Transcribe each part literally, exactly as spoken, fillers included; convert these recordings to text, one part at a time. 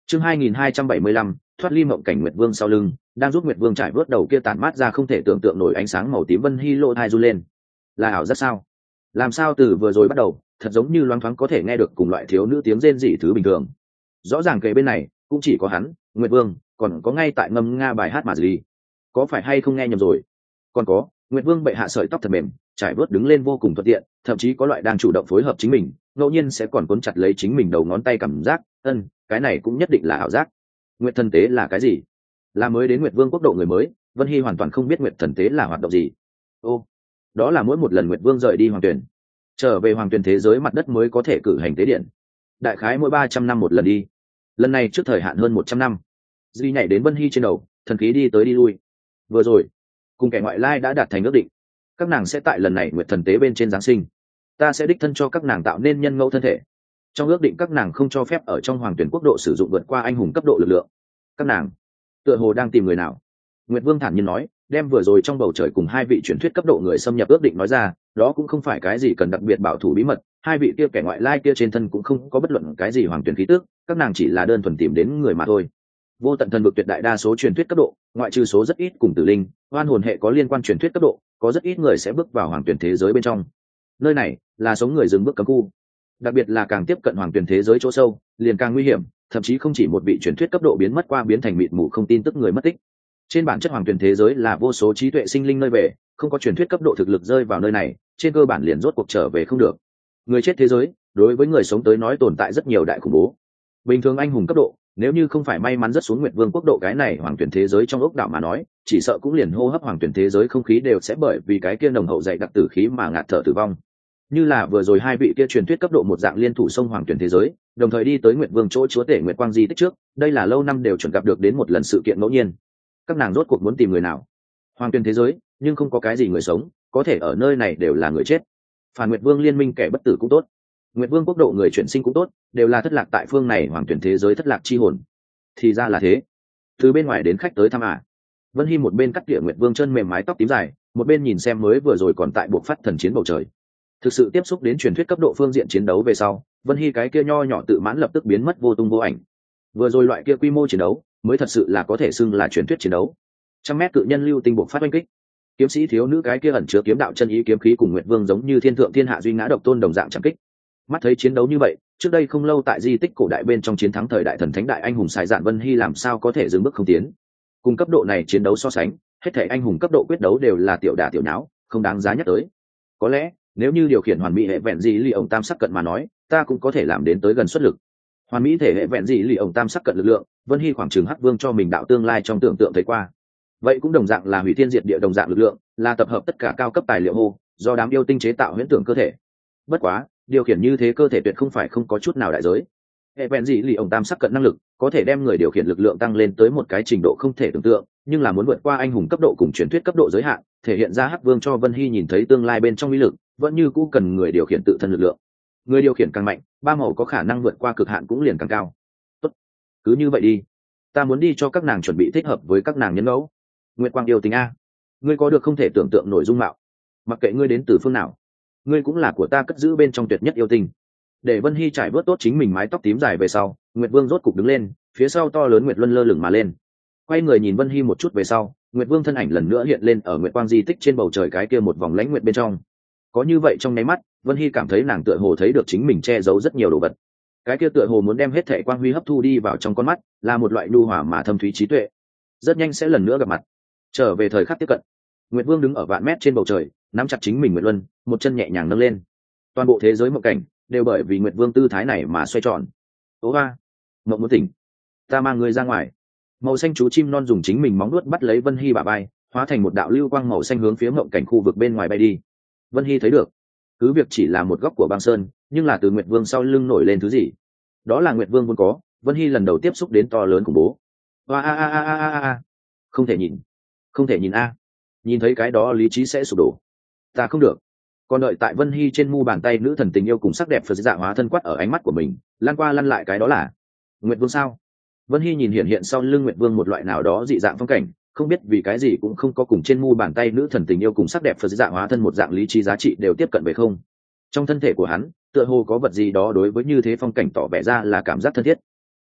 chương hai nghìn hai trăm bảy mươi lăm, thoát ly mộng cảnh Nguyệt Vương sau lưng, đang giúp Nguyệt Vương trải vớt đầu kia tản mát ra không thể tưởng tượng nổi ánh sáng màu tím. Vân Hy lộ hai run lên. Là ảo giác sao? Làm sao từ vừa rồi bắt đầu, thật giống như loáng thoáng có thể nghe được cùng loại thiếu nữ tiếng rên rỉ thứ bình thường. Rõ ràng kề bên này cũng chỉ có hắn, Nguyệt Vương, còn có ngay tại ngâm nga bài hát mà gì. Có phải hay không nghe nhầm rồi? Còn có, Nguyệt Vương bệ hạ sợi tóc thật mềm, trải vớt đứng lên vô cùng thuận tiện, thậm chí có loại đang chủ động phối hợp chính mình, ngẫu nhiên sẽ còn cuốn chặt lấy chính mình đầu ngón tay cảm giác. Ân, cái này cũng nhất định là ảo giác. Nguyệt thần tế là cái gì? Là mới đến Nguyệt Vương quốc độ người mới, Vân Hy hoàn toàn không biết Nguyệt thần tế là hoạt động gì. Ô, đó là mỗi một lần Nguyệt Vương rời đi hoàng tuyển, trở về hoàng tuyển thế giới mặt đất mới có thể cử hành tế điện. Đại khái mỗi ba trăm năm một lần đi. Lần này trước thời hạn hơn một trăm năm. Duy nhảy đến Vân Hy trên đầu, thần khí đi tới đi lui. Vừa rồi, cùng kẻ ngoại lai đã đạt thành ước định, các nàng sẽ tại lần này Nguyệt thần tế bên trên giáng sinh, ta sẽ đích thân cho các nàng tạo nên nhân ngẫu thân thể. Trong ước định các nàng không cho phép ở trong hoàng tuyển quốc độ sử dụng vượt qua anh hùng cấp độ lực lượng. Các nàng tựa hồ đang tìm người nào. Nguyệt Vương thản nhiên nói, đem vừa rồi trong bầu trời cùng hai vị truyền thuyết cấp độ người xâm nhập ước định nói ra. Đó cũng không phải cái gì cần đặc biệt bảo thủ bí mật, hai vị kia kẻ ngoại lai kia trên thân cũng không có bất luận cái gì hoàng tuyển khí tước, các nàng chỉ là đơn thuần tìm đến người mà thôi. Vô tận thần vực tuyệt đại đa số truyền thuyết cấp độ, ngoại trừ số rất ít cùng tử linh, oan hồn hệ có liên quan truyền thuyết cấp độ, có rất ít người sẽ bước vào hoàng tuyển thế giới bên trong. Nơi này là sống người dừng bước cấm khu, đặc biệt là càng tiếp cận hoàng tuyển thế giới chỗ sâu, liền càng nguy hiểm, thậm chí không chỉ một vị truyền thuyết cấp độ biến mất qua biến thành mịt mù không tin tức người mất tích. Trên bản chất hoàng tuyển thế giới là vô số trí tuệ sinh linh nơi về, không có truyền thuyết cấp độ thực lực rơi vào nơi này, trên cơ bản liền rốt cuộc trở về không được. Người chết thế giới, đối với người sống tới nói tồn tại rất nhiều đại khủng bố. Bình thường anh hùng cấp độ, nếu như không phải may mắn rất xuống Nguyệt Vương quốc độ cái này hoàng tuyển thế giới trong ốc đảo mà nói, chỉ sợ cũng liền hô hấp hoàng tuyển thế giới không khí đều sẽ bởi vì cái kia nồng hậu dày đặc tử khí mà ngạt thở tử vong. Như là vừa rồi hai vị kia truyền thuyết cấp độ một dạng liên thủ sông hoàng tuyển thế giới, đồng thời đi tới Nguyệt Vương chỗ chúa tể Nguyệt Quang di tích trước, đây là lâu năm đều chuẩn gặp được đến một lần sự kiện ngẫu nhiên. Các nàng rốt cuộc muốn tìm người nào? Hoàng tuyển thế giới, nhưng không có cái gì người sống, có thể ở nơi này đều là người chết. Phản Nguyệt Vương liên minh kẻ bất tử cũng tốt, Nguyệt Vương quốc độ người chuyển sinh cũng tốt, đều là thất lạc tại phương này hoàng tuyển thế giới thất lạc chi hồn. Thì ra là thế. Từ bên ngoài đến khách tới thăm à? Vân Hy một bên cắt tỉa Nguyệt Vương chân mềm mái tóc tím dài, một bên nhìn xem mới vừa rồi còn tại buộc phát thần chiến bầu trời. Thực sự tiếp xúc đến truyền thuyết cấp độ phương diện chiến đấu về sau, Vân Hy cái kia nho nhỏ tự mãn lập tức biến mất vô tung vô ảnh. Vừa rồi loại kia quy mô chiến đấu, mới thật sự là có thể xưng là truyền thuyết chiến đấu. Trăm mét cự nhân lưu tinh buộc phát oanh kích, kiếm sĩ thiếu nữ cái kia ẩn chứa kiếm đạo chân ý kiếm khí cùng Nguyệt Vương giống như thiên thượng thiên hạ duy ngã độc tôn đồng dạng chẳng kích. Mắt thấy chiến đấu như vậy, trước đây không lâu tại di tích cổ đại bên trong chiến thắng thời đại thần thánh đại anh hùng Sài Dạn, Vân Hy làm sao có thể dừng bước không tiến. Cùng cấp độ này chiến đấu so sánh, hết thảy anh hùng cấp độ quyết đấu đều là tiểu đả tiểu nháo, không đáng giá nhắc tới. Có lẽ nếu như điều khiển hoàn mỹ hệ vẹn gì lì ổng tam sắc cận mà nói, ta cũng có thể làm đến tới gần xuất lực. Hoàn mỹ thể hệ vẹn gì lì ổng tam sắc cận lực lượng, Vân Hy khoảng chừng Hắc Vương cho mình đạo tương lai trong tưởng tượng thấy qua. Vậy cũng đồng dạng là hủy thiên diệt địa đồng dạng lực lượng, là tập hợp tất cả cao cấp tài liệu hô, do đám yêu tinh chế tạo huyễn tưởng cơ thể. Bất quá, điều khiển như thế cơ thể tuyệt không phải không có chút nào đại giới. Hệ vẹn gì lì ổng tam sắc cận năng lực, có thể đem người điều khiển lực lượng tăng lên tới một cái trình độ không thể tưởng tượng, nhưng là muốn vượt qua anh hùng cấp độ cùng truyền thuyết cấp độ giới hạn, thể hiện ra Hắc Vương cho Vân Hy nhìn thấy tương lai bên trong uy lực, vẫn như cũ cần người điều khiển tự thân lực lượng. Người điều khiển càng mạnh, ba màu có khả năng vượt qua cực hạn cũng liền càng cao. Tốt, cứ như vậy đi. Ta muốn đi cho các nàng chuẩn bị thích hợp với các nàng nhân ngẫu. Nguyệt Quang yêu tình a, ngươi có được không thể tưởng tượng nổi dung mạo. Mặc kệ ngươi đến từ phương nào, ngươi cũng là của ta cất giữ bên trong tuyệt nhất yêu tình. Để Vân Hy trải vớt tốt chính mình mái tóc tím dài về sau, Nguyệt Vương rốt cục đứng lên, phía sau to lớn Nguyệt Luân lơ lửng mà lên. Quay người nhìn Vân Hy một chút về sau, Nguyệt Vương thân ảnh lần nữa hiện lên ở Nguyệt Quang di tích trên bầu trời cái kia một vòng lãnh nguyệt bên trong. Có như vậy trong nháy mắt, Vân Hy cảm thấy nàng tựa hồ thấy được chính mình che giấu rất nhiều đồ vật. Cái kia tựa hồ muốn đem hết thể quang huy hấp thu đi vào trong con mắt, là một loại nhu hòa mà thâm thúy trí tuệ. Rất nhanh sẽ lần nữa gặp mặt. Trở về thời khắc tiếp cận, Nguyệt Vương đứng ở vạn mét trên bầu trời, nắm chặt chính mình Nguyệt Luân, một chân nhẹ nhàng nâng lên. Toàn bộ thế giới mộng cảnh đều bởi vì Nguyệt Vương tư thái này mà xoay tròn. Tố ba, mộng muốn tỉnh, ta mang ngươi ra ngoài. Màu xanh chú chim non dùng chính mình móng nuốt bắt lấy Vân Hy bả vai, hóa thành một đạo lưu quang màu xanh hướng phía mộng cảnh khu vực bên ngoài bay đi. Vân Hy thấy được, cứ việc chỉ là một góc của băng sơn, nhưng là từ Nguyệt Vương sau lưng nổi lên thứ gì. Đó là Nguyệt Vương vốn có, Vân Hy lần đầu tiếp xúc đến to lớn khủng bố. A a a a a a, không thể nhìn, không thể nhìn a, nhìn thấy cái đó lý trí sẽ sụp đổ. Ta không được. Còn đợi tại Vân Hy trên mu bàn tay nữ thần tình yêu cùng sắc đẹp phật dạ hóa thân quát ở ánh mắt của mình, lăn qua lăn lại cái đó là Nguyệt Vương sao? Vân Hy nhìn hiện hiện sau lưng Nguyệt Vương một loại nào đó dị dạng phong cảnh, không biết vì cái gì cũng không có cùng trên mu bàn tay nữ thần tình yêu cùng sắc đẹp phật dạ hóa thân một dạng lý trí giá trị đều tiếp cận về không. Trong thân thể của hắn, tựa hồ có vật gì đó đối với như thế phong cảnh tỏ vẻ ra là cảm giác thân thiết.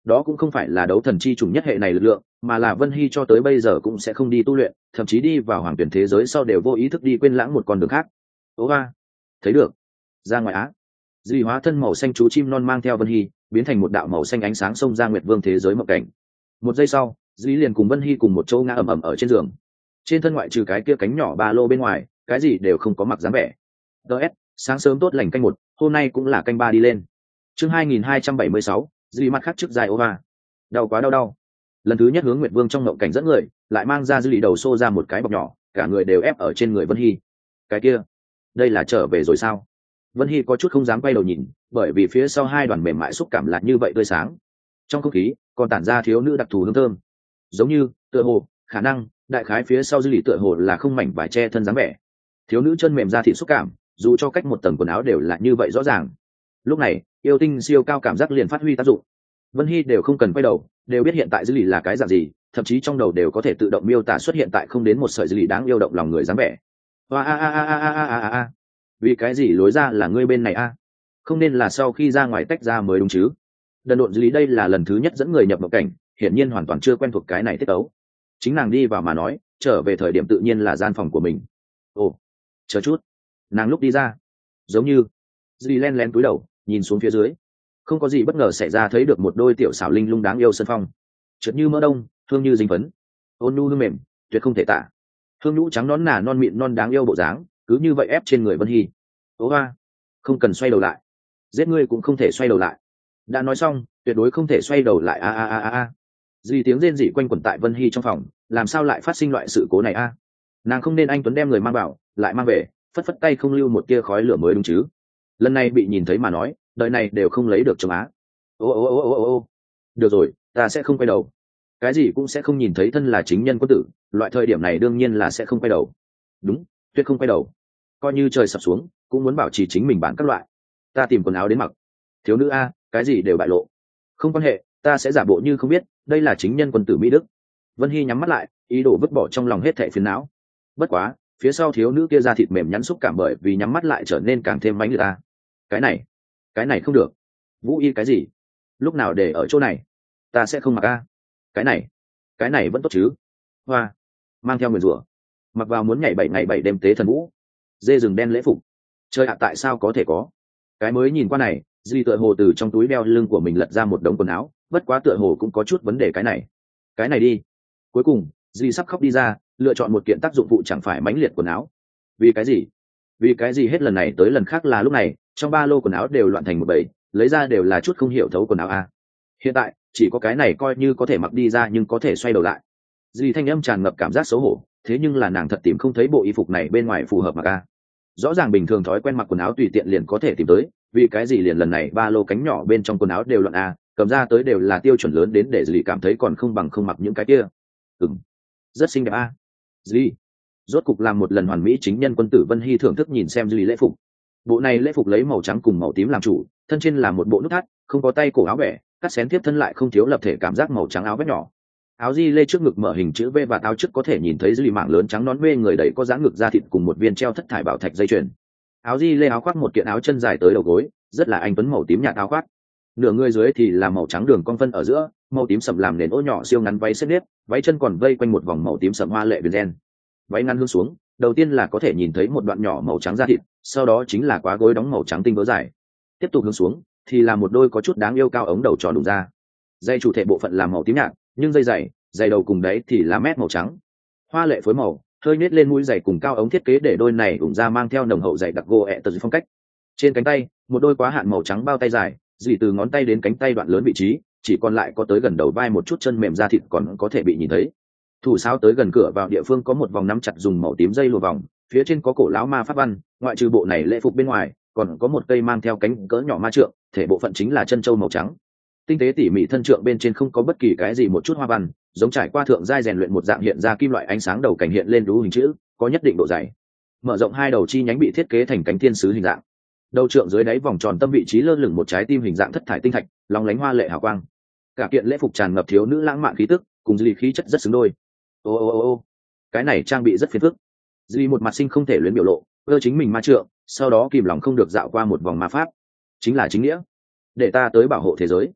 đó cũng không phải là đấu thần chi chủng nhất hệ này lực lượng, mà là Vân Hy cho tới bây giờ cũng sẽ không đi tu luyện, thậm chí đi vào hoàng tuyển thế giới sau đều vô ý thức đi quên lãng một con đường khác. Ố ba, thấy được, ra ngoài á. Duy hóa thân màu xanh chú chim non mang theo Vân Hy biến thành một đạo màu xanh ánh sáng xông ra Nguyệt Vương thế giới mộng cảnh. Một giây sau, Duy liền cùng Vân Hy cùng một chỗ ngã ầm ầm ở trên giường. Trên thân ngoại trừ cái kia cánh nhỏ ba lô bên ngoài, cái gì đều không có mặc dáng vẻ. ds sáng sớm tốt lành canh một, hôm nay cũng là canh ba đi lên. Chương hai nghìn hai trăm bảy mươi sáu, Duy mặt khắc trước dài Ova. Đau quá đau đau. Lần thứ nhất hướng Nguyệt Vương trong mộng cảnh dẫn người, lại mang ra Duy đầu xô ra một cái bọc nhỏ, cả người đều ép ở trên người Vân Hy. Cái kia, đây là trở về rồi sao? Vân Hy có chút không dám quay đầu nhìn, bởi vì phía sau hai đoàn mềm mại xúc cảm là như vậy tươi sáng. Trong không khí còn tản ra thiếu nữ đặc thù hương thơm, giống như tựa hồ khả năng đại khái phía sau Dư Lì tựa hồ là không mảnh vải che thân dáng vẻ. Thiếu nữ chân mềm ra thị xúc cảm, dù cho cách một tầng quần áo đều là như vậy rõ ràng. Lúc này yêu tinh siêu cao cảm giác liền phát huy tác dụng. Vân Hy đều không cần quay đầu, đều biết hiện tại Dư Lì là cái dạng gì, thậm chí trong đầu đều có thể tự động miêu tả xuất hiện tại không đến một sợi Dư Lì đáng yêu động lòng người dáng vẻ. Hoa a a a a a a a a. Vì cái gì lối ra là ngươi bên này a? Không nên là sau khi ra ngoài tách ra mới đúng chứ? Đần độn Dư Lý đây là lần thứ nhất dẫn người nhập mộng cảnh, hiển nhiên hoàn toàn chưa quen thuộc cái này tiết tấu. Chính nàng đi vào mà nói, trở về thời điểm tự nhiên là gian phòng của mình. Ồ, chờ chút, nàng lúc đi ra, giống như Dư Lý len lén cúi đầu, nhìn xuống phía dưới, không có gì bất ngờ xảy ra, thấy được một đôi tiểu xảo linh lung đáng yêu sân phong, trượt như mỡ đông, hương như dính phấn, ôn nhu hương mềm, tuyệt không thể tả. Hương nhũ trắng nón nà non mịn non đáng yêu bộ dáng, cứ như vậy ép trên người Vân Hy. Ố hoa, không cần xoay đầu lại, giết ngươi cũng không thể xoay đầu lại. Đã nói xong, tuyệt đối không thể xoay đầu lại. A a a a a. Dì tiếng rên rỉ quanh quẩn tại Vân Hy trong phòng, làm sao lại phát sinh loại sự cố này a? Nàng không nên anh tuấn đem người mang vào, lại mang về, phất phất tay không lưu một tia khói lửa mới đúng chứ. Lần này bị nhìn thấy mà nói, đời này đều không lấy được chồng á. Ô ô ô ô ô ô. Được rồi, ta sẽ không quay đầu. Cái gì cũng sẽ không nhìn thấy, thân là chính nhân quân tử, loại thời điểm này đương nhiên là sẽ không quay đầu. Đúng, tuyệt không quay đầu. Coi như trời sập xuống, cũng muốn bảo trì chính mình bản các loại. Ta tìm quần áo đến mặc. Thiếu nữ a, cái gì đều bại lộ. Không quan hệ, ta sẽ giả bộ như không biết, đây là chính nhân quân tử Mỹ Đức. Vân Hy nhắm mắt lại, ý đồ vứt bỏ trong lòng hết thảy phiền não. Bất quá, phía sau thiếu nữ kia da thịt mềm nhắn xúc cảm bởi vì nhắm mắt lại trở nên càng thêm mãnh liệt ta. Cái này, cái này không được. Vũ y cái gì? Lúc nào để ở chỗ này? Ta sẽ không mặc a. Cái này, cái này vẫn tốt chứ? Hoa, mang theo nguyền rủa, mặc vào muốn nhảy bảy ngày bảy đêm tế thần vũ. Dê rừng đen lễ phục. Chơi ạ, tại sao có thể có? Cái mới nhìn qua này, Duy tựa hồ từ trong túi đeo lưng của mình lật ra một đống quần áo, bất quá tựa hồ cũng có chút vấn đề. Cái này, cái này đi. Cuối cùng, Duy sắp khóc đi ra, lựa chọn một kiện tác dụng phụ chẳng phải mãnh liệt quần áo. Vì cái gì? Vì cái gì hết lần này tới lần khác là lúc này, trong ba lô quần áo đều loạn thành một bầy, lấy ra đều là chút không hiểu thấu quần áo a. Hiện tại, chỉ có cái này coi như có thể mặc đi ra, nhưng có thể xoay đầu lại. Duy thanh âm tràn ngập cảm giác xấu hổ, thế nhưng là nàng thật tìm không thấy bộ y phục này bên ngoài phù hợp mặc a. Rõ ràng bình thường thói quen mặc quần áo tùy tiện liền có thể tìm tới, vì cái gì liền lần này ba lô cánh nhỏ bên trong quần áo đều loạn a, cầm ra tới đều là tiêu chuẩn lớn đến để Duy cảm thấy còn không bằng không mặc những cái kia. Ừm, rất xinh đẹp a. Duy rốt cục làm một lần hoàn mỹ chính nhân quân tử. Vân Hy thưởng thức nhìn xem Duy lễ phục. Bộ này lễ phục lấy màu trắng cùng màu tím làm chủ, thân trên là một bộ nút thắt, không có tay cổ áo bẻ, cắt xén tiếp thân lại không thiếu lập thể cảm giác màu trắng áo vest nhỏ. Áo di lê trước ngực mở hình chữ V và áo trước có thể nhìn thấy Duy mảng lớn trắng nón mê người đẩy có dáng ngực da thịt cùng một viên treo thất thải bảo thạch dây chuyền. Áo di lê áo khoác một kiện áo chân dài tới đầu gối, rất là anh tuấn màu tím nhạt áo khoác. Nửa người dưới thì là màu trắng đường cong phân ở giữa, màu tím sậm làm nền ô nhỏ siêu ngắn váy xếp nếp, váy chân còn vây quanh một vòng màu tím sậm hoa lệ viền ren. Váy ngắn hướng xuống, đầu tiên là có thể nhìn thấy một đoạn nhỏ màu trắng da thịt, sau đó chính là quá gối đóng màu trắng tinh vớ dài. Tiếp tục hướng xuống thì là một đôi có chút đáng yêu cao ống đầu tròn đùng ra. Dây chủ thể bộ phận là màu tím nhạt, nhưng dây dày, dày đầu cùng đấy thì là mét màu trắng. Hoa lệ phối màu, hơi nết lên mũi giày cùng cao ống thiết kế để đôi này ủng ra mang theo nồng hậu dày đặc gỗ ẹ tật phong cách. Trên cánh tay, một đôi quá hạn màu trắng bao tay dài, dì từ ngón tay đến cánh tay đoạn lớn vị trí, chỉ còn lại có tới gần đầu vai một chút chân mềm da thịt còn có thể bị nhìn thấy. Thủ sáo tới gần cửa vào địa phương có một vòng nắm chặt dùng màu tím dây lụa vòng, phía trên có cổ lão ma pháp văn, ngoại trừ bộ này lễ phục bên ngoài, còn có một cây mang theo cánh cỡ nhỏ ma trượng, thể bộ phận chính là chân châu màu trắng. Tinh tế tỉ mỉ thân trượng bên trên không có bất kỳ cái gì một chút hoa văn, giống trải qua thượng giai rèn luyện một dạng hiện ra kim loại ánh sáng đầu cảnh hiện lên đú hình chữ, có nhất định độ dày. Mở rộng hai đầu chi nhánh bị thiết kế thành cánh thiên sứ hình dạng. Đầu trượng dưới đáy vòng tròn tâm vị trí lơ lửng một trái tim hình dạng thất thải tinh thạch, lóng lánh hoa lệ hào quang. Cả kiện lễ phục tràn ngập thiếu nữ lãng mạn khí tức, cùng Duy khí chất rất xứng đôi. Ô ô ô ô, cái này trang bị rất phiền phức. Duy một mặt sinh không thể luyến biểu lộ, ơ chính mình ma trượng, sau đó kìm lòng không được dạo qua một vòng ma pháp. Chính là chính nghĩa, để ta tới bảo hộ thế giới.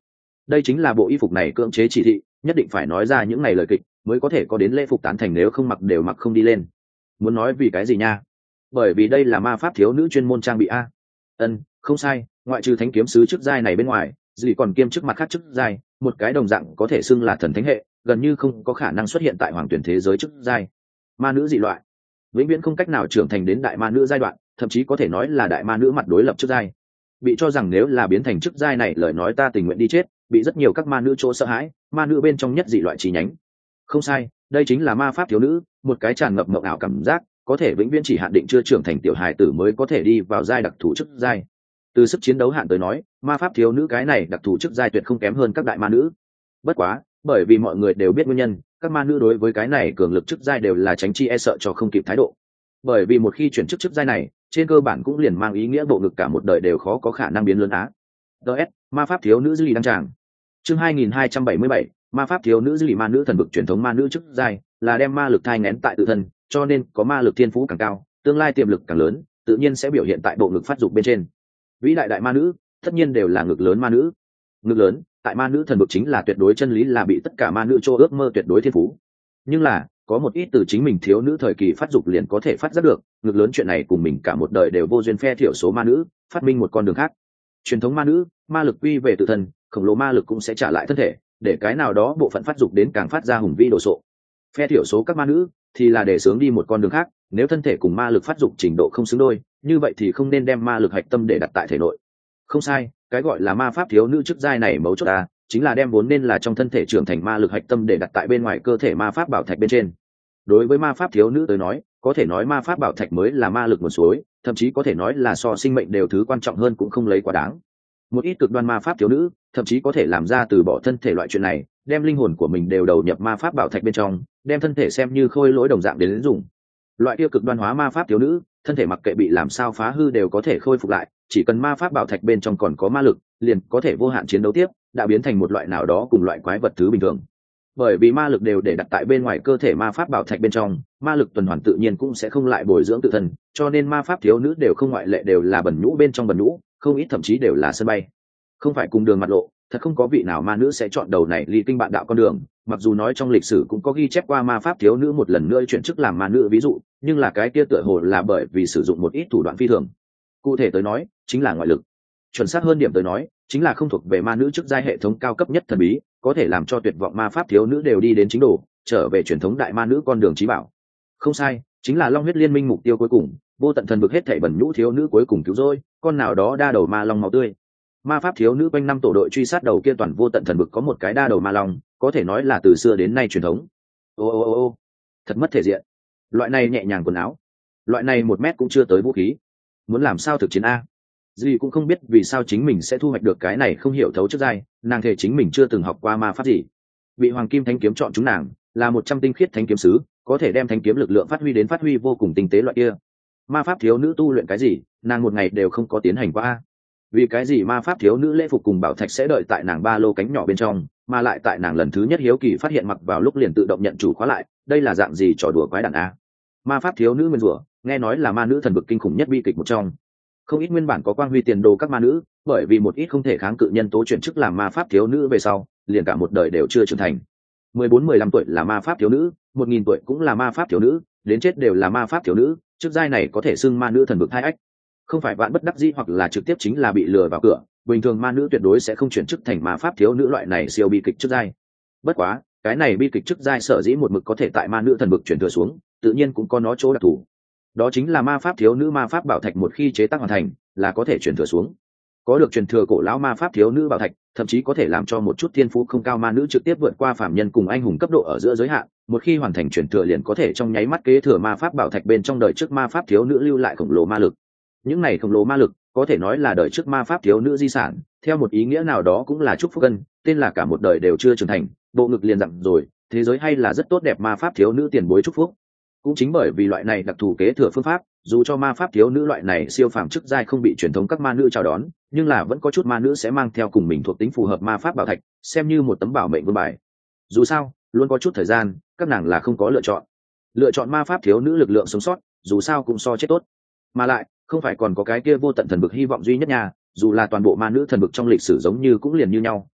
đây chính là bộ y phục này cưỡng chế chỉ thị, nhất định phải nói ra những ngày lời kịch mới có thể có đến lễ phục tán thành, nếu không mặc đều mặc không đi lên. Muốn nói vì cái gì nha? Bởi vì đây là ma pháp thiếu nữ chuyên môn trang bị a. Ân, không sai, ngoại trừ thánh kiếm sứ chức giai này bên ngoài, gì còn kiêm chức mặt khác chức giai, một cái đồng dạng có thể xưng là thần thánh hệ, gần như không có khả năng xuất hiện tại hoàng tuyển thế giới chức giai. Ma nữ dị loại, vĩnh viễn không cách nào trưởng thành đến đại ma nữ giai đoạn, thậm chí có thể nói là đại ma nữ mặt đối lập chức giai. Bị cho rằng nếu là biến thành chức giai này, lời nói ta tình nguyện đi chết, bị rất nhiều các ma nữ chỗ sợ hãi, ma nữ bên trong nhất dị loại chi nhánh. Không sai, đây chính là ma pháp thiếu nữ, một cái tràn ngập mộng ảo cảm giác, có thể vĩnh viễn chỉ hạn định chưa trưởng thành tiểu hài tử mới có thể đi vào giai đặc thù chức giai. Từ sức chiến đấu hạn tới nói, ma pháp thiếu nữ cái này đặc thù chức giai tuyệt không kém hơn các đại ma nữ. Bất quá, bởi vì mọi người đều biết nguyên nhân, các ma nữ đối với cái này cường lực chức giai đều là tránh chi e sợ cho không kịp thái độ. Bởi vì một khi chuyển chức chức giai này, trên cơ bản cũng liền mang ý nghĩa bộ ngực cả một đời đều khó có khả năng biến lớn á. ds ma pháp thiếu nữ dư lì đăng tràng. Chương hai nghìn hai trăm bảy mươi bảy, ma pháp thiếu nữ dư lì ma nữ thần vực truyền thống ma nữ chức giai, là đem ma lực thai nghén tại tự thân, cho nên có ma lực thiên phú càng cao, tương lai tiềm lực càng lớn, tự nhiên sẽ biểu hiện tại bộ ngực phát dục bên trên. Vĩ đại đại ma nữ, tất nhiên đều là ngực lớn ma nữ. Ngực lớn, tại ma nữ thần vực chính là tuyệt đối chân lý, là bị tất cả ma nữ cho ước mơ tuyệt đối thiên phú. Nhưng là, có một ít từ chính mình thiếu nữ thời kỳ phát dục liền có thể phát giác được, ngực lớn chuyện này cùng mình cả một đời đều vô duyên, phe thiểu số ma nữ, phát minh một con đường khác. Truyền thống ma nữ, ma lực quy về tự thân, khổng lồ ma lực cũng sẽ trả lại thân thể, để cái nào đó bộ phận phát dục đến càng phát ra hùng vĩ đồ sộ. Phe thiểu số các ma nữ thì là để sướng đi một con đường khác, nếu thân thể cùng ma lực phát dục trình độ không xứng đôi, như vậy thì không nên đem ma lực hạch tâm để đặt tại thể nội. Không sai, cái gọi là ma pháp thiếu nữ chức giai này mấu chốt à, chính là đem vốn nên là trong thân thể trưởng thành ma lực hạch tâm để đặt tại bên ngoài cơ thể ma pháp bảo thạch bên trên. Đối với ma pháp thiếu nữ tới nói, có thể nói ma pháp bảo thạch mới là ma lực nguồn suối, thậm chí có thể nói là so sinh mệnh đều thứ quan trọng hơn cũng không lấy quá đáng. Một ít cực đoan ma pháp thiếu nữ thậm chí có thể làm ra từ bỏ thân thể loại chuyện này, đem linh hồn của mình đều đầu nhập ma pháp bảo thạch bên trong, đem thân thể xem như khôi lỗi đồng dạng đến dùng. Loại kia cực đoan hóa ma pháp thiếu nữ, thân thể mặc kệ bị làm sao phá hư đều có thể khôi phục lại, chỉ cần ma pháp bảo thạch bên trong còn có ma lực, liền có thể vô hạn chiến đấu tiếp, đã biến thành một loại nào đó cùng loại quái vật thứ bình thường. Bởi vì ma lực đều để đặt tại bên ngoài cơ thể ma pháp bảo thạch bên trong, ma lực tuần hoàn tự nhiên cũng sẽ không lại bồi dưỡng tự thân, cho nên ma pháp thiếu nữ đều không ngoại lệ, đều là bẩn nhũ bên trong bẩn nhũ, không ít thậm chí đều là sân bay. Không phải cùng đường mặt lộ, thật không có vị nào ma nữ sẽ chọn đầu này ly kinh bạn đạo con đường, mặc dù nói trong lịch sử cũng có ghi chép qua ma pháp thiếu nữ một lần nữa chuyển chức làm ma nữ ví dụ, nhưng là cái kia tựa hồ là bởi vì sử dụng một ít thủ đoạn phi thường. Cụ thể tới nói, chính là ngoại lực. Chuẩn xác hơn điểm tới nói, chính là không thuộc về ma nữ chức giai hệ thống cao cấp nhất thần bí, có thể làm cho tuyệt vọng ma pháp thiếu nữ đều đi đến chính đồ, trở về truyền thống đại ma nữ con đường chí bảo. Không sai, chính là Long huyết liên minh mục tiêu cuối cùng, vô tận thần vực hết thảy bẩn nhũ thiếu nữ cuối cùng cứu rỗi, con nào đó đa đầu ma long máu tươi. Ma pháp thiếu nữ quanh năm tổ đội truy sát đầu kia toàn vô tận thần vực có một cái đa đầu ma long, có thể nói là từ xưa đến nay truyền thống. Ô ô ô ô, thật mất thể diện. Loại này nhẹ nhàng quần áo, loại này một mét cũng chưa tới vũ khí, muốn làm sao thực chiến a? Dì cũng không biết vì sao chính mình sẽ thu hoạch được cái này không hiểu thấu trước giai, nàng thề chính mình chưa từng học qua ma pháp gì. Bị Hoàng Kim Thánh kiếm chọn chúng nàng, là một trăm tinh khiết thánh kiếm sứ, có thể đem thánh kiếm lực lượng phát huy đến phát huy vô cùng tinh tế loại kia. Ma pháp thiếu nữ tu luyện cái gì, nàng một ngày đều không có tiến hành qua. Vì cái gì ma pháp thiếu nữ lễ phục cùng bảo thạch sẽ đợi tại nàng ba lô cánh nhỏ bên trong, mà lại tại nàng lần thứ nhất hiếu kỳ phát hiện mặc vào lúc liền tự động nhận chủ khóa lại, đây là dạng gì trò đùa quái đản a? Ma pháp thiếu nữ nguyên rủa, nghe nói là ma nữ thần vực kinh khủng nhất bi kịch một trong. Không ít nguyên bản có quang huy tiền đồ các ma nữ, bởi vì một ít không thể kháng cự nhân tố chuyển chức làm ma pháp thiếu nữ về sau, liền cả một đời đều chưa trưởng thành. mười bốn mười lăm tuổi là ma pháp thiếu nữ, một nghìn tuổi cũng là ma pháp thiếu nữ, đến chết đều là ma pháp thiếu nữ, chức giai này có thể xưng ma nữ thần vực hai ách. Không phải vạn bất đắc dĩ hoặc là trực tiếp chính là bị lừa vào cửa, bình thường ma nữ tuyệt đối sẽ không chuyển chức thành ma pháp thiếu nữ loại này siêu bi kịch chức giai. Bất quá, cái này bi kịch chức giai sở dĩ một mực có thể tại ma nữ thần vực chuyển thừa xuống, tự nhiên cũng có nó chỗ đặc thù. Đó chính là ma pháp thiếu nữ ma pháp bảo thạch một khi chế tác hoàn thành, là có thể chuyển thừa xuống. Có được truyền thừa cổ lão ma pháp thiếu nữ bảo thạch, thậm chí có thể làm cho một chút thiên phú không cao ma nữ trực tiếp vượt qua phàm nhân cùng anh hùng cấp độ ở giữa giới hạn, một khi hoàn thành chuyển thừa liền có thể trong nháy mắt kế thừa ma pháp bảo thạch bên trong đời trước ma pháp thiếu nữ lưu lại khổng lồ ma lực. Những này khổng lồ ma lực có thể nói là đời trước ma pháp thiếu nữ di sản, theo một ý nghĩa nào đó cũng là chúc phúc ân, tên là cả một đời đều chưa trưởng thành, bộ ngực liền dặn rồi, thế giới hay là rất tốt đẹp ma pháp thiếu nữ tiền bối chúc phúc. Cũng chính bởi vì loại này đặc thù kế thừa phương pháp, dù cho ma pháp thiếu nữ loại này siêu phàm chức giai không bị truyền thống các ma nữ chào đón, nhưng là vẫn có chút ma nữ sẽ mang theo cùng mình thuộc tính phù hợp ma pháp bảo thạch, xem như một tấm bảo mệnh vương bài. Dù sao, luôn có chút thời gian, các nàng là không có lựa chọn. Lựa chọn ma pháp thiếu nữ lực lượng sống sót, dù sao cũng so chết tốt. Mà lại, không phải còn có cái kia vô tận thần vực hy vọng duy nhất nha, dù là toàn bộ ma nữ thần vực trong lịch sử giống như cũng liền như nhau,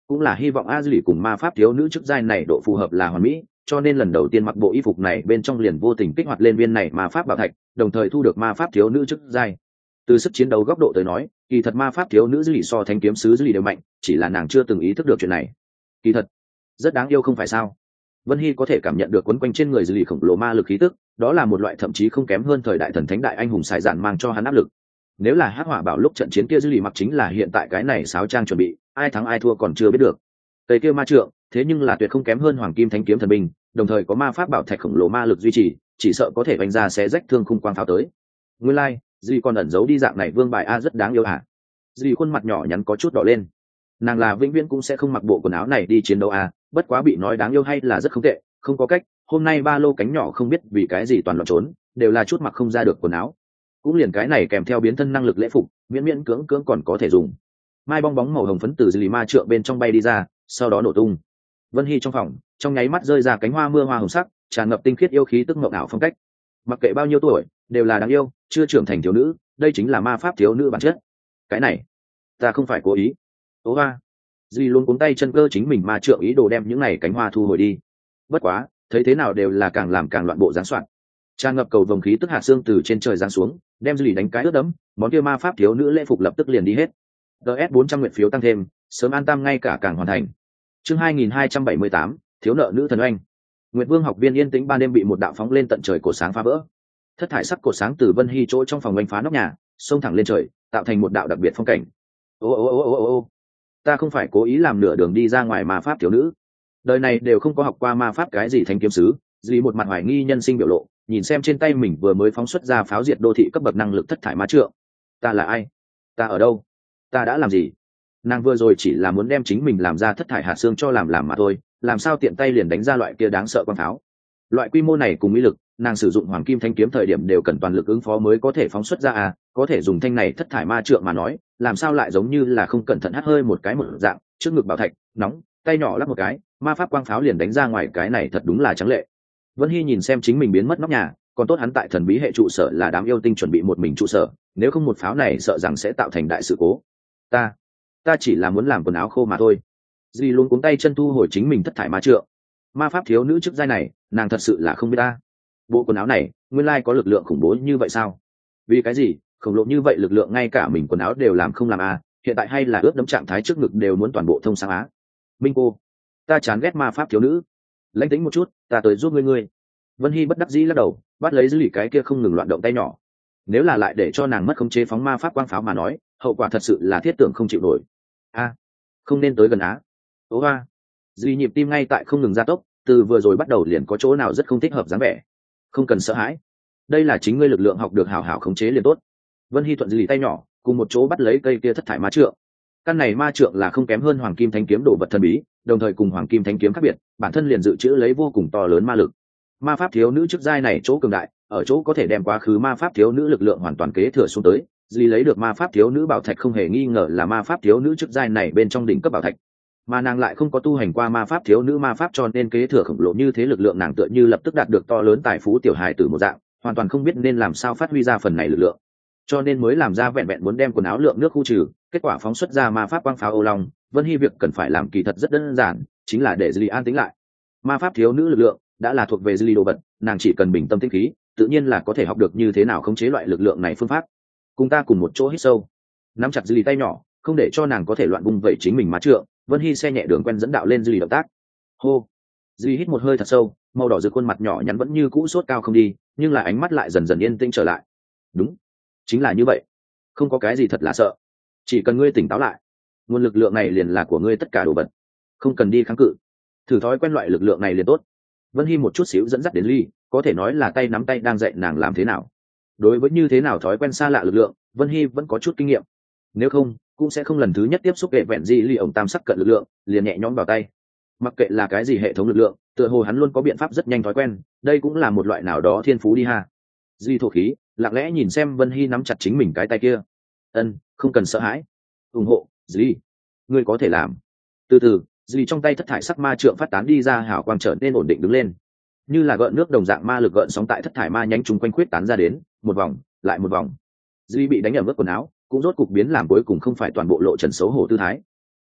cũng là hy vọng a dư lì cùng ma pháp thiếu nữ chức giai này độ phù hợp là hoàn mỹ, cho nên lần đầu tiên mặc bộ y phục này bên trong liền vô tình kích hoạt lên viên này ma pháp bảo thạch, đồng thời thu được ma pháp thiếu nữ chức giai. Từ sức chiến đấu góc độ tới nói, kỳ thật ma pháp thiếu nữ dư lì so thánh kiếm sứ dư lì đều mạnh, chỉ là nàng chưa từng ý thức được chuyện này. Kỳ thật rất đáng yêu không phải sao? Vân Hy có thể cảm nhận được quấn quanh trên người dư lì khổng lồ ma lực khí tức, đó là một loại thậm chí không kém hơn thời đại thần thánh đại anh hùng xài dạn mang cho hắn áp lực. Nếu là hắc hỏa bảo lúc trận chiến kia dư lì mặc chính là hiện tại cái này sáo trang chuẩn bị, ai thắng ai thua còn chưa biết được. Tây kia ma trượng, thế nhưng là tuyệt không kém hơn hoàng kim thánh kiếm thần binh, đồng thời có ma pháp bảo thạch khổng lồ ma lực duy trì, chỉ sợ có thể vành ra xé rách thương khung quang pháo tới. Nguyên lai, like, dì còn ẩn giấu đi dạng này vương bài a rất đáng yêu hả? Dì khuôn mặt nhỏ nhắn có chút đỏ lên. Nàng là vĩnh viễn cũng sẽ không mặc bộ quần áo này đi chiến đấu a, bất quá bị nói đáng yêu hay là rất không tệ, không có cách, hôm nay ba lô cánh nhỏ không biết vì cái gì toàn loạn trốn, đều là chút mặc không ra được quần áo. Cũng liền cái này kèm theo biến thân năng lực lễ phục, miễn miễn cưỡng cưỡng còn có thể dùng. Mai bong bóng màu hồng phấn từ dì ma trượng bên trong bay đi ra, sau đó nổ tung. Vân Hy trong phòng, trong nháy mắt rơi ra cánh hoa mưa hoa hồng sắc, tràn ngập tinh khiết yêu khí tức ngộng ảo phong cách. Mặc kệ bao nhiêu tuổi, đều là đáng yêu, chưa trưởng thành thiếu nữ, đây chính là ma pháp thiếu nữ bản chất. Cái này, ta không phải cố ý. Tố hoa. Dì luôn cuống tay chân cơ chính mình ma trượng ý đồ đem những này cánh hoa thu hồi đi. Bất quá, thấy thế nào đều là càng làm càng loạn bộ giáng soạn. Tràn ngập cầu vồng khí tức hạt xương từ trên trời giáng xuống, đem dì đánh cái ướt đẫm, món kia ma pháp thiếu nữ lễ phục lập tức liền đi hết. đê ét bốn trăm nguyện phiếu tăng thêm, sớm an tâm ngay cả càng hoàn thành. Chương hai nghìn hai trăm bảy mươi tám, thiếu nợ nữ thần oanh. Nguyệt Vương học viên yên tĩnh ban đêm bị một đạo phóng lên tận trời cổ sáng phá vỡ. Thất thải sắc cổ sáng từ Vân Hy chỗ trong phòng oanh phá nóc nhà, xông thẳng lên trời, tạo thành một đạo đặc biệt phong cảnh. Ô ô ô ô ô ô, ta không phải cố ý làm nửa đường đi ra ngoài ma pháp thiếu nữ. Đời này đều không có học qua ma pháp cái gì thánh kiếm sứ, dì một mặt hoài nghi nhân sinh biểu lộ, nhìn xem trên tay mình vừa mới phóng xuất ra pháo diệt đô thị cấp bậc năng lực thất thải ma trượng. Ta là ai? Ta ở đâu? Ta đã làm gì? Nàng vừa rồi chỉ là muốn đem chính mình làm ra thất thải hạt xương cho làm làm mà thôi, làm sao tiện tay liền đánh ra loại kia đáng sợ quang pháo. Loại quy mô này cùng mỹ lực, nàng sử dụng hoàng kim thanh kiếm thời điểm đều cần toàn lực ứng phó mới có thể phóng xuất ra à, có thể dùng thanh này thất thải ma trượng mà nói, làm sao lại giống như là không cẩn thận hắt hơi một cái một dạng, trước ngực bảo thạch, nóng, tay nhỏ lắp một cái, ma pháp quang pháo liền đánh ra ngoài, cái này thật đúng là trắng lệ. Vân Hy nhìn xem chính mình biến mất nóc nhà, còn tốt hắn tại thần bí hệ trụ sở là đám yêu tinh chuẩn bị một mình trụ sở, nếu không một pháo này sợ rằng sẽ tạo thành đại sự cố. Ta, ta chỉ là muốn làm quần áo khô mà thôi. Dì luôn cuống tay chân thu hồi chính mình thất thải ma trượng. Ma pháp thiếu nữ trước giai này, nàng thật sự là không biết ta. Bộ quần áo này, nguyên lai có lực lượng khủng bố như vậy sao? Vì cái gì, khổng lồ như vậy lực lượng ngay cả mình quần áo đều làm không làm à, hiện tại hay là ướt đẫm trạng thái trước ngực đều muốn toàn bộ thông sáng á. Minh cô, ta chán ghét ma pháp thiếu nữ. Lãnh tĩnh một chút, ta tới giúp ngươi ngươi. Vân Hy bất đắc dĩ lắc đầu, bắt lấy dư lì cái kia không ngừng loạn động tay nhỏ. Nếu là lại để cho nàng mất khống chế phóng ma pháp quang pháo mà nói, hậu quả thật sự là thiết tưởng không chịu nổi. A, không nên tới gần á. Tố hoa. Dì nhịp tim ngay tại không ngừng gia tốc, từ vừa rồi bắt đầu liền có chỗ nào rất không thích hợp dáng vẻ. Không cần sợ hãi, đây là chính ngươi lực lượng học được hảo hảo khống chế liền tốt. Vân Hy thuận dì tay nhỏ, cùng một chỗ bắt lấy cây kia thất thải ma trượng. Căn này ma trượng là không kém hơn hoàng kim thánh kiếm đồ vật thần bí, đồng thời cùng hoàng kim thánh kiếm khác biệt, bản thân liền dự trữ lấy vô cùng to lớn ma lực. Ma pháp thiếu nữ trước giai này chỗ cường đại, ở chỗ có thể đem quá khứ ma pháp thiếu nữ lực lượng hoàn toàn kế thừa xuống tới. Dì lấy được ma pháp thiếu nữ bảo thạch không hề nghi ngờ là ma pháp thiếu nữ trước giai này bên trong đỉnh cấp bảo thạch, mà nàng lại không có tu hành qua ma pháp thiếu nữ ma pháp, cho nên kế thừa khổng lồ như thế lực lượng nàng tựa như lập tức đạt được to lớn tài phú tiểu hài từ một dạng, hoàn toàn không biết nên làm sao phát huy ra phần này lực lượng, cho nên mới làm ra vẹn vẹn muốn đem quần áo lượng nước khu trừ, kết quả phóng xuất ra ma pháp quang pháo ô long. Vân Hy việc cần phải làm kỳ thật rất đơn giản, chính là để dì an tĩnh lại. Ma pháp thiếu nữ lực lượng đã là thuộc về dì đồ vật, nàng chỉ cần bình tâm tĩnh khí, tự nhiên là có thể học được như thế nào khống chế loại lực lượng này phương pháp. Cùng ta cùng một chỗ hít sâu, nắm chặt dì tay nhỏ, không để cho nàng có thể loạn vung vẩy chính mình má trượng. Vân Hy xe nhẹ đường quen dẫn đạo lên dì động tác. Hô, dì hít một hơi thật sâu, màu đỏ rực khuôn mặt nhỏ nhắn vẫn như cũ sốt cao không đi, nhưng là ánh mắt lại dần dần yên tĩnh trở lại. Đúng, chính là như vậy, không có cái gì thật là sợ, chỉ cần ngươi tỉnh táo lại, nguồn lực lượng này liền là của ngươi tất cả đồ vật, không cần đi kháng cự, thử thói quen loại lực lượng này liền tốt. Vân Hy một chút xíu dẫn dắt đến Ly, có thể nói là tay nắm tay đang dạy nàng làm thế nào. Đối với như thế nào thói quen xa lạ lực lượng, Vân Hy vẫn có chút kinh nghiệm, nếu không cũng sẽ không lần thứ nhất tiếp xúc hệ vẹn gì Ly ổng tam sắc cận lực lượng liền nhẹ nhõm vào tay. Mặc kệ là cái gì hệ thống lực lượng, tựa hồ hắn luôn có biện pháp rất nhanh thói quen, đây cũng là một loại nào đó thiên phú đi ha. Di thổ khí lặng lẽ nhìn xem Vân Hy nắm chặt chính mình cái tay kia. Ân, không cần sợ hãi, ủng hộ Di, ngươi có thể làm. Từ từ, Di trong tay thất thải sắc ma trượng phát tán đi ra hào quang, trở nên ổn định đứng lên, như là gợn nước đồng dạng ma lực gợn sóng tại thất thải ma nhánh chung quanh khuyết tán ra đến, một vòng lại một vòng. Di bị đánh ở mức quần áo cũng rốt cục biến làm cuối cùng không phải toàn bộ lộ trần xấu hổ tư thái. Ân,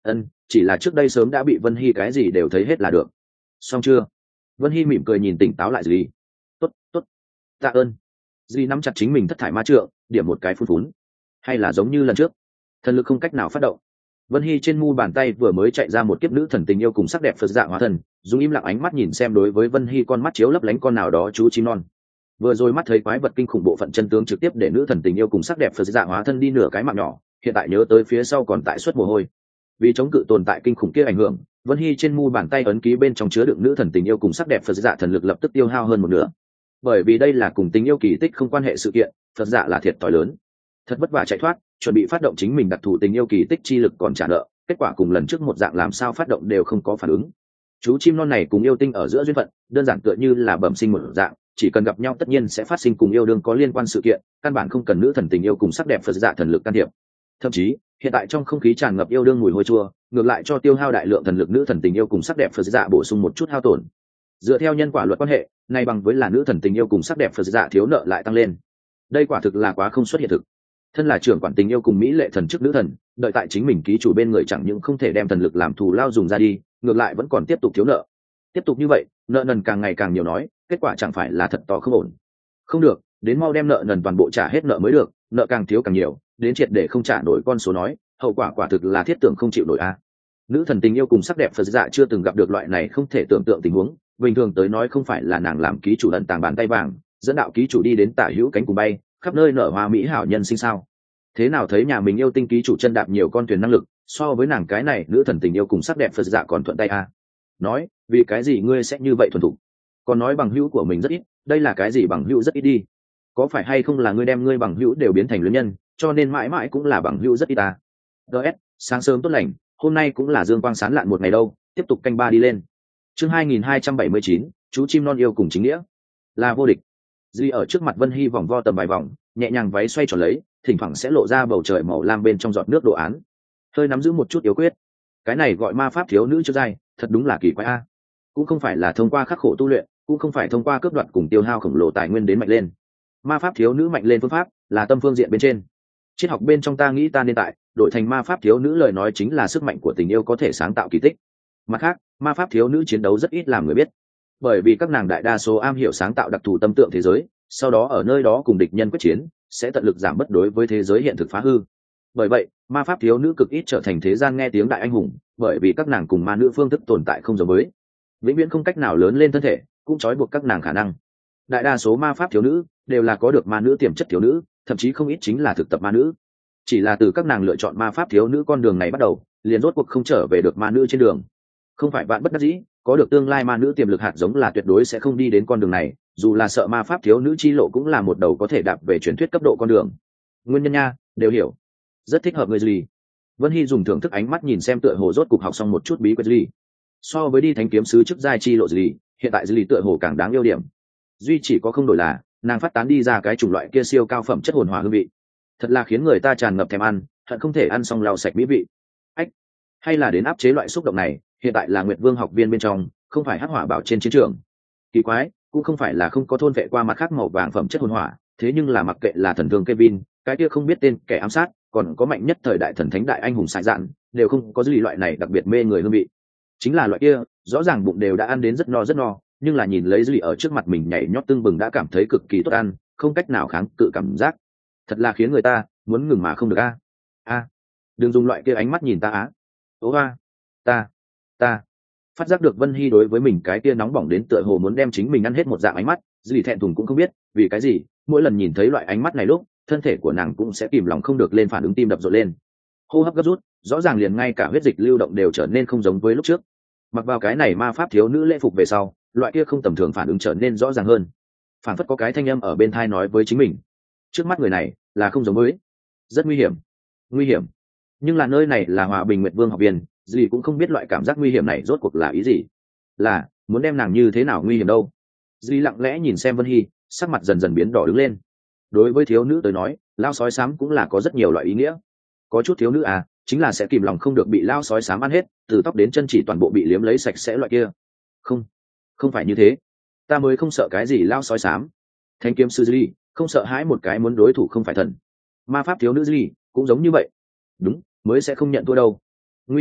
chỉ là trước đây sớm đã bị Vân Hy cái gì đều thấy hết là được. Xong chưa? Vân Hy mỉm cười nhìn tỉnh táo lại gì. Tốt, tốt, tạ ơn. Dì nắm chặt chính mình thất thải ma trượng, điểm một cái phun phún. Hay là giống như lần trước, thần lực không cách nào phát động. Vân Hy trên mu bàn tay vừa mới chạy ra một kiếp nữ thần tình yêu cùng sắc đẹp Phật dạ hóa thần, dùng im lặng ánh mắt nhìn xem đối với Vân Hy con mắt chiếu lấp lánh con nào đó chú chim non. Vừa rồi mắt thấy quái vật kinh khủng bộ phận chân tướng trực tiếp để nữ thần tình yêu cùng sắc đẹp Phật dạ hóa thân đi nửa cái mạng nhỏ, hiện tại nhớ tới phía sau còn tại suất mồ hôi. Vì chống cự tồn tại kinh khủng kia ảnh hưởng, Vân Hy trên mu bàn tay ấn ký bên trong chứa đựng nữ thần tình yêu cùng sắc đẹp Phật dạ thần lực lập tức tiêu hao hơn một nửa. Bởi vì đây là cùng tình yêu kỳ tích không quan hệ sự kiện, Phật dạ là thiệt thòi lớn. Thật vất vả chạy thoát, chuẩn bị phát động chính mình đặc thù tình yêu kỳ tích chi lực còn trả nợ, kết quả cùng lần trước một dạng làm sao phát động đều không có phản ứng. Chú chim non này cùng yêu tinh ở giữa duyên phận, đơn giản tựa như là bẩm sinh một dạng, chỉ cần gặp nhau tất nhiên sẽ phát sinh cùng yêu đương có liên quan sự kiện, căn bản không cần nữ thần tình yêu cùng sắc đẹp Phật dạ thần lực can thiệp. Thậm chí, hiện tại trong không khí tràn ngập yêu đương mùi hôi chua, ngược lại cho tiêu hao đại lượng thần lực nữ thần tình yêu cùng sắc đẹp Phật dạ bổ sung một chút hao tổn. Dựa theo nhân quả luật quan hệ, này bằng với là nữ thần tình yêu cùng sắc đẹp Phật dạ thiếu nợ lại tăng lên. Đây quả thực là quá không xuất hiện thực. Thân là trưởng quản tình yêu cùng mỹ lệ thần chức nữ thần, đợi tại chính mình ký chủ bên người chẳng những không thể đem thần lực làm thù lao dùng ra đi, ngược lại vẫn còn tiếp tục thiếu nợ. Tiếp tục như vậy, nợ nần càng ngày càng nhiều nói, kết quả chẳng phải là thật to không ổn. Không được, đến mau đem nợ nần toàn bộ trả hết nợ mới được, nợ càng thiếu càng nhiều, đến triệt để không trả nổi con số nói, hậu quả quả thực là thiết tưởng không chịu nổi a. Nữ thần tình yêu cùng sắc đẹp Phật dạ chưa từng gặp được loại này không thể tưởng tượng tình huống, bình thường tới nói không phải là nàng làm ký chủ ẩn tàng bàn tay vàng, dẫn đạo ký chủ đi đến tả hữu cánh cùng bay, khắp nơi nở hoa mỹ hảo nhân sinh sao? Thế nào thấy nhà mình yêu tinh ký chủ chân đạp nhiều con thuyền năng lực, so với nàng cái này nữ thần tình yêu cùng sắc đẹp Phật dạ còn thuận tay a. Nói, vì cái gì ngươi sẽ như vậy thuần thục? Còn nói bằng hữu của mình rất ít, đây là cái gì bằng hữu rất ít đi? Có phải hay không là ngươi đem ngươi bằng hữu đều biến thành luyến nhân, cho nên mãi mãi cũng là bằng hữu rất ít ta? ds sáng sớm tốt lành, hôm nay cũng là dương quang sáng lạn một ngày đâu, tiếp tục canh ba đi lên. Chương hai nghìn hai trăm bảy mươi chín, chú chim non yêu cùng chính nghĩa là vô địch. Duy ở trước mặt Vân Hy vòng vo tầm vài vòng, nhẹ nhàng váy xoay tròn lấy, thỉnh thoảng sẽ lộ ra bầu trời màu lam bên trong giọt nước đồ án. Hơi nắm giữ một chút yếu quyết. Cái này gọi ma pháp thiếu nữ chưa dai, thật đúng là kỳ quái a. Cũng không phải là thông qua khắc khổ tu luyện, cũng không phải thông qua cướp đoạt cùng tiêu hao khổng lồ tài nguyên đến mạnh lên. Ma pháp thiếu nữ mạnh lên phương pháp là tâm phương diện bên trên. Triết học bên trong ta nghĩ ta nên tại, đổi thành ma pháp thiếu nữ lời nói chính là sức mạnh của tình yêu có thể sáng tạo kỳ tích. Mặt khác, ma pháp thiếu nữ chiến đấu rất ít làm người biết, bởi vì các nàng đại đa số am hiểu sáng tạo đặc thù tâm tượng thế giới, sau đó ở nơi đó cùng địch nhân quyết chiến, sẽ tận lực giảm bất đối với thế giới hiện thực phá hư. Bởi vậy, ma pháp thiếu nữ cực ít trở thành thế gian nghe tiếng đại anh hùng, bởi vì các nàng cùng ma nữ phương thức tồn tại không giống với, vĩnh viễn không cách nào lớn lên thân thể, cũng trói buộc các nàng khả năng. Đại đa số ma pháp thiếu nữ đều là có được ma nữ tiềm chất thiếu nữ, thậm chí không ít chính là thực tập ma nữ. Chỉ là từ các nàng lựa chọn ma pháp thiếu nữ con đường này bắt đầu, liền rốt cuộc không trở về được ma nữ trên đường. Không phải bạn bất đắc dĩ, có được tương lai ma nữ tiềm lực hạt giống là tuyệt đối sẽ không đi đến con đường này, dù là sợ ma pháp thiếu nữ chi lộ cũng là một đầu có thể đạp về truyền thuyết cấp độ con đường. Nguyên nhân nha, đều hiểu. Rất thích hợp người gì. Vân Hy dùng thưởng thức ánh mắt nhìn xem tựa hồ rốt cục học xong một chút bí quyết gì. So với đi thánh kiếm sứ trước giai chi lộ gì, hiện tại gì tựa hồ càng đáng yêu điểm. Duy chỉ có không đổi là, nàng phát tán đi ra cái chủng loại kia siêu cao phẩm chất hồn hòa hương vị. Thật là khiến người ta tràn ngập thèm ăn, hận không thể ăn xong lau sạch mỹ vị. Ách, hay là đến áp chế loại xúc động này, hiện tại là Nguyệt Vương học viên bên trong, không phải hắc hỏa bảo trên chiến trường. Kỳ quái, cũng không phải là không có thôn vệ qua mặt khác màu vàng phẩm chất hồn hỏa, thế nhưng là mặc kệ là thần thương Kevin, cái kia không biết tên kẻ ám sát, còn có mạnh nhất thời đại thần thánh đại anh hùng sai dạn, đều không có gì loại này đặc biệt mê người hương vị. Chính là loại kia, rõ ràng bụng đều đã ăn đến rất no rất no, nhưng là nhìn lấy dư ở trước mặt mình nhảy nhót tưng bừng đã cảm thấy cực kỳ tốt ăn, không cách nào kháng cự cảm giác. Thật là khiến người ta muốn ngừng mà không được a. A, đừng dùng loại kia ánh mắt nhìn ta á. Ố a, ta, ta. Phát giác được Vân Hy đối với mình cái kia nóng bỏng đến tựa hồ muốn đem chính mình ăn hết một dạng ánh mắt, dư thẹn thùng cũng không biết vì cái gì, mỗi lần nhìn thấy loại ánh mắt này lúc, thân thể của nàng cũng sẽ kìm lòng không được lên phản ứng tim đập rộn lên, hô hấp gấp rút, rõ ràng liền ngay cả huyết dịch lưu động đều trở nên không giống với lúc trước. Mặc vào cái này ma pháp thiếu nữ lễ phục về sau, loại kia không tầm thường phản ứng trở nên rõ ràng hơn, phản phất có cái thanh âm ở bên thai nói với chính mình, trước mắt người này là không giống với, rất nguy hiểm, nguy hiểm. Nhưng là nơi này là Hòa Bình Nguyệt Vương học viên, gì cũng không biết loại cảm giác nguy hiểm này rốt cuộc là ý gì, là muốn đem nàng như thế nào nguy hiểm đâu. Dì lặng lẽ nhìn xem Vân Hy, sắc mặt dần dần biến đỏ đứng lên. Đối với thiếu nữ tới nói, lao sói xám cũng là có rất nhiều loại ý nghĩa. Có chút thiếu nữ à, chính là sẽ kìm lòng không được bị lao sói xám ăn hết, từ tóc đến chân chỉ toàn bộ bị liếm lấy sạch sẽ loại kia. Không, không phải như thế. Ta mới không sợ cái gì lao sói xám. Thanh kiếm sư Dì không sợ hãi một cái muốn đối thủ không phải thần. Ma pháp thiếu nữ Dì cũng giống như vậy. Đúng, mới sẽ không nhận thua đâu. Nguy hiểm,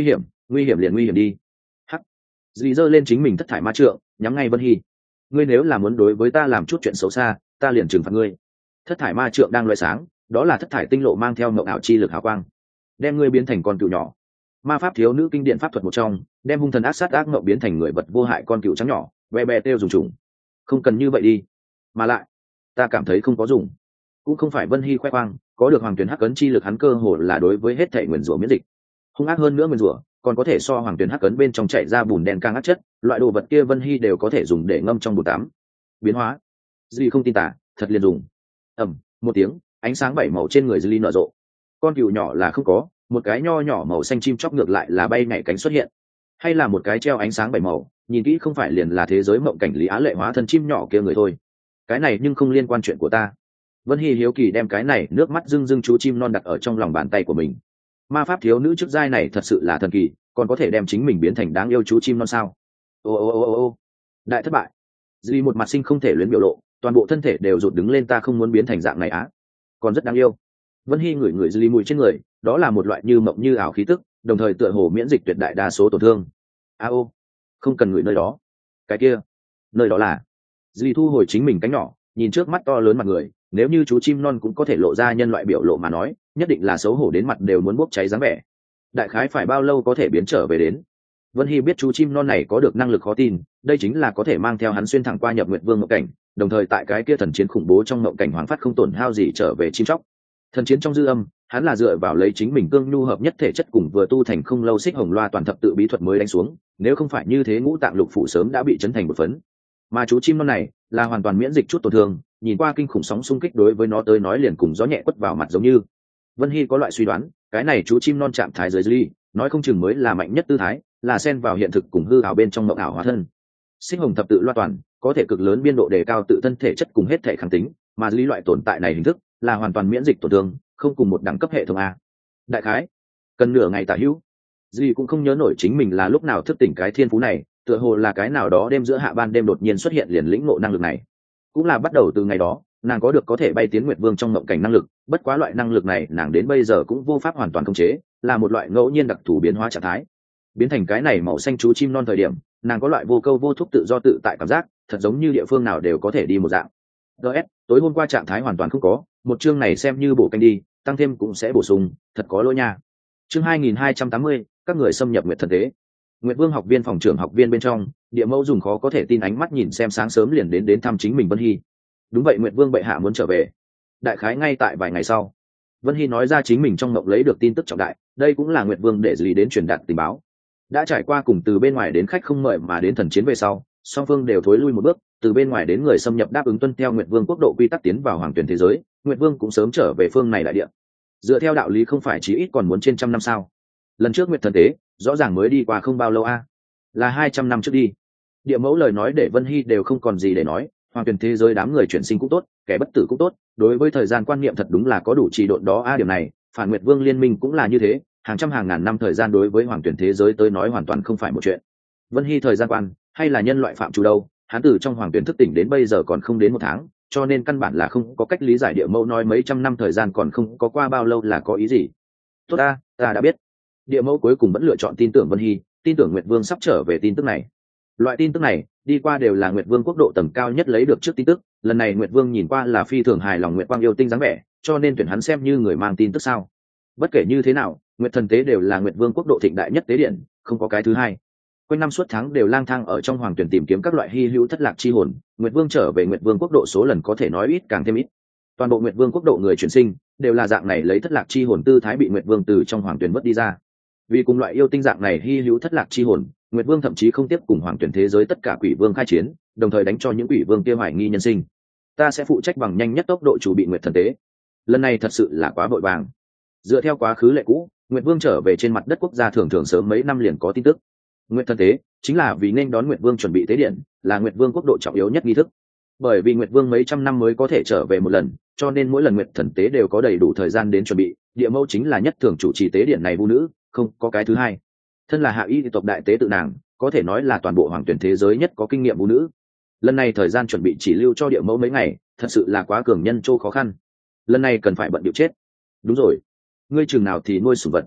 nguy hiểm liền nguy hiểm đi. Hắc. Dì giơ lên chính mình thất thải ma trượng, nhắm ngay Vân Hy. Ngươi nếu là muốn đối với ta làm chút chuyện xấu xa, ta liền trừng phạt ngươi. Thất thải ma trượng đang loại sáng, đó là thất thải tinh lộ mang theo mộng ảo chi lực hào quang, đem ngươi biến thành con cựu nhỏ. Ma pháp thiếu nữ kinh điển pháp thuật một trong, đem hung thần ác sát ác mộng biến thành người vật vô hại con cựu trắng nhỏ, be be têu dùng trùng. Không cần như vậy đi. Mà lại, ta cảm thấy không có dùng. Cũng không phải Vân Hy khoe khoang, có được hoàng tuyển hắc ấn chi lực hắn cơ hồ là đối với hết thể nguyền rủa miễn dịch. Hung ác hơn nữa nguyền rủa, còn có thể so hoàng tuyển hắc ấn bên trong chạy ra bùn đen càng ác chất, loại đồ vật kia Vân Hy đều có thể dùng để ngâm trong bồn tắm. Biến hóa. Duy không tin tả, thật liền dùng. Ầm, một tiếng, ánh sáng bảy màu trên người Duy nở rộ. Con cừu nhỏ là không có, một cái nho nhỏ màu xanh chim chóc ngược lại là bay nhảy cánh xuất hiện. Hay là một cái treo ánh sáng bảy màu, nhìn kỹ không phải liền là thế giới mộng cảnh Lý Á Lệ hóa thân chim nhỏ kia người thôi. Cái này nhưng không liên quan chuyện của ta. Vân Hy hiếu kỳ đem cái này nước mắt rưng rưng chú chim non đặt ở trong lòng bàn tay của mình. Ma pháp thiếu nữ trước giai này thật sự là thần kỳ, còn có thể đem chính mình biến thành đáng yêu chú chim non sao? Ô ô ô ô ô, đại thất bại. Duy một mặt sinh không thể luyến biểu lộ, toàn bộ thân thể đều rụt đứng lên, ta không muốn biến thành dạng này á, còn rất đáng yêu. Vân Hy ngửi ngửi Duy mùi trên người, đó là một loại như mộng như ảo khí tức, đồng thời tựa hồ miễn dịch tuyệt đại đa số tổn thương. A ô, không cần ngửi nơi đó. Cái kia, nơi đó là. Duy thu hồi chính mình cánh nhỏ, nhìn trước mắt to lớn mặt người, nếu như chú chim non cũng có thể lộ ra nhân loại biểu lộ mà nói, nhất định là xấu hổ đến mặt đều muốn bốc cháy dáng vẻ. Đại khái phải bao lâu có thể biến trở về đến? Vân Hy biết chú chim non này có được năng lực khó tin, đây chính là có thể mang theo hắn xuyên thẳng qua nhập Nguyệt Vương mộng cảnh, đồng thời tại cái kia thần chiến khủng bố trong mộng cảnh hoàng phát không tổn hao gì trở về chim chóc. Thần chiến trong dư âm, hắn là dựa vào lấy chính mình cương nhu hợp nhất thể chất cùng vừa tu thành không lâu xích hồng loa toàn thập tự bí thuật mới đánh xuống, nếu không phải như thế ngũ tạng lục phủ sớm đã bị chấn thành một phấn. Mà chú chim non này là hoàn toàn miễn dịch chút tổn thương, nhìn qua kinh khủng sóng xung kích đối với nó tới nói liền cùng gió nhẹ quất vào mặt giống như. Vân Hy có loại suy đoán, cái này chú chim non chạm thái giới ly, nói không chừng mới là mạnh nhất tư thái, là xen vào hiện thực cùng hư ảo bên trong mộng ảo hóa thân. Xích hồng thập tự loa toàn có thể cực lớn biên độ đề cao tự thân thể chất cùng hết thể kháng tính, mà lý loại tồn tại này hình thức là hoàn toàn miễn dịch tổn thương, không cùng một đẳng cấp hệ thống a. Đại khái cần nửa ngày tả hữu. Duy cũng không nhớ nổi chính mình là lúc nào thức tỉnh cái thiên phú này, tựa hồ là cái nào đó đêm giữa hạ ban đêm đột nhiên xuất hiện liền lĩnh ngộ năng lực này. Cũng là bắt đầu từ ngày đó, nàng có được có thể bay tiến Nguyệt Vương trong mộng cảnh năng lực, bất quá loại năng lực này nàng đến bây giờ cũng vô pháp hoàn toàn khống chế, là một loại ngẫu nhiên đặc thù biến hóa trạng thái. Biến thành cái này màu xanh chú chim non thời điểm, nàng có loại vô câu vô thúc tự do tự tại cảm giác, thật giống như địa phương nào đều có thể đi một dạng. ds tối hôm qua trạng thái hoàn toàn không có, một chương này xem như bổ canh đi, tăng thêm cũng sẽ bổ sung, thật có lỗi nha. Chương hai nghìn hai trăm tám mươi, các người xâm nhập Nguyệt thần tế. Nguyệt Vương học viên phòng trưởng học viên bên trong, Địa Mẫu dùng khó có thể tin ánh mắt nhìn xem sáng sớm liền đến đến thăm chính mình Vân Hy. Đúng vậy, Nguyệt Vương bệ hạ muốn trở về. Đại khái ngay tại vài ngày sau. Vân Hy nói ra chính mình trong mộng lấy được tin tức trọng đại, đây cũng là Nguyệt Vương để gì đến truyền đạt tình báo. Đã trải qua cùng từ bên ngoài đến khách không mời mà đến thần chiến về sau, song phương đều thối lui một bước, từ bên ngoài đến người xâm nhập đáp ứng tuân theo Nguyệt Vương quốc độ quy tắc tiến vào hoàng tuyển thế giới, Nguyệt Vương cũng sớm trở về phương này đại địa. Dựa theo đạo lý không phải chí ít còn muốn trên trăm năm sao? Lần trước Nguyệt thần tế, rõ ràng mới đi qua không bao lâu a, là hai trăm năm trước đi. Địa Mẫu lời nói để Vân Hy đều không còn gì để nói, hoàng tuyển thế giới đám người chuyển sinh cũng tốt, kẻ bất tử cũng tốt, đối với thời gian quan niệm thật đúng là có đủ trì độn đó a. Điểm này, Phản Nguyệt Vương liên minh cũng là như thế, hàng trăm hàng ngàn năm thời gian đối với hoàng tuyển thế giới tới nói hoàn toàn không phải một chuyện. Vân Hy thời gian quan hay là nhân loại phạm chủ đâu, hắn từ trong hoàng tuyển thức tỉnh đến bây giờ còn không đến một tháng, cho nên căn bản là không có cách lý giải Địa Mẫu nói mấy trăm năm thời gian còn không có qua bao lâu là có ý gì. Tốt ta, ta đã biết. Địa Mẫu cuối cùng vẫn lựa chọn tin tưởng Vân Hy, tin tưởng Nguyệt Vương sắp trở về tin tức này. Loại tin tức này đi qua đều là Nguyệt Vương quốc độ tầm cao nhất lấy được trước tin tức, lần này Nguyệt Vương nhìn qua là phi thường hài lòng Nguyệt Quang yêu tinh dáng vẻ, cho nên tuyển hắn xem như người mang tin tức sao. Bất kể như thế nào, Nguyệt thần tế đều là Nguyệt Vương quốc độ thịnh đại nhất tế điện, không có cái thứ hai. Quanh năm suốt tháng đều lang thang ở trong hoàng tuyển tìm kiếm các loại hy hữu thất lạc chi hồn, Nguyệt Vương trở về Nguyệt Vương quốc độ số lần có thể nói ít càng thêm ít. Toàn bộ Nguyệt Vương quốc độ người chuyển sinh đều là dạng này lấy thất lạc chi hồn tư thái bị Nguyệt Vương từ trong hoàng tuyển vớt đi ra. Vì cùng loại yêu tinh dạng này hy hữu thất lạc chi hồn, Nguyệt Vương thậm chí không tiếp cùng hoàng tuyển thế giới tất cả quỷ vương khai chiến, đồng thời đánh cho những quỷ vương kia hoài nghi nhân sinh. Ta sẽ phụ trách bằng nhanh nhất tốc độ chủ bị Nguyệt thần tế. Lần này thật sự là quá vội vàng. Dựa theo quá khứ lệ cũ, Nguyệt Vương trở về trên mặt đất quốc gia thường thường sớm mấy năm liền có tin tức. Nguyệt thần tế chính là vì nên đón Nguyệt Vương chuẩn bị tế điện, là Nguyệt Vương quốc độ trọng yếu nhất nghi thức. Bởi vì Nguyệt Vương mấy trăm năm mới có thể trở về một lần, cho nên mỗi lần Nguyệt thần tế đều có đầy đủ thời gian đến chuẩn bị. Địa Mẫu chính là nhất thường chủ trì tế điện này vũ nữ, không có cái thứ hai. Thân là hạ y tộc đại tế tự nàng, có thể nói là toàn bộ hoàng tuyển thế giới nhất có kinh nghiệm vũ nữ. Lần này thời gian chuẩn bị chỉ lưu cho Địa Mẫu mấy ngày, thật sự là quá cường nhân châu khó khăn. Lần này cần phải bận điệu chết. Đúng rồi, ngươi chừng nào thì nuôi sủng vật?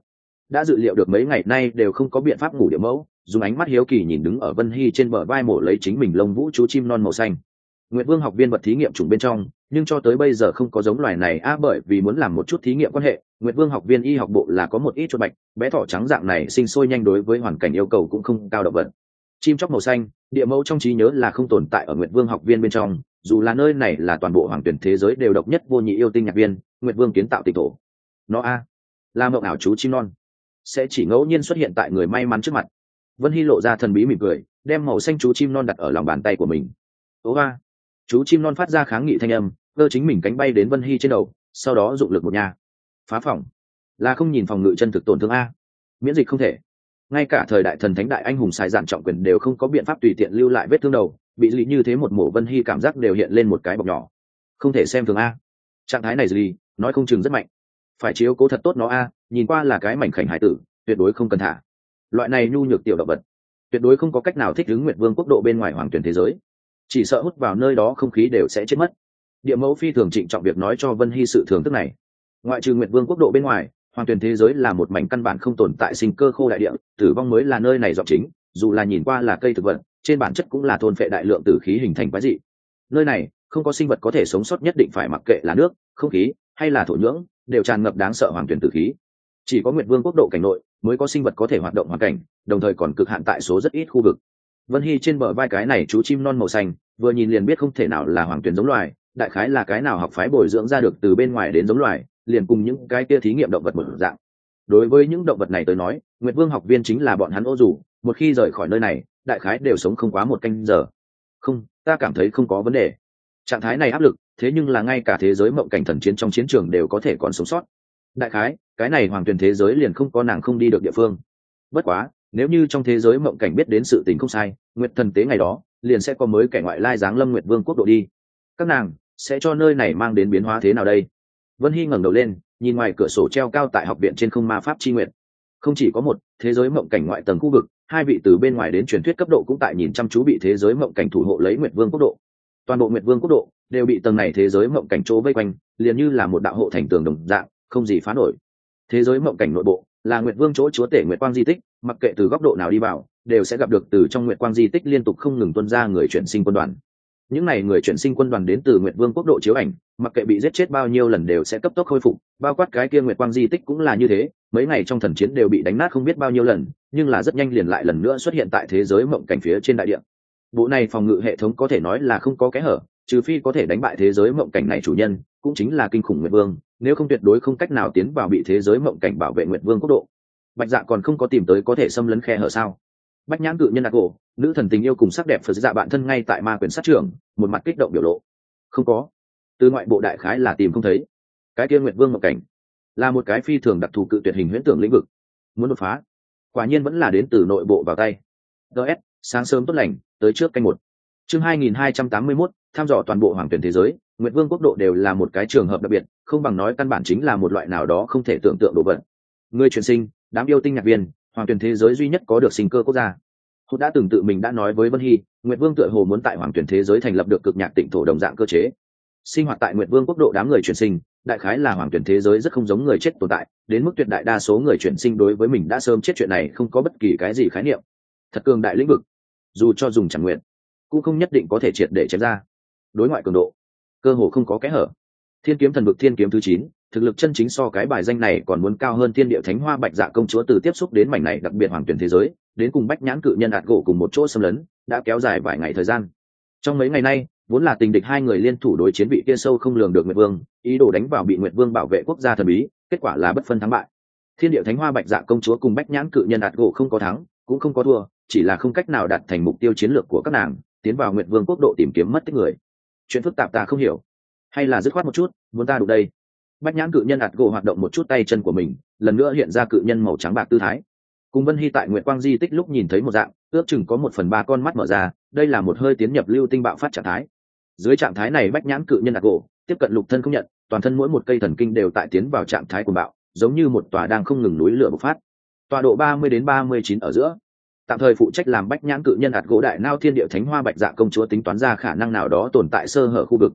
đã dự liệu được mấy ngày nay đều không có biện pháp ngủ địa mẫu dùng ánh mắt hiếu kỳ nhìn đứng ở Vân Hy trên bờ vai mổ lấy chính mình lông vũ chú chim non màu xanh. Nguyệt Vương học viên vật thí nghiệm trùng bên trong, nhưng cho tới bây giờ không có giống loài này a bởi vì muốn làm một chút thí nghiệm quan hệ, Nguyệt Vương học viên y học bộ là có một ít chuột bạch, bé thỏ trắng dạng này sinh sôi nhanh đối với hoàn cảnh yêu cầu cũng không cao động vật. Chim chóc màu xanh, địa mẫu trong trí nhớ là không tồn tại ở Nguyệt Vương học viên bên trong, dù là nơi này là toàn bộ hoàng tuyển thế giới đều độc nhất vô nhị yêu tinh nhạc viên, Nguyệt Vương kiến tạo tịch thổ. Nó a, là mộng ảo chú chim non, sẽ chỉ ngẫu nhiên xuất hiện tại người may mắn trước mặt. Vân Hy lộ ra thần bí mỉm cười, đem màu xanh chú chim non đặt ở lòng bàn tay của mình. Ố a, chú chim non phát ra kháng nghị thanh âm, cơ chính mình cánh bay đến Vân Hy trên đầu, sau đó dụng lực một nhà phá phòng. Là không nhìn phòng ngự chân thực tổn thương a, miễn dịch không thể. Ngay cả thời đại thần thánh đại anh hùng xài dạn trọng quyền đều không có biện pháp tùy tiện lưu lại vết thương đầu, bị lý như thế một mổ Vân Hy cảm giác đều hiện lên một cái bọc nhỏ. Không thể xem thường a, trạng thái này gì nói không chừng rất mạnh, phải chiếu cố thật tốt nó a, nhìn qua là cái mảnh khảnh hải tử, tuyệt đối không cần thả. Loại này nhu nhược tiểu động vật tuyệt đối không có cách nào thích ứng Nguyệt Vương quốc độ bên ngoài hoàng tuyển thế giới, chỉ sợ hút vào nơi đó không khí đều sẽ chết mất. Địa mẫu phi thường trịnh trọng việc nói cho Vân Hy sự thưởng thức này. Ngoại trừ Nguyệt Vương quốc độ bên ngoài, hoàng tuyển thế giới là một mảnh căn bản không tồn tại sinh cơ khô đại địa, tử vong mới là nơi này giọng chính, dù là nhìn qua là cây thực vật, trên bản chất cũng là thôn phệ đại lượng tử khí hình thành quái dị. Nơi này không có sinh vật có thể sống sót, nhất định phải mặc kệ là nước, không khí hay là thổ nhưỡng, đều tràn ngập đáng sợ hoàng tuyển tử khí. Chỉ có Nguyệt Vương quốc độ cảnh nội mới có sinh vật có thể hoạt động hoàn cảnh, đồng thời còn cực hạn tại số rất ít khu vực. Vân Hy trên bờ vai cái này chú chim non màu xanh, vừa nhìn liền biết không thể nào là hoàng tuyển giống loài, đại khái là cái nào học phái bồi dưỡng ra được từ bên ngoài đến giống loài, liền cùng những cái kia thí nghiệm động vật một dạng. Đối với những động vật này tới nói, Nguyệt Vương học viên chính là bọn hắn ô dù, một khi rời khỏi nơi này, đại khái đều sống không quá một canh giờ. Không, ta cảm thấy không có vấn đề. Trạng thái này áp lực, thế nhưng là ngay cả thế giới mộng cảnh thần chiến trong chiến trường đều có thể còn sống sót. Đại khái, cái này hoàng tuyển thế giới liền không có nàng không đi được địa phương. Bất quá, nếu như trong thế giới mộng cảnh biết đến sự tình không sai, Nguyệt thần tế ngày đó liền sẽ có mới kẻ ngoại lai giáng lâm Nguyệt Vương quốc độ đi. Các nàng sẽ cho nơi này mang đến biến hóa thế nào đây? Vân Hy ngẩng đầu lên, nhìn ngoài cửa sổ treo cao tại học viện trên không ma pháp chi nguyệt. Không chỉ có một thế giới mộng cảnh ngoại tầng khu vực, hai vị từ bên ngoài đến truyền thuyết cấp độ cũng tại nhìn chăm chú bị thế giới mộng cảnh thủ hộ lấy Nguyệt Vương quốc độ. Toàn bộ Nguyệt Vương quốc độ đều bị tầng này thế giới mộng cảnh chỗ vây quanh, liền như là một đạo hộ thành tường đồng dạng, không gì phá nổi. Thế giới mộng cảnh nội bộ là Nguyệt Vương chỗ chúa tể Nguyệt Quang di tích, mặc kệ từ góc độ nào đi vào, đều sẽ gặp được từ trong Nguyệt Quang di tích liên tục không ngừng tuôn ra người chuyển sinh quân đoàn. Những này người chuyển sinh quân đoàn đến từ Nguyệt Vương quốc độ chiếu ảnh, mặc kệ bị giết chết bao nhiêu lần đều sẽ cấp tốc khôi phục, bao quát cái kia Nguyệt Quang di tích cũng là như thế, mấy ngày trong thần chiến đều bị đánh nát không biết bao nhiêu lần, nhưng là rất nhanh liền lại lần nữa xuất hiện tại thế giới mộng cảnh phía trên đại địa. Bộ này phòng ngự hệ thống có thể nói là không có kẽ hở, trừ phi có thể đánh bại thế giới mộng cảnh này chủ nhân, cũng chính là kinh khủng Nguyệt Vương, nếu không tuyệt đối không cách nào tiến vào bị thế giới mộng cảnh bảo vệ Nguyệt Vương quốc độ. Bạch Dạ còn không có tìm tới có thể xâm lấn khe hở sao? Bách nhãn cự nhân đặc gỗ, nữ thần tình yêu cùng sắc đẹp Phật Dạ bạn thân ngay tại ma quyền sát trưởng, một mặt kích động biểu lộ. Không có, từ ngoại bộ đại khái là tìm không thấy. Cái kia Nguyệt Vương mộng cảnh là một cái phi thường đặc thù cự tuyệt hình huyễn tưởng lĩnh vực, muốn đột phá, quả nhiên vẫn là đến từ nội bộ vào tay. ds sáng sớm tốt lành, tới trước canh một. Chương hai nghìn hai trăm tám mươi mốt, tham dò toàn bộ hoàng tuyển thế giới. Nguyệt Vương quốc độ đều là một cái trường hợp đặc biệt, không bằng nói căn bản chính là một loại nào đó không thể tưởng tượng đồ vật. Người truyền sinh, đám yêu tinh nhạc viên, hoàng tuyển thế giới duy nhất có được sinh cơ quốc gia. Hốt đã từng tự mình đã nói với Vân Hy, Nguyệt Vương tựa hồ muốn tại hoàng tuyển thế giới thành lập được cực nhạc tịnh thổ đồng dạng cơ chế. Sinh hoạt tại Nguyệt Vương quốc độ đám người truyền sinh, đại khái là hoàng tuyển thế giới rất không giống người chết tồn tại, đến mức tuyệt đại đa số người chuyển sinh đối với mình đã sớm chết chuyện này không có bất kỳ cái gì khái niệm. Thật cường đại lĩnh vực, dù cho dùng chẳng nguyện, cũng không nhất định có thể triệt để chém ra. Đối ngoại cường độ, cơ hồ không có kẽ hở. Thiên kiếm thần vực thiên kiếm thứ chín, thực lực chân chính so cái bài danh này còn muốn cao hơn thiên địa thánh hoa bạch dạ công chúa từ tiếp xúc đến mảnh này đặc biệt hoàng tuyển thế giới, đến cùng bách nhãn cự nhân ạt gỗ cùng một chỗ xâm lấn, đã kéo dài vài ngày thời gian. Trong mấy ngày nay, vốn là tình địch hai người liên thủ đối chiến vị kia sâu không lường được Nguyệt Vương, ý đồ đánh vào bị Nguyệt Vương bảo vệ quốc gia thần bí, kết quả là bất phân thắng bại. Thiên địa thánh hoa bạch dạ công chúa cùng bách nhãn cự nhân ạt gỗ không có thắng, cũng không có thua, chỉ là không cách nào đạt thành mục tiêu chiến lược của các nàng, tiến vào Nguyệt Vương quốc độ tìm kiếm mất tích người. Chuyện phức tạp ta không hiểu, hay là dứt khoát một chút, muốn ta đụng đây. Bách nhãn cự nhân ạt gỗ hoạt động một chút tay chân của mình, lần nữa hiện ra cự nhân màu trắng bạc tư thái. Cùng Vân Hy tại Nguyệt Quang di tích lúc nhìn thấy một dạng, ước chừng có một phần ba con mắt mở ra, đây là một hơi tiến nhập lưu tinh bạo phát trạng thái. Dưới trạng thái này bách nhãn cự nhân ạt gỗ tiếp cận lục thân không nhận, toàn thân mỗi một cây thần kinh đều tại tiến vào trạng thái cuồng bạo, giống như một tòa đang không ngừng núi lửa bộc phát. Tọa độ ba mươi đến ba mươi chín ở giữa. Tạm thời phụ trách làm bách nhãn cự nhân ạt gỗ đại nao thiên địa thánh hoa bạch dạ công chúa tính toán ra khả năng nào đó tồn tại sơ hở khu vực.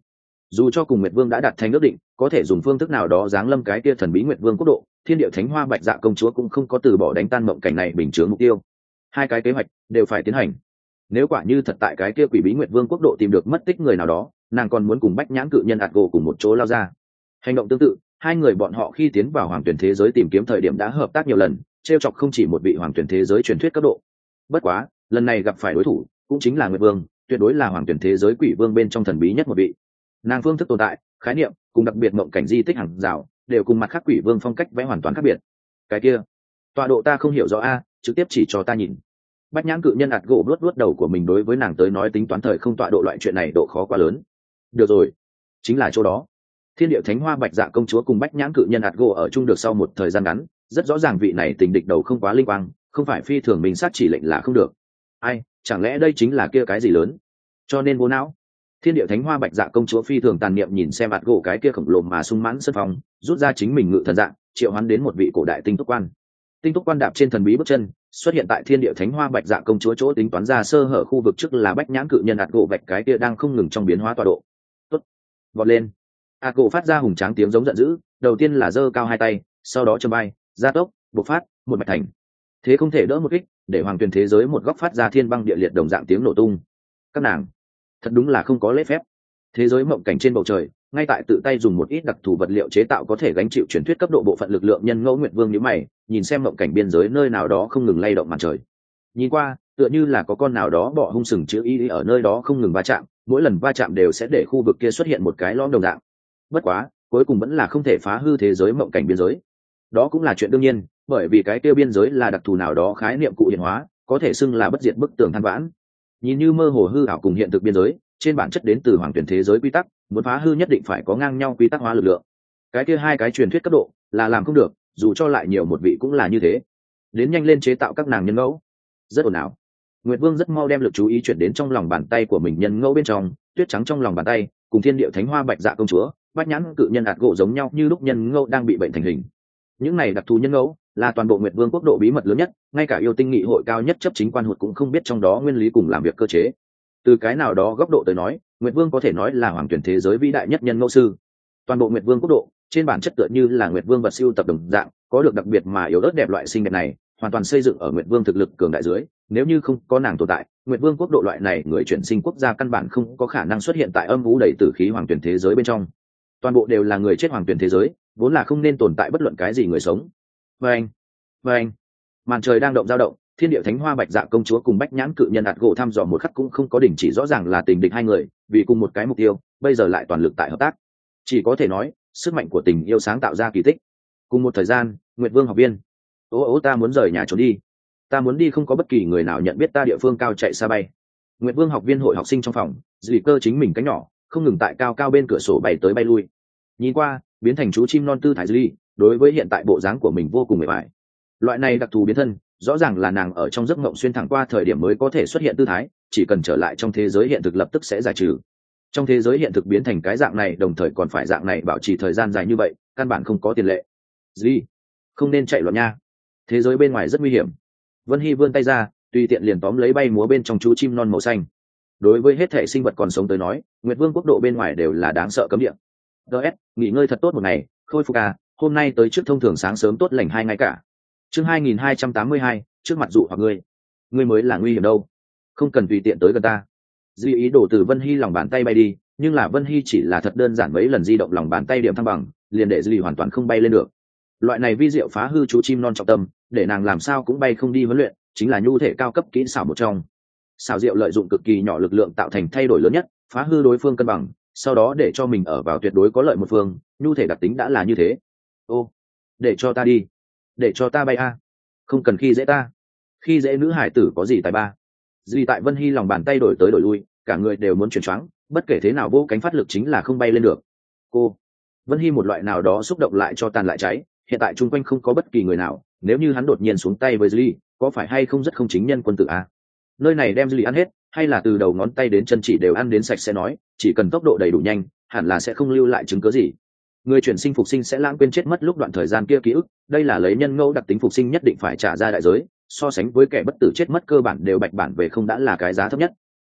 Dù cho cùng Nguyệt Vương đã đặt thành ước định, có thể dùng phương thức nào đó giáng lâm cái kia thần bí Nguyệt Vương quốc độ, Thiên Điệu Thánh Hoa Bạch Dạ công chúa cũng không có từ bỏ đánh tan mộng cảnh này bình chướng mục tiêu. Hai cái kế hoạch đều phải tiến hành. Nếu quả như thật tại cái kia quỷ bí Nguyệt Vương quốc độ tìm được mất tích người nào đó, nàng còn muốn cùng Bách Nhãn cự nhân ạt gỗ cùng một chỗ lao ra. Hành động tương tự, hai người bọn họ khi tiến vào Hoàng Tuyển thế giới tìm kiếm thời điểm đã hợp tác nhiều lần, trêu chọc không chỉ một vị Hoàng Tuyển thế giới truyền thuyết cấp độ. Bất quá, lần này gặp phải đối thủ, cũng chính là Nguyệt Vương, tuyệt đối là Hoàng Tuyển thế giới quỷ vương bên trong thần bí nhất một vị. Nàng phương thức tồn tại, khái niệm cùng đặc biệt mộng cảnh di tích hàng rào đều cùng mặt khác quỷ vương phong cách vẽ hoàn toàn khác biệt. Cái kia tọa độ ta không hiểu rõ a, trực tiếp chỉ cho ta nhìn. Bách Nhãn cự nhân ạt gỗ luốt luốt đầu của mình, đối với nàng tới nói tính toán thời không tọa độ loại chuyện này độ khó quá lớn. Được rồi, chính là chỗ đó. Thiên Điệu Thánh Hoa Bạch Dạ công chúa cùng Bách Nhãn cự nhân ạt gỗ ở chung được sau một thời gian ngắn, rất rõ ràng vị này tình địch đầu không quá linh quang, không phải phi thường mình sát chỉ lệnh là không được. Ai, chẳng lẽ đây chính là kia cái gì lớn? Cho nên vô não. Thiên Điệu Thánh Hoa Bạch Dạ công chúa phi thường tàn niệm nhìn xem ạt gỗ cái kia khổng lồ mà sung mãn sân phòng, rút ra chính mình ngự thần dạng, triệu hoán đến một vị cổ đại tinh túc quan. Tinh túc quan đạp trên thần bí bước chân, xuất hiện tại Thiên Điệu Thánh Hoa Bạch Dạ công chúa chỗ tính toán ra sơ hở khu vực trước là Bách Nhãn cự nhân ạt gỗ vạch cái kia đang không ngừng trong biến hóa tọa độ. Tốt, vọt lên. ạt gỗ phát ra hùng tráng tiếng giống giận dữ, đầu tiên là giơ cao hai tay, sau đó châm bay, gia tốc, bộc phát, một mạch thành. Thế không thể đỡ một kích, để Hoàng Tuyền thế giới một góc phát ra thiên băng địa liệt đồng dạng tiếng nổ tung. Các nàng thật đúng là không có lễ phép. Thế giới mộng cảnh trên bầu trời, ngay tại tự tay dùng một ít đặc thù vật liệu chế tạo có thể gánh chịu truyền thuyết cấp độ bộ phận lực lượng nhân ngẫu Nguyệt Vương nhíu mày, nhìn xem mộng cảnh biên giới nơi nào đó không ngừng lay động màn trời. Nhìn qua, tựa như là có con nào đó bỏ hung sừng chữ y ở nơi đó không ngừng va chạm, mỗi lần va chạm đều sẽ để khu vực kia xuất hiện một cái lõm đồng dạng. Bất quá, cuối cùng vẫn là không thể phá hư thế giới mộng cảnh biên giới. Đó cũng là chuyện đương nhiên, bởi vì cái kia biên giới là đặc thù nào đó khái niệm cụ hiện hóa, có thể xưng là bất diệt bức tường than vãn. Nhìn như mơ hồ hư ảo cùng hiện thực biên giới, trên bản chất đến từ Hoàng Tuyển thế giới quy tắc, muốn phá hư nhất định phải có ngang nhau quy tắc hóa lực lượng. Cái kia hai cái truyền thuyết cấp độ là làm không được, dù cho lại nhiều một vị cũng là như thế. Đến nhanh lên chế tạo các nàng nhân ngẫu. Rất ổn ào. Nguyệt Vương rất mau đem lực chú ý chuyển đến trong lòng bàn tay của mình nhân ngẫu bên trong, tuyết trắng trong lòng bàn tay, cùng Thiên Điệu Thánh Hoa Bạch Dạ công chúa, Bách Nhãn cự nhân ạt gỗ giống nhau như lúc nhân ngẫu đang bị bệnh thành hình. Những này đặc thù nhân ngẫu là toàn bộ Nguyệt Vương quốc độ bí mật lớn nhất, ngay cả yêu tinh nghị hội cao nhất chấp chính quan hụt cũng không biết trong đó nguyên lý cùng làm việc cơ chế. Từ cái nào đó góc độ tới nói, Nguyệt Vương có thể nói là Hoàng Tuyển thế giới vĩ đại nhất nhân ngẫu sư. Toàn bộ Nguyệt Vương quốc độ, trên bản chất tựa như là Nguyệt Vương vật siêu tập đồng dạng, có được đặc biệt mà yếu ớt đẹp loại xinh đẹp này, hoàn toàn xây dựng ở Nguyệt Vương thực lực cường đại dưới. Nếu như không có nàng tồn tại, Nguyệt Vương quốc độ loại này người chuyển sinh quốc gia căn bản không có khả năng xuất hiện tại âm vũ đầy tử khí Hoàng Tuyển thế giới bên trong. Toàn bộ đều là người chết Hoàng Tuyển thế giới, vốn là không nên tồn tại bất luận cái gì người sống. Vâng, vâng. Màn trời đang động dao động, Thiên Điệu Thánh Hoa Bạch Dạ công chúa cùng Bách Nhãn cự nhân ạt gỗ thăm dò một khắc cũng không có đình chỉ, rõ ràng là tình địch hai người, vì cùng một cái mục tiêu, bây giờ lại toàn lực tại hợp tác. Chỉ có thể nói, sức mạnh của tình yêu sáng tạo ra kỳ tích. Cùng một thời gian, Nguyệt Vương học viên, ố ố ta muốn rời nhà trốn đi, ta muốn đi không có bất kỳ người nào nhận biết ta địa phương cao chạy xa bay. Nguyệt Vương học viên hội học sinh trong phòng, dì cơ chính mình cánh nhỏ, không ngừng tại cao cao bên cửa sổ bay tới bay lui. Nhìn qua, biến thành chú chim non tư thái dì, đối với hiện tại bộ dáng của mình vô cùng mệt mỏi. Loại này đặc thù biến thân, rõ ràng là nàng ở trong giấc mộng xuyên thẳng qua thời điểm mới có thể xuất hiện tư thái, chỉ cần trở lại trong thế giới hiện thực lập tức sẽ giải trừ. Trong thế giới hiện thực biến thành cái dạng này đồng thời còn phải dạng này bảo trì thời gian dài như vậy, căn bản không có tiền lệ. Gì? Không nên chạy loạn nha. Thế giới bên ngoài rất nguy hiểm. Vân Hy vươn tay ra, tùy tiện liền tóm lấy bay múa bên trong chú chim non màu xanh. Đối với hết thể sinh vật còn sống tới nói, Nguyệt Vương quốc độ bên ngoài đều là đáng sợ cấm địa. ds nghỉ ngơi thật tốt một ngày, khôi phục à, hôm nay tới trước thông thường sáng sớm tốt lành hai ngày cả. Chương hai nghìn hai trăm tám mươi hai, trước mặt dụ hoặc ngươi, ngươi mới là nguy hiểm đâu, không cần tùy tiện tới gần ta. Di ý đồ từ Vân Hy lòng bàn tay bay đi, nhưng là Vân Hy chỉ là thật đơn giản mấy lần di động lòng bàn tay điểm thăng bằng, liền để Di hoàn toàn không bay lên được. Loại này vi diệu phá hư chú chim non trọng tâm, để nàng làm sao cũng bay không đi huấn luyện, chính là nhu thể cao cấp kỹ xảo một trong. Xảo diệu lợi dụng cực kỳ nhỏ lực lượng tạo thành thay đổi lớn nhất, phá hư đối phương cân bằng, sau đó để cho mình ở vào tuyệt đối có lợi một phương, nhu thể đặc tính đã là như thế. Ô, để cho ta đi, để cho ta bay a, không cần khi dễ ta, khi dễ nữ hải tử có gì tài ba. Di tại Vân Hy lòng bàn tay đổi tới đổi lui, cả người đều muốn chuyển choáng, bất kể thế nào vô cánh phát lực chính là không bay lên được. Cô Vân Hy một loại nào đó xúc động lại cho tàn lại cháy, hiện tại chung quanh không có bất kỳ người nào, nếu như hắn đột nhiên xuống tay với Di, có phải hay không rất không chính nhân quân tử a? Nơi này đem Di ăn hết, hay là từ đầu ngón tay đến chân chỉ đều ăn đến sạch sẽ nói, chỉ cần tốc độ đầy đủ nhanh, hẳn là sẽ không lưu lại chứng cứ gì. Người chuyển sinh phục sinh sẽ lãng quên chết mất lúc đoạn thời gian kia ký ức, đây là lấy nhân ngẫu đặc tính phục sinh nhất định phải trả ra đại giới, so sánh với kẻ bất tử chết mất cơ bản đều bạch bản về không đã là cái giá thấp nhất.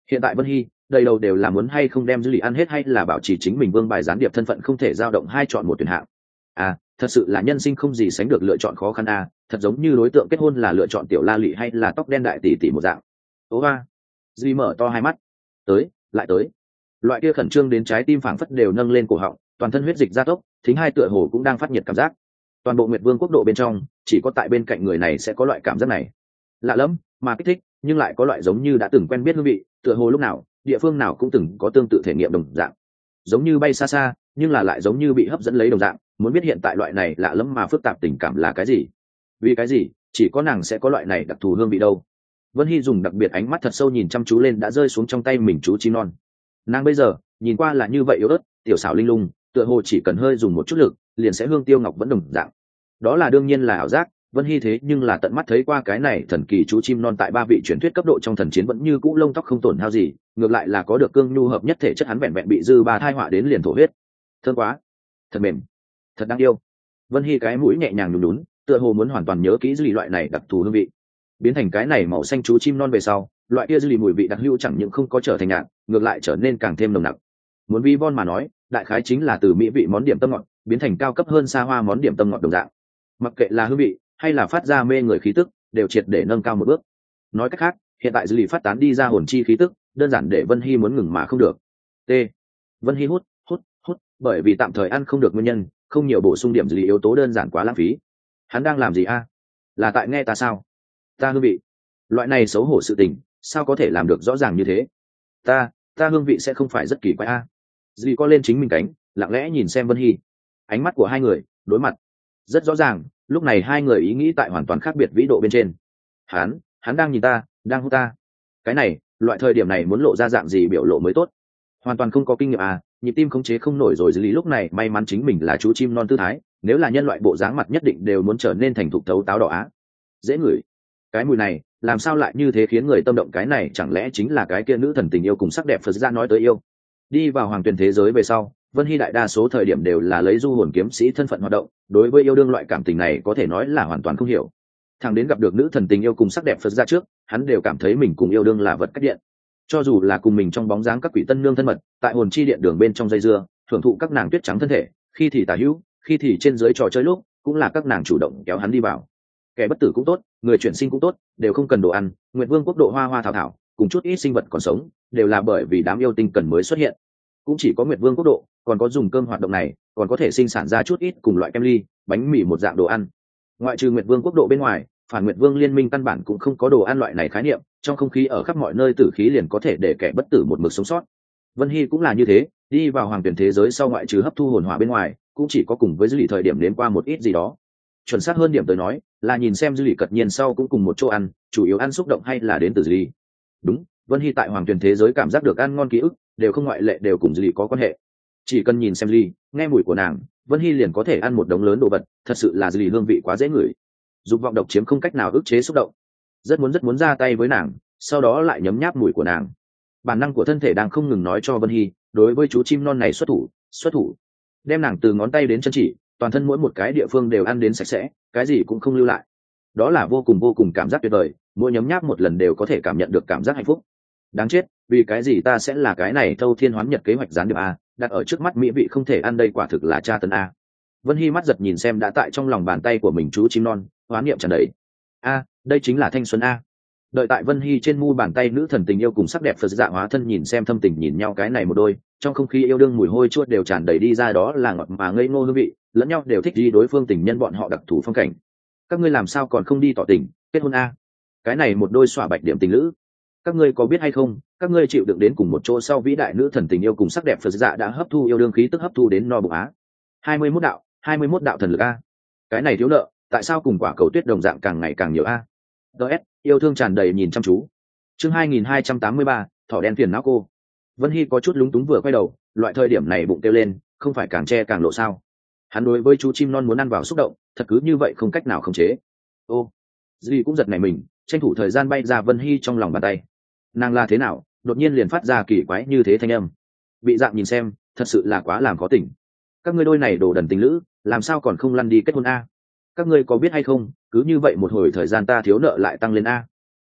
Hiện tại Vân Hy đầy đầu đều là muốn hay không đem dư lì ăn hết hay là bảo trì chính mình vương bài gián điệp thân phận không thể dao động hai chọn một tuyển hạng. À, thật sự là nhân sinh không gì sánh được lựa chọn khó khăn a, à, thật giống như đối tượng kết hôn là lựa chọn tiểu la lị hay là tóc đen đại tỷ tỷ một dạng. Ố ba, dư mở to hai mắt, tới, lại tới. Loại kia khẩn trương đến trái tim phảng phất đều nâng lên cổ họng, toàn thân huyết dịch gia tốc, thính hai tựa hồ cũng đang phát nhiệt cảm giác. Toàn bộ Nguyệt Vương quốc độ bên trong, chỉ có tại bên cạnh người này sẽ có loại cảm giác này. Lạ lắm, mà kích thích, nhưng lại có loại giống như đã từng quen biết hương vị, tựa hồ lúc nào, địa phương nào cũng từng có tương tự thể nghiệm đồng dạng. Giống như bay xa xa, nhưng là lại giống như bị hấp dẫn lấy đồng dạng, muốn biết hiện tại loại này lạ lắm mà phức tạp tình cảm là cái gì. Vì cái gì, chỉ có nàng sẽ có loại này đặc thù hương vị đâu. Vân Hy dùng đặc biệt ánh mắt thật sâu nhìn chăm chú lên đã rơi xuống trong tay mình chú chim non. Nàng bây giờ, nhìn qua là như vậy yếu ớt, tiểu xảo linh lung, tựa hồ chỉ cần hơi dùng một chút lực, liền sẽ hương tiêu ngọc vẫn đồng dạng. Đó là đương nhiên là ảo giác, Vân Hy thế nhưng là tận mắt thấy qua cái này thần kỳ chú chim non tại ba vị truyền thuyết cấp độ trong thần chiến vẫn như cũ lông tóc không tổn hao gì, ngược lại là có được cương nhu hợp nhất thể chất, hắn vẹn vẹn bị dư ba thai họa đến liền thổ huyết. Thơm quá, thật mềm, thật đáng yêu. Vân Hy cái mũi nhẹ nhàng nhún nhún, tựa hồ muốn hoàn toàn nhớ kỹ dư lì loại này đặc thù hương vị. Biến thành cái này màu xanh chú chim non về sau, loại kia dư lì mùi vị đặc hữu chẳng những không có trở thành nhạt, ngược lại trở nên càng thêm nồng nặc. Muốn vi von mà nói, đại khái chính là từ mỹ vị món điểm tâm ngọt biến thành cao cấp hơn xa hoa món điểm tâm ngọt đồng dạng. Mặc kệ là hương vị hay là phát ra mê người khí tức, đều triệt để nâng cao một bước. Nói cách khác, hiện tại dư lì phát tán đi ra hồn chi khí tức, đơn giản để Vân Hy muốn ngừng mà không được. T. Vân Hy hút, hút, hút, bởi vì tạm thời ăn không được nguyên nhân, không nhiều bổ sung điểm dư lì yếu tố đơn giản quá lãng phí. Hắn đang làm gì a? Là tại nghe ta sao? Ta hương vị, loại này xấu hổ sự tình, sao có thể làm được rõ ràng như thế? Ta, ta hương vị sẽ không phải rất kỳ quái a? Dì co lên chính mình cánh, lặng lẽ nhìn xem Vân Hy. Ánh mắt của hai người đối mặt rất rõ ràng, lúc này hai người ý nghĩ tại hoàn toàn khác biệt vĩ độ bên trên. Hắn, hắn đang nhìn ta, đang hút ta. Cái này, loại thời điểm này muốn lộ ra dạng gì biểu lộ mới tốt? Hoàn toàn không có kinh nghiệm à, nhịp tim khống chế không nổi rồi. Dì lúc này may mắn chính mình là chú chim non tư thái, nếu là nhân loại bộ dáng mặt nhất định đều muốn trở nên thành thục thấu táo đỏ á. Dễ ngửi. Cái mùi này, làm sao lại như thế khiến người tâm động? Cái này chẳng lẽ chính là cái kia nữ thần tình yêu cùng sắc đẹp Phật gia nói tới yêu? Đi vào hoàng tuyển thế giới về sau, Vân Hy đại đa số thời điểm đều là lấy du hồn kiếm sĩ thân phận hoạt động, đối với yêu đương loại cảm tình này có thể nói là hoàn toàn không hiểu. Thằng đến gặp được nữ thần tình yêu cùng sắc đẹp Phật gia trước, hắn đều cảm thấy mình cùng yêu đương là vật cách điện. Cho dù là cùng mình trong bóng dáng các quỷ tân nương thân mật, tại hồn chi điện đường bên trong dây dưa, thưởng thụ các nàng tuyết trắng thân thể, khi thì tà hữu, khi thì trên dưới trò chơi lúc, cũng là các nàng chủ động kéo hắn đi vào. Kẻ bất tử cũng tốt, người chuyển sinh cũng tốt, đều không cần đồ ăn, Nguyệt Vương quốc độ hoa hoa thảo thảo, cùng chút ít sinh vật còn sống, đều là bởi vì đám yêu tinh cần mới xuất hiện. Cũng chỉ có Nguyệt Vương quốc độ còn có dùng cơm hoạt động này, còn có thể sinh sản ra chút ít cùng loại kem ly, bánh mì một dạng đồ ăn. Ngoại trừ Nguyệt Vương quốc độ bên ngoài, phản Nguyệt Vương liên minh căn bản cũng không có đồ ăn loại này khái niệm, trong không khí ở khắp mọi nơi tử khí liền có thể để kẻ bất tử một mực sống sót. Vân Hy cũng là như thế, đi vào hoàng tuyển thế giới sau ngoại trừ hấp thu hồn hỏa bên ngoài, cũng chỉ có cùng với dư lì thời điểm đến qua một ít gì đó. Chuẩn xác hơn điểm tới nói, là nhìn xem dư lì cật nhiên sau cũng cùng một chỗ ăn, chủ yếu ăn xúc động hay là đến từ dư lì. Đúng, Vân Hy tại hoàng tuyển thế giới cảm giác được ăn ngon ký ức, đều không ngoại lệ đều cùng dư lì có quan hệ. Chỉ cần nhìn xem dư lì, nghe mùi của nàng, Vân Hy liền có thể ăn một đống lớn đồ vật, thật sự là dư lì hương vị quá dễ ngửi. Dục vọng độc chiếm không cách nào ức chế xúc động, rất muốn rất muốn ra tay với nàng, sau đó lại nhấm nháp mùi của nàng. Bản năng của thân thể đang không ngừng nói cho Vân Hy, đối với chú chim non này xuất thủ, xuất thủ, đem nàng từ ngón tay đến chân chỉ, toàn thân mỗi một cái địa phương đều ăn đến sạch sẽ, cái gì cũng không lưu lại. Đó là vô cùng vô cùng cảm giác tuyệt vời, mỗi nhấm nháp một lần đều có thể cảm nhận được cảm giác hạnh phúc. Đáng chết, vì cái gì ta sẽ là cái này thâu thiên hoán nhật kế hoạch gián điệp a, đặt ở trước mắt mỹ vị không thể ăn đây quả thực là tra tấn a. Vân Hy mắt giật nhìn xem đã tại trong lòng bàn tay của mình chú chim non, hoán niệm tràn đầy. A, đây chính là thanh xuân a. Đợi tại Vân Hy trên mu bàn tay nữ thần tình yêu cùng sắc đẹp Phật dạ hóa thân nhìn xem thâm tình nhìn nhau cái này một đôi, trong không khí yêu đương mùi hôi chuốt đều tràn đầy đi ra, đó là ngọt mà ngây ngô hương vị, lẫn nhau đều thích đi đối phương tình nhân bọn họ đặc thù phong cảnh. Các ngươi làm sao còn không đi tỏ tình, kết hôn a? Cái này một đôi xỏa bạch điểm tình lữ. Các ngươi có biết hay không, các ngươi chịu đựng đến cùng một chỗ sau vĩ đại nữ thần tình yêu cùng sắc đẹp Phật dạ đã hấp thu yêu đương khí tức hấp thu đến no bụng á. hai mươi mốt đạo, hai mươi mốt đạo thần lực a. Cái này thiếu nợ, tại sao cùng quả cầu tuyết đồng dạng càng ngày càng nhiều a? ds yêu thương tràn đầy nhìn chăm chú. Chương hai nghìn hai trăm tám mươi ba, thỏ đen phiền não cô. Vân Hy có chút lúng túng vừa quay đầu, loại thời điểm này bụng kêu lên, không phải càng che càng lộ sao? Hắn đối với chú chim non muốn ăn vào xúc động, thật cứ như vậy không cách nào khống chế. Ô, Dì cũng giật nảy mình, tranh thủ thời gian bay ra Vân Hy trong lòng bàn tay. Nàng là thế nào, đột nhiên liền phát ra kỳ quái như thế thanh âm. Bị dạng nhìn xem, thật sự là quá làm khó tỉnh. Các ngươi đôi này đồ đần tình lữ, làm sao còn không lăn đi kết hôn a? Các ngươi có biết hay không, cứ như vậy một hồi thời gian ta thiếu nợ lại tăng lên a.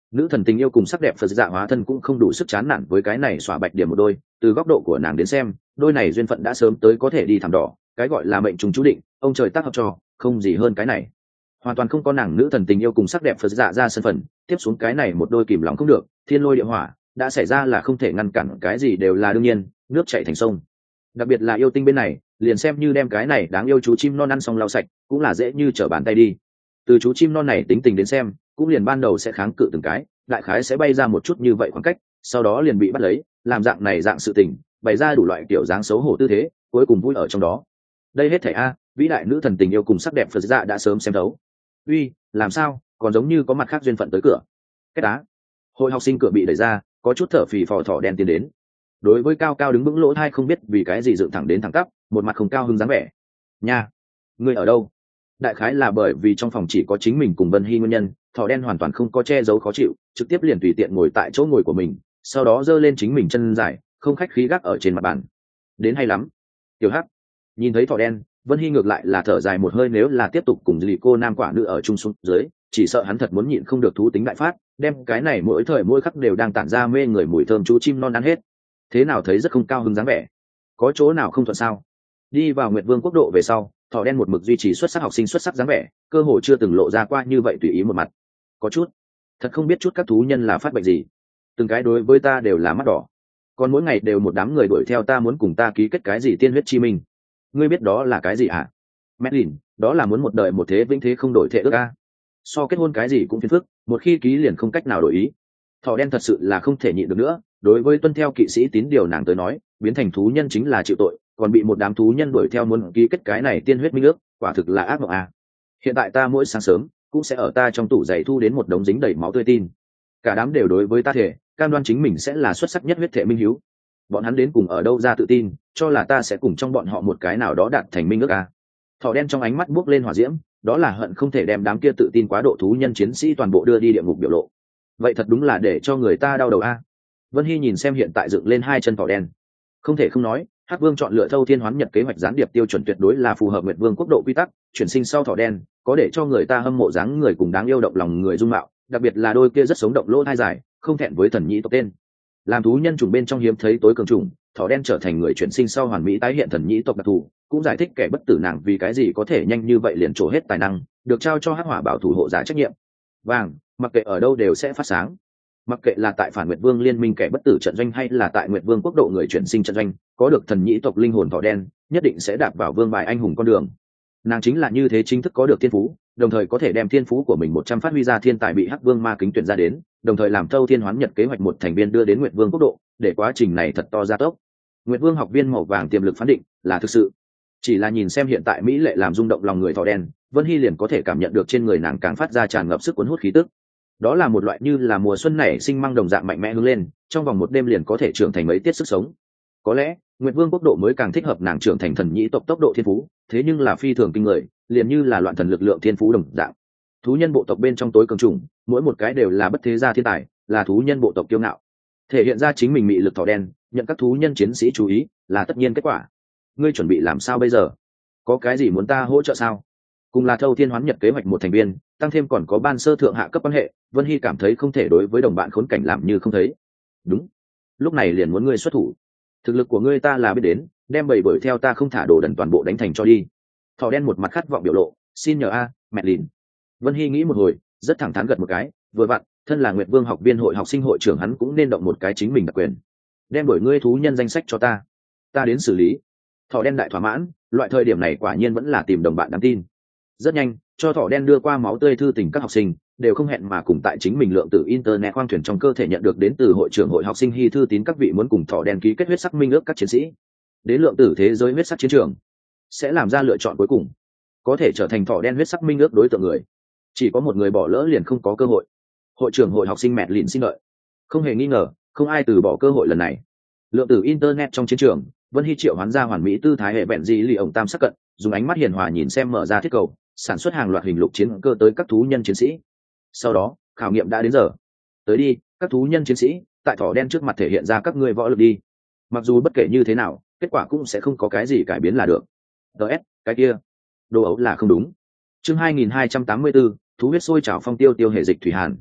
nữ thần tình yêu cùng sắc đẹp phật dạ hóa thân cũng không đủ sức chán nản với cái này xỏa bạch điểm một đôi. Từ góc độ của nàng đến xem, đôi này duyên phận đã sớm tới có thể đi thảm đỏ, cái gọi là mệnh trùng chú định, ông trời tác hợp cho, không gì hơn cái này. Hoàn toàn không có nàng nữ thần tình yêu cùng sắc đẹp phật dạ ra sân phần, tiếp xuống cái này một đôi kìm lòng không được, thiên lôi địa hỏa đã xảy ra là không thể ngăn cản, cái gì đều là đương nhiên, nước chảy thành sông. Đặc biệt là yêu tinh bên này, liền xem như đem cái này đáng yêu chú chim non ăn xong lau sạch, cũng là dễ như trở bàn tay đi. Từ chú chim non này tính tình đến xem, cũng liền ban đầu sẽ kháng cự từng cái, đại khái sẽ bay ra một chút như vậy khoảng cách, sau đó liền bị bắt lấy, làm dạng này dạng sự tình, bày ra đủ loại kiểu dáng xấu hổ tư thế, cuối cùng vui ở trong đó. Đây hết thảy a, vĩ đại nữ thần tình yêu cùng sắc đẹp phật dạ đã sớm xem thấu. Uy, làm sao, còn giống như có mặt khác duyên phận tới cửa. Cái đá. Hội học sinh cửa bị đẩy ra, có chút thở phì phò thỏ đen tiến đến. Đối với cao cao đứng vững lỗ thai không biết vì cái gì dựng thẳng đến thẳng tắp, một mặt không cao hứng dáng vẻ. Nha, ngươi ở đâu? Đại khái là bởi vì trong phòng chỉ có chính mình cùng Vân Hy nguyên nhân, thỏ đen hoàn toàn không có che giấu khó chịu, trực tiếp liền tùy tiện ngồi tại chỗ ngồi của mình, sau đó giơ lên chính mình chân dài, không khách khí gác ở trên mặt bàn. Đến hay lắm. Tiểu Hắc nhìn thấy thỏ đen, Vân Hy ngược lại là thở dài một hơi, nếu là tiếp tục cùng dì cô nam quả nữ ở chung xuống dưới, chỉ sợ hắn thật muốn nhịn không được thú tính đại phát, đem cái này mỗi thời mỗi khắc đều đang tản ra mê người mùi thơm chú chim non ăn hết. Thế nào thấy rất không cao hứng dáng vẻ, có chỗ nào không thuận sao? Đi vào Nguyệt Vương quốc độ về sau, thỏ đen một mực duy trì xuất sắc học sinh xuất sắc dáng vẻ, cơ hồ chưa từng lộ ra qua như vậy tùy ý một mặt. Có chút, thật không biết chút các thú nhân là phát bệnh gì, từng cái đối với ta đều là mắt đỏ, còn mỗi ngày đều một đám người đuổi theo ta muốn cùng ta ký kết cái gì tiên huyết chi minh. Ngươi biết đó là cái gì hả? Medlin, đó là muốn một đời một thế vĩnh thế không đổi thể ước a. So kết hôn cái gì cũng phiền phức, một khi ký liền không cách nào đổi ý. Thỏ đen thật sự là không thể nhịn được nữa, đối với tuân theo kỵ sĩ tín điều nàng tới nói, biến thành thú nhân chính là chịu tội, còn bị một đám thú nhân đuổi theo muốn ký kết cái này tiên huyết minh ước, quả thực là ác mộng a. Hiện tại ta mỗi sáng sớm cũng sẽ ở ta trong tủ giày thu đến một đống dính đầy máu tươi tin, cả đám đều đối với ta thể cam đoan chính mình sẽ là xuất sắc nhất huyết thể minh hiếu. Bọn hắn đến cùng ở đâu ra tự tin cho là ta sẽ cùng trong bọn họ một cái nào đó đạt thành minh ước a? Thỏ đen trong ánh mắt buốc lên hỏa diễm, đó là hận không thể đem đám kia tự tin quá độ thú nhân chiến sĩ toàn bộ đưa đi địa ngục biểu lộ. Vậy thật đúng là để cho người ta đau đầu a. Vân Hy nhìn xem hiện tại dựng lên hai chân thỏ đen, không thể không nói, Hắc Vương chọn lựa Thâu Thiên Hoán Nhật kế hoạch gián điệp tiêu chuẩn tuyệt đối là phù hợp Nguyệt Vương quốc độ quy tắc, chuyển sinh sau thỏ đen, có để cho người ta hâm mộ dáng người cùng đáng yêu động lòng người dung mạo, đặc biệt là đôi kia rất sống động lỗ thai dài, không thẹn với thần nhĩ tộc tên. Làm thú nhân chủng bên trong hiếm thấy tối cường chủng, thỏ đen trở thành người chuyển sinh sau hoàn mỹ tái hiện thần nhĩ tộc đặc thù, cũng giải thích kẻ bất tử nàng vì cái gì có thể nhanh như vậy liền trổ hết tài năng, được trao cho Hắc Hỏa bảo thủ hộ giả trách nhiệm. Vàng, mặc kệ ở đâu đều sẽ phát sáng. Mặc kệ là tại Phản Nguyệt Vương liên minh kẻ bất tử trận doanh hay là tại Nguyệt Vương quốc độ người chuyển sinh trận doanh, có được thần nhĩ tộc linh hồn thỏ đen, nhất định sẽ đạp vào vương bài anh hùng con đường. Nàng chính là như thế chính thức có được thiên phú, đồng thời có thể đem thiên phú của mình một trăm phát huy ra thiên tài bị Hắc Vương ma kính tuyển ra đến, đồng thời làm Thâu Thiên Hoán Nhật kế hoạch một thành viên đưa đến Nguyệt Vương quốc độ, để quá trình này thật to gia tốc. Nguyệt Vương học viên màu vàng tiềm lực phán định là thực sự. Chỉ là nhìn xem hiện tại mỹ lệ làm rung động lòng người thỏ đen, Vân Hy liền có thể cảm nhận được trên người nàng càng phát ra tràn ngập sức cuốn hút khí tức. Đó là một loại như là mùa xuân nảy sinh măng đồng dạng mạnh mẽ hướng lên, trong vòng một đêm liền có thể trưởng thành mấy tiết sức sống. Có lẽ Nguyệt Vương quốc độ mới càng thích hợp nàng trưởng thành thần nhĩ tộc tốc độ thiên phú, thế nhưng là phi thường kinh người, liền như là loạn thần lực lượng thiên phú đồng dạng. Thú nhân bộ tộc bên trong tối cường chủng, mỗi một cái đều là bất thế gia thiên tài, là thú nhân bộ tộc kiêu ngạo. Thể hiện ra chính mình mị lực thỏ đen, nhận các thú nhân chiến sĩ chú ý, là tất nhiên kết quả. Ngươi chuẩn bị làm sao bây giờ? Có cái gì muốn ta hỗ trợ sao? Cùng là Thâu Thiên Hoán Nhật kế hoạch một thành viên, tăng thêm còn có ban sơ thượng hạ cấp quan hệ, Vân Hy cảm thấy không thể đối với đồng bạn khốn cảnh làm như không thấy. Đúng, lúc này liền muốn ngươi xuất thủ. Thực lực của ngươi ta là biết đến, đem bầy bổi theo ta không thả đồ đần toàn bộ đánh thành cho đi. Thỏ đen một mặt khát vọng biểu lộ, xin nhờ a, mẹ lìn. Vân Hy nghĩ một hồi, rất thẳng thắn gật một cái, vừa vặn, thân là Nguyệt Vương học viên hội học sinh hội trưởng hắn cũng nên động một cái chính mình đặc quyền. Đem đổi ngươi thú nhân danh sách cho ta, ta đến xử lý. Thỏ đen đại thỏa mãn, loại thời điểm này quả nhiên vẫn là tìm đồng bạn đáng tin. Rất nhanh, cho thỏ đen đưa qua máu tươi thư tình các học sinh đều không hẹn mà cùng tại chính mình lượng tử internet khoang thuyền trong cơ thể nhận được đến từ hội trưởng hội học sinh hy thư tín các vị muốn cùng thỏ đen ký kết huyết sắc minh ước các chiến sĩ đến lượng tử thế giới huyết sắc chiến trường sẽ làm ra lựa chọn cuối cùng, có thể trở thành thỏ đen huyết sắc minh ước đối tượng người chỉ có một người, bỏ lỡ liền không có cơ hội. Hội trưởng hội học sinh mẹ lìn xin lợi. Không hề nghi ngờ, không ai từ bỏ cơ hội lần này. Lượng tử internet trong chiến trường, Vân Hy triệu hoán ra hoàn mỹ tư thái hệ bẹn gì lì ổng tam sắc cận, dùng ánh mắt hiền hòa nhìn xem mở ra thiết cầu, sản xuất hàng loạt hình lục chiến cơ tới các thú nhân chiến sĩ. Sau đó, khảo nghiệm đã đến giờ. Tới đi, các thú nhân chiến sĩ, tại thỏ đen trước mặt thể hiện ra các ngươi võ lực đi. Mặc dù bất kể như thế nào, kết quả cũng sẽ không có cái gì cải biến là được. ds cái kia đồ ấu là không đúng. Chương hai nghìn hai trăm tám mươi bốn, thú huyết sôi trào phong tiêu tiêu hệ dịch thủy hàn.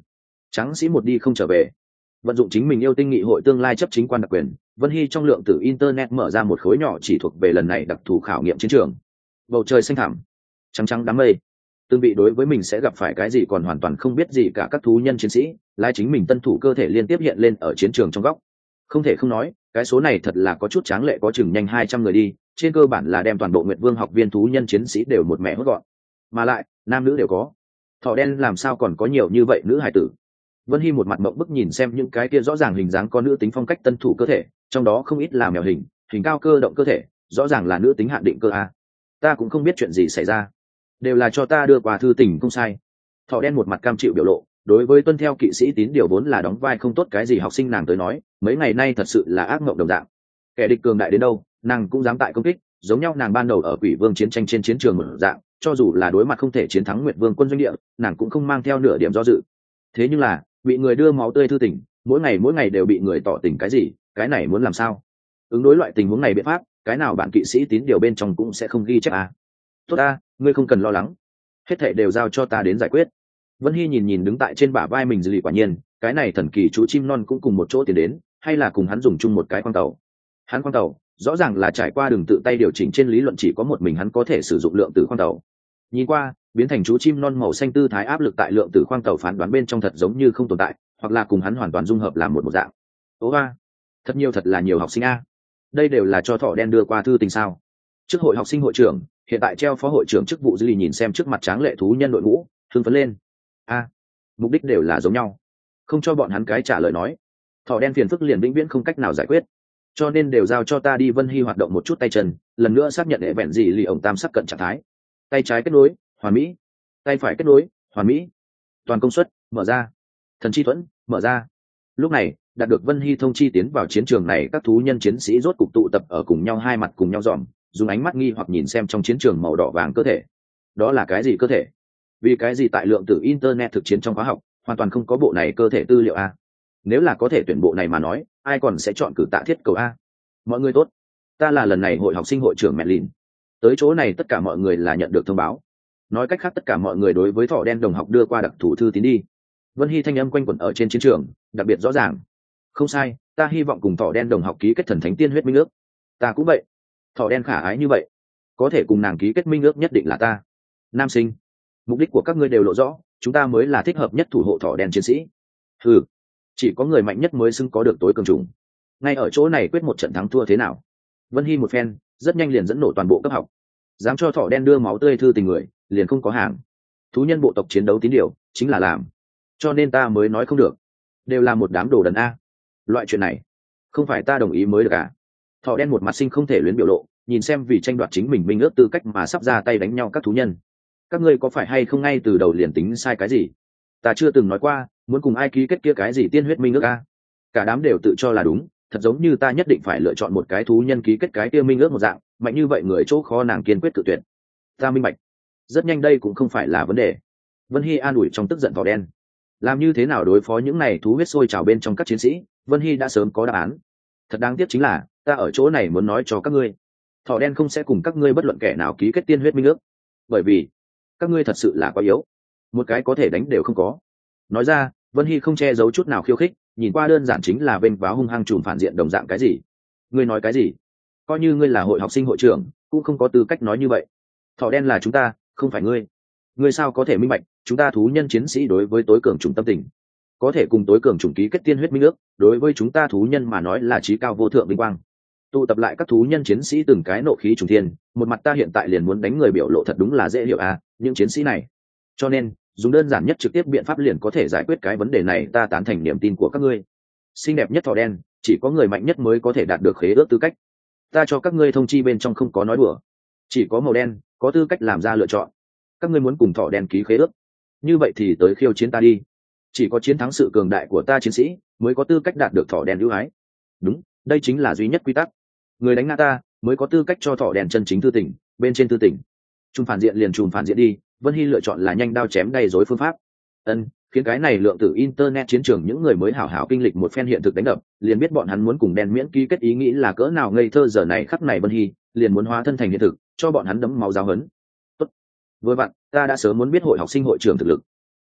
tráng sĩ một đi không trở về. Vận dụng chính mình yêu tinh nghị hội tương lai chấp chính quan đặc quyền, Vân Hy trong lượng tử internet mở ra một khối nhỏ chỉ thuộc về lần này đặc thù khảo nghiệm chiến trường. Bầu trời xanh thẳm, trắng trắng đám mây, tương bị đối với mình sẽ gặp phải cái gì còn hoàn toàn không biết gì cả các thú nhân chiến sĩ, lai chính mình tân thủ cơ thể liên tiếp hiện lên ở chiến trường trong góc. Không thể không nói, cái số này thật là có chút tráng lệ, có chừng nhanh hai trăm người đi, trên cơ bản là đem toàn bộ Nguyệt Vương học viên thú nhân chiến sĩ đều một mẹ hốt gọn. Mà lại, nam nữ đều có. Thỏ đen làm sao còn có nhiều như vậy nữ hài tử. Vân Hy một mặt mộng bức nhìn xem những cái kia rõ ràng hình dáng có nữ tính phong cách tân thủ cơ thể, trong đó không ít là mèo hình, hình cao cơ động cơ thể, rõ ràng là nữ tính hạn định cơ a. Ta cũng không biết chuyện gì xảy ra, đều là cho ta đưa quà thư tình không sai. Thỏ đen một mặt cam chịu biểu lộ, đối với tuân theo kỵ sĩ tín điều vốn là đóng vai không tốt cái gì học sinh nàng tới nói, mấy ngày nay thật sự là ác mộng đồng dạng. Kẻ địch cường đại đến đâu, nàng cũng dám tại công kích, giống nhau nàng ban đầu ở Quỷ Vương chiến tranh trên chiến trường một dạng, cho dù là đối mặt không thể chiến thắng Nguyệt Vương quân doanh địa, nàng cũng không mang theo nửa điểm do dự. Thế nhưng là, bị người đưa máu tươi thư tình, mỗi ngày mỗi ngày đều bị người tỏ tình cái gì, cái này muốn làm sao? Ứng đối loại tình huống này biện pháp, cái nào bạn kỵ sĩ tín điều bên trong cũng sẽ không ghi chép à. Tốt a, ngươi không cần lo lắng, hết thảy đều giao cho ta đến giải quyết. Vân Hy nhìn nhìn đứng tại trên bả vai mình Dư quả nhiên, cái này thần kỳ chú chim non cũng cùng một chỗ tiến đến, hay là cùng hắn dùng chung một cái khoang tàu. Hắn khoang tàu, rõ ràng là trải qua đường tự tay điều chỉnh, trên lý luận chỉ có một mình hắn có thể sử dụng lượng tử khoang tàu. Nhìn qua, biến thành chú chim non màu xanh tư thái áp lực tại lượng tử khoang tàu phán đoán bên trong thật giống như không tồn tại, hoặc là cùng hắn hoàn toàn dung hợp làm một một dạng. Ố a, thật nhiều thật là nhiều học sinh a. Đây đều là cho thỏ đen đưa qua thư tình sao? Trước hội học sinh hội trưởng, hiện tại treo phó hội trưởng chức vụ Dư Lì nhìn xem trước mặt tráng lệ thú nhân đội ngũ, hưng phấn lên. A, mục đích đều là giống nhau, không cho bọn hắn cái trả lời nói, thỏ đen phiền phức liền vĩnh viễn không cách nào giải quyết, cho nên đều giao cho ta đi. Vân Hy hoạt động một chút tay chân, lần nữa xác nhận hệ vẹn gì lì ổng tam sắc cận trạng thái. Tay trái kết nối, hoàn mỹ. Tay phải kết nối, hoàn mỹ. Toàn công suất, mở ra. Thần chi thuẫn, mở ra. Lúc này, đạt được Vân Hy thông chi tiến vào chiến trường này, các thú nhân chiến sĩ rốt cục tụ tập ở cùng nhau, hai mặt cùng nhau dòm, dùng ánh mắt nghi hoặc nhìn xem trong chiến trường màu đỏ vàng cơ thể. Đó là cái gì cơ thể? Vì cái gì tại lượng tử internet thực chiến trong khóa học hoàn toàn không có bộ này cơ thể tư liệu a? Nếu là có thể tuyển bộ này mà nói, ai còn sẽ chọn cử Tạ Thiết Cầu a? Mọi người tốt, ta là lần này hội học sinh hội trưởng mẹ lìn. Tới chỗ này tất cả mọi người là nhận được thông báo, nói cách khác tất cả mọi người đối với thỏ đen đồng học đưa qua đặc thù thư tín đi. Vân Hy thanh âm quanh quẩn ở trên chiến trường, đặc biệt rõ ràng. Không sai, ta hy vọng cùng thỏ đen đồng học ký kết thần thánh tiên huyết minh ước. Ta cũng vậy. Thỏ đen khả ái như vậy, có thể cùng nàng ký kết minh ước nhất định là ta. Nam sinh, mục đích của các ngươi đều lộ rõ, chúng ta mới là thích hợp nhất thủ hộ thỏ đen chiến sĩ. Ừ, chỉ có người mạnh nhất mới xứng có được tối cường trùng. Ngay ở chỗ này quyết một trận thắng thua thế nào? Vân Hy một phen rất nhanh liền dẫn nổ toàn bộ cấp học. Dám cho thỏ đen đưa máu tươi thư tình người, liền không có hàng. Thú nhân bộ tộc chiến đấu tín điều chính là làm, cho nên ta mới nói không được, đều là một đám đồ đần a. Loại chuyện này không phải ta đồng ý mới được à? Thỏ đen một mặt sinh không thể luyến biểu lộ, nhìn xem vì tranh đoạt chính mình minh ước tư cách mà sắp ra tay đánh nhau các thú nhân. Các ngươi có phải hay không ngay từ đầu liền tính sai cái gì? Ta chưa từng nói qua muốn cùng ai ký kết kia cái gì tiên huyết minh ước a. Cả đám đều tự cho là đúng, thật giống như ta nhất định phải lựa chọn một cái thú nhân ký kết cái kia minh ước một dạng, mạnh như vậy người chỗ khó nàng kiên quyết tự tuyệt. Ta minh bạch, rất nhanh đây cũng không phải là vấn đề. Vân Hy an ủi trong tức giận thỏ đen. Làm như thế nào đối phó những này thú huyết sôi trào bên trong các chiến sĩ, Vân Hy đã sớm có đáp án. Thật đáng tiếc chính là ta ở chỗ này muốn nói cho các ngươi, thỏ đen không sẽ cùng các ngươi bất luận kẻ nào ký kết tiên huyết minh ước, bởi vì các ngươi thật sự là quá yếu, một cái có thể đánh đều không có. Nói ra, Vân Hy không che giấu chút nào khiêu khích, nhìn qua đơn giản chính là vênh váo hung hăng trùm phản diện đồng dạng. Cái gì? Ngươi nói cái gì? Coi như ngươi là hội học sinh hội trưởng cũng không có tư cách nói như vậy. Thỏ đen là chúng ta, không phải ngươi. Ngươi sao có thể minh bạch chúng ta thú nhân chiến sĩ đối với tối cường chủng tâm tình, có thể cùng tối cường chủng ký kết tiên huyết minh ước, đối với chúng ta thú nhân mà nói là chí cao vô thượng vinh quang. Tụ tập lại các thú nhân chiến sĩ từng cái nộ khí trùng thiên, một mặt ta hiện tại liền muốn đánh người biểu lộ thật đúng là dễ hiểu à, những chiến sĩ này. Cho nên dùng đơn giản nhất trực tiếp biện pháp liền có thể giải quyết cái vấn đề này. Ta tán thành niềm tin của các ngươi. Xinh đẹp nhất thỏ đen, chỉ có người mạnh nhất mới có thể đạt được khế ước tư cách. Ta cho các ngươi thông chi bên trong không có nói đùa, chỉ có màu đen có tư cách làm ra lựa chọn. Các ngươi muốn cùng thỏ đen ký khế ước, như vậy thì tới khiêu chiến ta đi. Chỉ có chiến thắng sự cường đại của ta chiến sĩ mới có tư cách đạt được thỏ đen ưu ái. Đúng, đây chính là duy nhất quy tắc. Người đánh ngã ta mới có tư cách cho thỏ đen chân chính thư tình, bên trên thư tình. Chùm phản diện liền chùm phản diện đi. Vân Hy lựa chọn là nhanh đao chém đầy dối phương pháp. Ân, khiến cái này lượng tử internet chiến trường những người mới hảo hảo kinh lịch một phen hiện thực đánh đập, liền biết bọn hắn muốn cùng đen miễn ký kết ý nghĩ là cỡ nào ngây thơ. Giờ này khắc này Vân Hy liền muốn hóa thân thành hiện thực, cho bọn hắn đấm máu giáo hấn. Tốt, vừa vặn ta đã sớm muốn biết hội học sinh hội trưởng thực lực.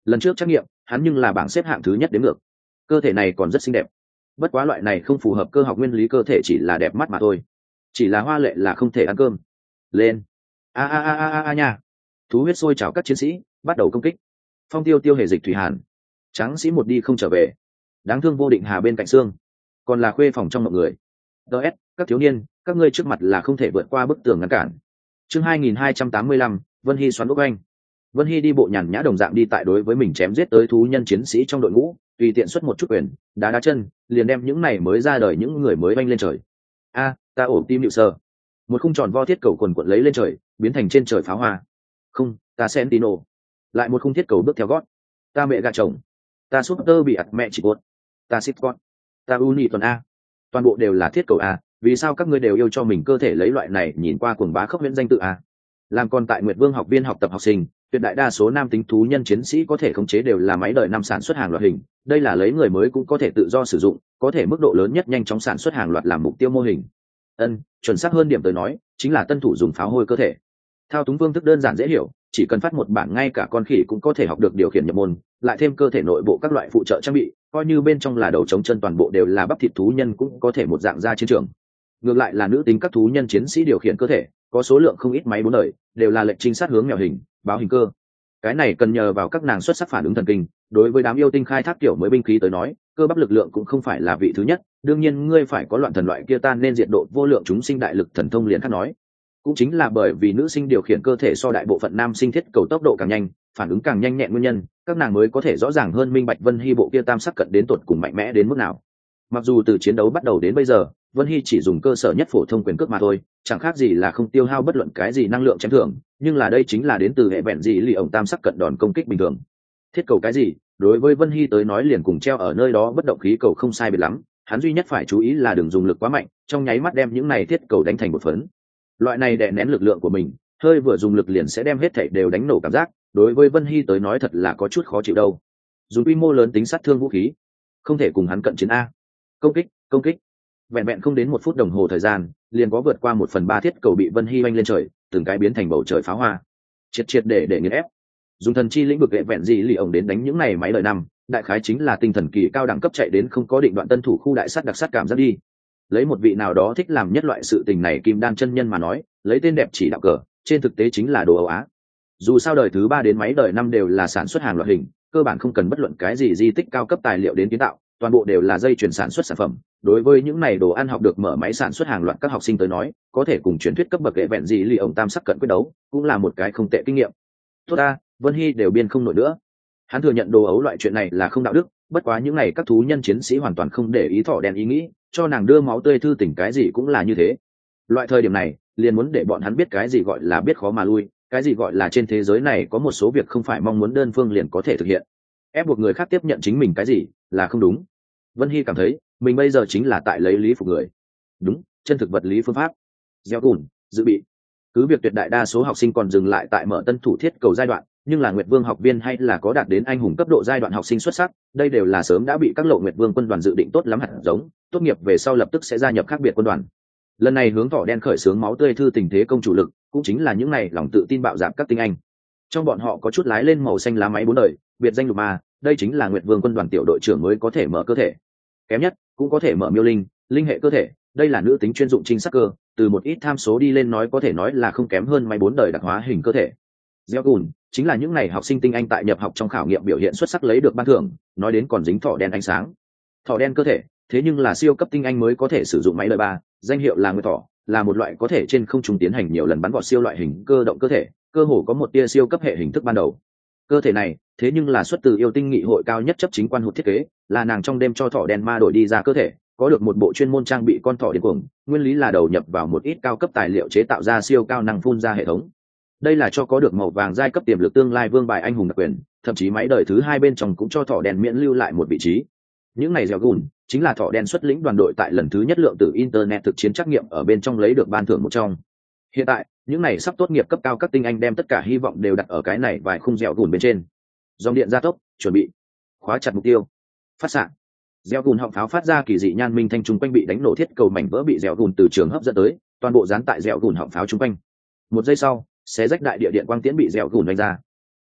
lần trước trắc nghiệm hắn nhưng là bảng xếp hạng thứ nhất đến ngược. Cơ thể này còn rất xinh đẹp, bất quá loại này không phù hợp cơ học nguyên lý, cơ thể chỉ là đẹp mắt mà thôi, chỉ là hoa lệ là không thể ăn cơm. Lên a a a a a nha, thú huyết sôi trào, các chiến sĩ bắt đầu công kích. Phong tiêu tiêu hề dịch thủy hàn, tráng sĩ một đi không trở về, đáng thương vô định hà bên cạnh xương, còn là khuê phòng trong mọi người. ts các thiếu niên, các ngươi trước mặt là không thể vượt qua bức tường ngăn cản. Chương hai nghìn hai trăm tám mươi lăm, Vân Hy xoắn ốc anh. Vân Hy đi bộ nhàn nhã đồng dạng đi tại đối với mình chém giết tới thú nhân chiến sĩ trong đội ngũ, tùy tiện xuất một chút quyền, đá đá chân, liền đem những này mới ra đời những người mới vanh lên trời. A, ta ổ tim nhịu sơ. Một khung tròn vo thiết cầu quần quật lấy lên trời, biến thành trên trời pháo hoa. Không, ta Sentino. Lại một khung thiết cầu bước theo gót. Ta mẹ gà chồng. Ta súp tơ bị ặt mẹ chỉ cột. Ta xích con. Ta uni tuần a. Toàn bộ đều là thiết cầu a, vì sao các ngươi đều yêu cho mình cơ thể lấy loại này nhìn qua cuồng bá khốc huyễn danh tự a? Làm còn tại Nguyệt Vương học viên học tập học sinh, tuyệt đại đa số nam tính thú nhân chiến sĩ có thể khống chế đều là máy đời năm sản xuất hàng loạt hình, đây là lấy người mới cũng có thể tự do sử dụng, có thể mức độ lớn nhất nhanh chóng sản xuất hàng loạt làm mục tiêu mô hình. Ân, chuẩn xác hơn điểm tới nói, chính là tân thủ dùng pháo hôi cơ thể. Thao túng phương thức đơn giản dễ hiểu, chỉ cần phát một bản ngay cả con khỉ cũng có thể học được điều khiển nhập môn, lại thêm cơ thể nội bộ các loại phụ trợ trang bị, coi như bên trong là đầu chống chân toàn bộ đều là bắp thịt thú nhân cũng có thể một dạng ra chiến trường. Ngược lại là nữ tính các thú nhân chiến sĩ điều khiển cơ thể, có số lượng không ít máy bốn đời, đều là lệnh trinh sát hướng mèo hình, báo hình cơ. Cái này cần nhờ vào các nàng xuất sắc phản ứng thần kinh, đối với đám yêu tinh khai thác kiểu mới binh khí tới nói, cơ bắp lực lượng cũng không phải là vị thứ nhất, đương nhiên ngươi phải có loạn thần loại kia tan nên diệt độ vô lượng chúng sinh đại lực thần thông liền khác nói. Cũng chính là bởi vì nữ sinh điều khiển cơ thể so đại bộ phận nam sinh thiết cầu tốc độ càng nhanh, phản ứng càng nhanh nhẹn nguyên nhân, các nàng mới có thể rõ ràng hơn minh bạch Vân Hy bộ kia tam sắc cận đến tột cùng mạnh mẽ đến mức nào. Mặc dù từ chiến đấu bắt đầu đến bây giờ, Vân Hy chỉ dùng cơ sở nhất phổ thông quyền cước mà thôi, chẳng khác gì là không tiêu hao bất luận cái gì năng lượng chém thưởng, nhưng là đây chính là đến từ hệ vẹn gì lì ổng tam sắc cận đòn công kích bình thường. Thiết cầu cái gì, đối với Vân Hy tới nói liền cùng treo ở nơi đó bất động khí cầu không sai biệt lắm, hắn duy nhất phải chú ý là đừng dùng lực quá mạnh, trong nháy mắt đem những này thiết cầu đánh thành một phấn. Loại này đè nén lực lượng của mình, hơi vừa dùng lực liền sẽ đem hết thảy đều đánh nổ cảm giác, đối với Vân Hy tới nói thật là có chút khó chịu đâu. Dùng quy mô lớn tính sát thương vũ khí, không thể cùng hắn cận chiến a. Công kích, công kích. Vẹn vẹn không đến một phút đồng hồ thời gian, liền có vượt qua một phần ba thiết cầu bị Vân Hy oanh lên trời, từng cái biến thành bầu trời pháo hoa. Triệt triệt để để nghiền ép. Dùng thần chi lĩnh vực hệ vẹn gì lì ổng đến đánh những này máy đời năm, đại khái chính là tinh thần kỳ cao đẳng cấp chạy đến không có định đoạn tân thủ khu đại sắt đặc sắt cảm giác đi. Lấy một vị nào đó thích làm nhất loại sự tình này kim đan chân nhân mà nói, lấy tên đẹp chỉ đạo cờ, trên thực tế chính là đồ Âu Á. Dù sao đời thứ ba đến máy đời năm đều là sản xuất hàng loạt hình, cơ bản không cần bất luận cái gì di tích cao cấp tài liệu đến kiến tạo, toàn bộ đều là dây chuyển sản xuất sản phẩm. Đối với những này đồ ăn học được mở máy sản xuất hàng loạt các học sinh tới nói, có thể cùng truyền thuyết cấp bậc hệ vẹn gì lì ổng tam sắc cận quyết đấu, cũng là một cái không tệ kinh nghiệm. Tốt ta, Vân Hy đều biên không nổi nữa. Hắn thừa nhận đồ ấu loại chuyện này là không đạo đức, bất quá những này các thú nhân chiến sĩ hoàn toàn không để ý thỏ đen ý nghĩ, cho nàng đưa máu tươi thư tỉnh cái gì cũng là như thế. Loại thời điểm này, liền muốn để bọn hắn biết cái gì gọi là biết khó mà lui, cái gì gọi là trên thế giới này có một số việc không phải mong muốn đơn phương liền có thể thực hiện. Ép buộc người khác tiếp nhận chính mình cái gì là không đúng. Vân Hy cảm thấy mình bây giờ chính là tại lấy lý phục người. Đúng, chân thực vật lý phương pháp. Gieo gùn, dự bị. Cứ việc tuyệt đại đa số học sinh còn dừng lại tại mở tân thủ thiết cầu giai đoạn, nhưng là Nguyệt Vương học viên hay là có đạt đến anh hùng cấp độ giai đoạn học sinh xuất sắc, đây đều là sớm đã bị các lộ Nguyệt Vương quân đoàn dự định tốt lắm hạt giống, tốt nghiệp về sau lập tức sẽ gia nhập khác biệt quân đoàn. Lần này hướng thỏ đen khởi xướng máu tươi thư tình thế công chủ lực, cũng chính là những này lòng tự tin bạo dạn các tinh anh. Trong bọn họ có chút lái lên màu xanh lá máy bốn đời, biệt danh lục ma, đây chính là Nguyệt Vương quân đoàn tiểu đội trưởng mới có thể mở cơ thể. Kém nhất cũng có thể mở miêu linh, linh hệ cơ thể, đây là nữ tính chuyên dụng trinh sát cơ, từ một ít tham số đi lên nói có thể nói là không kém hơn máy bốn đời đặc hóa hình cơ thể. Gieo gùn chính là những này học sinh tinh anh tại nhập học trong khảo nghiệm biểu hiện xuất sắc lấy được ban thưởng, nói đến còn dính thỏ đen ánh sáng. Thỏ đen cơ thể, thế nhưng là siêu cấp tinh anh mới có thể sử dụng máy đời ba, danh hiệu là Nguyệt Thỏ, là một loại có thể trên không trung tiến hành nhiều lần bắn vọt siêu loại hình cơ động cơ thể, cơ hồ có một tia siêu cấp hệ hình thức ban đầu. Cơ thể này, thế nhưng là xuất từ yêu tinh nghị hội cao nhất chấp chính quan hụt thiết kế, là nàng trong đêm cho thỏ đen ma đổi đi ra cơ thể, có được một bộ chuyên môn trang bị con thỏ điên cuồng, nguyên lý là đầu nhập vào một ít cao cấp tài liệu chế tạo ra siêu cao năng phun ra hệ thống. Đây là cho có được màu vàng giai cấp tiềm lực tương lai vương bài anh hùng đặc quyền, thậm chí máy đời thứ hai bên trong cũng cho thỏ đen miễn lưu lại một vị trí. Những này dẻo gùn chính là thỏ đen xuất lĩnh đoàn đội tại lần thứ nhất lượng từ internet thực chiến trắc nghiệm ở bên trong lấy được ban thưởng một trong. Hiện tại, những này sắp tốt nghiệp cấp cao các tinh anh đem tất cả hy vọng đều đặt ở cái này vài khung dẻo gùn bên trên. Dòng điện gia tốc, chuẩn bị, khóa chặt mục tiêu, phát xạ. Dẻo gùn họng pháo phát ra kỳ dị nhan minh thanh trung quanh bị đánh nổ thiết cầu mảnh vỡ bị dẻo gùn từ trường hấp dẫn tới, toàn bộ dán tại dẻo gùn họng pháo trung quanh. Một giây sau, xé rách đại địa điện quang tiễn bị dẻo gùn đánh ra.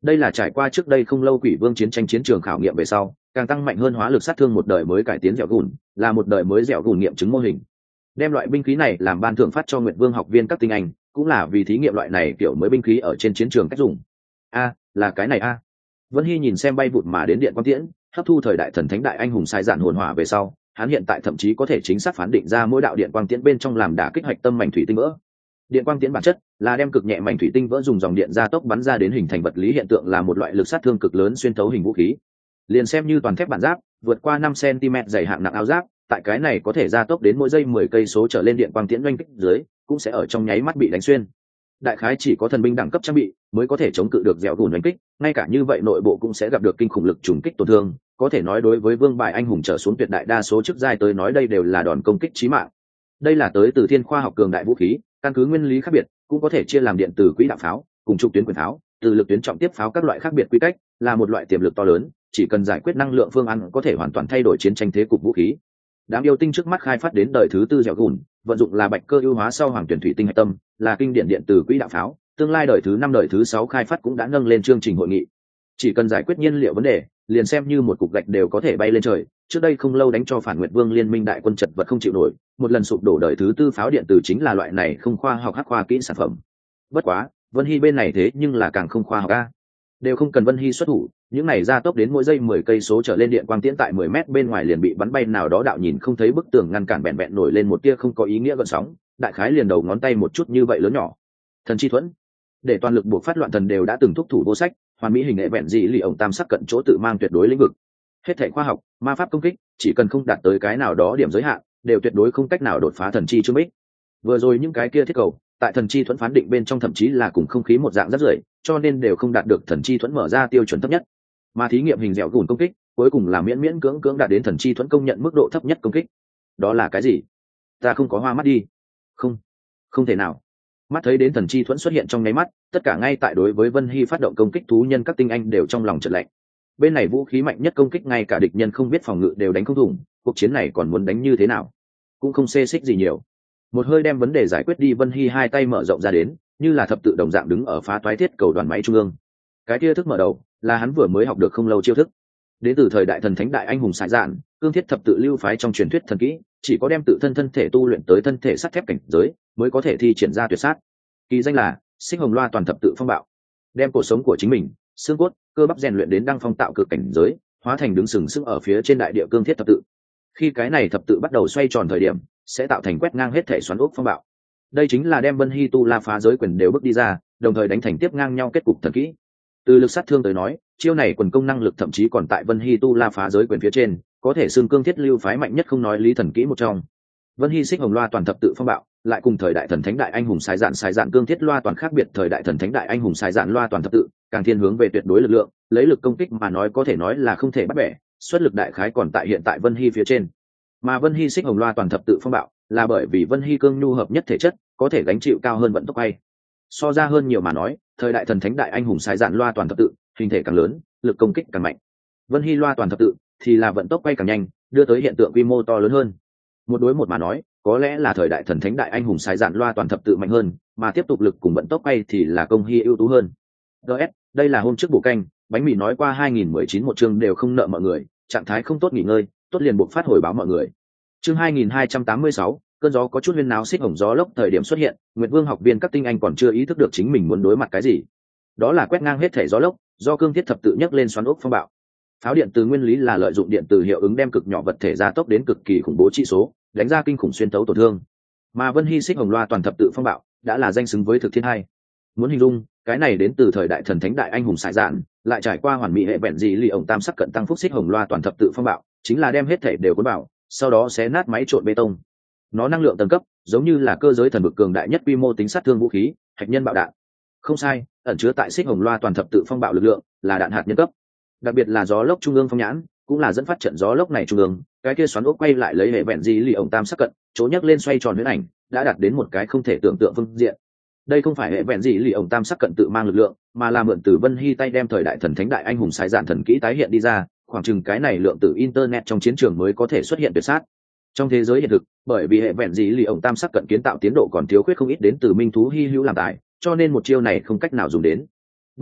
đây là trải qua trước đây không lâu quỷ vương chiến tranh chiến trường khảo nghiệm về sau càng tăng mạnh hơn hóa lực sát thương một đời mới cải tiến dẻo gùn, là một đời mới dẻo gùn nghiệm chứng mô hình. Đem loại binh khí này làm ban thưởng phát cho Nguyệt Vương học viên các tinh anh, cũng là vì thí nghiệm loại này kiểu mới binh khí ở trên chiến trường cách dùng. A, là cái này a. Vân Hy nhìn xem bay vụt mà đến điện quang tiễn, hấp thu thời đại thần thánh đại anh hùng sai dạn hồn hỏa về sau, hắn hiện tại thậm chí có thể chính xác phán định ra mỗi đạo điện quang tiễn bên trong làm đả kích hạch tâm mảnh thủy tinh vỡ. Điện quang tiễn bản chất là đem cực nhẹ mảnh thủy tinh vỡ dùng dòng điện gia tốc bắn ra đến hình thành vật lý hiện tượng, là một loại lực sát thương cực lớn xuyên thấu hình vũ khí. Liền xem như toàn thép bản giáp, vượt qua năm xăng-ti-mét dày hạng nặng áo giáp, tại cái này có thể gia tốc đến mỗi giây mười cây số trở lên điện quang tiễn oanh kích dưới, cũng sẽ ở trong nháy mắt bị đánh xuyên. Đại khái chỉ có thần binh đẳng cấp trang bị mới có thể chống cự được dẻo gùn oanh kích, ngay cả như vậy nội bộ cũng sẽ gặp được kinh khủng lực trùng kích tổn thương, có thể nói đối với vương bài anh hùng trở xuống tuyệt đại đa số chức giai tới nói đây đều là đòn công kích chí mạng. Đây là tới từ thiên khoa học cường đại vũ khí, căn cứ nguyên lý khác biệt, cũng có thể chia làm điện từ quỹ đạo pháo, cùng trục tuyến quyền pháo, từ lực tuyến trọng tiếp pháo các loại khác biệt quy cách, là một loại tiềm lực to lớn, chỉ cần giải quyết năng lượng phương án có thể hoàn toàn thay đổi chiến tranh thế cục vũ khí. Đám yêu tinh trước mắt khai phát đến đời thứ tư dẻo gùn, vận dụng là bạch cơ ưu hóa sau hoàng tuyển thủy tinh hạch tâm, là kinh điển điện từ quỹ đạo pháo, tương lai đời thứ năm đời thứ sáu khai phát cũng đã nâng lên chương trình hội nghị. Chỉ cần giải quyết nhiên liệu vấn đề, liền xem như một cục gạch đều có thể bay lên trời. Trước đây không lâu đánh cho phản Nguyệt Vương liên minh đại quân chật vật không chịu nổi, một lần sụp đổ đời thứ tư pháo điện từ chính là loại này không khoa học hắc khoa kỹ sản phẩm. Bất quá, Vân Hy bên này thế nhưng là càng không khoa học a. Đều không cần Vân Hy xuất thủ, những này gia tốc đến mỗi giây mười cây số trở lên điện quang tiễn tại mười mét bên ngoài liền bị bắn bay nào đó đạo nhìn không thấy bức tường ngăn cản bẹn bẹn nổi lên một tia không có ý nghĩa gợn sóng, đại khái liền đầu ngón tay một chút như vậy lớn nhỏ. Thần chi thuẫn, để toàn lực buộc phát loạn thần đều đã từng thúc thủ vô sách, hoàn mỹ hình nghệ vẹn dị lì ổng tam sắc cận chỗ tự mang tuyệt đối lĩnh vực. Hết thảy khoa học, ma pháp công kích, chỉ cần không đạt tới cái nào đó điểm giới hạn, đều tuyệt đối không cách nào đột phá thần chi chương bích. Vừa rồi những cái kia thiết cầu, tại thần chi thuẫn phán định bên trong thậm chí là cùng không khí một dạng rất rưởi, cho nên đều không đạt được thần chi thuẫn mở ra tiêu chuẩn thấp nhất. Mà thí nghiệm hình dẻo gùn công kích, cuối cùng là miễn miễn cưỡng cưỡng đạt đến thần chi thuẫn công nhận mức độ thấp nhất công kích. Đó là cái gì? Ta không có hoa mắt đi. Không, không thể nào. Mắt thấy đến thần chi thuẫn xuất hiện trong nháy mắt, tất cả ngay tại đối với Vân Hy phát động công kích thú nhân các tinh anh đều trong lòng chợt lạnh. Bên này vũ khí mạnh nhất công kích ngay cả địch nhân không biết phòng ngự đều đánh không thủng, cuộc chiến này còn muốn đánh như thế nào? Cũng không xê xích gì nhiều. Một hơi đem vấn đề giải quyết đi, Vân Hy hai tay mở rộng ra đến, như là thập tự đồng dạng đứng ở phá toái thiết cầu đoàn máy trung ương. Cái kia thức mở đầu là hắn vừa mới học được không lâu chiêu thức, đến từ thời đại thần thánh đại anh hùng sải dạn, cương thiết thập tự lưu phái trong truyền thuyết thần kỹ, chỉ có đem tự thân thân thể tu luyện tới thân thể sắt thép cảnh giới mới có thể thi triển ra tuyệt sát. Kỳ danh là xích hồng loa toàn thập tự phong bạo, đem cuộc sống của chính mình, xương cốt, cơ bắp rèn luyện đến đăng phong tạo cực cảnh giới, hóa thành đứng sừng sững ở phía trên đại địa cương thiết thập tự. Khi cái này thập tự bắt đầu xoay tròn thời điểm, sẽ tạo thành quét ngang hết thể xoắn ốc phong bạo. Đây chính là đem Vân Hy tu la phá giới quyền đều bước đi ra, đồng thời đánh thành tiếp ngang nhau kết cục thần kỹ. Từ lực sát thương tới nói, chiêu này quần công năng lực thậm chí còn tại Vân Hy tu la phá giới quyền phía trên, có thể xương cương thiết lưu phái mạnh nhất không nói lý thần kỹ một trong. Vân Hy xích hồng loa toàn thập tự phong bạo, lại cùng thời đại thần thánh đại anh hùng sai dạn sai dạn cương thiết loa toàn khác biệt, thời đại thần thánh đại anh hùng sai dạn loa toàn thập tự, càng thiên hướng về tuyệt đối lực lượng, lấy lực công kích mà nói có thể nói là không thể bắt bẻ, xuất lực đại khái còn tại hiện tại Vân Hy phía trên. Mà Vân Hy xích hồng loa toàn thập tự phong bạo, là bởi vì Vân Hy cương nhu hợp nhất thể chất, có thể gánh chịu cao hơn vận tốc bay. So ra hơn nhiều mà nói, thời đại thần thánh đại anh hùng sai dạn loa toàn thập tự, hình thể càng lớn, lực công kích càng mạnh. Vân Hy loa toàn thập tự thì là vận tốc bay càng nhanh, đưa tới hiện tượng quy mô to lớn hơn. Một đối một mà nói, có lẽ là thời đại thần thánh đại anh hùng sai dạn loa toàn thập tự mạnh hơn, mà tiếp tục lực cùng vận tốc bay thì là công Hy ưu tú hơn. ds đây là hôm trước bổ canh, bánh mì nói qua hai nghìn mười chín một chương đều không nợ mọi người, trạng thái không tốt nghỉ ngơi, tốt liền buộc phát hồi báo mọi người. Chương hai nghìn hai trăm tám mươi sáu, cơn gió có chút huyên náo, xích hồng gió lốc thời điểm xuất hiện, Nguyệt Vương học viên các tinh anh còn chưa ý thức được chính mình muốn đối mặt cái gì. Đó là quét ngang hết thể gió lốc, do cương thiết thập tự nhấc lên xoắn ốc phong bạo. Pháo điện từ nguyên lý là lợi dụng điện từ hiệu ứng đem cực nhỏ vật thể gia tốc đến cực kỳ khủng bố trị số, đánh ra kinh khủng xuyên tấu tổn thương. Mà Vân Hy xích hồng loa toàn thập tự phong bạo đã là danh xứng với thực thiên hai. Muốn hình dung, cái này đến từ thời đại thần thánh đại anh hùng sải dạn, lại trải qua hoàn mỹ hệ vẹn dị lì ổng tam sắc cận tăng phúc xích hồng loa toàn thập tự phong bạo, chính là đem hết thể đều cuốn vào, sau đó xé nát máy trộn bê tông. Nó năng lượng tầng cấp, giống như là cơ giới thần bực cường đại nhất quy mô tính sát thương vũ khí, hạt nhân bạo đạn. Không sai, ẩn chứa tại xích hồng loa toàn thập tự phong bạo lực lượng là đạn hạt nhân cấp. Đặc biệt là gió lốc trung ương phong nhãn, cũng là dẫn phát trận gió lốc này trung ương, cái kia xoắn ốc quay lại lấy hệ vẹn dị lì ổng tam sắc cận, chỗ nhấc lên xoay tròn huyễn ảnh, đã đạt đến một cái không thể tưởng tượng phương diện. Đây không phải hệ vẹn dị lì ổng tam sắc cận tự mang lực lượng, mà là mượn từ Vân Hy tay đem thời đại thần thánh đại anh hùng sai dạn thần kỹ tái hiện đi ra, khoảng chừng cái này lượng từ internet trong chiến trường mới có thể xuất hiện tuyệt sát. Trong thế giới hiện thực, bởi vì hệ vẹn dị lì ổng tam sắc cận kiến tạo tiến độ còn thiếu khuyết không ít đến từ minh thú hy hữu làm tài, cho nên một chiêu này không cách nào dùng đến. Bất quá,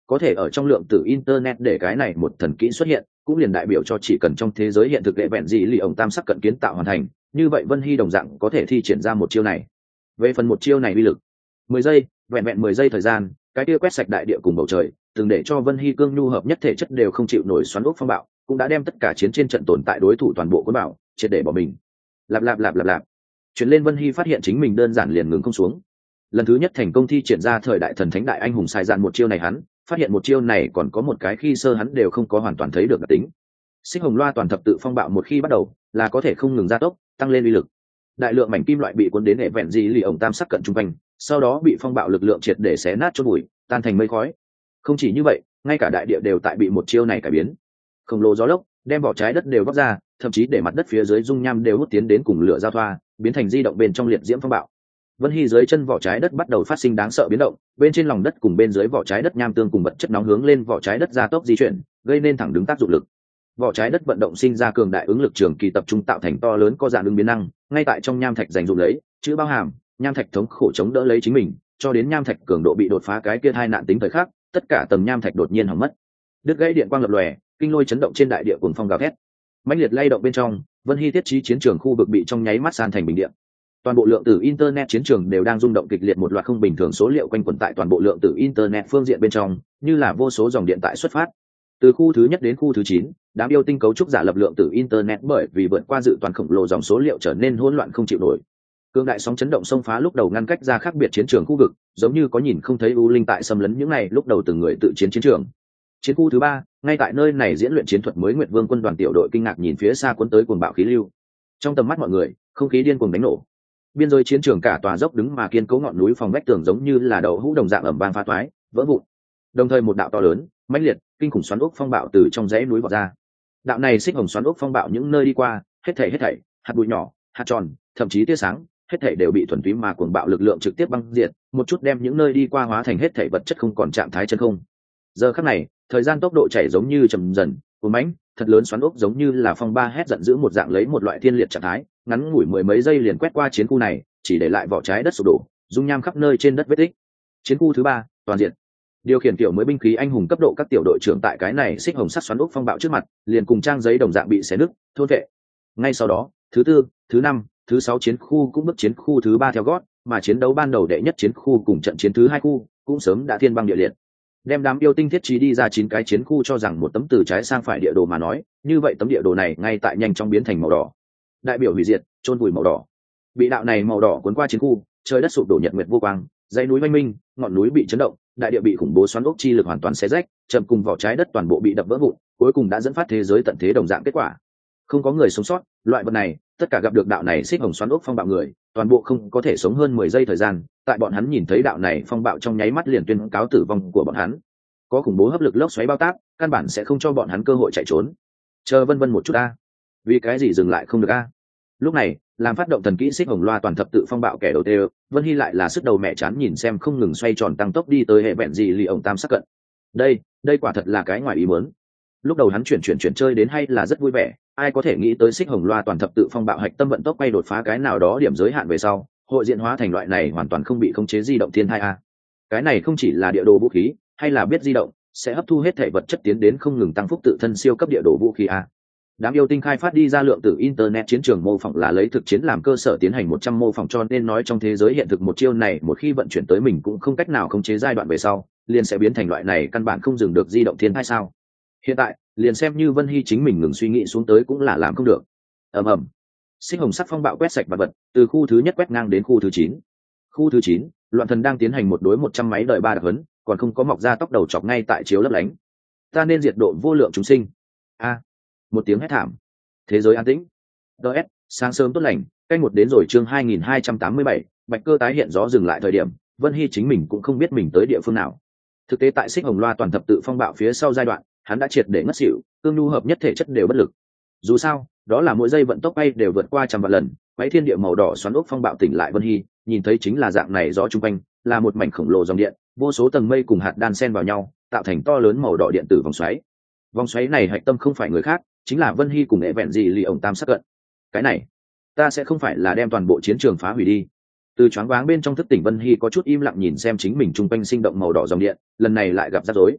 có thể ở trong lượng tử internet để cái này một thần kỹ xuất hiện, cũng liền đại biểu cho chỉ cần trong thế giới hiện thực lệ vẹn gì lì ổng tam sắc cận kiến tạo hoàn thành, như vậy Vân Hy đồng dạng có thể thi triển ra một chiêu này. Về phần một chiêu này uy lực, mười giây, vẹn vẹn mười giây thời gian, cái kia quét sạch đại địa cùng bầu trời, từng để cho Vân Hy cương nhu hợp nhất thể chất đều không chịu nổi xoắn ốc phong bạo, cũng đã đem tất cả chiến trên trận tồn tại đối thủ toàn bộ cuốn bảo, triệt để bỏ mình. Lạp lạp lạp lạp lạp. Chuyển lên Vân Hy phát hiện chính mình đơn giản liền ngừng không xuống. Lần thứ nhất thành công thi triển ra thời đại thần thánh đại anh hùng sai dạn một chiêu này, hắn phát hiện một chiêu này còn có một cái khi sơ hắn đều không có hoàn toàn thấy được đặc tính. Xích hồng loa toàn thập tự phong bạo một khi bắt đầu là có thể không ngừng gia tốc, tăng lên uy lực. Đại lượng mảnh kim loại bị cuốn đến hệ vẹn gì lì ổng tam sắc cận trung quanh, sau đó bị phong bạo lực lượng triệt để xé nát chôn bụi, tan thành mây khói. Không chỉ như vậy, ngay cả đại địa đều tại bị một chiêu này cải biến. Khổng lồ gió lốc đem vỏ trái đất đều vấp ra, thậm chí để mặt đất phía dưới dung nham đều hút tiến đến cùng lửa giao thoa, biến thành di động bên trong liệt diễm phong bạo. Vân Hy dưới chân vỏ trái đất bắt đầu phát sinh đáng sợ biến động, bên trên lòng đất cùng bên dưới vỏ trái đất nham tương cùng vật chất nóng hướng lên vỏ trái đất gia tốc di chuyển, gây nên thẳng đứng tác dụng lực. Vỏ trái đất vận động sinh ra cường đại ứng lực trường kỳ tập trung tạo thành to lớn có dạng ứng biến năng, ngay tại trong nham thạch dành dụng lấy, chữ bao hàm, nham thạch thống khổ chống đỡ lấy chính mình, cho đến nham thạch cường độ bị đột phá cái kia hai nạn tính thời khắc, tất cả tầng nham thạch đột nhiên hỏng mất. Đứt gãy điện quang lập lòe, kinh lôi chấn động trên đại địa cuồng phong gào thét. Mãnh liệt lay động bên trong, Vân Hy thiết trí chiến trường khu vực bị trong nháy mắt san thành bình địa. Toàn bộ lượng tử internet chiến trường đều đang rung động kịch liệt, một loạt không bình thường số liệu quanh quẩn tại toàn bộ lượng tử internet phương diện bên trong, như là vô số dòng điện tại xuất phát. Từ khu thứ nhất đến khu thứ chín, đám yêu tinh cấu trúc giả lập lượng tử internet bởi vì vượt qua dự toán khổng lồ dòng số liệu trở nên hỗn loạn không chịu nổi. Cương đại sóng chấn động xông phá lúc đầu ngăn cách ra khác biệt chiến trường khu vực, giống như có nhìn không thấy u linh tại xâm lấn những này lúc đầu từng người tự chiến chiến trường. Chiến khu thứ ba, ngay tại nơi này diễn luyện chiến thuật mới, Nguyệt Vương quân đoàn tiểu đội kinh ngạc nhìn phía xa cuốn tới cuồng bạo khí lưu. Trong tầm mắt mọi người, không khí điên cuồng đánh nổ. Biên giới chiến trường cả tòa dốc đứng mà kiên cố ngọn núi phòng vách tường giống như là đầu hũ đồng dạng ẩm vang phá toái, vỡ vụn. Đồng thời một đạo to lớn, mãnh liệt, kinh khủng xoắn ốc phong bạo từ trong dãy núi vọt ra. Đạo này xích hồng xoắn ốc phong bạo những nơi đi qua, hết thảy hết thảy, hạt bụi nhỏ, hạt tròn, thậm chí tia sáng, hết thảy đều bị thuần túy mà cuồng bạo lực lượng trực tiếp băng diệt, một chút đem những nơi đi qua hóa thành hết thảy vật chất không còn trạng thái chân không. Giờ khắc này, thời gian tốc độ chảy giống như chậm dần, cuốn mãnh, thật lớn xoắn ốc giống như là phong ba hét giận dữ một dạng lấy một loại thiên liệt trạng thái, ngắn ngủi mười mấy giây liền quét qua chiến khu này, chỉ để lại vỏ trái đất sụp đổ, dung nham khắp nơi trên đất vết tích. Chiến khu thứ ba, toàn diện. Điều khiển tiểu mới binh khí anh hùng cấp độ các tiểu đội trưởng tại cái này xích hồng sắt xoắn ốc phong bạo trước mặt, liền cùng trang giấy đồng dạng bị xé nứt, thôn vệ. Ngay sau đó, thứ tư, thứ năm, thứ sáu chiến khu cũng bước chiến khu thứ ba theo gót, mà chiến đấu ban đầu đệ nhất chiến khu cùng trận chiến thứ hai khu cũng sớm đã thiên băng địa liệt. Đem đám yêu tinh thiết trí đi ra chín cái chiến khu cho rằng một tấm từ trái sang phải địa đồ mà nói, như vậy tấm địa đồ này ngay tại nhanh chóng biến thành màu đỏ, đại biểu hủy diệt, chôn vùi màu đỏ. Bị đạo này màu đỏ cuốn qua chiến khu, trời đất sụp đổ, nhật nguyệt vô quang, dãy núi oanh minh, ngọn núi bị chấn động, đại địa bị khủng bố xoắn ốc chi lực hoàn toàn xé rách, chậm cùng vỏ trái đất toàn bộ bị đập vỡ vụn, cuối cùng đã dẫn phát thế giới tận thế đồng dạng kết quả. Không có người sống sót, loại vật này, tất cả gặp được đạo này xích hồng xoắn ốc phong bạo người, toàn bộ không có thể sống hơn mười giây thời gian, tại bọn hắn nhìn thấy đạo này phong bạo trong nháy mắt liền tuyên cáo tử vong của bọn hắn. Có khủng bố hấp lực lốc xoáy bao táp, căn bản sẽ không cho bọn hắn cơ hội chạy trốn. Chờ vân vân một chút a, vì cái gì dừng lại không được a? Lúc này, làm phát động thần kỹ xích hồng loa toàn thập tự phong bạo kẻ đầu tiên, Vân Hy lại là sức đầu mẹ chán nhìn xem không ngừng xoay tròn tăng tốc đi tới hệ vẹn gì lì ổng tam sắc cận. Đây, đây quả thật là cái ngoài ý muốn. Lúc đầu hắn chuyển chuyển chuyển chơi đến hay là rất vui vẻ, ai có thể nghĩ tới xích hồng loa toàn thập tự phong bạo hạch tâm vận tốc quay đột phá cái nào đó điểm giới hạn về sau, hội diện hóa thành loại này hoàn toàn không bị khống chế di động thiên thai a. Cái này không chỉ là địa đồ vũ khí, hay là biết di động, sẽ hấp thu hết thể vật chất tiến đến không ngừng tăng phúc tự thân siêu cấp địa đồ vũ khí a. Đám yêu tinh khai phát đi ra lượng tử internet chiến trường mô phỏng là lấy thực chiến làm cơ sở tiến hành một trăm mô phỏng, cho nên nói trong thế giới hiện thực một chiêu này một khi vận chuyển tới mình cũng không cách nào khống chế giai đoạn về sau, liền sẽ biến thành loại này căn bản không dừng được di động thiên thai sao. Hiện tại, liền xem như Vân Hy chính mình ngừng suy nghĩ xuống tới cũng là làm không được. Ầm ầm. Xích hồng sắc phong bạo quét sạch vật vật, từ khu thứ nhất quét ngang đến khu thứ chín. Khu thứ chín, loạn thần đang tiến hành một đối một trăm máy đời ba đặc huấn, còn không có mọc ra tóc đầu chọc ngay tại chiếu lấp lánh. Ta nên diệt độ vô lượng chúng sinh. A. Một tiếng hét thảm. Thế giới an tĩnh. ds sáng sớm tốt lành, canh một đến rồi. Chương hai nghìn hai trăm tám mươi bảy, bạch cơ tái hiện gió dừng lại thời điểm, Vân Hy chính mình cũng không biết mình tới địa phương nào. Thực tế tại xích hồng loa toàn thập tự phong bạo phía sau giai đoạn, hắn đã triệt để ngất xỉu, cương nhu hợp nhất thể chất đều bất lực. Dù sao, đó là mỗi giây vận tốc bay đều vượt qua trăm vạn lần, quấy thiên địa màu đỏ xoắn ốc phong bạo tỉnh lại Vân Hy, nhìn thấy chính là dạng này gió trung quanh, là một mảnh khổng lồ dòng điện, vô số tầng mây cùng hạt đan xen vào nhau, tạo thành to lớn màu đỏ điện tử vòng xoáy. Vòng xoáy này hạch tâm không phải người khác, chính là Vân Hy cùng nghệ vẹn gì lì ổng tam sắc cận. Cái này, ta sẽ không phải là đem toàn bộ chiến trường phá hủy đi. Từ choáng váng bên trong thức tỉnh, Vân Hy có chút im lặng nhìn xem chính mình trung quanh sinh động màu đỏ dòng điện, lần này lại gặp rắc rối,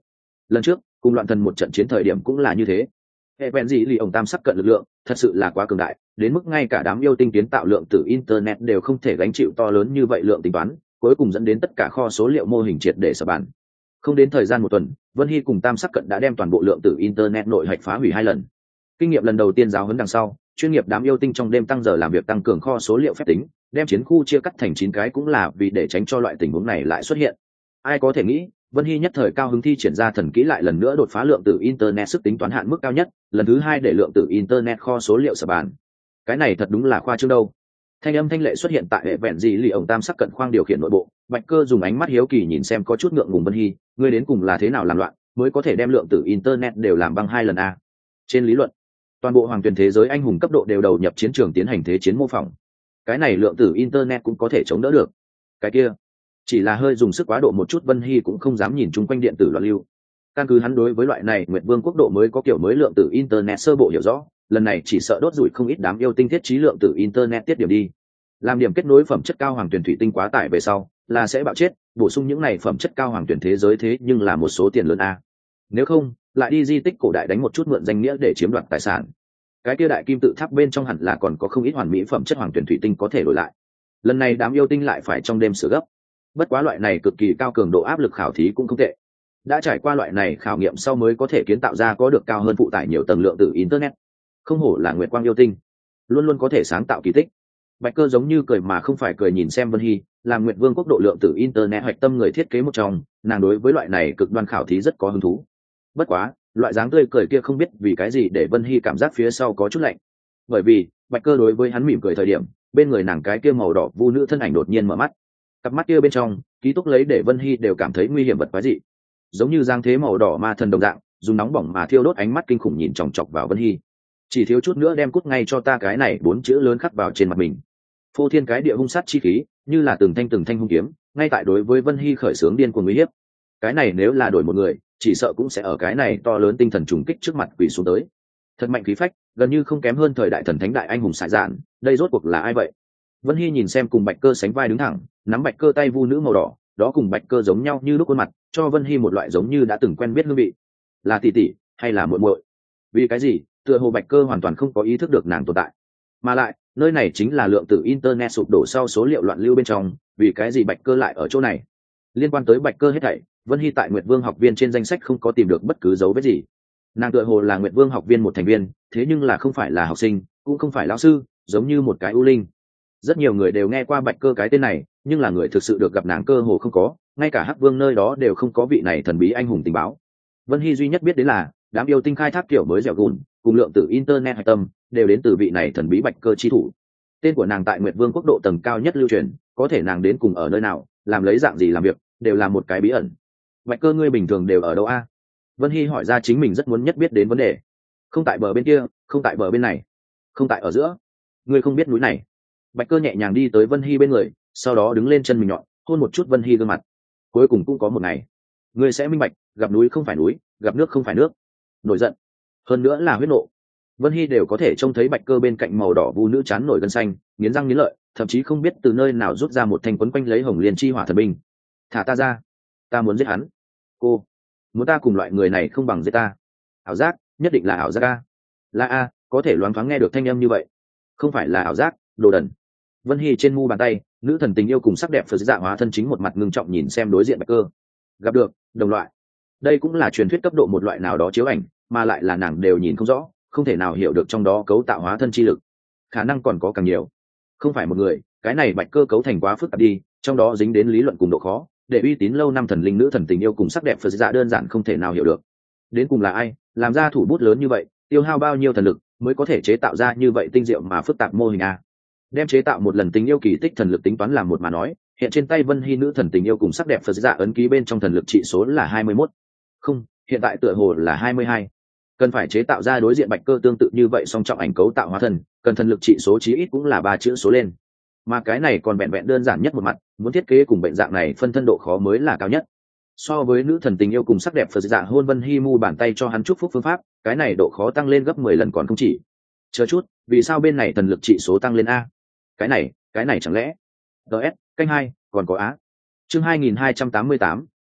lần trước cùng loạn thần một trận chiến thời điểm cũng là như thế. Hệ vẹn gì lì ổng tam sắc cận lực lượng thật sự là quá cường đại, đến mức ngay cả đám yêu tinh kiến tạo lượng từ internet đều không thể gánh chịu to lớn như vậy lượng tính toán, cuối cùng dẫn đến tất cả kho số liệu mô hình triệt để sập bàn. Không đến thời gian một tuần, Vân Hy cùng tam sắc cận đã đem toàn bộ lượng từ internet nội hạch phá hủy hai lần. Kinh nghiệm lần đầu tiên giáo huấn đằng sau, chuyên nghiệp đám yêu tinh trong đêm tăng giờ làm việc tăng cường kho số liệu phép tính, đem chiến khu chia cắt thành chín cái cũng là vì để tránh cho loại tình huống này lại xuất hiện. Ai có thể nghĩ, Vân Hy nhất thời cao hứng thi triển ra thần kỹ lại lần nữa đột phá lượng từ internet sức tính toán hạn mức cao nhất, lần thứ hai để lượng từ internet kho số liệu sập bàn. Cái này thật đúng là khoa trương đâu. Thanh âm thanh lệ xuất hiện tại hệ vẹn gì lì ổng tam sắc cận khoang điều khiển nội bộ, Bạch Cơ dùng ánh mắt hiếu kỳ nhìn xem có chút ngượng ngùng Vân Hy, ngươi đến cùng là thế nào làm loạn, mới có thể đem lượng từ internet đều làm băng hai lần a? Trên lý luận, toàn bộ hoàng tuyển thế giới anh hùng cấp độ đều đầu nhập chiến trường tiến hành thế chiến mô phỏng. Cái này lượng từ internet cũng có thể chống đỡ được. Cái kia, chỉ là hơi dùng sức quá độ một chút, Vân Hy cũng không dám nhìn chung quanh điện tử loạn lưu. Căn cứ hắn đối với loại này Nguyệt Vương quốc độ mới có kiểu mới lượng từ internet sơ bộ hiểu rõ, lần này chỉ sợ đốt rủi không ít đám yêu tinh thiết trí lượng từ internet tiết điểm đi. Làm điểm kết nối phẩm chất cao hoàng tuyển thủy tinh quá tải về sau, là sẽ bạo chết, bổ sung những này phẩm chất cao hoàng tuyển thế giới thế nhưng là một số tiền lớn a. Nếu không, lại đi di tích cổ đại đánh một chút mượn danh nghĩa để chiếm đoạt tài sản. Cái kia đại kim tự tháp bên trong hẳn là còn có không ít hoàn mỹ phẩm chất hoàng tuyển thủy tinh có thể đổi lại. Lần này đám yêu tinh lại phải trong đêm sửa gấp. Bất quá loại này cực kỳ cao cường độ áp lực khảo thí cũng không tệ. Đã trải qua loại này khảo nghiệm sau mới có thể kiến tạo ra có được cao hơn phụ tải nhiều tầng lượng từ internet. Không hổ là Nguyệt Quang yêu tinh, luôn luôn có thể sáng tạo kỳ tích. Bạch Cơ giống như cười mà không phải cười nhìn xem Vân Hy, làm Nguyệt Vương quốc độ lượng từ internet hoạch tâm người thiết kế một trong, nàng đối với loại này cực đoan khảo thí rất có hứng thú. Bất quá, loại dáng tươi cười kia không biết vì cái gì để Vân Hy cảm giác phía sau có chút lạnh. Bởi vì, Bạch Cơ đối với hắn mỉm cười thời điểm, bên người nàng cái kia màu đỏ vu nữ thân ảnh đột nhiên mở mắt. Cặp mắt kia bên trong, ký túc lấy để Vân Hy đều cảm thấy nguy hiểm vật quái dị. Giống như giang thế màu đỏ ma thần đồng dạng, dùng nóng bỏng mà thiêu đốt ánh mắt kinh khủng nhìn chòng chọc vào Vân Hy. Chỉ thiếu chút nữa đem cút ngay cho ta cái này bốn chữ lớn khắc vào trên mặt mình. Phô thiên cái địa hung sát chi khí, như là từng thanh từng thanh hung kiếm, ngay tại đối với Vân Hy khởi xướng điên cuồng uy hiếp. Cái này nếu là đổi một người, chỉ sợ cũng sẽ ở cái này to lớn tinh thần trùng kích trước mặt quỳ xuống tới. Thật mạnh khí phách, gần như không kém hơn thời đại thần thánh đại anh hùng sải dạn, đây rốt cuộc là ai vậy? Vân Hy nhìn xem cùng Bạch Cơ sánh vai đứng thẳng, nắm Bạch Cơ tay vu nữ màu đỏ, đó cùng Bạch Cơ giống nhau như lúc khuôn mặt, cho Vân Hy một loại giống như đã từng quen biết hương vị. Là tỷ tỷ hay là muội muội? Vì cái gì? Tựa hồ Bạch Cơ hoàn toàn không có ý thức được nàng tồn tại. Mà lại, nơi này chính là lượng tử internet sụp đổ sau số liệu loạn lưu bên trong, vì cái gì Bạch Cơ lại ở chỗ này? Liên quan tới Bạch Cơ hết thảy, Vân Hy tại Nguyệt Vương học viên trên danh sách không có tìm được bất cứ dấu vết gì. Nàng tựa hồ là Nguyệt Vương học viên một thành viên, thế nhưng là không phải là học sinh, cũng không phải lão sư, giống như một cái ưu linh. Rất nhiều người đều nghe qua Bạch Cơ cái tên này, nhưng là người thực sự được gặp nàng cơ hồ không có, ngay cả Hắc Vương nơi đó đều không có vị này thần bí anh hùng tình báo. Vân Hy duy nhất biết đến là đám yêu tinh khai thác kiểu mới dẻo gùn, cùng lượng tử internet hạch tâm đều đến từ vị này thần bí Bạch Cơ chi thủ. Tên của nàng tại Nguyệt Vương quốc độ tầng cao nhất lưu truyền, có thể nàng đến cùng ở nơi nào, làm lấy dạng gì làm việc, đều là một cái bí ẩn. Bạch Cơ ngươi bình thường đều ở đâu a? Vân Hy hỏi ra chính mình rất muốn nhất biết đến vấn đề. Không tại bờ bên kia, không tại bờ bên này, không tại ở giữa. Ngươi không biết núi này. Bạch Cơ nhẹ nhàng đi tới Vân Hy bên người, sau đó đứng lên chân mình nhọn, hôn một chút Vân Hy gương mặt. Cuối cùng cũng có một ngày, ngươi sẽ minh bạch, gặp núi không phải núi, gặp nước không phải nước. Nổi giận, hơn nữa là huyết nộ. Vân Hy đều có thể trông thấy Bạch Cơ bên cạnh màu đỏ vu nữ chán nổi gân xanh, nghiến răng nghiến lợi, thậm chí không biết từ nơi nào rút ra một thanh quấn quanh lấy hồng liên chi hỏa thần binh. Thả ta ra, ta muốn giết hắn. Cô, muốn ta cùng loại người này không bằng giết ta. Ảo giác, nhất định là ảo giác a. Là a, có thể loáng thoáng nghe được thanh âm như vậy. Không phải là ảo giác, đồ đần. Vân Hy trên mu bàn tay, nữ thần tình yêu cùng sắc đẹp phật dạ hóa thân chính một mặt ngưng trọng nhìn xem đối diện Bạch Cơ. Gặp được đồng loại, đây cũng là truyền thuyết cấp độ một loại nào đó chiếu ảnh, mà lại là nàng đều nhìn không rõ, không thể nào hiểu được trong đó cấu tạo hóa thân chi lực, khả năng còn có càng nhiều. Không phải một người, cái này Bạch Cơ cấu thành quá phức tạp đi, trong đó dính đến lý luận cùng độ khó, để uy tín lâu năm thần linh nữ thần tình yêu cùng sắc đẹp phật dạ đơn giản không thể nào hiểu được. Đến cùng là ai làm ra thủ bút lớn như vậy, tiêu hao bao nhiêu thần lực mới có thể chế tạo ra như vậy tinh diệu mà phức tạp mô hình a? Đem chế tạo một lần tình yêu kỳ tích thần lực tính toán làm một mà nói, hiện trên tay Vân Hy nữ thần tình yêu cùng sắc đẹp phật dạ ấn ký bên trong thần lực trị số là hai mươi mốt. Không, hiện tại tựa hồ là hai mươi hai. Cần phải chế tạo ra đối diện Bạch Cơ tương tự như vậy song trọng ảnh cấu tạo hóa thân, cần thần lực trị số chí ít cũng là ba chữ số lên. Mà cái này còn vẹn vẹn đơn giản nhất một mặt, muốn thiết kế cùng bệnh dạng này phân thân độ khó mới là cao nhất. So với nữ thần tình yêu cùng sắc đẹp phật dạ hôn Vân Hy mu bàn tay cho hắn chúc phúc phương pháp, cái này độ khó tăng lên gấp mười lần còn không chỉ. Chờ chút, vì sao bên này thần lực trị số tăng lên a? Cái này, cái này chẳng lẽ? ds canh hai còn có á. Chương hai nghìn hai trăm tám mươi tám,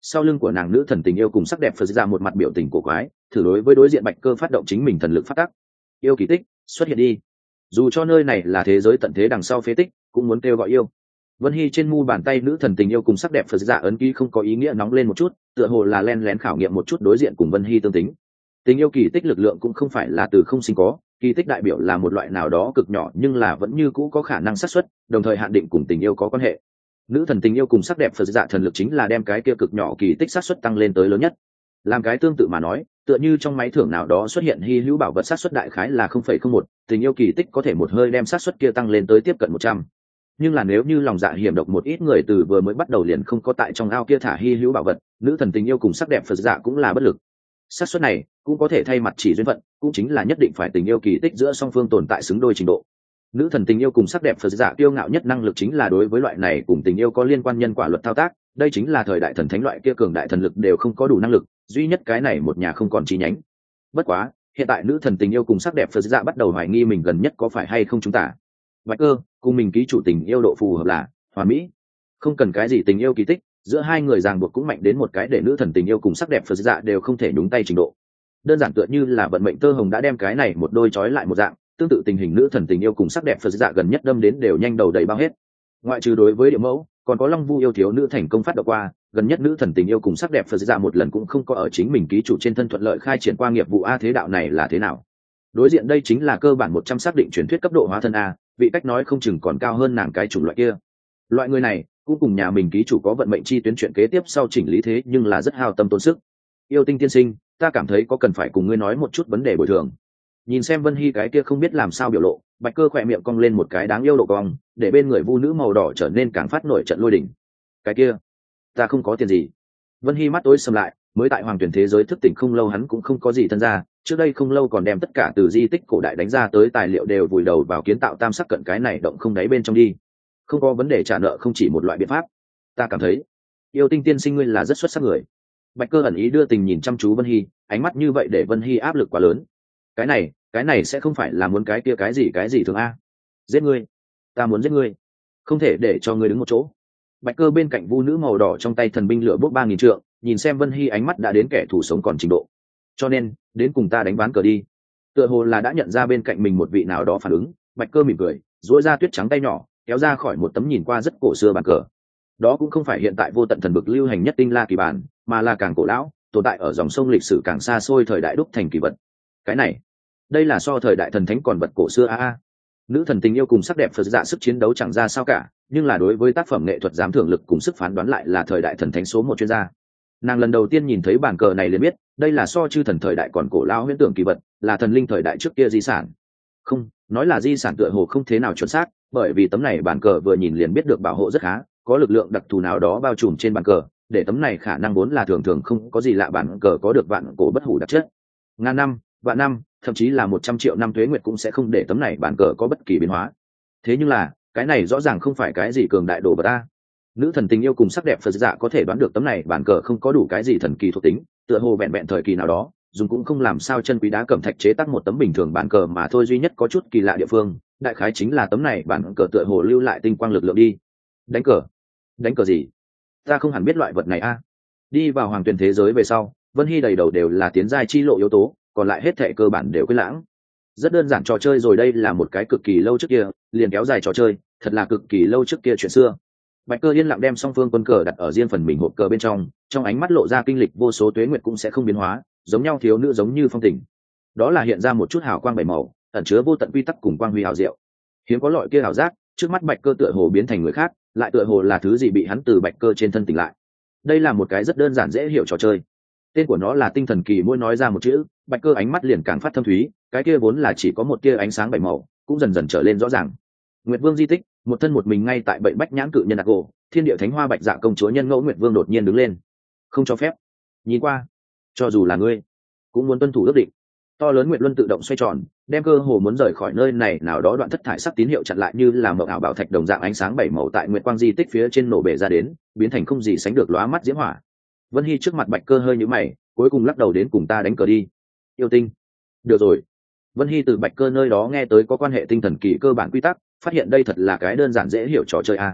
sau lưng của nàng nữ thần tình yêu cùng sắc đẹp phật ra một mặt biểu tình cổ quái, thử đối với đối diện bạch cơ phát động chính mình thần lực phát tắc. Yêu kỳ tích xuất hiện đi. Dù cho nơi này là thế giới tận thế đằng sau phế tích, cũng muốn kêu gọi yêu. Vân Hy trên mu bàn tay nữ thần tình yêu cùng sắc đẹp phật dạ ấn ký không có ý nghĩa nóng lên một chút, tựa hồ là len lén khảo nghiệm một chút đối diện cùng Vân Hy tương tính. Tình yêu kỳ tích lực lượng cũng không phải là từ không sinh có, kỳ tích đại biểu là một loại nào đó cực nhỏ nhưng là vẫn như cũ có khả năng xác suất, đồng thời hạn định cùng tình yêu có quan hệ. Nữ thần tình yêu cùng sắc đẹp phật dạ thần lực chính là đem cái kia cực nhỏ kỳ tích xác suất tăng lên tới lớn nhất. Làm cái tương tự mà nói, tựa như trong máy thưởng nào đó xuất hiện hy hữu bảo vật xác suất đại khái là không phẩy không một, tình yêu kỳ tích có thể một hơi đem xác suất kia tăng lên tới tiếp cận một trăm. Nhưng là nếu như lòng dạ hiểm độc một ít người từ vừa mới bắt đầu liền không có tại trong ao kia thả hy hữu bảo vật, nữ thần tình yêu cùng sắc đẹp phật dạ cũng là bất lực. Xác suất này cũng có thể thay mặt chỉ duyên phận, cũng chính là nhất định phải tình yêu kỳ tích giữa song phương tồn tại xứng đôi trình độ. Nữ thần tình yêu cùng sắc đẹp phật dạ kiêu ngạo nhất năng lực chính là đối với loại này cùng tình yêu có liên quan nhân quả luật thao tác, đây chính là thời đại thần thánh loại kia cường đại thần lực đều không có đủ năng lực, duy nhất cái này một nhà không còn chi nhánh. Bất quá hiện tại nữ thần tình yêu cùng sắc đẹp phật dạ bắt đầu hoài nghi mình gần nhất có phải hay không chúng ta bạch cơ cùng mình ký chủ tình yêu độ phù hợp là hoàn mỹ, không cần cái gì tình yêu kỳ tích, giữa hai người ràng buộc cũng mạnh đến một cái để nữ thần tình yêu cùng sắc đẹp phật dạ đều không thể nhúng tay trình độ. Đơn giản tựa như là vận mệnh tơ hồng đã đem cái này một đôi trói lại một dạng, tương tự tình hình nữ thần tình yêu cùng sắc đẹp phật dạ gần nhất đâm đến đều nhanh đầu đầy bao hết. Ngoại trừ đối với địa mẫu, còn có long vu yêu thiếu nữ thành công phát động qua, gần nhất nữ thần tình yêu cùng sắc đẹp phật dạ một lần cũng không có ở chính mình ký chủ trên thân thuận lợi khai triển qua nghiệp vụ a. Thế đạo này là thế nào? Đối diện đây chính là cơ bản một trăm xác định truyền thuyết cấp độ hóa thân a, vị cách nói không chừng còn cao hơn nàng cái chủng loại kia. Loại người này cũng cùng nhà mình ký chủ có vận mệnh chi tuyến chuyện kế tiếp sau chỉnh lý thế nhưng là rất hao tâm tốn sức. Yêu tinh tiên sinh, ta cảm thấy có cần phải cùng ngươi nói một chút vấn đề bồi thường. Nhìn xem Vân Hy cái kia không biết làm sao biểu lộ, bạch cơ khỏe miệng cong lên một cái đáng yêu độ cong, để bên người vu nữ màu đỏ trở nên càng phát nổi trận lôi đỉnh. Cái kia, ta không có tiền gì. Vân Hy mắt tối sầm lại, mới tại hoàng tuyển thế giới thức tỉnh không lâu hắn cũng không có gì thân ra, trước đây không lâu còn đem tất cả từ di tích cổ đại đánh ra tới tài liệu đều vùi đầu vào kiến tạo tam sắc cận cái này động không đáy bên trong đi. Không có vấn đề trả nợ không chỉ một loại biện pháp. Ta cảm thấy yêu tinh tiên sinh ngươi là rất xuất sắc người. Bạch cơ ẩn ý đưa tình nhìn chăm chú Vân Hy, ánh mắt như vậy để Vân Hy áp lực quá lớn. Cái này, cái này sẽ không phải là muốn cái kia cái gì cái gì thường a. Giết ngươi, ta muốn giết ngươi, không thể để cho ngươi đứng một chỗ. Bạch cơ bên cạnh vu nữ màu đỏ trong tay thần binh lửa bốc ba nghìn trượng, nhìn xem Vân Hy ánh mắt đã đến kẻ thù sống còn trình độ. Cho nên, đến cùng ta đánh ván cờ đi. Tựa hồ là đã nhận ra bên cạnh mình một vị nào đó phản ứng, Bạch cơ mỉm cười, duỗi ra tuyết trắng tay nhỏ, kéo ra khỏi một tấm nhìn qua rất cổ xưa bàn cờ. Đó cũng không phải hiện tại vô tận thần bực lưu hành nhất tinh la kỳ bản, mà là càng cổ lão, tồn tại ở dòng sông lịch sử càng xa xôi thời đại đúc thành kỳ vật. Cái này, đây là so thời đại thần thánh còn vật cổ xưa a a. Nữ thần tình yêu cùng sắc đẹp phật dạ sức chiến đấu chẳng ra sao cả, nhưng là đối với tác phẩm nghệ thuật dám thưởng lực cùng sức phán đoán lại là thời đại thần thánh số một chuyên gia. Nàng lần đầu tiên nhìn thấy bản cờ này liền biết, đây là so chư thần thời đại còn cổ lão huyễn tưởng kỳ vật, là thần linh thời đại trước kia di sản. Không, nói là di sản tựa hồ không thế nào chuẩn xác, bởi vì tấm này bản cờ vừa nhìn liền biết được bảo hộ rất khá, có lực lượng đặc thù nào đó bao trùm trên bàn cờ, để tấm này khả năng vốn là thường thường không có gì lạ bản cờ có được vạn cổ bất hủ đặc chất. Ngàn năm, vạn năm, thậm chí là một trăm triệu năm tuế nguyệt cũng sẽ không để tấm này bản cờ có bất kỳ biến hóa. Thế nhưng là, cái này rõ ràng không phải cái gì cường đại đồ vật ta. Nữ thần tình yêu cùng sắc đẹp phật dạ có thể đoán được tấm này bản cờ không có đủ cái gì thần kỳ thuộc tính, tựa hồ vẹn vẹn thời kỳ nào đó, dùng cũng không làm sao chân quý đá cẩm thạch chế tác một tấm bình thường bản cờ mà thôi. Duy nhất có chút kỳ lạ địa phương, đại khái chính là tấm này bản cờ tựa hồ lưu lại tinh quang lực lượng đi. Đánh cờ? Đánh cờ gì? Ta không hẳn biết loại vật này a. Đi vào hoàng tuyển thế giới về sau, Vân Hy đầy đầu đều là tiến giai chi lộ yếu tố, còn lại hết thệ cơ bản đều quên lãng. Rất đơn giản trò chơi rồi, đây là một cái cực kỳ lâu trước kia, liền kéo dài trò chơi, thật là cực kỳ lâu trước kia chuyện xưa. Bạch cơ yên lặng đem song phương quân cờ đặt ở riêng phần mình hộp cờ bên trong, trong ánh mắt lộ ra kinh lịch vô số tuế nguyệt cũng sẽ không biến hóa, giống nhau thiếu nữ giống như phong tình. Đó là hiện ra một chút hào quang bảy màu, ẩn chứa vô tận quy tắc cùng quang huy hào diệu. Hiếm có loại kia hào giác, trước mắt bạch cơ tựa hồ biến thành người khác, lại tựa hồ là thứ gì bị hắn từ bạch cơ trên thân tỉnh lại. Đây là một cái rất đơn giản dễ hiểu trò chơi. Tên của nó là tinh thần kỳ, mỗi nói ra một chữ, bạch cơ ánh mắt liền càng phát thâm thúy, cái kia vốn là chỉ có một tia ánh sáng bảy màu, cũng dần dần trở lên rõ ràng. Nguyệt Vương di tích, một thân một mình ngay tại bệnh bách nhãn cự nhân đặc gỗ, thiên địa thánh hoa bạch dạ công chúa nhân ngẫu Nguyệt Vương đột nhiên đứng lên. Không cho phép. Nhìn qua, cho dù là ngươi, cũng muốn tuân thủ ước định. To lớn Nguyệt Luân tự động xoay tròn, đem cơ hồ muốn rời khỏi nơi này nào đó đoạn thất thải sắc tín hiệu chặn lại, như là mộng ảo bảo thạch đồng dạng ánh sáng bảy màu tại Nguyệt Quang di tích phía trên nổ bể ra đến, biến thành không gì sánh được lóa mắt diễm hỏa. Vân Hy trước mặt bạch cơ hơi nhíu mày, cuối cùng lắc đầu, đến cùng ta đánh cờ đi. Yêu tinh. Được rồi. Vân Hy từ bạch cơ nơi đó nghe tới có quan hệ tinh thần kỳ cơ bản quy tắc, phát hiện đây thật là cái đơn giản dễ hiểu trò chơi a.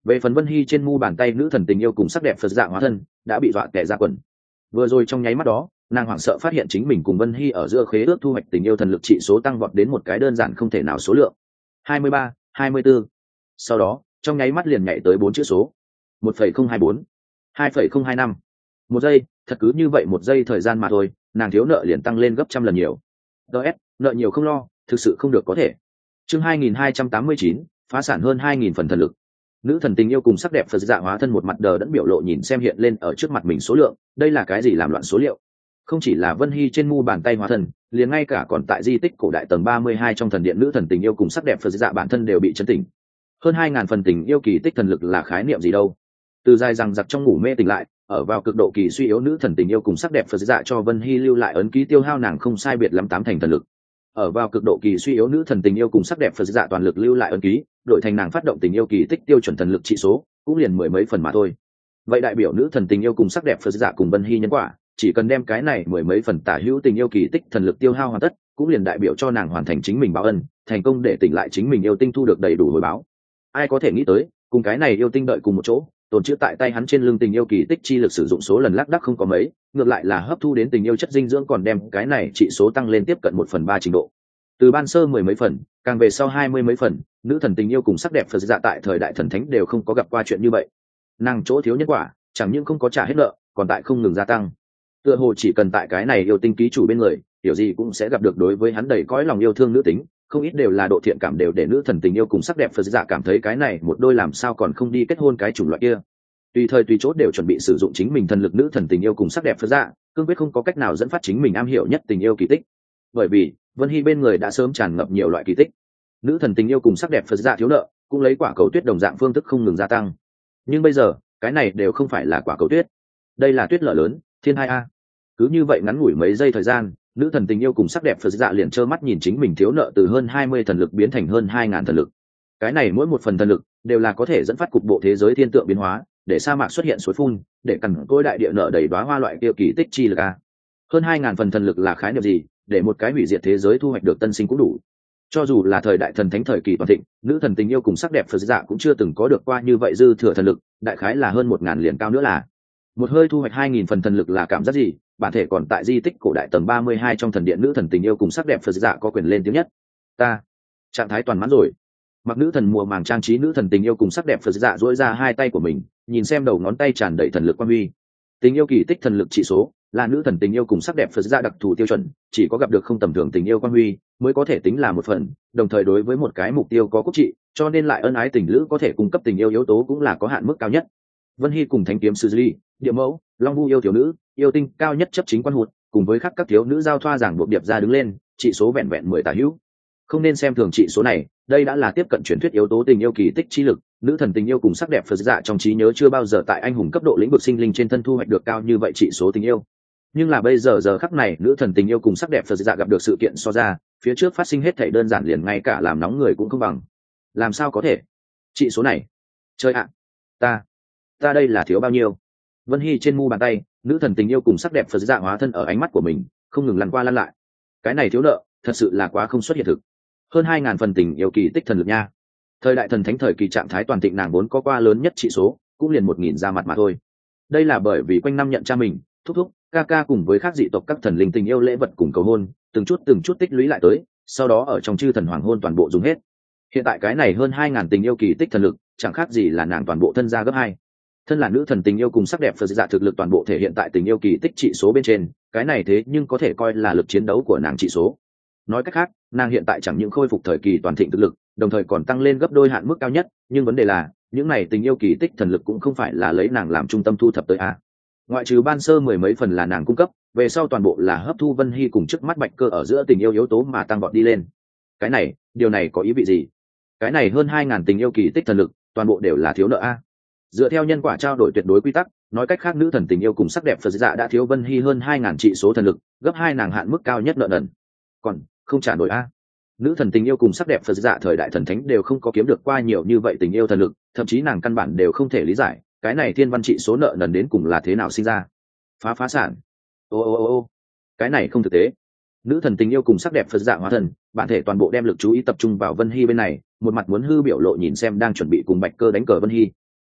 Về phần Vân Hy trên mu bàn tay nữ thần tình yêu cùng sắc đẹp phật dạ hóa thân đã bị dọa tẻ ra quần. Vừa rồi trong nháy mắt đó, nàng hoảng sợ phát hiện chính mình cùng Vân Hy ở giữa khế ước thu hoạch tình yêu thần lực trị số tăng vọt đến một cái đơn giản không thể nào số lượng. hai mươi ba, hai mươi bốn. Sau đó, trong nháy mắt liền nhảy tới bốn chữ số. một phẩy không hai bốn, hai phẩy không hai năm. Một giây, thật cứ như vậy một giây thời gian mà thôi, nàng thiếu nợ liền tăng lên gấp trăm lần nhiều. ds nợ nhiều không lo, thực sự không được có thể. Chương hai nghìn hai trăm tám mươi chín, phá sản hơn hai nghìn phần thần lực. Nữ thần tình yêu cùng sắc đẹp Phật dạ hóa thân một mặt đờ đẫn biểu lộ nhìn xem hiện lên ở trước mặt mình số lượng, đây là cái gì làm loạn số liệu? Không chỉ là Vân Hy trên mu bàn tay hóa thân, liền ngay cả còn tại di tích cổ đại tầng ba mươi hai trong thần điện nữ thần tình yêu cùng sắc đẹp Phật dạ bản thân đều bị chấn tỉnh. Hơn hai ngàn phần tình yêu kỳ tích thần lực là khái niệm gì đâu? Từ dài rằng giặc trong ngủ mê tỉnh lại, ở vào cực độ kỳ suy yếu nữ thần tình yêu cùng sắc đẹp Phật dạ cho Vân Hy lưu lại ấn ký tiêu hao nàng không sai biệt lắm tám thành thần lực. Ở vào cực độ kỳ suy yếu nữ thần tình yêu cùng sắc đẹp Phật dạ toàn lực lưu lại ấn ký, đổi thành nàng phát động tình yêu kỳ tích tiêu chuẩn thần lực trị số, cũng liền mười mấy phần mà thôi. Vậy đại biểu nữ thần tình yêu cùng sắc đẹp Phật dạ cùng Vân Hy nhân quả, chỉ cần đem cái này mười mấy phần tả hữu tình yêu kỳ tích thần lực tiêu hao hoàn tất, cũng liền đại biểu cho nàng hoàn thành chính mình báo ân, thành công để tỉnh lại chính mình yêu tinh thu được đầy đủ hồi báo. Ai có thể nghĩ tới, cùng cái này yêu tinh đợi cùng một chỗ, tồn chữ tại tay hắn trên lưng tình yêu kỳ tích chi lực sử dụng số lần lác đác không có mấy, ngược lại là hấp thu đến tình yêu chất dinh dưỡng còn đem cái này trị số tăng lên tiếp cận một phần ba trình độ. Từ ban sơ mười mấy phần, càng về sau hai mươi mấy phần, nữ thần tình yêu cùng sắc đẹp Phật dạ tại thời đại thần thánh đều không có gặp qua chuyện như vậy. Nàng chỗ thiếu nhân quả, chẳng những không có trả hết nợ, còn tại không ngừng gia tăng. Tựa hồ chỉ cần tại cái này yêu tinh ký chủ bên người, điều gì cũng sẽ gặp được đối với hắn đầy cõi lòng yêu thương nữ tính, không ít đều là độ thiện cảm đều để nữ thần tình yêu cùng sắc đẹp Phật dạ cảm thấy cái này một đôi làm sao còn không đi kết hôn cái chủng loại kia. Tùy thời tùy chốt đều chuẩn bị sử dụng chính mình thần lực nữ thần tình yêu cùng sắc đẹp Phật dạ, cương quyết không có cách nào dẫn phát chính mình am hiểu nhất tình yêu kỳ tích. Bởi vì Vân Hy bên người đã sớm tràn ngập nhiều loại kỳ tích. Nữ thần tình yêu cùng sắc đẹp Phật dạ thiếu nợ, cũng lấy quả cầu tuyết đồng dạng phương thức không ngừng gia tăng. Nhưng bây giờ, cái này đều không phải là quả cầu tuyết, đây là tuyết lở lớn, thiên hai a. Cứ như vậy ngắn ngủi mấy giây thời gian, nữ thần tình yêu cùng sắc đẹp Phật dạ liền trơ mắt nhìn chính mình thiếu nợ từ hơn hai mươi thần lực biến thành hơn hai ngàn thần lực. Cái này mỗi một phần thần lực đều là có thể dẫn phát cục bộ thế giới thiên tượng biến hóa, để sa mạc xuất hiện suối phun, để cằn cỗi đại địa nợ đầy đóa hoa loại kia kỳ tích chi lực a. Hơn hai ngàn phần thần lực là khái niệm gì, để một cái hủy diệt thế giới thu hoạch được tân sinh cũng đủ. Cho dù là thời đại thần thánh thời kỳ toàn thịnh, nữ thần tình yêu cùng sắc đẹp Phật dạ cũng chưa từng có được qua như vậy dư thừa thần lực, đại khái là hơn một ngàn liền cao nữa là. Một hơi thu hoạch hai nghìn phần thần lực là cảm giác gì, bản thể còn tại di tích cổ đại tầng ba mươi hai trong thần điện nữ thần tình yêu cùng sắc đẹp Phật dạ có quyền lên tiếng nhất. Ta trạng thái toàn mãn rồi. Mặc nữ thần mùa màng trang trí nữ thần tình yêu cùng sắc đẹp Phật dạ duỗi ra hai tay của mình, nhìn xem đầu ngón tay tràn đầy thần lực quang huy. Tình yêu kỳ tích thần lực chỉ số là nữ thần tình yêu cùng sắc đẹp Phật dạ đặc thù tiêu chuẩn, chỉ có gặp được không tầm thường tình yêu quang huy mới có thể tính là một phần, đồng thời đối với một cái mục tiêu có cốt trị, cho nên lại ân ái tình lữ có thể cung cấp tình yêu yếu tố cũng là có hạn mức cao nhất. Vân Hy cùng Thánh kiếm sư Duy, Địa mẫu, Long Vu yêu thiếu nữ, yêu tinh cao nhất chấp chính quan hụt, cùng với khác các thiếu nữ giao thoa giảng buộc điệp ra đứng lên, trị số vẹn vẹn mười tả hữu. Không nên xem thường trị số này, đây đã là tiếp cận truyền thuyết yếu tố tình yêu kỳ tích chi lực, nữ thần tình yêu cùng sắc đẹp Phật dạ trong trí nhớ chưa bao giờ tại anh hùng cấp độ lĩnh vực sinh linh trên thân thu hoạch được cao như vậy trị số tình yêu. Nhưng là bây giờ giờ khắc này nữ thần tình yêu cùng sắc đẹp Phật dạ gặp được sự kiện so ra, phía trước phát sinh hết thảy đơn giản liền ngay cả làm nóng người cũng không bằng. Làm sao có thể? Trị số này, chơi ạ, ta, ta đây là thiếu bao nhiêu? Vân Hy trên mu bàn tay, nữ thần tình yêu cùng sắc đẹp Phật dạ hóa thân ở ánh mắt của mình, không ngừng lăn qua lăn lại. Cái này thiếu nợ, thật sự là quá không xuất hiện thực. Hơn hai ngàn phần tình yêu kỳ tích thần lực nha. Thời đại thần thánh thời kỳ trạng thái toàn thịnh nàng vốn có qua lớn nhất trị số, cũng liền một nghìn ra mặt mà thôi. Đây là bởi vì quanh năm nhận cha mình, thúc thúc, ca ca cùng với các dị tộc các thần linh tình yêu lễ vật cùng cầu hôn, từng chút từng chút tích lũy lại tới, sau đó ở trong chư thần hoàng hôn toàn bộ dùng hết. Hiện tại cái này hơn hai ngàn tình yêu kỳ tích thần lực, chẳng khác gì là nàng toàn bộ thân gia gấp hai. Thân là nữ thần tình yêu cùng sắc đẹp Phật dạ thực lực toàn bộ thể hiện tại tình yêu kỳ tích trị số bên trên, cái này thế nhưng có thể coi là lực chiến đấu của nàng trị số. Nói cách khác, nàng hiện tại chẳng những khôi phục thời kỳ toàn thịnh thực lực, đồng thời còn tăng lên gấp đôi hạn mức cao nhất, nhưng vấn đề là, những này tình yêu kỳ tích thần lực cũng không phải là lấy nàng làm trung tâm thu thập tới a. Ngoại trừ ban sơ mười mấy phần là nàng cung cấp, về sau toàn bộ là hấp thu Vân Hy cùng trước mắt Bạch Cơ ở giữa tình yêu yếu tố mà tăng vọt đi lên. Cái này, điều này có ý vị gì? Cái này hơn hai ngàn tình yêu kỳ tích thần lực, toàn bộ đều là thiếu nợ a. Dựa theo nhân quả trao đổi tuyệt đối quy tắc, nói cách khác nữ thần tình yêu cùng sắc đẹp Phật dạ đã thiếu Vân Hy hơn hai ngàn trị số thần lực, gấp hai nàng hạn mức cao nhất nợ nần. Còn không trả nổi a. Nữ thần tình yêu cùng sắc đẹp Phật dạ thời đại thần thánh đều không có kiếm được qua nhiều như vậy tình yêu thần lực, thậm chí nàng căn bản đều không thể lý giải, cái này thiên văn trị số nợ nần đến cùng là thế nào sinh ra. Phá phá sản. Ô ô ô ô, cái này không thực tế. Nữ thần tình yêu cùng sắc đẹp Phật dạ hóa thần, bản thể toàn bộ đem lực chú ý tập trung vào Vân Hy bên này, một mặt muốn hư biểu lộ nhìn xem đang chuẩn bị cùng Bạch Cơ đánh cờ Vân Hy.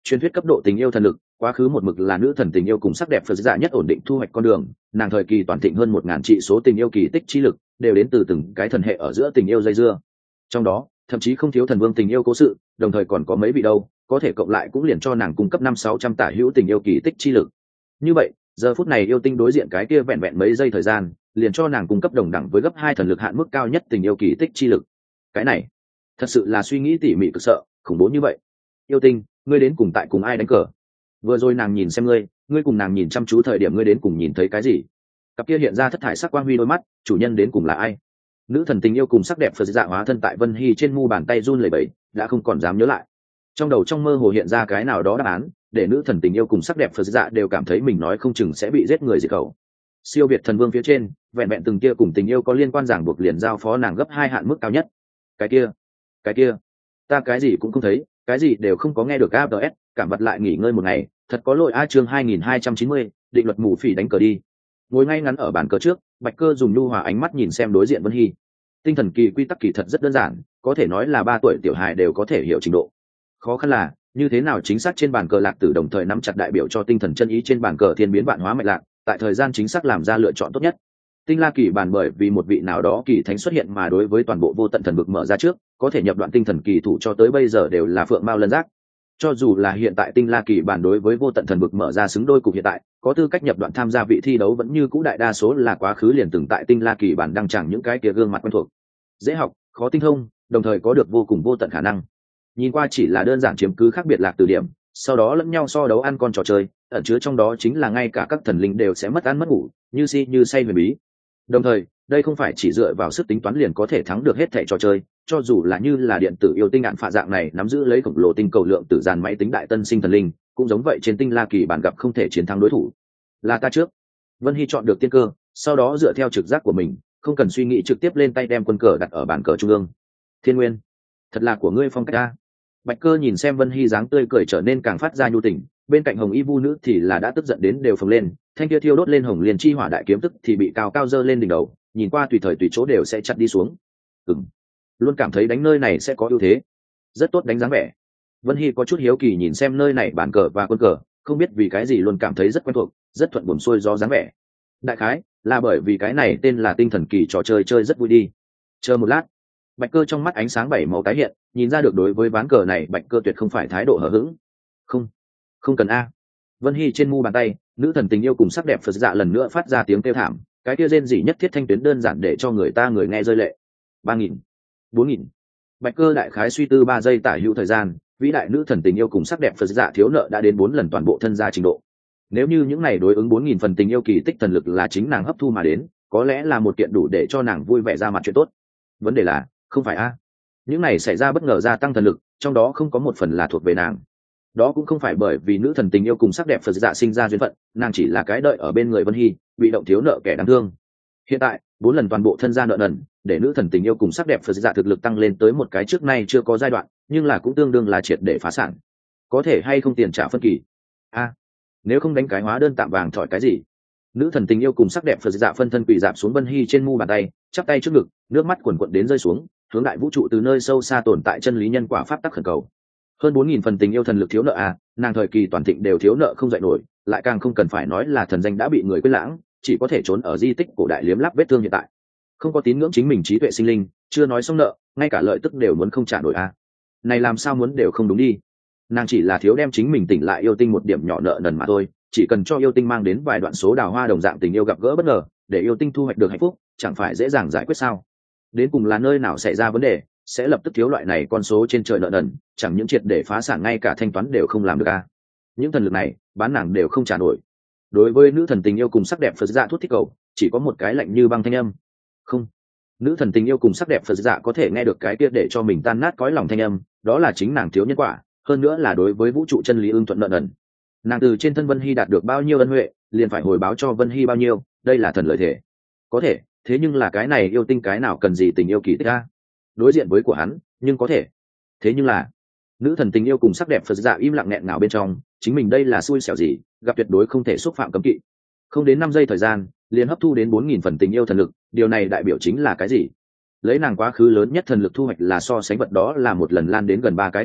truyền thuyết cấp độ tình yêu thần lực, quá khứ một mực là nữ thần tình yêu cùng sắc đẹp phật dạ nhất ổn định thu hoạch con đường. Nàng thời kỳ toàn thịnh hơn một ngàn trị số tình yêu kỳ tích chi lực đều đến từ từng cái thần hệ ở giữa tình yêu dây dưa, trong đó thậm chí không thiếu thần vương tình yêu cố sự, đồng thời còn có mấy vị đâu có thể cộng lại cũng liền cho nàng cung cấp năm sáu trăm tả hữu tình yêu kỳ tích chi lực. Như vậy giờ phút này yêu tinh đối diện cái kia vẹn vẹn mấy giây thời gian liền cho nàng cung cấp đồng đẳng với gấp hai thần lực hạn mức cao nhất tình yêu kỳ tích chi lực. Cái này thật sự là suy nghĩ tỉ mỉ cực sợ, khủng bố như vậy. Yêu tinh, ngươi đến cùng tại cùng ai đánh cờ? Vừa rồi nàng nhìn xem ngươi, ngươi cùng nàng nhìn chăm chú thời điểm ngươi đến cùng nhìn thấy cái gì? Cặp kia hiện ra thất thải sắc quang huy đôi mắt, chủ nhân đến cùng là ai? Nữ thần tình yêu cùng sắc đẹp phật dạ hóa thân tại Vân Hy trên mu bàn tay run lẩy bẩy, đã không còn dám nhớ lại. Trong đầu trong mơ hồ hiện ra cái nào đó đáp án, để nữ thần tình yêu cùng sắc đẹp phật dạ đều cảm thấy mình nói không chừng sẽ bị giết người diệt khẩu. Siêu việt thần vương phía trên, vẹn vẹn từng kia cùng tình yêu có liên quan giảng buộc liền giao phó nàng gấp hai hạn mức cao nhất. Cái kia, cái kia, ta cái gì cũng không thấy, cái gì đều không có nghe được. a đê ét cảm vật lại nghỉ ngơi một ngày, thật có lỗi. A chương hai nghìn hai trăm chín mươi, định luật mù phỉ đánh cờ đi. Ngồi ngay ngắn ở bàn cờ trước, Bạch Cơ dùng nhu hòa ánh mắt nhìn xem đối diện Vân Hy. Tinh thần kỳ quy tắc kỳ thật rất đơn giản, có thể nói là ba tuổi tiểu hài đều có thể hiểu trình độ. Khó khăn là như thế nào chính xác trên bàn cờ lạc tử đồng thời nắm chặt đại biểu cho tinh thần chân ý trên bàn cờ thiên biến vạn hóa mạch lạc, tại thời gian chính xác làm ra lựa chọn tốt nhất. Tinh La Kỳ bàn bởi vì một vị nào đó kỳ thánh xuất hiện mà đối với toàn bộ vô tận thần vực mở ra trước, có thể nhập đoạn tinh thần kỳ thủ cho tới bây giờ đều là phượng mao lân giác. Cho dù là hiện tại Tinh La Kỳ bàn đối với vô tận thần vực mở ra xứng đôi cục hiện tại, có tư cách nhập đoạn tham gia vị thi đấu vẫn như cũ đại đa số là quá khứ liền từng tại Tinh La Kỳ bàn đăng chẳng những cái kia gương mặt quen thuộc, dễ học, khó tinh thông, đồng thời có được vô cùng vô tận khả năng. Nhìn qua chỉ là đơn giản chiếm cứ khác biệt lạc từ điểm, sau đó lẫn nhau so đấu ăn con trò chơi, ẩn chứa trong đó chính là ngay cả các thần linh đều sẽ mất ăn mất ngủ, như si như say huyền bí. Đồng thời, đây không phải chỉ dựa vào sức tính toán liền có thể thắng được hết thảy trò chơi, cho dù là như là điện tử yêu tinh ạn phạ dạng này nắm giữ lấy khổng lồ tinh cầu lượng tử dàn máy tính đại tân sinh thần linh, cũng giống vậy trên Tinh La Kỳ bản gặp không thể chiến thắng đối thủ. Là ta trước. Vân Hy chọn được tiên cơ, sau đó dựa theo trực giác của mình, không cần suy nghĩ trực tiếp lên tay đem quân cờ đặt ở bàn cờ trung ương. Thiên Nguyên, thật là của ngươi phong cách a. Bạch Cơ nhìn xem Vân Hy dáng tươi cười trở nên càng phát ra nhu tình, bên cạnh Hồng Y Vu nữ thì là đã tức giận đến đều phồng lên, thanh kia thiêu đốt lên hồng liền chi hỏa đại kiếm tức thì bị cao cao dơ lên đỉnh đầu, nhìn qua tùy thời tùy chỗ đều sẽ chặt đi xuống. Ừm, luôn cảm thấy đánh nơi này sẽ có ưu thế, rất tốt đánh dáng vẻ. Vân Hy có chút hiếu kỳ nhìn xem nơi này bàn cờ và quân cờ, không biết vì cái gì luôn cảm thấy rất quen thuộc, rất thuận buồm xuôi gió dáng vẻ. Đại khái là bởi vì cái này tên là tinh thần kỳ trò chơi chơi rất vui đi. Chờ một lát, Bạch Cơ trong mắt ánh sáng bảy màu tái hiện, nhìn ra được đối với ván cờ này Bạch Cơ tuyệt không phải thái độ hờ hững. Không, không cần a. Vân Hy trên mu bàn tay, nữ thần tình yêu cùng sắc đẹp Phật dạ lần nữa phát ra tiếng kêu thảm, cái kia rên rỉ nhất thiết thanh tuyến đơn giản để cho người ta người nghe rơi lệ. Ba nghìn, bốn nghìn. Bạch Cơ đại khái suy tư ba giây tả hữu thời gian, vĩ đại nữ thần tình yêu cùng sắc đẹp Phật dạ thiếu nợ đã đến bốn lần toàn bộ thân gia trình độ. Nếu như những này đối ứng bốn nghìn phần tình yêu kỳ tích thần lực là chính nàng hấp thu mà đến, có lẽ là một kiện đủ để cho nàng vui vẻ ra mặt chuyện tốt. Vấn đề là, không phải a. Những này xảy ra bất ngờ gia tăng thần lực, trong đó không có một phần là thuộc về nàng. Đó cũng không phải bởi vì nữ thần tình yêu cùng sắc đẹp Phật dạ sinh ra duyên phận, nàng chỉ là cái đợi ở bên người Vân Hy, bị động thiếu nợ kẻ đáng thương. Hiện tại, bốn lần toàn bộ thân gia nợ nần, để nữ thần tình yêu cùng sắc đẹp Phật dạ thực lực tăng lên tới một cái trước nay chưa có giai đoạn, nhưng là cũng tương đương là triệt để phá sản. Có thể hay không tiền trả phân kỳ? A, nếu không đánh cái hóa đơn tạm vàng thỏi cái gì? Nữ thần tình yêu cùng sắc đẹp Phật dạ phân thân quỳ dạp xuống Vân Hy trên mu bàn tay, chắp tay trước ngực, nước mắt quần quần đến rơi xuống, hướng đại vũ trụ từ nơi sâu xa tồn tại chân lý nhân quả pháp tắc khẩn cầu. Hơn bốn nghìn phần tình yêu thần lực thiếu nợ à, nàng thời kỳ toàn thịnh đều thiếu nợ không dậy nổi, lại càng không cần phải nói là thần danh đã bị người quên lãng, chỉ có thể trốn ở di tích cổ đại liếm láp vết thương hiện tại. Không có tín ngưỡng chính mình trí tuệ sinh linh, chưa nói xong nợ, ngay cả lợi tức đều muốn không trả nổi à. Này làm sao muốn đều không đúng đi. Nàng chỉ là thiếu đem chính mình tỉnh lại yêu tinh một điểm nhỏ nợ nần mà thôi, chỉ cần cho yêu tinh mang đến vài đoạn số đào hoa đồng dạng tình yêu gặp gỡ bất ngờ, để yêu tinh thu hoạch được hạnh phúc, chẳng phải dễ dàng giải quyết sao? Đến cùng là nơi nào xảy ra vấn đề, sẽ lập tức thiếu loại này con số trên trời nợ nần, chẳng những triệt để phá sản ngay cả thanh toán đều không làm được a. Những thần lực này, bán nàng đều không trả nổi. Đối với nữ thần tình yêu cùng sắc đẹp Phật dạ thút thích cầu, chỉ có một cái lạnh như băng thanh âm. Không. Nữ thần tình yêu cùng sắc đẹp Phật dạ có thể nghe được cái kia để cho mình tan nát cõi lòng thanh âm, đó là chính nàng thiếu nhân quả, hơn nữa là đối với vũ trụ chân lý ưng thuận nợ nần. Nàng từ trên thân Vân Hy đạt được bao nhiêu ân huệ, liền phải hồi báo cho Vân Hy bao nhiêu, đây là thần lợi thể. Có thể, thế nhưng là cái này yêu tinh cái nào cần gì tình yêu kỳ tích a? Đối diện với của hắn, nhưng có thể. Thế nhưng là, nữ thần tình yêu cùng sắc đẹp Phật dạ im lặng nghẹn ngào bên trong, chính mình đây là xui xẻo gì, gặp tuyệt đối không thể xúc phạm cấm kỵ. Không đến năm giây thời gian, liền hấp thu đến bốn nghìn phần tình yêu thần lực, điều này đại biểu chính là cái gì? Lấy nàng quá khứ lớn nhất thần lực thu hoạch là so sánh vật đó là một lần lan đến gần ba cái thần hệ,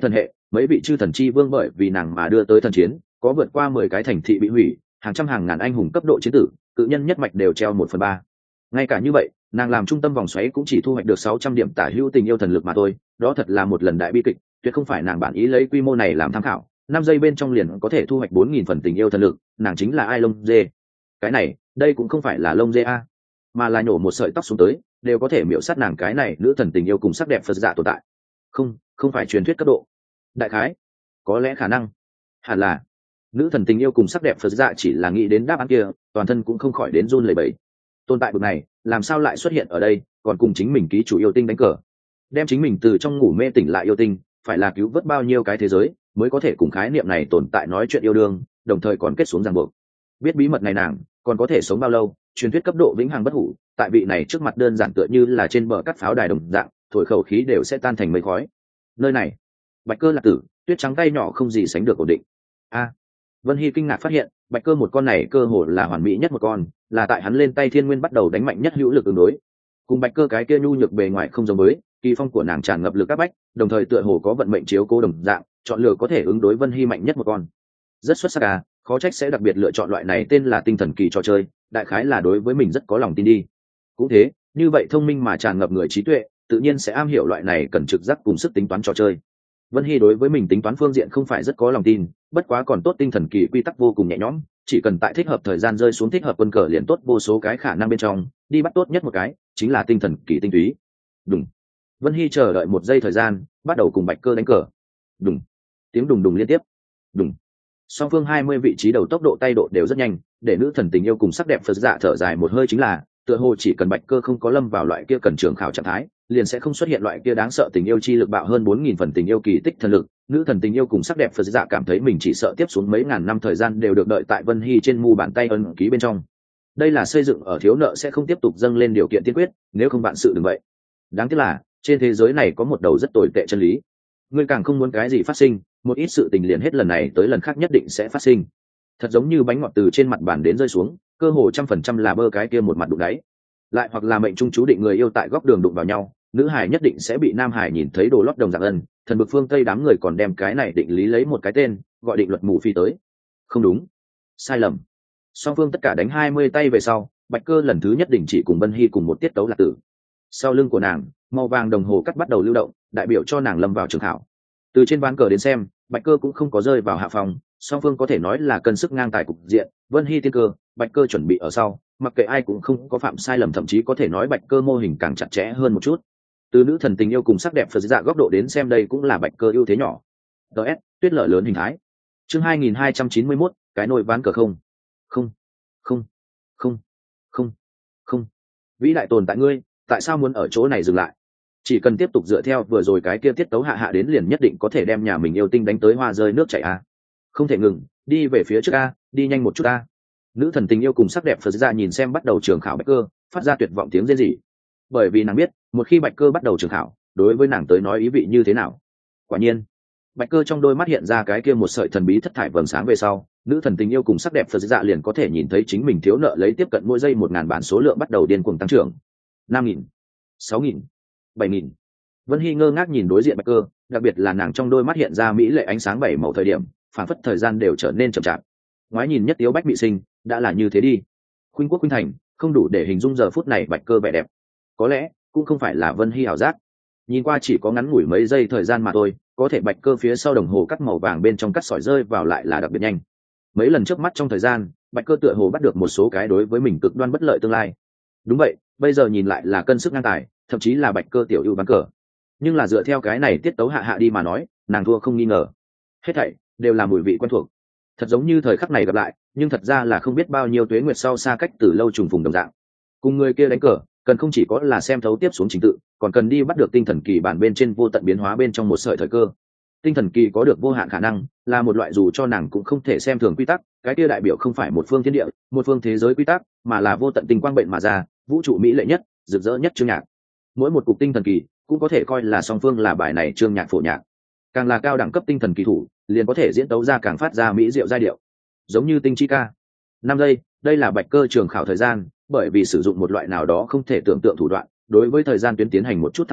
mấy vị chư thần chi vương bởi vì nàng mà đưa tới thần chiến, có vượt qua mười cái thành thị bị hủy, hàng trăm hàng ngàn anh hùng cấp độ chiến tử, cự nhân nhất mạch đều treo một phần ba. Ngay cả như vậy, nàng làm trung tâm vòng xoáy cũng chỉ thu hoạch được sáu trăm điểm tả hữu tình yêu thần lực mà thôi, đó thật là một lần đại bi kịch, tuyệt không phải nàng bản ý lấy quy mô này làm tham khảo. Năm giây bên trong liền có thể thu hoạch bốn nghìn phần tình yêu thần lực, nàng chính là ai lông dê. Cái này, đây cũng không phải là lông dê a, mà là nhổ một sợi tóc xuống tới, đều có thể miểu sát nàng cái này nữ thần tình yêu cùng sắc đẹp Phật dạ tồn tại. Không, không phải truyền thuyết cấp độ. Đại khái, có lẽ khả năng, hẳn là nữ thần tình yêu cùng sắc đẹp Phật dạ chỉ là nghĩ đến đáp án kia, toàn thân cũng không khỏi đến run lẩy bẩy. Tồn tại bực này, làm sao lại xuất hiện ở đây, còn cùng chính mình ký chủ yêu tinh đánh cờ, đem chính mình từ trong ngủ mê tỉnh lại yêu tinh, phải là cứu vớt bao nhiêu cái thế giới mới có thể cùng khái niệm này tồn tại nói chuyện yêu đương, đồng thời còn kết xuống ràng buộc. Biết bí mật này nàng còn có thể sống bao lâu, truyền thuyết cấp độ vĩnh hằng bất hủ, tại vị này trước mặt đơn giản tựa như là trên bờ cắt pháo đài đồng dạng, thổi khẩu khí đều sẽ tan thành mây khói. Nơi này, Bạch Cơ lạc tử, tuyết trắng tay nhỏ không gì sánh được ổn định. A, Vân Hy kinh ngạc phát hiện, Bạch Cơ một con này cơ hồ là hoàn mỹ nhất một con, là tại hắn lên tay thiên nguyên bắt đầu đánh mạnh nhất hữu lực ứng đối. Cùng Bạch Cơ cái kia nhu nhược bề ngoài không giống với, kỳ phong của nàng tràn ngập lực áp bách, đồng thời tựa hồ có vận mệnh chiếu cố đồng dạng, chọn lựa có thể ứng đối Vân Hy mạnh nhất một con. Rất xuất sắc à, khó trách sẽ đặc biệt lựa chọn loại này tên là tinh thần kỳ trò chơi, đại khái là đối với mình rất có lòng tin đi. Cũng thế, như vậy thông minh mà tràn ngập người trí tuệ, tự nhiên sẽ am hiểu loại này cần trực giác cùng sức tính toán trò chơi. Vân Hy đối với mình tính toán phương diện không phải rất có lòng tin, bất quá còn tốt tinh thần kỳ quy tắc vô cùng nhẹ nhõm, chỉ cần tại thích hợp thời gian rơi xuống thích hợp quân cờ liền tốt vô số cái khả năng bên trong, đi bắt tốt nhất một cái, chính là tinh thần kỳ tinh túy. Đùng. Vân Hy chờ đợi một giây thời gian, bắt đầu cùng Bạch Cơ đánh cờ. Đùng. Tiếng đùng đùng liên tiếp. Đùng. Song phương hai mươi vị trí đầu tốc độ tay độ đều rất nhanh, để nữ thần tình yêu cùng sắc đẹp Phật dạ thở dài một hơi, chính là tựa hồ chỉ cần Bạch Cơ không có lâm vào loại kia cần trường khảo trạng thái, liền sẽ không xuất hiện loại kia đáng sợ tình yêu chi lực bạo hơn bốn nghìn phần tình yêu kỳ tích thần lực. Nữ thần tình yêu cùng sắc đẹp Phật dạ cảm thấy mình chỉ sợ tiếp xuống mấy ngàn năm thời gian đều được đợi tại Vân Hy trên mu bàn tay ân ký bên trong. Đây là xây dựng ở thiếu nợ sẽ không tiếp tục dâng lên điều kiện tiên quyết, nếu không bạn sự đừng vậy. Đáng tiếc là trên thế giới này có một đầu rất tồi tệ chân lý, ngươi càng không muốn cái gì phát sinh, một ít sự tình liền hết lần này tới lần khác nhất định sẽ phát sinh. Thật giống như bánh ngọt từ trên mặt bàn đến rơi xuống, cơ hồ trăm phần trăm là bơ cái kia một mặt đụng đáy. Lại hoặc là mệnh trung chú định người yêu tại góc đường đụng vào nhau, nữ hải nhất định sẽ bị nam hải nhìn thấy đồ lót đồng dạng ân. Thần bực phương Tây đám người còn đem cái này định lý lấy một cái tên, gọi định luật mù phi tới. Không đúng, sai lầm. Song phương tất cả đánh hai mươi tay về sau, Bạch Cơ lần thứ nhất định chỉ cùng Vân Hy cùng một tiết tấu lạc tử. Sau lưng của nàng, màu vàng đồng hồ cắt bắt đầu lưu động, đại biểu cho nàng lâm vào trường khảo. Từ trên ván cờ đến xem, Bạch Cơ cũng không có rơi vào hạ phòng, song phương có thể nói là cân sức ngang tài cục diện. Vân Hy tiên cơ, Bạch Cơ chuẩn bị ở sau, mặc kệ ai cũng không có phạm sai lầm, thậm chí có thể nói Bạch Cơ mô hình càng chặt chẽ hơn một chút. Từ nữ thần tình yêu cùng sắc đẹp Phật dạ góc độ đến xem, đây cũng là Bạch Cơ ưu thế nhỏ. ts tuyết lợi lớn hình thái chương hai nghìn hai trăm chín mươi mốt, cái nồi ván cờ không không không không không không vĩ đại tồn tại ngươi, tại sao muốn ở chỗ này dừng lại? Chỉ cần tiếp tục dựa theo vừa rồi cái kia tiết tấu hạ hạ đến, liền nhất định có thể đem nhà mình yêu tinh đánh tới hoa rơi nước chảy a. Không thể ngừng, đi về phía trước a, đi nhanh một chút a. Nữ thần tình yêu cùng sắc đẹp Phật dạ nhìn xem bắt đầu trường khảo Bạch Cơ, phát ra tuyệt vọng tiếng rên rỉ. Bởi vì nàng biết, một khi Bạch Cơ bắt đầu trường khảo, đối với nàng tới nói ý vị như thế nào. Quả nhiên, Bạch Cơ trong đôi mắt hiện ra cái kia một sợi thần bí thất thải vầng sáng về sau, nữ thần tình yêu cùng sắc đẹp Phật dạ liền có thể nhìn thấy chính mình thiếu nợ lấy tiếp cận mỗi giây một ngàn bản số lượng bắt đầu điên cuồng tăng trưởng. Năm nghìn, sáu nghìn, bảy nghìn. Vân Hy ngơ ngác nhìn đối diện Bạch Cơ, đặc biệt là nàng trong đôi mắt hiện ra mỹ lệ ánh sáng bảy màu thời điểm, phản phất thời gian đều trở nên chậm chạp. Ngoái nhìn nhất tiếu bách bị sinh, đã là như thế đi. Khuynh quốc khuynh thành, không đủ để hình dung giờ phút này Bạch Cơ vẻ đẹp. Có lẽ cũng không phải là Vân Hy ảo giác, nhìn qua chỉ có ngắn ngủi mấy giây thời gian mà thôi, có thể Bạch Cơ phía sau đồng hồ cắt màu vàng bên trong cắt sỏi rơi vào lại là đặc biệt nhanh. Mấy lần trước mắt trong thời gian, Bạch Cơ tựa hồ bắt được một số cái đối với mình cực đoan bất lợi tương lai. Đúng vậy, bây giờ nhìn lại là cân sức ngang tài, thậm chí là Bạch Cơ tiểu ưu bán cờ. Nhưng là dựa theo cái này tiết tấu hạ hạ đi mà nói, nàng thua không nghi ngờ. Hết thảy đều là mùi vị quen thuộc, thật giống như thời khắc này gặp lại, nhưng thật ra là không biết bao nhiêu tuế nguyệt sau xa cách từ lâu trùng phùng đồng dạng. Cùng người kia đánh cờ, cần không chỉ có là xem thấu tiếp xuống trình tự, còn cần đi bắt được tinh thần kỳ bản bên trên vô tận biến hóa bên trong một sợi thời cơ. Tinh thần kỳ có được vô hạn khả năng, là một loại dù cho nàng cũng không thể xem thường quy tắc, cái kia đại biểu không phải một phương thiên địa, một phương thế giới quy tắc, mà là vô tận tinh quang bệnh mà ra, vũ trụ mỹ lệ nhất, rực rỡ nhất chương nhạc. Mỗi một cục tinh thần kỳ cũng có thể coi là song phương là bài này chương nhạc phổ nhạc. Càng là cao đẳng cấp tinh thần kỳ thủ, liền có thể diễn tấu ra càng phát ra mỹ diệu giai điệu, giống như tinh chi ca. Năm giây, đây là Bạch Cơ trường khảo thời gian, bởi vì sử dụng một loại nào đó không thể tưởng tượng thủ đoạn, đối với thời gian tuyến tiến hành một chút thao tác,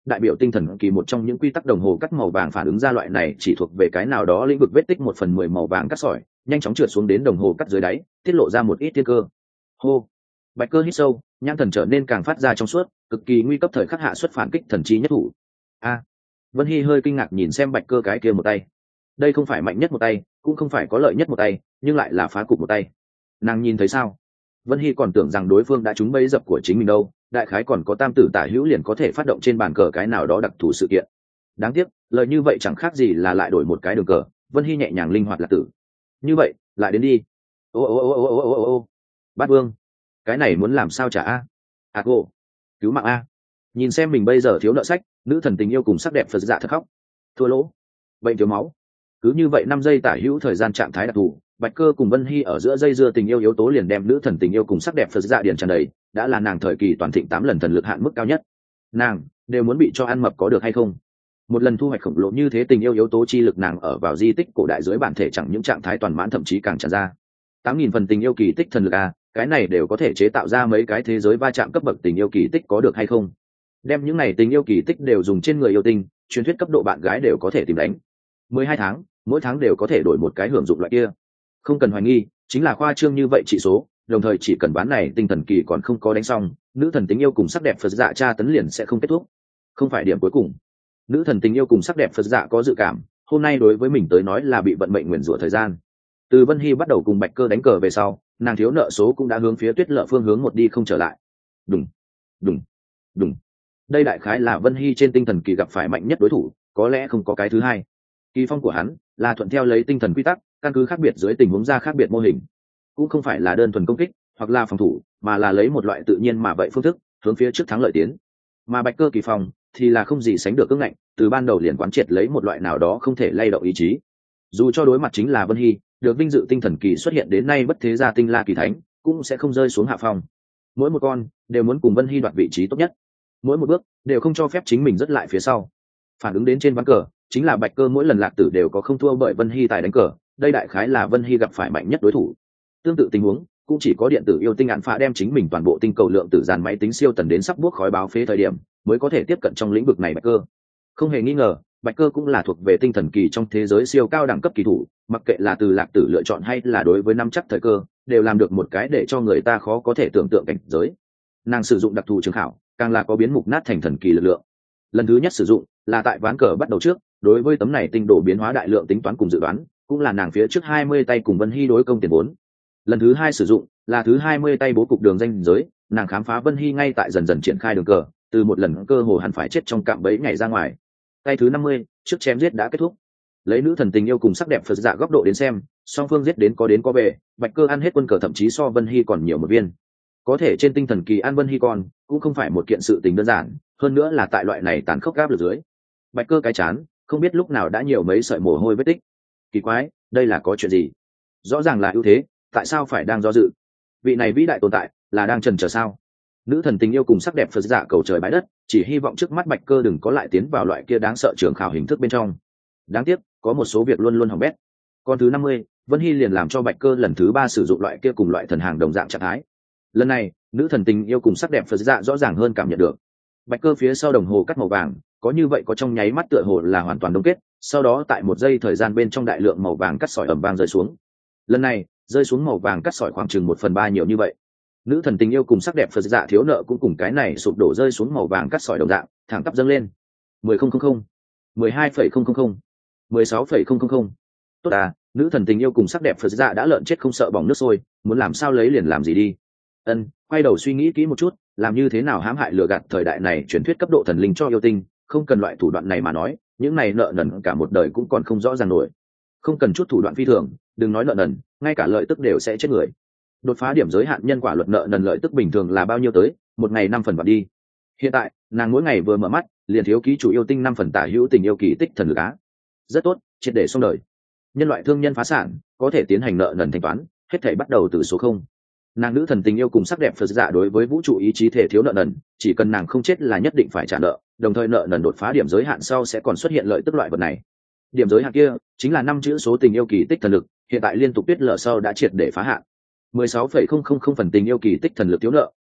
đại biểu tinh thần kỳ một trong những quy tắc đồng hồ cắt màu vàng phản ứng ra loại này chỉ thuộc về cái nào đó lĩnh vực vết tích một phần mười màu vàng cắt sỏi nhanh chóng trượt xuống đến đồng hồ cắt dưới đáy tiết lộ ra một ít tiên cơ. Hô. Bạch Cơ hít sâu, nhãn thần trở nên càng phát ra trong suốt, cực kỳ nguy cấp thời khắc hạ xuất phản kích thần trí nhất thủ. A. Vân Hy hơi kinh ngạc nhìn xem Bạch Cơ cái kia một tay. Đây không phải mạnh nhất một tay, cũng không phải có lợi nhất một tay, nhưng lại là phá cục một tay. Nàng nhìn thấy sao? Vân Hy còn tưởng rằng đối phương đã trúng bẫy dập của chính mình đâu, đại khái còn có tam tử tả hữu liền có thể phát động trên bàn cờ cái nào đó đặc thù sự kiện. Đáng tiếc, lời như vậy chẳng khác gì là lại đổi một cái đường cờ. Vân Hy nhẹ nhàng linh hoạt là tử. Như vậy, lại đến đi. Ô ô ô ô ô ô ô ô. Bát Vương, cái này muốn làm sao trả a? A cô, cứu mạng a. Nhìn xem mình bây giờ thiếu nợ sách, nữ thần tình yêu cùng sắc đẹp Phật dạ thật khóc. Thua lỗ, bệnh thiếu máu. Cứ như vậy năm giây tả hữu thời gian trạng thái đặc thù, Bạch Cơ cùng Vân Hy ở giữa dây dưa tình yêu yếu tố liền đem nữ thần tình yêu cùng sắc đẹp Phật dạ điền tràn đầy, đã là nàng thời kỳ toàn thịnh tám lần thần lực hạn mức cao nhất. Nàng đều muốn bị cho ăn mập có được hay không? Một lần thu hoạch khổng lồ như thế tình yêu yếu tố chi lực nàng ở vào di tích cổ đại dưới bản thể chẳng những trạng thái toàn mãn thậm chí càng tràn ra. tám nghìn phần tình yêu kỳ tích thần lực a, cái này đều có thể chế tạo ra mấy cái thế giới va chạm cấp bậc tình yêu kỳ tích có được hay không? Đem những này tình yêu kỳ tích đều dùng trên người yêu tinh, truyền thuyết cấp độ bạn gái đều có thể tìm đánh. mười hai tháng, mỗi tháng đều có thể đổi một cái hưởng dụng loại kia. Không cần hoài nghi, chính là khoa trương như vậy chỉ số, đồng thời chỉ cần bán này tinh thần kỳ còn không có đánh xong, nữ thần tình yêu cùng sắc đẹp Phật dạ tra tấn liền sẽ không kết thúc. Không phải điểm cuối cùng. Nữ thần tình yêu cùng sắc đẹp Phật dạ có dự cảm, hôm nay đối với mình tới nói là bị vận mệnh nguyền rủa thời gian. Từ Vân Hy bắt đầu cùng Bạch Cơ đánh cờ về sau, nàng thiếu nợ số cũng đã hướng phía Tuyết Lợ phương hướng một đi không trở lại. Đùng, đùng, đùng. Đây đại khái là Vân Hy trên tinh thần kỳ gặp phải mạnh nhất đối thủ, có lẽ không có cái thứ hai. Kỳ phong của hắn là thuận theo lấy tinh thần quy tắc, căn cứ khác biệt dưới tình huống ra khác biệt mô hình, cũng không phải là đơn thuần công kích hoặc là phòng thủ, mà là lấy một loại tự nhiên mà vậy phương thức hướng phía trước thắng lợi tiến. Mà Bạch Cơ kỳ phong thì là không gì sánh được cứng ngạnh, từ ban đầu liền quán triệt lấy một loại nào đó không thể lay động ý chí. Dù cho đối mặt chính là Vân Hy, được vinh dự tinh thần kỳ xuất hiện đến nay bất thế gia tinh la kỳ thánh, cũng sẽ không rơi xuống hạ phong. Mỗi một con đều muốn cùng Vân Hy đoạt vị trí tốt nhất, mỗi một bước đều không cho phép chính mình rất lại phía sau. Phản ứng đến trên ván cờ chính là Bạch Cơ mỗi lần lạc tử đều có không thua bởi Vân Hy tài đánh cờ, đây đại khái là Vân Hy gặp phải mạnh nhất đối thủ. Tương tự tình huống cũng chỉ có điện tử yêu tinh án phá đem chính mình toàn bộ tinh cầu lượng tử dàn máy tính siêu tần đến sắp buốc khói báo phế thời điểm mới có thể tiếp cận trong lĩnh vực này Bạch Cơ. Không hề nghi ngờ, Bạch Cơ cũng là thuộc về tinh thần kỳ trong thế giới siêu cao đẳng cấp kỳ thủ, mặc kệ là từ lạc tử lựa chọn hay là đối với năm chắc thời cơ, đều làm được một cái để cho người ta khó có thể tưởng tượng cảnh giới. Nàng sử dụng đặc thù trường khảo, càng là có biến mục nát thành thần kỳ lực lượng. Lần thứ nhất sử dụng là tại ván cờ bắt đầu trước, đối với tấm này tinh đồ biến hóa đại lượng tính toán cùng dự đoán, cũng là nàng phía trước hai mươi tay cùng Vân Hy đối công tiền vốn. Lần thứ hai sử dụng là thứ hai mươi tay bố cục đường danh giới, nàng khám phá Vân Hy ngay tại dần dần triển khai đường cờ, từ một lần cơ hồ hẳn phải chết trong cạm bẫy nhảy ra ngoài. Tay thứ năm mươi, trước chém giết đã kết thúc. Lấy nữ thần tình yêu cùng sắc đẹp Phật dạ góc độ đến xem, song phương giết đến có đến có về, Bạch Cơ ăn hết quân cờ thậm chí so Vân Hy còn nhiều một viên. Có thể trên tinh thần kỳ ăn Vân Hy còn cũng không phải một kiện sự tình đơn giản, hơn nữa là tại loại này tàn khốc áp lực dưới. Bạch Cơ cái chán không biết lúc nào đã nhiều mấy sợi mồ hôi vết tích. Kỳ quái, đây là có chuyện gì? Rõ ràng là ưu thế, tại sao phải đang do dự? Vị này vĩ đại tồn tại là đang chần chờ sao? Nữ thần tình yêu cùng sắc đẹp Phật dạ cầu trời bái đất, chỉ hy vọng trước mắt Bạch Cơ đừng có lại tiến vào loại kia đáng sợ trường khảo hình thức bên trong. Đáng tiếc, có một số việc luôn luôn hỏng bét. Con thứ năm mươi, Vân Hy liền làm cho Bạch Cơ lần thứ ba sử dụng loại kia cùng loại thần hàng đồng dạng trạng thái. Lần này, nữ thần tình yêu cùng sắc đẹp Phật dạ rõ ràng hơn cảm nhận được. Bạch Cơ phía sau đồng hồ cắt màu vàng, có như vậy có trong nháy mắt tựa hồ là hoàn toàn đông kết, sau đó tại một giây thời gian bên trong đại lượng màu vàng cắt sỏi ầm vang rơi xuống. Lần này, rơi xuống màu vàng cắt sỏi khoảng chừng một phần ba nhiều như vậy. Nữ thần tình yêu cùng sắc đẹp Phật dạ thiếu nợ cũng cùng cái này sụp đổ rơi xuống màu vàng cắt sỏi đồng dạng, thẳng tắp dâng lên. mười không không không, mười hai phẩy không không không, mười sáu phẩy không không không. Tốt à, nữ thần tình yêu cùng sắc đẹp Phật dạ đã lợn chết không sợ bỏng nước sôi, muốn làm sao lấy liền làm gì đi. Ân, quay đầu suy nghĩ kỹ một chút, làm như thế nào hãm hại lừa gạt thời đại này truyền thuyết cấp độ thần linh cho yêu tinh, không cần loại thủ đoạn này mà nói, những này nợ nần cả một đời cũng còn không rõ ràng nổi. Không cần chút thủ đoạn phi thường, đừng nói nợ nần, ngay cả lợi tức đều sẽ chết người. Đột phá điểm giới hạn nhân quả luật nợ nần lợi tức bình thường là bao nhiêu tới, một ngày năm phần vạn đi. Hiện tại, nàng mỗi ngày vừa mở mắt, liền thiếu ký chủ yêu tinh năm phần tả hữu tình yêu kỳ tích thần lực á. Rất tốt, triệt để xong đời. Nhân loại thương nhân phá sản, có thể tiến hành nợ nần thanh toán, hết thảy bắt đầu từ số không. Nàng nữ thần tình yêu cùng sắc đẹp Phật dạ đối với vũ trụ ý chí thể thiếu nợ nần, chỉ cần nàng không chết là nhất định phải trả nợ, đồng thời nợ nần đột phá điểm giới hạn sau sẽ còn xuất hiện lợi tức loại vật này. Điểm giới hạn kia chính là năm chữ số tình yêu kỳ tích thần lực, hiện tại liên tục tuyết lở sau đã triệt để phá hạn. mười sáu phẩy không không không phần tình yêu kỳ tích thần lực thiếu nợ,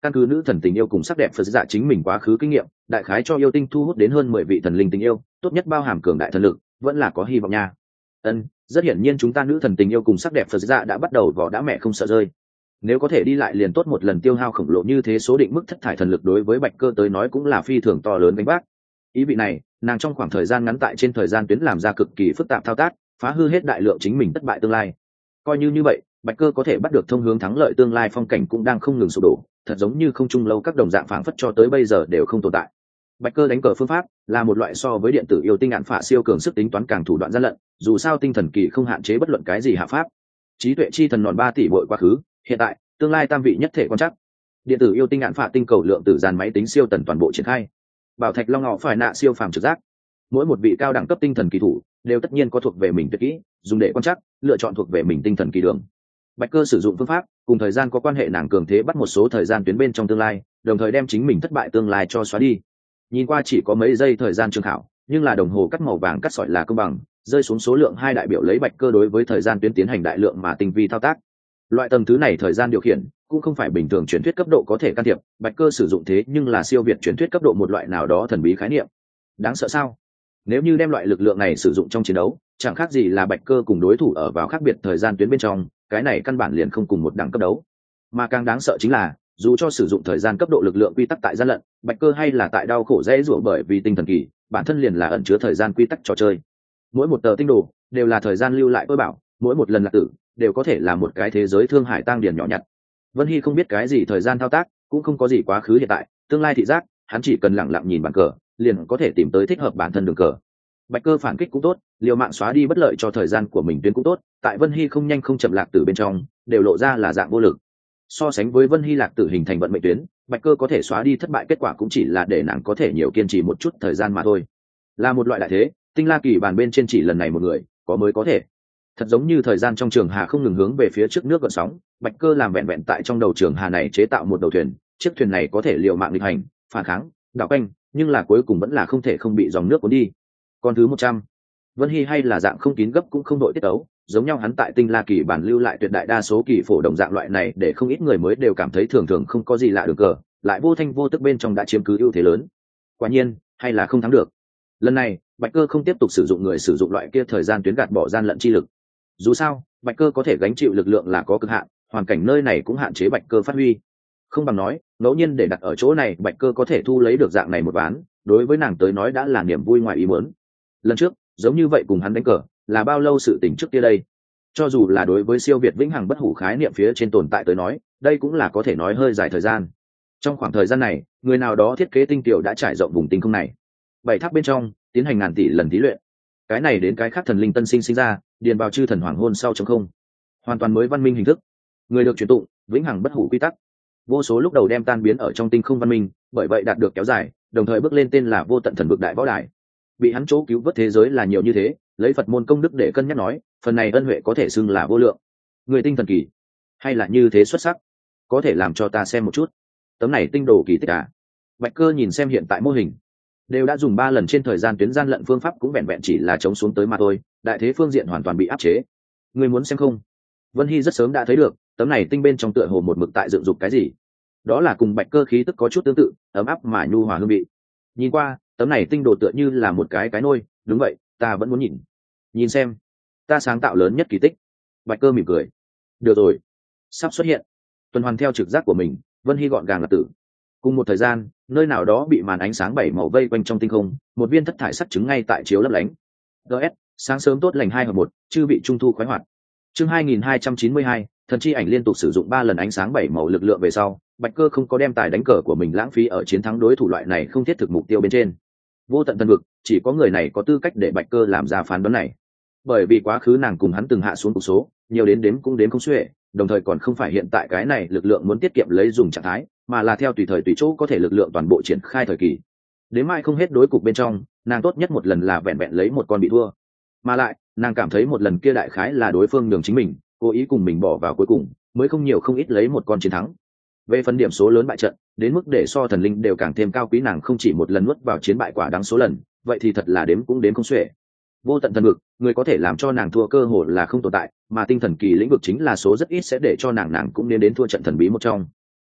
căn cứ nữ thần tình yêu cùng sắc đẹp phật dạ chính mình quá khứ kinh nghiệm, đại khái cho yêu tinh thu hút đến hơn mười vị thần linh tình yêu, tốt nhất bao hàm cường đại thần lực, vẫn là có hy vọng nha. Ân, rất hiển nhiên chúng ta nữ thần tình yêu cùng sắc đẹp phật dạ đã bắt đầu vỏ đã mẹ không sợ rơi. Nếu có thể đi lại liền tốt, một lần tiêu hao khổng lồ như thế số định mức thất thải thần lực đối với Bạch Cơ tới nói cũng là phi thường to lớn gánh vác. Ý vị này, nàng trong khoảng thời gian ngắn tại trên thời gian tuyến làm ra cực kỳ phức tạp thao tác, phá hư hết đại lượng chính mình thất bại tương lai. Coi như như vậy, Bạch Cơ có thể bắt được thông hướng thắng lợi tương lai phong cảnh cũng đang không ngừng sụp đổ, thật giống như không trung lâu các đồng dạng phảng phất cho tới bây giờ đều không tồn tại. Bạch Cơ đánh cờ phương pháp là một loại so với điện tử yêu tinh ngạn phả siêu cường sức tính toán càng thủ đoạn gian lận, dù sao tinh thần kỳ không hạn chế bất luận cái gì hạ pháp. Trí tuệ chi thần nọn ba tỷ bội quá khứ, hiện tại, tương lai tam vị nhất thể quan chắc. Điện tử yêu tinh ngạn phả tinh cầu lượng tử dàn máy tính siêu tần toàn bộ triển khai. Bảo thạch long ngọ phải nạ siêu phàm trực giác. Mỗi một vị cao đẳng cấp tinh thần kỳ thủ đều tất nhiên có thuộc về mình tuyệt kỹ, dùng để quan chắc, lựa chọn thuộc về mình tinh thần kỳ đường. Bạch Cơ sử dụng phương pháp cùng thời gian có quan hệ, nàng cường thế bắt một số thời gian tuyến bên trong tương lai, đồng thời đem chính mình thất bại tương lai cho xóa đi. Nhìn qua chỉ có mấy giây thời gian trường khảo, nhưng là đồng hồ cắt màu vàng cắt sỏi là công bằng, rơi xuống số lượng hai đại biểu lấy Bạch Cơ đối với thời gian tuyến tiến hành đại lượng mà tinh vi thao tác. Loại tầng thứ này thời gian điều khiển cũng không phải bình thường truyền thuyết cấp độ có thể can thiệp, Bạch Cơ sử dụng thế nhưng là siêu việt truyền thuyết cấp độ một loại nào đó thần bí khái niệm. Đáng sợ sao? Nếu như đem loại lực lượng này sử dụng trong chiến đấu, chẳng khác gì là Bạch Cơ cùng đối thủ ở vào khác biệt thời gian tuyến bên trong, cái này căn bản liền không cùng một đẳng cấp đấu. Mà càng đáng sợ chính là, dù cho sử dụng thời gian cấp độ lực lượng quy tắc tại gian lận, Bạch Cơ hay là tại đau khổ dễ dụa, bởi vì tinh thần kỳ bản thân liền là ẩn chứa thời gian quy tắc trò chơi. Mỗi một tờ tinh đồ đều là thời gian lưu lại tôi bảo, mỗi một lần lạc tử đều có thể là một cái thế giới thương hải tăng điển nhỏ nhặt. Vân Hy không biết cái gì thời gian thao tác, cũng không có gì quá khứ hiện tại, tương lai thị giác, hắn chỉ cần lặng lặng nhìn bàn cờ, liền có thể tìm tới thích hợp bản thân đường cờ. Bạch Cơ phản kích cũng tốt, liều mạng xóa đi bất lợi cho thời gian của mình tuyến cũng tốt, tại Vân Hy không nhanh không chậm lạc tử bên trong, đều lộ ra là dạng vô lực. So sánh với Vân Hy lạc tử hình thành vận mệnh tuyến, Bạch Cơ có thể xóa đi thất bại kết quả cũng chỉ là để nàng có thể nhiều kiên trì một chút thời gian mà thôi. Là một loại đại thế, tinh la kỳ bàn bên trên chỉ lần này một người, có mới có thể. Thật giống như thời gian trong trường hà không ngừng hướng về phía trước nước gợn sóng, Bạch Cơ làm vẹn vẹn tại trong đầu trường hà này chế tạo một đầu thuyền, chiếc thuyền này có thể liều mạng nghịch hành, phản kháng, đảo quanh, nhưng là cuối cùng vẫn là không thể không bị dòng nước cuốn đi. Còn thứ một trăm, Vân Hy hay là dạng không kín gấp cũng không đội tiết ấu, giống nhau hắn tại tinh la kỳ bản lưu lại tuyệt đại đa số kỳ phổ đồng dạng loại này, để không ít người mới đều cảm thấy thường thường không có gì lạ được cờ, lại vô thanh vô tức bên trong đã chiếm cứ ưu thế lớn. Quả nhiên, hay là không thắng được. Lần này, Bạch Cơ không tiếp tục sử dụng người sử dụng loại kia thời gian tuyến gạt bỏ gian lận chi lực. Dù sao, Bạch Cơ có thể gánh chịu lực lượng là có cực hạn, hoàn cảnh nơi này cũng hạn chế Bạch Cơ phát huy. Không bằng nói, ngẫu nhiên để đặt ở chỗ này, Bạch Cơ có thể thu lấy được dạng này một ván, đối với nàng tới nói đã là niềm vui ngoài ý muốn. Lần trước, giống như vậy cùng hắn đánh cờ, là bao lâu sự tỉnh trước kia đây? Cho dù là đối với siêu việt vĩnh hằng bất hủ khái niệm phía trên tồn tại tới nói, đây cũng là có thể nói hơi dài thời gian. Trong khoảng thời gian này, người nào đó thiết kế tinh tiểu đã trải rộng vùng tinh không này. Bảy tháp bên trong, tiến hành ngàn tỷ lần thí luyện. Cái này đến cái khác thần linh tân sinh sinh ra, điền vào chư thần hoàng hôn sau trong không. Hoàn toàn mới văn minh hình thức. Người được truyền tụng, vĩnh hằng bất hủ quy tắc. Vô số lúc đầu đem tan biến ở trong tinh không văn minh, bởi vậy đạt được kéo dài, đồng thời bước lên tên là vô tận thần vực đại võ đại. Bị hắn chỗ cứu vớt thế giới là nhiều như thế, lấy Phật môn công đức để cân nhắc nói, phần này ân huệ có thể xưng là vô lượng. Người tinh thần kỳ, hay là như thế xuất sắc, có thể làm cho ta xem một chút. Tấm này tinh đồ kỳ tích à? Bạch Cơ nhìn xem hiện tại mô hình, đều đã dùng ba lần trên thời gian tuyến gian lận phương pháp cũng vẹn vẹn chỉ là chống xuống tới mà thôi, đại thế phương diện hoàn toàn bị áp chế. Người muốn xem không? Vân Hy rất sớm đã thấy được, tấm này tinh bên trong tựa hồ một mực tại dựng dục cái gì. Đó là cùng Bạch Cơ khí tức có chút tương tự, ấm áp mà nhu hòa hương vị. Nhìn qua, tấm này tinh đồ tựa như là một cái cái nôi, đúng vậy, ta vẫn muốn nhìn. Nhìn xem, ta sáng tạo lớn nhất kỳ tích. Bạch Cơ mỉm cười. Được rồi, sắp xuất hiện. Tuần hoàn theo trực giác của mình, Vân Hy gọn gàng là tử. Cùng một thời gian, nơi nào đó bị màn ánh sáng bảy màu vây quanh trong tinh không, một viên thất thải sắt trứng ngay tại chiếu lấp lánh. gs sáng sớm tốt lành hai hợp một, chư bị trung thu khoái hoạt. Chương hai nghìn hai trăm chín mươi hai, thần chi ảnh liên tục sử dụng ba lần ánh sáng bảy màu lực lượng về sau, Bạch Cơ không có đem tài đánh cờ của mình lãng phí ở chiến thắng đối thủ loại này không thiết thực mục tiêu bên trên. Vô tận thần vực, chỉ có người này có tư cách để Bạch Cơ làm ra phán đoán này. Bởi vì quá khứ nàng cùng hắn từng hạ xuống cục số, nhiều đến đếm cũng đếm không xuể, đồng thời còn không phải hiện tại cái này lực lượng muốn tiết kiệm lấy dùng trạng thái, mà là theo tùy thời tùy chỗ có thể lực lượng toàn bộ triển khai thời kỳ. Đến mai không hết đối cục bên trong, nàng tốt nhất một lần là vẹn vẹn lấy một con bị thua. Mà lại, nàng cảm thấy một lần kia đại khái là đối phương nhường chính mình, cố ý cùng mình bỏ vào cuối cùng, mới không nhiều không ít lấy một con chiến thắng. Về phần điểm số lớn bại trận, đến mức để so thần linh đều càng thêm cao quý, nàng không chỉ một lần nuốt vào chiến bại quả đáng số lần, vậy thì thật là đếm cũng đếm không xuể. Vô tận thần vực, người có thể làm cho nàng thua cơ hội là không tồn tại, mà tinh thần kỳ lĩnh vực chính là số rất ít sẽ để cho nàng nàng cũng nên đến thua trận thần bí một trong.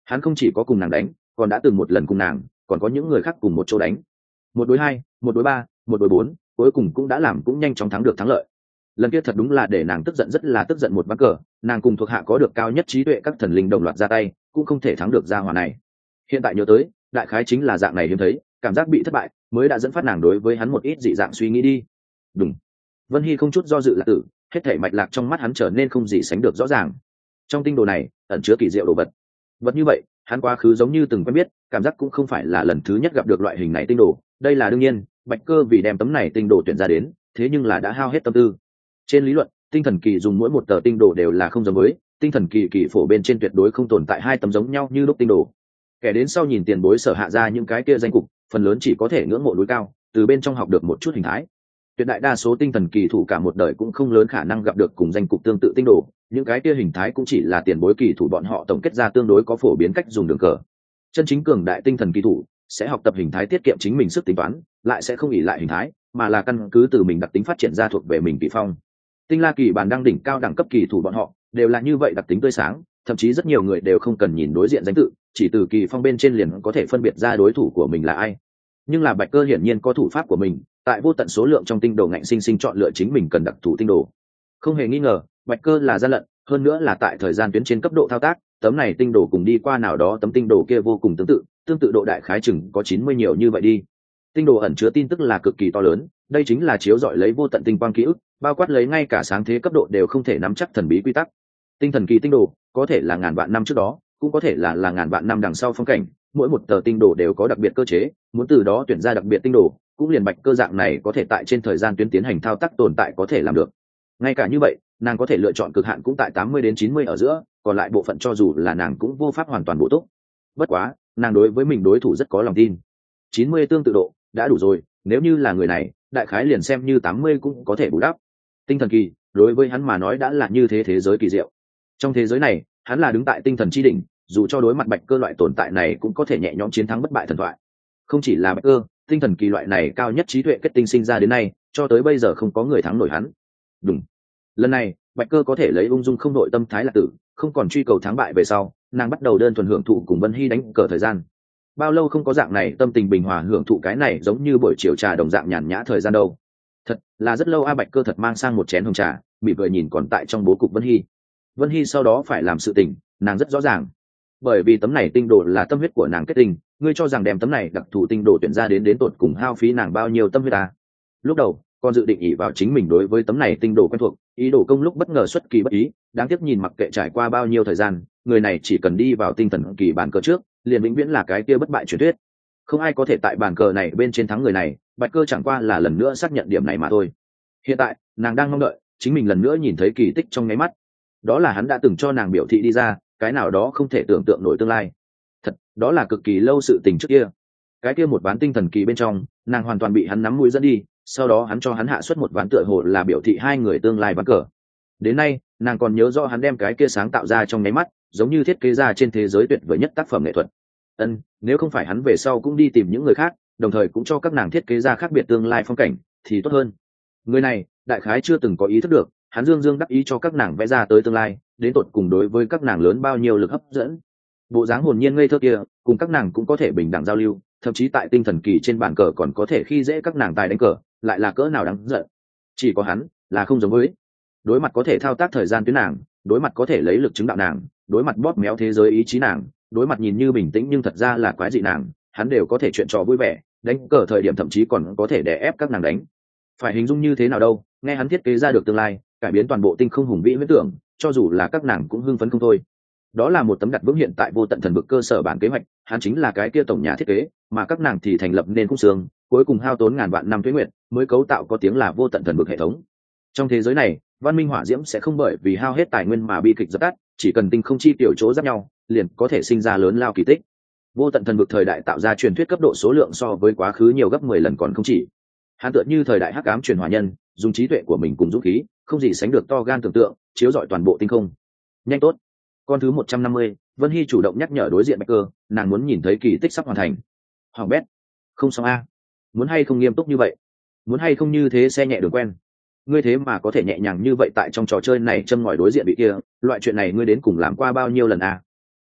hắn không chỉ có cùng nàng đánh, còn đã từng một lần cùng nàng còn có những người khác cùng một chỗ đánh. Một đối hai, một đối ba, một đối bốn, cuối cùng cũng đã làm cũng nhanh chóng thắng được thắng lợi. Lần kia thật đúng là để nàng tức giận, rất là tức giận một ván cờ, nàng cùng thuộc hạ có được cao nhất trí tuệ các thần linh đồng loạt ra tay, cũng không thể thắng được gia hỏa này. Hiện tại nhớ tới, đại khái chính là dạng này hiếm thấy, cảm giác bị thất bại mới đã dẫn phát nàng đối với hắn một ít dị dạng suy nghĩ đi. Đúng. Vân Hy không chút do dự là tử, hết thảy mạch lạc trong mắt hắn trở nên không gì sánh được rõ ràng. Trong tinh đồ này ẩn chứa kỳ diệu đồ vật. Vật như vậy, hắn quá khứ giống như từng quen biết, cảm giác cũng không phải là lần thứ nhất gặp được loại hình này tinh đồ. Đây là đương nhiên, Bạch Cơ vì đem tấm này tinh đồ tuyển ra đến, thế nhưng là đã hao hết tâm tư. Trên lý luận, tinh thần kỳ dùng mỗi một tờ tinh đồ đều là không giống với, tinh thần kỳ kỳ phổ bên trên tuyệt đối không tồn tại hai tấm giống nhau như lúc tinh đồ. Kẻ đến sau nhìn tiền bối sở hạ ra những cái kia danh cục, phần lớn chỉ có thể ngưỡng mộ núi cao, từ bên trong học được một chút hình thái. Tuyệt đại đa số tinh thần kỳ thủ cả một đời cũng không lớn khả năng gặp được cùng danh cục tương tự tinh đồ, những cái kia hình thái cũng chỉ là tiền bối kỳ thủ bọn họ tổng kết ra tương đối có phổ biến cách dùng đường cờ. Chân chính cường đại tinh thần kỳ thủ sẽ học tập hình thái tiết kiệm chính mình sức tính toán, lại sẽ không ỷ lại hình thái, mà là căn cứ từ mình đặc tính phát triển ra thuộc về mình kỳ phong. Tinh La kỳ bàn đăng đỉnh cao đẳng cấp kỳ thủ bọn họ đều là như vậy, đặc tính tươi sáng, thậm chí rất nhiều người đều không cần nhìn đối diện danh tự, chỉ từ kỳ phong bên trên liền có thể phân biệt ra đối thủ của mình là ai. Nhưng là Bạch Cơ hiển nhiên có thủ pháp của mình, tại vô tận số lượng trong tinh đồ ngạnh sinh sinh chọn lựa chính mình cần đặc thù tinh đồ. Không hề nghi ngờ, Bạch Cơ là gian lận, hơn nữa là tại thời gian tuyến trên cấp độ thao tác, tấm này tinh đồ cùng đi qua nào đó tấm tinh đồ kia vô cùng tương tự, tương tự độ đại khái chừng có chín mươi nhiều như vậy đi. Tinh đồ ẩn chứa tin tức là cực kỳ to lớn, đây chính là chiếu rọi lấy vô tận tinh quang ký ức, bao quát lấy ngay cả sáng thế cấp độ đều không thể nắm chắc thần bí quy tắc. Tinh thần kỳ tinh đồ có thể là ngàn vạn năm trước đó, cũng có thể là là ngàn vạn năm đằng sau phong cảnh, mỗi một tờ tinh đồ đều có đặc biệt cơ chế, muốn từ đó tuyển ra đặc biệt tinh đồ, cũng liền Bạch Cơ dạng này có thể tại trên thời gian tuyến tiến hành thao tác tồn tại có thể làm được. Ngay cả như vậy, nàng có thể lựa chọn cực hạn cũng tại tám mươi đến chín mươi ở giữa, còn lại bộ phận cho dù là nàng cũng vô pháp hoàn toàn bổ túc. Bất quá, nàng đối với mình đối thủ rất có lòng tin. chín mươi tương tự độ đã đủ rồi, nếu như là người này, đại khái liền xem như tám mươi cũng có thể bù đắp. Tinh thần kỳ, đối với hắn mà nói đã là như thế thế giới kỳ diệu. Trong thế giới này, hắn là đứng tại tinh thần chi đỉnh, dù cho đối mặt Bạch Cơ loại tồn tại này cũng có thể nhẹ nhõm chiến thắng bất bại thần thoại. Không chỉ là Bạch Cơ, tinh thần kỳ loại này cao nhất trí tuệ kết tinh sinh ra đến nay, cho tới bây giờ không có người thắng nổi hắn. Đúng. Lần này, Bạch Cơ có thể lấy ung dung không đội tâm thái là tử, không còn truy cầu thắng bại về sau, nàng bắt đầu đơn thuần hưởng thụ cùng Vân Hy đánh cờ thời gian. Bao lâu không có dạng này tâm tình bình hòa hưởng thụ cái này giống như buổi chiều trà đồng dạng nhàn nhã thời gian đâu. Thật là rất lâu a. Bạch Cơ thật mang sang một chén hồng trà, mỉm cười nhìn còn tại trong bố cục Vân Hy. Vân Hy sau đó phải làm sự tình, nàng rất rõ ràng. Bởi vì tấm này tinh đồ là tâm huyết của nàng kết tinh, ngươi cho rằng đem tấm này đặc thù tinh đồ tuyển ra đến đến tột cùng hao phí nàng bao nhiêu tâm huyết à? Lúc đầu, con dự định ỷ vào chính mình đối với tấm này tinh đồ quen thuộc, ý đồ công lúc bất ngờ xuất kỳ bất ý, đáng tiếc nhìn mặc kệ trải qua bao nhiêu thời gian, người này chỉ cần đi vào tinh thần kỳ bàn cờ trước, liền vĩnh viễn là cái kia bất bại truyền thuyết. Không ai có thể tại bàn cờ này bên trên thắng người này, Bạch Cơ chẳng qua là lần nữa xác nhận điểm này mà thôi. Hiện tại, nàng đang mong đợi chính mình lần nữa nhìn thấy kỳ tích trong nháy mắt. Đó là hắn đã từng cho nàng biểu thị đi ra, cái nào đó không thể tưởng tượng nổi tương lai. Thật, đó là cực kỳ lâu sự tình trước kia. Cái kia một ván tinh thần kỳ bên trong, nàng hoàn toàn bị hắn nắm mũi dẫn đi, sau đó hắn cho hắn hạ xuất một ván tựa hồ là biểu thị hai người tương lai ván cờ. Đến nay, nàng còn nhớ rõ hắn đem cái kia sáng tạo ra trong nháy mắt, giống như thiết kế ra trên thế giới tuyệt vời nhất tác phẩm nghệ thuật. Ân, nếu không phải hắn về sau cũng đi tìm những người khác, đồng thời cũng cho các nàng thiết kế ra khác biệt tương lai phong cảnh, thì tốt hơn. Người này, đại khái chưa từng có ý thức được, hắn dương dương đắc ý cho các nàng vẽ ra tới tương lai, đến tột cùng đối với các nàng lớn bao nhiêu lực hấp dẫn. Bộ dáng hồn nhiên ngây thơ kia, cùng các nàng cũng có thể bình đẳng giao lưu, thậm chí tại tinh thần kỳ trên bàn cờ còn có thể khi dễ các nàng tài đánh cờ, lại là cỡ nào đáng giận. Chỉ có hắn là không giống với. Đối mặt có thể thao tác thời gian tuyến nàng, đối mặt có thể lấy lực chứng đạo nàng, đối mặt bóp méo thế giới ý chí nàng, đối mặt nhìn như bình tĩnh nhưng thật ra là quái dị nàng, hắn đều có thể chuyện trò vui vẻ, đánh cờ thời điểm thậm chí còn có thể đè ép các nàng đánh. Phải hình dung như thế nào đâu, nghe hắn thiết kế ra được tương lai, cải biến toàn bộ tinh không hùng vĩ viễn tưởng, cho dù là các nàng cũng hưng phấn không thôi. Đó là một tấm đặt vững hiện tại vô tận thần vực cơ sở bản kế hoạch, hắn chính là cái kia tổng nhà thiết kế, mà các nàng thì thành lập nên khung xương, cuối cùng hao tốn ngàn vạn năm tuế nguyệt mới cấu tạo có tiếng là vô tận thần vực hệ thống. Trong thế giới này, văn minh hỏa diễm sẽ không bởi vì hao hết tài nguyên mà bi kịch dập tắt, chỉ cần tinh không chi tiểu chỗ giáp nhau, liền có thể sinh ra lớn lao kỳ tích. Vô tận thần vực thời đại tạo ra truyền thuyết cấp độ số lượng so với quá khứ nhiều gấp mười lần còn không chỉ. Hắn tựa như thời đại hắc ám truyền hỏa nhân, dùng trí tuệ của mình cùng dũng khí, không gì sánh được to gan tưởng tượng, chiếu rọi toàn bộ tinh không. Nhanh tốt. Con thứ một trăm năm mươi, Vân Hy chủ động nhắc nhở đối diện Bạch Cơ, nàng muốn nhìn thấy kỳ tích sắp hoàn thành. Hoàng bét. Không xong a. Muốn hay không nghiêm túc như vậy? Muốn hay không như thế xe nhẹ đường quen? Ngươi thế mà có thể nhẹ nhàng như vậy tại trong trò chơi này châm ngòi đối diện bị kia, loại chuyện này ngươi đến cùng làm qua bao nhiêu lần a?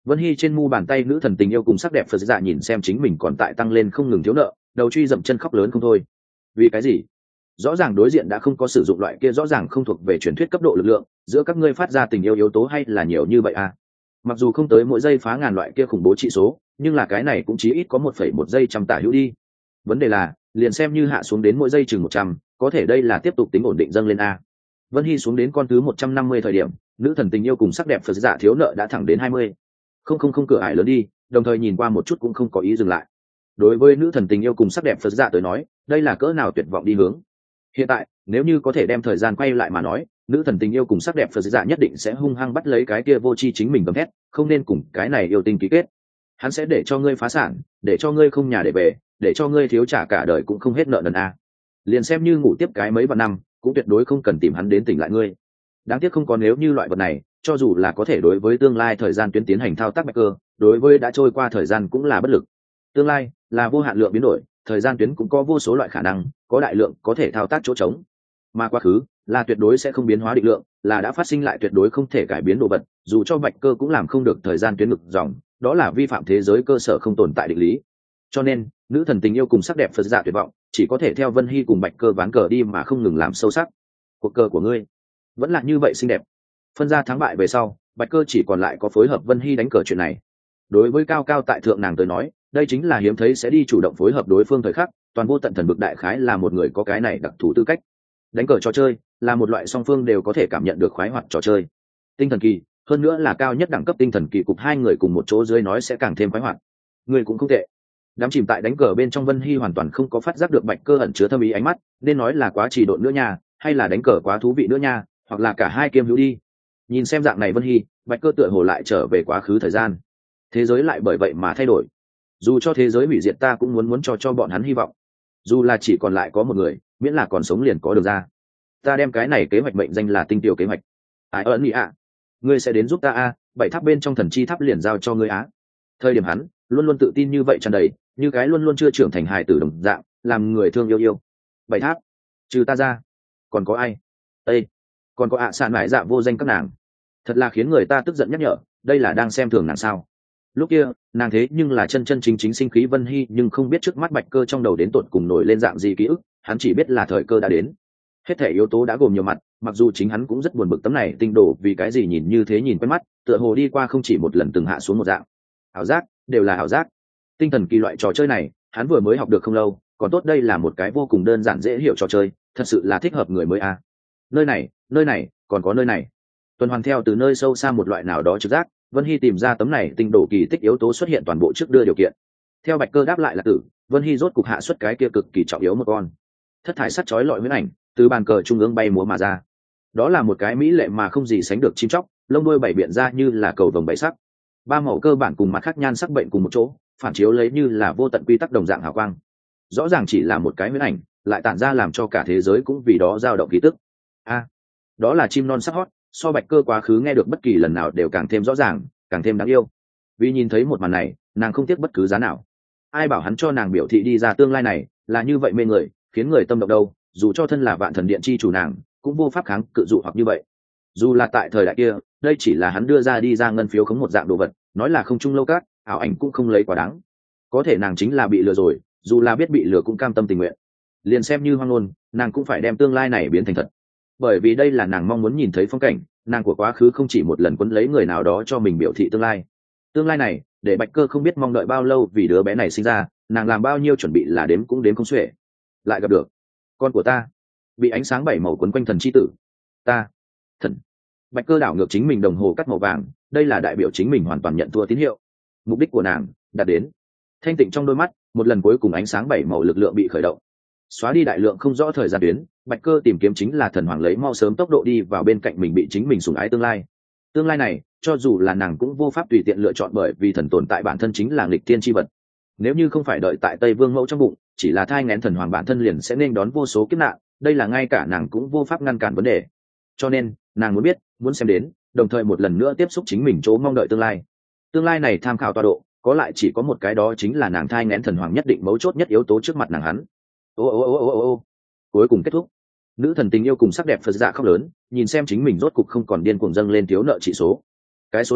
Vân Hy trên mu bàn tay nữ thần tình yêu cùng sắc đẹp phật dạ nhìn xem chính mình còn tại tăng lên không ngừng thiếu nợ, đầu truy dậm chân khóc lớn không thôi. Vì cái gì? Rõ ràng đối diện đã không có sử dụng loại kia rõ ràng không thuộc về truyền thuyết cấp độ lực lượng, giữa các ngươi phát ra tình yêu yếu tố hay là nhiều như vậy à? Mặc dù không tới mỗi giây phá ngàn loại kia khủng bố trị số, nhưng là cái này cũng chí ít có một phẩy một giây trăm tả hữu đi. Vấn đề là, liền xem như hạ xuống đến mỗi giây chừng một trăm, có thể đây là tiếp tục tính ổn định dâng lên a. Vân Hy xuống đến con thứ một trăm năm mươi thời điểm, nữ thần tình yêu cùng sắc đẹp phật dạ thiếu nợ đã thẳng đến hai mươi. Không không không cửa ải lớn đi, đồng thời nhìn qua một chút cũng không có ý dừng lại. Đối với nữ thần tình yêu cùng sắc đẹp phật dạ tới nói, đây là cỡ nào tuyệt vọng đi hướng. Hiện tại, nếu như có thể đem thời gian quay lại mà nói, nữ thần tình yêu cùng sắc đẹp phật dạ nhất định sẽ hung hăng bắt lấy cái kia vô tri chính mình gầm thét, không nên cùng cái này yêu tinh ký kết. Hắn sẽ để cho ngươi phá sản, để cho ngươi không nhà để về, để cho ngươi thiếu trả cả đời cũng không hết nợ nần a. Liền xem như ngủ tiếp cái mấy vạn năm, cũng tuyệt đối không cần tìm hắn đến tỉnh lại ngươi. Đáng tiếc không có nếu như loại vật này, cho dù là có thể đối với tương lai thời gian tuyến tiến hành thao tác bạch cơ, đối với đã trôi qua thời gian cũng là bất lực. Tương lai là vô hạn lượng biến đổi, thời gian tuyến cũng có vô số loại khả năng, có đại lượng có thể thao tác chỗ trống. Mà quá khứ là tuyệt đối sẽ không biến hóa định lượng, là đã phát sinh lại tuyệt đối không thể cải biến đồ vật, dù cho bạch cơ cũng làm không được thời gian tuyến ngược dòng, đó là vi phạm thế giới cơ sở không tồn tại định lý. Cho nên nữ thần tình yêu cùng sắc đẹp phật dạ tuyệt vọng, chỉ có thể theo Vân Hy cùng bạch cơ ván cờ đi mà không ngừng làm sâu sắc. Cuộc cờ của ngươi vẫn là như vậy xinh đẹp. Phân ra thắng bại về sau, bạch cơ chỉ còn lại có phối hợp Vân Hy đánh cờ chuyện này. Đối với cao cao tại thượng nàng tới nói, đây chính là hiếm thấy sẽ đi chủ động phối hợp đối phương thời khắc, toàn vô tận thần bực đại khái là một người có cái này đặc thù tư cách. Đánh cờ trò chơi là một loại song phương đều có thể cảm nhận được khoái hoạt trò chơi. Tinh thần kỳ, hơn nữa là cao nhất đẳng cấp tinh thần kỳ cục hai người cùng một chỗ dưới nói sẽ càng thêm khoái hoạt. Người cũng không tệ. Đám chìm tại đánh cờ bên trong Vân Hy hoàn toàn không có phát giác được bạch cơ ẩn chứa thâm ý ánh mắt, nên nói là quá trì độn nữa nha, hay là đánh cờ quá thú vị nữa nha, hoặc là cả hai kiêm hữu đi. Nhìn xem dạng này Vân Hy, bạch cơ tựa hồ lại trở về quá khứ thời gian. Thế giới lại bởi vậy mà thay đổi. Dù cho thế giới hủy diệt ta cũng muốn muốn cho cho bọn hắn hy vọng. Dù là chỉ còn lại có một người, miễn là còn sống liền có được ra. Ta đem cái này kế hoạch mệnh danh là tinh tiểu kế hoạch. Ai ơn nhỉ ạ? Ngươi sẽ đến giúp ta a, bảy tháp bên trong thần chi tháp liền giao cho ngươi á. Thời điểm hắn luôn luôn tự tin như vậy tràn đầy, như cái luôn luôn chưa trưởng thành hài tử đồng dạng, làm người thương yêu yêu. Bảy tháp, trừ ta ra, còn có ai? Ê, còn có ạ à sạn mải dạ vô danh các nàng. Thật là khiến người ta tức giận nhắc nhở, đây là đang xem thường nàng sao? Lúc kia nàng thế nhưng là chân chân chính chính sinh khí Vân Hy, nhưng không biết trước mắt bạch cơ trong đầu đến tột cùng nổi lên dạng gì ký ức, hắn chỉ biết là thời cơ đã đến. Hết thể yếu tố đã gồm nhiều mặt, mặc dù chính hắn cũng rất buồn bực tấm này tinh đồ vì cái gì nhìn như thế nhìn quen mắt, tựa hồ đi qua không chỉ một lần từng hạ xuống một dạng. Ảo giác, đều là ảo giác. Tinh thần kỳ loại trò chơi này hắn vừa mới học được không lâu, còn tốt đây là một cái vô cùng đơn giản dễ hiểu trò chơi, thật sự là thích hợp người mới a. Nơi này, nơi này, còn có nơi này. Tuần hoàn theo từ nơi sâu xa một loại nào đó trực giác, Vân Hy tìm ra tấm này tinh đồ kỳ tích yếu tố xuất hiện toàn bộ trước đưa điều kiện. Theo bạch cơ đáp lại là tử, Vân Hy rốt cục hạ xuất cái kia cực kỳ trọng yếu một con. Thất thải sắt chói lọi huyễn ảnh từ bàn cờ trung ương bay múa mà ra. Đó là một cái mỹ lệ mà không gì sánh được chim chóc, lông đuôi bảy biện ra như là cầu vồng bảy sắc. Ba màu cơ bản cùng mặt khác nhan sắc bệnh cùng một chỗ, phản chiếu lấy như là vô tận quy tắc đồng dạng hào quang. Rõ ràng chỉ là một cái huyễn ảnh, lại tản ra làm cho cả thế giới cũng vì đó dao động khí tức. A, đó là chim non sắc hót, so bạch cơ quá khứ nghe được bất kỳ lần nào đều càng thêm rõ ràng, càng thêm đáng yêu. Vì nhìn thấy một màn này, nàng không tiếc bất cứ giá nào. Ai bảo hắn cho nàng biểu thị đi ra tương lai này là như vậy mê người, khiến người tâm động đâu, dù cho thân là vạn thần điện chi chủ nàng cũng vô pháp kháng cự dụ hoặc như vậy. Dù là tại thời đại kia, đây chỉ là hắn đưa ra đi ra ngân phiếu khống một dạng đồ vật, nói là không trung lâu cát, ảo ảnh cũng không lấy quá đáng. Có thể nàng chính là bị lừa rồi, dù là biết bị lừa cũng cam tâm tình nguyện. Liền xem như hoang ngôn, nàng cũng phải đem tương lai này biến thành thật, bởi vì đây là nàng mong muốn nhìn thấy phong cảnh. Nàng của quá khứ không chỉ một lần quấn lấy người nào đó cho mình biểu thị tương lai. Tương lai này để bạch cơ không biết mong đợi bao lâu, vì đứa bé này sinh ra nàng làm bao nhiêu chuẩn bị là đếm cũng đếm không xuể. Lại gặp được con của ta, bị ánh sáng bảy màu quấn quanh thần chi tử. Ta thần. Bạch cơ đảo ngược chính mình đồng hồ cắt màu vàng, đây là đại biểu chính mình hoàn toàn nhận thua tín hiệu. Mục đích của nàng đạt đến. Thanh tịnh trong đôi mắt, một lần cuối cùng ánh sáng bảy màu lực lượng bị khởi động, xóa đi đại lượng không rõ thời gian tuyến. Bạch cơ tìm kiếm chính là thần hoàng lấy mau sớm tốc độ đi vào bên cạnh mình bị chính mình sủng ái tương lai. Tương lai này cho dù là nàng cũng vô pháp tùy tiện lựa chọn, bởi vì thần tồn tại bản thân chính là nghịch thiên chi vật. Nếu như không phải đợi tại Tây Vương mẫu trong bụng, chỉ là thai nghén thần hoàng bản thân liền sẽ nên đón vô số kiếp nạn, đây là ngay cả nàng cũng vô pháp ngăn cản vấn đề. Cho nên nàng muốn biết, muốn xem đến, đồng thời một lần nữa tiếp xúc chính mình chỗ mong đợi tương lai. Tương lai này tham khảo tọa độ có lại chỉ có một cái, đó chính là nàng thai nghén thần hoàng nhất định mấu chốt nhất yếu tố trước mặt nàng hắn. Ô ô ô ô ô ô cuối cùng kết thúc. Nữ thần tình yêu cùng sắc đẹp phật dạ khóc lớn, nhìn xem chính mình rốt cục không còn điên cuồng dâng lên thiếu nợ trị số. Cái số này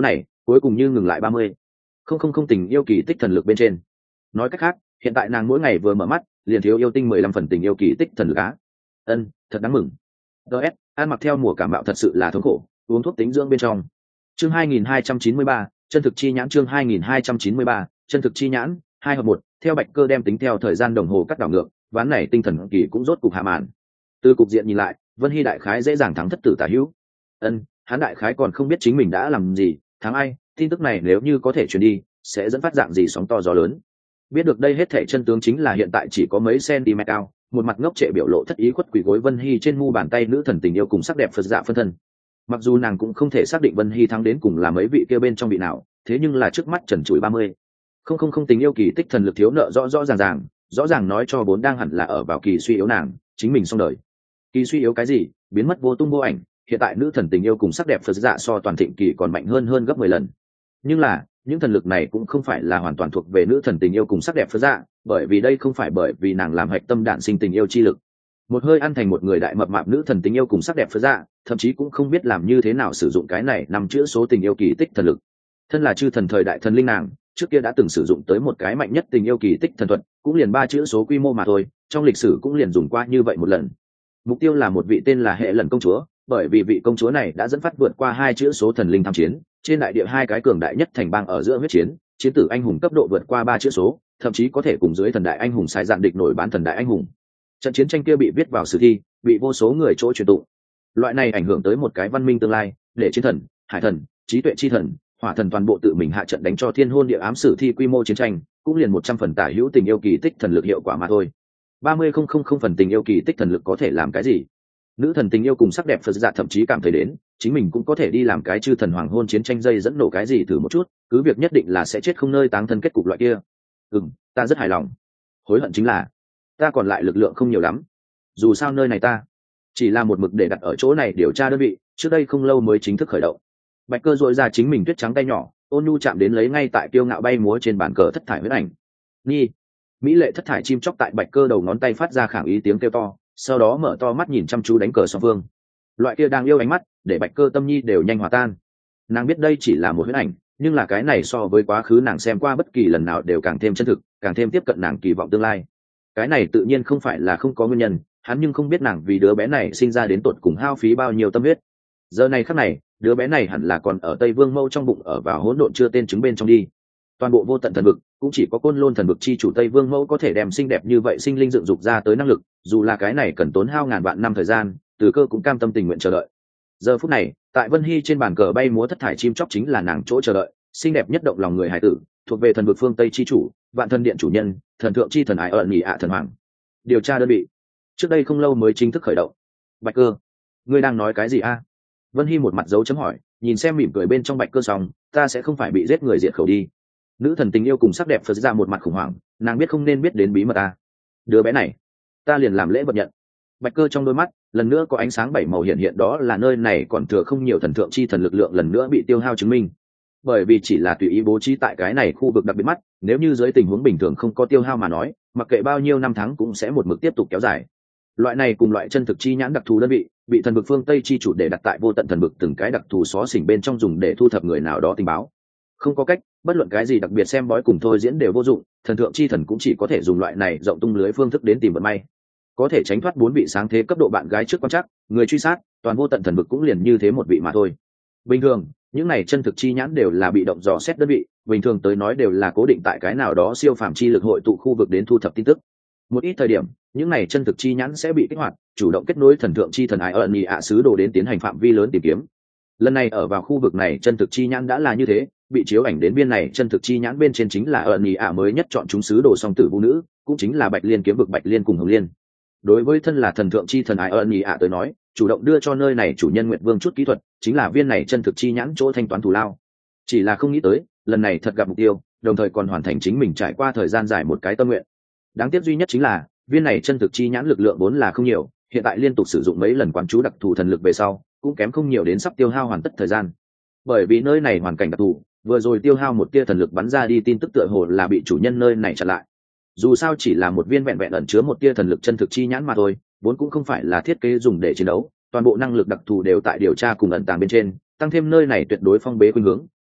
cuối cùng như ngừng lại ba mươi không không không tình yêu kỳ tích thần lực bên trên. Nói cách khác, hiện tại nàng mỗi ngày vừa mở mắt liền thiếu yêu tinh mười lăm phần tình yêu kỳ tích thần lực á. Ân, thật đáng mừng. ts ăn mặc theo mùa cảm bạo thật sự là thống khổ, uống thuốc tính dưỡng bên trong. Chương hai nghìn hai trăm chín mươi ba, chân thực chi nhãn. Chương hai nghìn hai trăm chín mươi ba, chân thực chi nhãn, hai hợp một. Theo Bạch Cơ đem tính theo thời gian đồng hồ cắt đảo ngược, ván này tinh thần kỳ cũng rốt cục hạ màn. Từ cục diện nhìn lại, Vân Hy đại khái dễ dàng thắng thất tử tả hữu. Ân, hắn đại khái còn không biết chính mình đã làm gì, thắng ai, tin tức này nếu như có thể truyền đi, sẽ dẫn phát dạng gì sóng to gió lớn. Biết được đây hết thảy chân tướng chính là hiện tại chỉ có mấy cm cao, một mặt ngốc trệ biểu lộ thất ý khuất quỳ gối Vân Hy trên mu bàn tay nữ thần tình yêu cùng sắc đẹp Phật dạ phân thân. Mặc dù nàng cũng không thể xác định Vân Hy thắng đến cùng là mấy vị kia bên trong vị nào, thế nhưng là trước mắt trần trụi ba mươi không không không tình yêu kỳ tích thần lực thiếu nợ rõ rõ ràng ràng, rõ ràng nói cho vốn đang hẳn là ở vào kỳ suy yếu nàng, chính mình xong đời. Kỳ suy yếu cái gì, biến mất vô tung vô ảnh, hiện tại nữ thần tình yêu cùng sắc đẹp Phật dạ so toàn thịnh kỳ còn mạnh hơn hơn gấp mười lần. Nhưng là những thần lực này cũng không phải là hoàn toàn thuộc về nữ thần tình yêu cùng sắc đẹp Phật dạ, bởi vì đây không phải bởi vì nàng làm hạch tâm đạn sinh tình yêu chi lực. Một hơi ăn thành một người đại mập mạp nữ thần tình yêu cùng sắc đẹp Phật dạ, thậm chí cũng không biết làm như thế nào sử dụng cái này nằm chữa số tình yêu kỳ tích thần lực. Thân là chư thần thời đại thần linh nàng, trước kia đã từng sử dụng tới một cái mạnh nhất tình yêu kỳ tích thần thuật, cũng liền ba chữ số quy mô mà thôi, trong lịch sử cũng liền dùng qua như vậy một lần. Mục tiêu là một vị tên là Hệ Lần công chúa, bởi vì vị công chúa này đã dẫn phát vượt qua hai chữ số thần linh tham chiến, trên đại địa hai cái cường đại nhất thành bang ở giữa huyết chiến, chiến tử anh hùng cấp độ vượt qua ba chữ số, thậm chí có thể cùng dưới thần đại anh hùng sai dạng địch nổi bán thần đại anh hùng. Trận chiến tranh kia bị viết vào sử thi, bị vô số người chỗ truyền tụng. Loại này ảnh hưởng tới một cái văn minh tương lai, để chiến thần, hải thần, trí tuệ chi thần, hỏa thần toàn bộ tự mình hạ trận đánh cho thiên hôn địa ám sử thi quy mô chiến tranh, cũng liền một trăm phần tả hữu tình yêu kỳ tích thần lực hiệu quả mà thôi. ba mươi không không không phần tình yêu kỳ tích thần lực có thể làm cái gì? Nữ thần tình yêu cùng sắc đẹp Phật dạ thậm chí cảm thấy đến chính mình cũng có thể đi làm cái chư thần hoàng hôn chiến tranh dây dẫn nổ cái gì thử một chút, cứ việc nhất định là sẽ chết không nơi táng thân kết cục loại kia. Ừm, ta rất hài lòng. Hối hận chính là ta còn lại lực lượng không nhiều lắm, dù sao nơi này ta chỉ là một mực để đặt ở chỗ này điều tra đơn vị, trước đây không lâu mới chính thức khởi động. Bạch Cơ dội ra chính mình tuyết trắng tay nhỏ, ôn nhu chạm đến lấy ngay tại kiêu ngạo bay múa trên bàn cờ thất thải huyết ảnh. Nhi, mỹ lệ thất thải chim chóc tại Bạch Cơ đầu ngón tay phát ra khảng ý tiếng kêu to, sau đó mở to mắt nhìn chăm chú đánh cờ song phương. Loại kia đang yêu ánh mắt để Bạch Cơ tâm nhi đều nhanh hòa tan. Nàng biết đây chỉ là một huyết ảnh, nhưng là cái này so với quá khứ nàng xem qua bất kỳ lần nào đều càng thêm chân thực, càng thêm tiếp cận nàng kỳ vọng tương lai. Cái này tự nhiên không phải là không có nguyên nhân, hắn nhưng không biết nàng vì đứa bé này sinh ra đến tột cùng hao phí bao nhiêu tâm huyết. Giờ này khắc này, đứa bé này hẳn là còn ở Tây Vương Mâu trong bụng ở vào hỗn độn chưa tên trứng bên trong đi. Toàn bộ vô tận thần vực cũng chỉ có Côn Lôn thần vực chi chủ Tây Vương Mẫu có thể đem xinh đẹp như vậy sinh linh dựng dục ra tới năng lực, dù là cái này cần tốn hao ngàn vạn năm thời gian, Từ Cơ cũng cam tâm tình nguyện chờ đợi. Giờ phút này, tại Vân Hy trên bàn cờ bay múa thất thải chim chóc chính là nàng chỗ chờ đợi, xinh đẹp nhất động lòng người hải tử, thuộc về thần vực phương Tây chi chủ, vạn thần điện chủ nhân, thần thượng chi thần ái ẩn nhị ạ thần hoàng. Điều tra đơn vị trước đây không lâu mới chính thức khởi động. Bạch Cơ, ngươi đang nói cái gì a? Vân Hy một mặt dấu chấm hỏi, nhìn xem mỉm cười bên trong Bạch Cơ xong, ta sẽ không phải bị giết người diệt khẩu đi. Nữ thần tình yêu cùng sắc đẹp Phật ra một mặt khủng hoảng, nàng biết không nên biết đến bí mật ta. Đứa bé này, ta liền làm lễ vật nhận. Bạch Cơ trong đôi mắt lần nữa có ánh sáng bảy màu hiện hiện, đó là nơi này còn thừa không nhiều thần thượng chi thần lực lượng lần nữa bị tiêu hao chứng minh. Bởi vì chỉ là tùy ý bố trí tại cái này khu vực đặc biệt mắt, nếu như dưới tình huống bình thường không có tiêu hao mà nói, mặc kệ bao nhiêu năm tháng cũng sẽ một mực tiếp tục kéo dài. Loại này cùng loại chân thực chi nhãn đặc thù đơn vị, bị thần vực phương Tây chi chủ để đặt tại vô tận thần vực từng cái đặc thù xó xỉnh bên trong dùng để thu thập người nào đó tình báo. Không có cách, bất luận cái gì đặc biệt xem bói cùng thôi diễn đều vô dụng, thần thượng chi thần cũng chỉ có thể dùng loại này rộng tung lưới phương thức đến tìm vận may. Có thể tránh thoát bốn vị sáng thế cấp độ bạn gái trước quan chắc, người truy sát, toàn vô tận thần vực cũng liền như thế một vị mà thôi. Bình thường, những này chân thực chi nhãn đều là bị động dò xét đơn vị, bình thường tới nói đều là cố định tại cái nào đó siêu phàm chi lực hội tụ khu vực đến thu thập tin tức. Một ít thời điểm, những này chân thực chi nhãn sẽ bị kích hoạt, chủ động kết nối thần thượng chi thần ái ẩn nhị ạ sứ đồ đến tiến hành phạm vi lớn tìm kiếm. Lần này ở vào khu vực này chân thực chi nhãn đã là như thế, bị chiếu ảnh đến biên này chân thực chi nhãn bên trên chính là ẩn nhị ạ mới nhất chọn chúng sứ đồ song tử vũ nữ, cũng chính là Bạch Liên kiếm vực Bạch Liên cùng Hồng Liên. Đối với thân là thần thượng chi thần ái ẩn nhị ạ tới nói, chủ động đưa cho nơi này chủ nhân Nguyệt Vương chút kỹ thuật, chính là viên này chân thực chi nhãn chỗ thanh toán thù lao. Chỉ là không nghĩ tới, lần này thật gặp mục tiêu, đồng thời còn hoàn thành chính mình trải qua thời gian dài một cái tâm nguyện. Đáng tiếc duy nhất chính là, viên này chân thực chi nhãn lực lượng vốn là không nhiều, hiện tại liên tục sử dụng mấy lần quán chú đặc thù thần lực về sau, cũng kém không nhiều đến sắp tiêu hao hoàn tất thời gian. Bởi vì nơi này hoàn cảnh đặc thù, vừa rồi tiêu hao một tia thần lực bắn ra đi tin tức tựa hồ là bị chủ nhân nơi này chặn lại. Dù sao chỉ là một viên vẹn vẹn ẩn chứa một tia thần lực chân thực chi nhãn mà thôi, vốn cũng không phải là thiết kế dùng để chiến đấu, toàn bộ năng lực đặc thù đều tại điều tra cùng ẩn tàng bên trên, tăng thêm nơi này tuyệt đối phong bế khuynh hướng,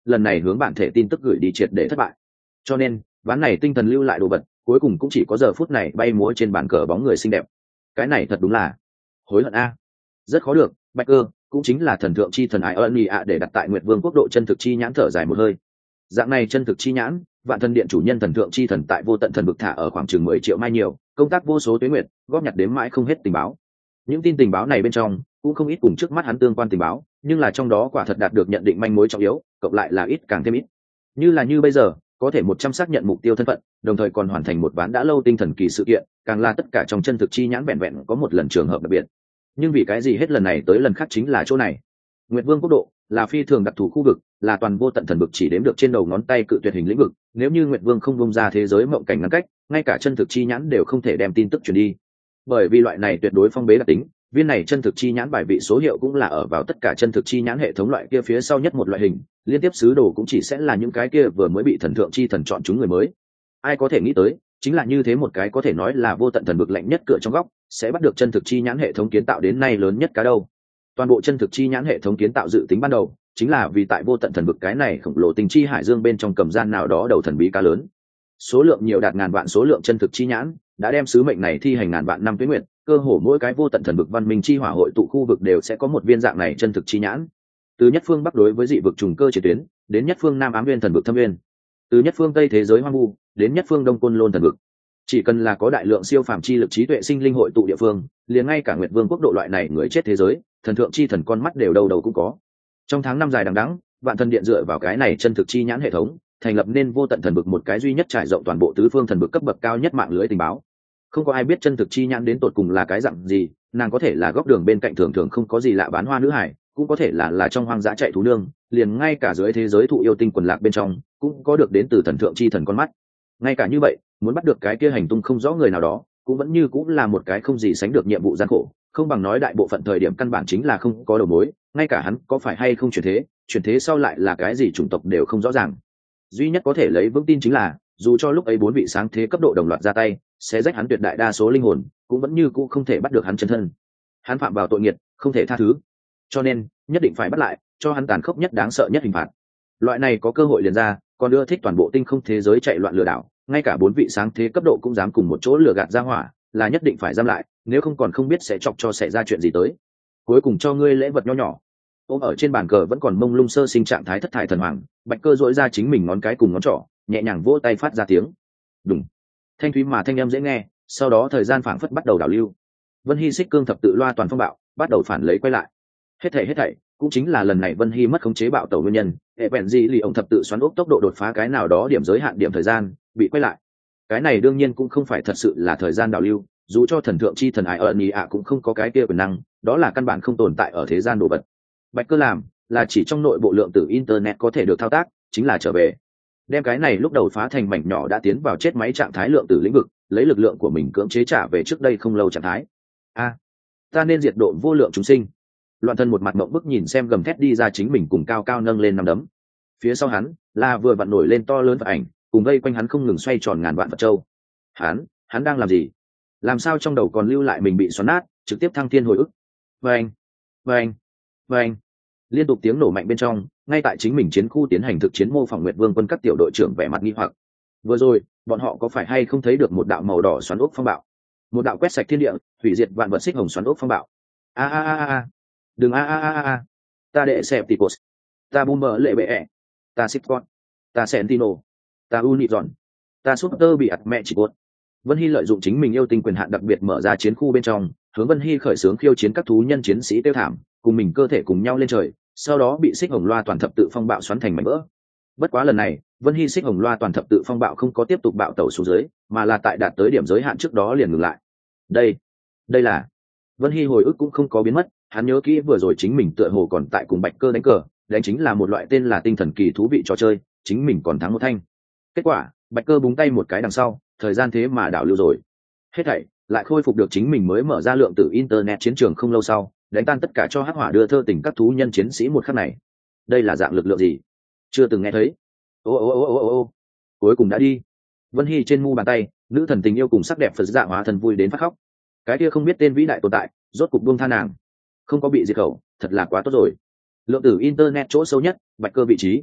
lần này hướng bản thể tin tức gửi đi triệt để thất bại. Cho nên ván này tinh thần lưu lại đồ vật cuối cùng cũng chỉ có giờ phút này bay múa trên bàn cờ bóng người xinh đẹp. Cái này thật đúng là hối hận a. Rất khó được. Bạch Cơ cũng chính là thần thượng chi thần ái ơn ạ để đặt tại Nguyệt Vương quốc độ chân thực chi nhãn thở dài một hơi. Dạng này chân thực chi nhãn, vạn thần điện chủ nhân thần thượng chi thần tại vô tận thần vực thả ở khoảng chừng mười triệu mai nhiều, công tác vô số tuế nguyệt, góp nhặt đếm mãi không hết tình báo. Những tin tình báo này bên trong cũng không ít cùng trước mắt hắn tương quan tình báo, nhưng là trong đó quả thật đạt được nhận định manh mối trọng yếu, cộng lại là ít càng thêm ít. Như là như bây giờ, có thể một trăm xác nhận mục tiêu thân phận, đồng thời còn hoàn thành một ván đã lâu tinh thần kỳ sự kiện, càng là tất cả trong chân thực chi nhãn vẹn vẹn có một lần trường hợp đặc biệt. Nhưng vì cái gì hết lần này tới lần khác chính là chỗ này. Nguyệt Vương quốc độ là phi thường đặc thù khu vực, là toàn vô tận thần vực chỉ đếm được trên đầu ngón tay cự tuyệt hình lĩnh vực, nếu như Nguyệt Vương không bung ra thế giới mộng cảnh ngăn cách, ngay cả chân thực chi nhãn đều không thể đem tin tức truyền đi. Bởi vì loại này tuyệt đối phong bế đặc tính, viên này chân thực chi nhãn bài vị số hiệu cũng là ở vào tất cả chân thực chi nhãn hệ thống loại kia phía sau nhất một loại hình, liên tiếp sứ đồ cũng chỉ sẽ là những cái kia vừa mới bị thần thượng chi thần chọn chúng người mới. Ai có thể nghĩ tới, chính là như thế một cái có thể nói là vô tận thần vực lạnh nhất cửa trong góc, sẽ bắt được chân thực chi nhãn hệ thống kiến tạo đến nay lớn nhất cá đâu. Toàn bộ chân thực chi nhãn hệ thống kiến tạo dự tính ban đầu chính là vì tại vô tận thần vực cái này khổng lồ tinh chi hải dương bên trong cầm gian nào đó đầu thần bí cá lớn. Số lượng nhiều đạt ngàn vạn số lượng chân thực chi nhãn đã đem sứ mệnh này thi hành ngàn vạn năm tuế nguyệt, cơ hồ mỗi cái vô tận thần vực văn minh chi hỏa hội tụ khu vực đều sẽ có một viên dạng này chân thực chi nhãn. Từ nhất phương bắc đối với dị vực trùng cơ chiến tuyến, đến nhất phương nam ám viên thần vực thâm viên, từ nhất phương tây thế giới hoang vu đến nhất phương đông côn lôn thần vực, chỉ cần là có đại lượng siêu phàm chi lực trí tuệ sinh linh hội tụ địa phương, liền ngay cả Nguyệt Vương quốc độ loại này người chết thế giới, thần thượng chi thần con mắt đều đầu đầu cũng có. Trong tháng năm dài đằng đẵng, vạn thần điện dựa vào cái này chân thực chi nhãn hệ thống, thành lập nên vô tận thần vực một cái duy nhất trải rộng toàn bộ tứ phương thần vực cấp bậc cao nhất mạng lưới tình báo. Không có ai biết chân thực chi nhãn đến tột cùng là cái dạng gì, nàng có thể là góc đường bên cạnh thường thường không có gì lạ bán hoa nữ hải, cũng có thể là là trong hoang dã chạy thú nương, liền ngay cả dưới thế giới thụ yêu tinh quần lạc bên trong cũng có được đến từ thần thượng chi thần con mắt. Ngay cả như vậy, muốn bắt được cái kia hành tung không rõ người nào đó, cũng vẫn như cũng là một cái không gì sánh được nhiệm vụ gian khổ, không bằng nói đại bộ phận thời điểm căn bản chính là không có đầu mối, ngay cả hắn có phải hay không chuyển thế, chuyển thế sau lại là cái gì chủng tộc đều không rõ ràng. Duy nhất có thể lấy vững tin chính là, dù cho lúc ấy bốn vị sáng thế cấp độ đồng loạt ra tay, sẽ rách hắn tuyệt đại đa số linh hồn, cũng vẫn như cũ không thể bắt được hắn chân thân. Hắn phạm vào tội nghiệt, không thể tha thứ, cho nên nhất định phải bắt lại, cho hắn tàn khốc nhất đáng sợ nhất hình phạt. Loại này có cơ hội liền ra, còn ưa thích toàn bộ tinh không thế giới chạy loạn lừa đảo, ngay cả bốn vị sáng thế cấp độ cũng dám cùng một chỗ lừa gạt ra hỏa, là nhất định phải giam lại, nếu không còn không biết sẽ chọc cho xảy ra chuyện gì tới. Cuối cùng cho ngươi lễ vật nho nhỏ. Ôm ở trên bàn cờ vẫn còn mông lung sơ sinh trạng thái thất thải thần hoàng, Bạch Cơ dỗi ra chính mình ngón cái cùng ngón trỏ, nhẹ nhàng vỗ tay phát ra tiếng đùng, thanh thúy mà thanh âm dễ nghe. Sau đó thời gian phảng phất bắt đầu đảo lưu, Vân Hy xích cương thập tự loa toàn phong bạo bắt đầu phản lấy quay lại. Hết thảy hết thảy cũng chính là lần này Vân Hy mất khống chế bạo tẩu nguyên nhân, hệ vẹn gì lì ông thập tự xoắn ốc tốc độ đột phá cái nào đó điểm giới hạn điểm thời gian bị quay lại. Cái này đương nhiên cũng không phải thật sự là thời gian đảo lưu, dù cho thần thượng chi thần ai ẩn ý ạ cũng không có cái kia quyền năng, đó là căn bản không tồn tại ở thế gian đồ vật. Bạch Cơ làm là chỉ trong nội bộ lượng tử internet có thể được thao tác, chính là trở về đem cái này lúc đầu phá thành mảnh nhỏ đã tiến vào chết máy trạng thái lượng tử lĩnh vực, lấy lực lượng của mình cưỡng chế trả về trước đây không lâu trạng thái. A, ta nên diệt độ vô lượng chúng sinh. Loạn thân một mặt mộng bức nhìn xem gầm thét đi ra chính mình cùng cao cao nâng lên nắm đấm. Phía sau hắn là vừa vặn nổi lên to lớn vật ảnh, cùng vây quanh hắn không ngừng xoay tròn ngàn vạn Phật châu. Hắn, hắn đang làm gì? Làm sao trong đầu còn lưu lại mình bị xoắn nát, trực tiếp thăng thiên hồi ức. Vâng, vâng, vâng. Liên tục tiếng nổ mạnh bên trong, ngay tại chính mình chiến khu tiến hành thực chiến mô phỏng Nguyệt Vương quân các tiểu đội trưởng vẻ mặt nghi hoặc. Vừa rồi, bọn họ có phải hay không thấy được một đạo màu đỏ xoắn ốc phong bạo, một đạo quét sạch thiên địa, hủy diệt vạn vật xích hồng xoắn ốc phong bạo? A a a a, đừng a a a a, ta đệ xẹp tipos, ta boomer lệ bệ ẹ, ta sipcon, ta sentino, ta unizon, ta super bị ặt mẹ chỉ cốt. Vân Hy lợi dụng chính mình yêu tinh quyền hạn đặc biệt mở ra chiến khu bên trong, hướng Vân Hy khởi xướng khiêu chiến các thú nhân chiến sĩ tiêu thảm, cùng mình cơ thể cùng nhau lên trời, sau đó bị xích hồng loa toàn thập tự phong bạo xoắn thành mảnh vỡ. Bất quá lần này, Vân Hy xích hồng loa toàn thập tự phong bạo không có tiếp tục bạo tẩu xuống dưới, mà là tại đạt tới điểm giới hạn trước đó liền ngừng lại. Đây, đây là Vân Hy hồi ức cũng không có biến mất, hắn nhớ kỹ vừa rồi chính mình tựa hồ còn tại cùng Bạch Cơ đánh cờ, đánh chính là một loại tên là tinh thần kỳ thú vị trò chơi, chính mình còn thắng một thanh. Kết quả, Bạch Cơ búng tay một cái đằng sau, thời gian thế mà đảo lưu rồi. Hết thảy lại khôi phục được chính mình mới mở ra lượng tử internet chiến trường không lâu sau, đánh tan tất cả cho hắc hỏa đưa thơ tình các thú nhân chiến sĩ một khắc này. Đây là dạng lực lượng gì? Chưa từng nghe thấy. Ô ô ô ô ô ô. Cuối cùng đã đi. Vân Hy trên mu bàn tay, nữ thần tình yêu cùng sắc đẹp Phật dạ hóa thần vui đến phát khóc. Cái kia không biết tên vĩ đại tồn tại, rốt cục buông tha nàng, không có bị diệt khẩu, thật là quá tốt rồi. Lượng tử internet chỗ sâu nhất, Bạch Cơ vị trí.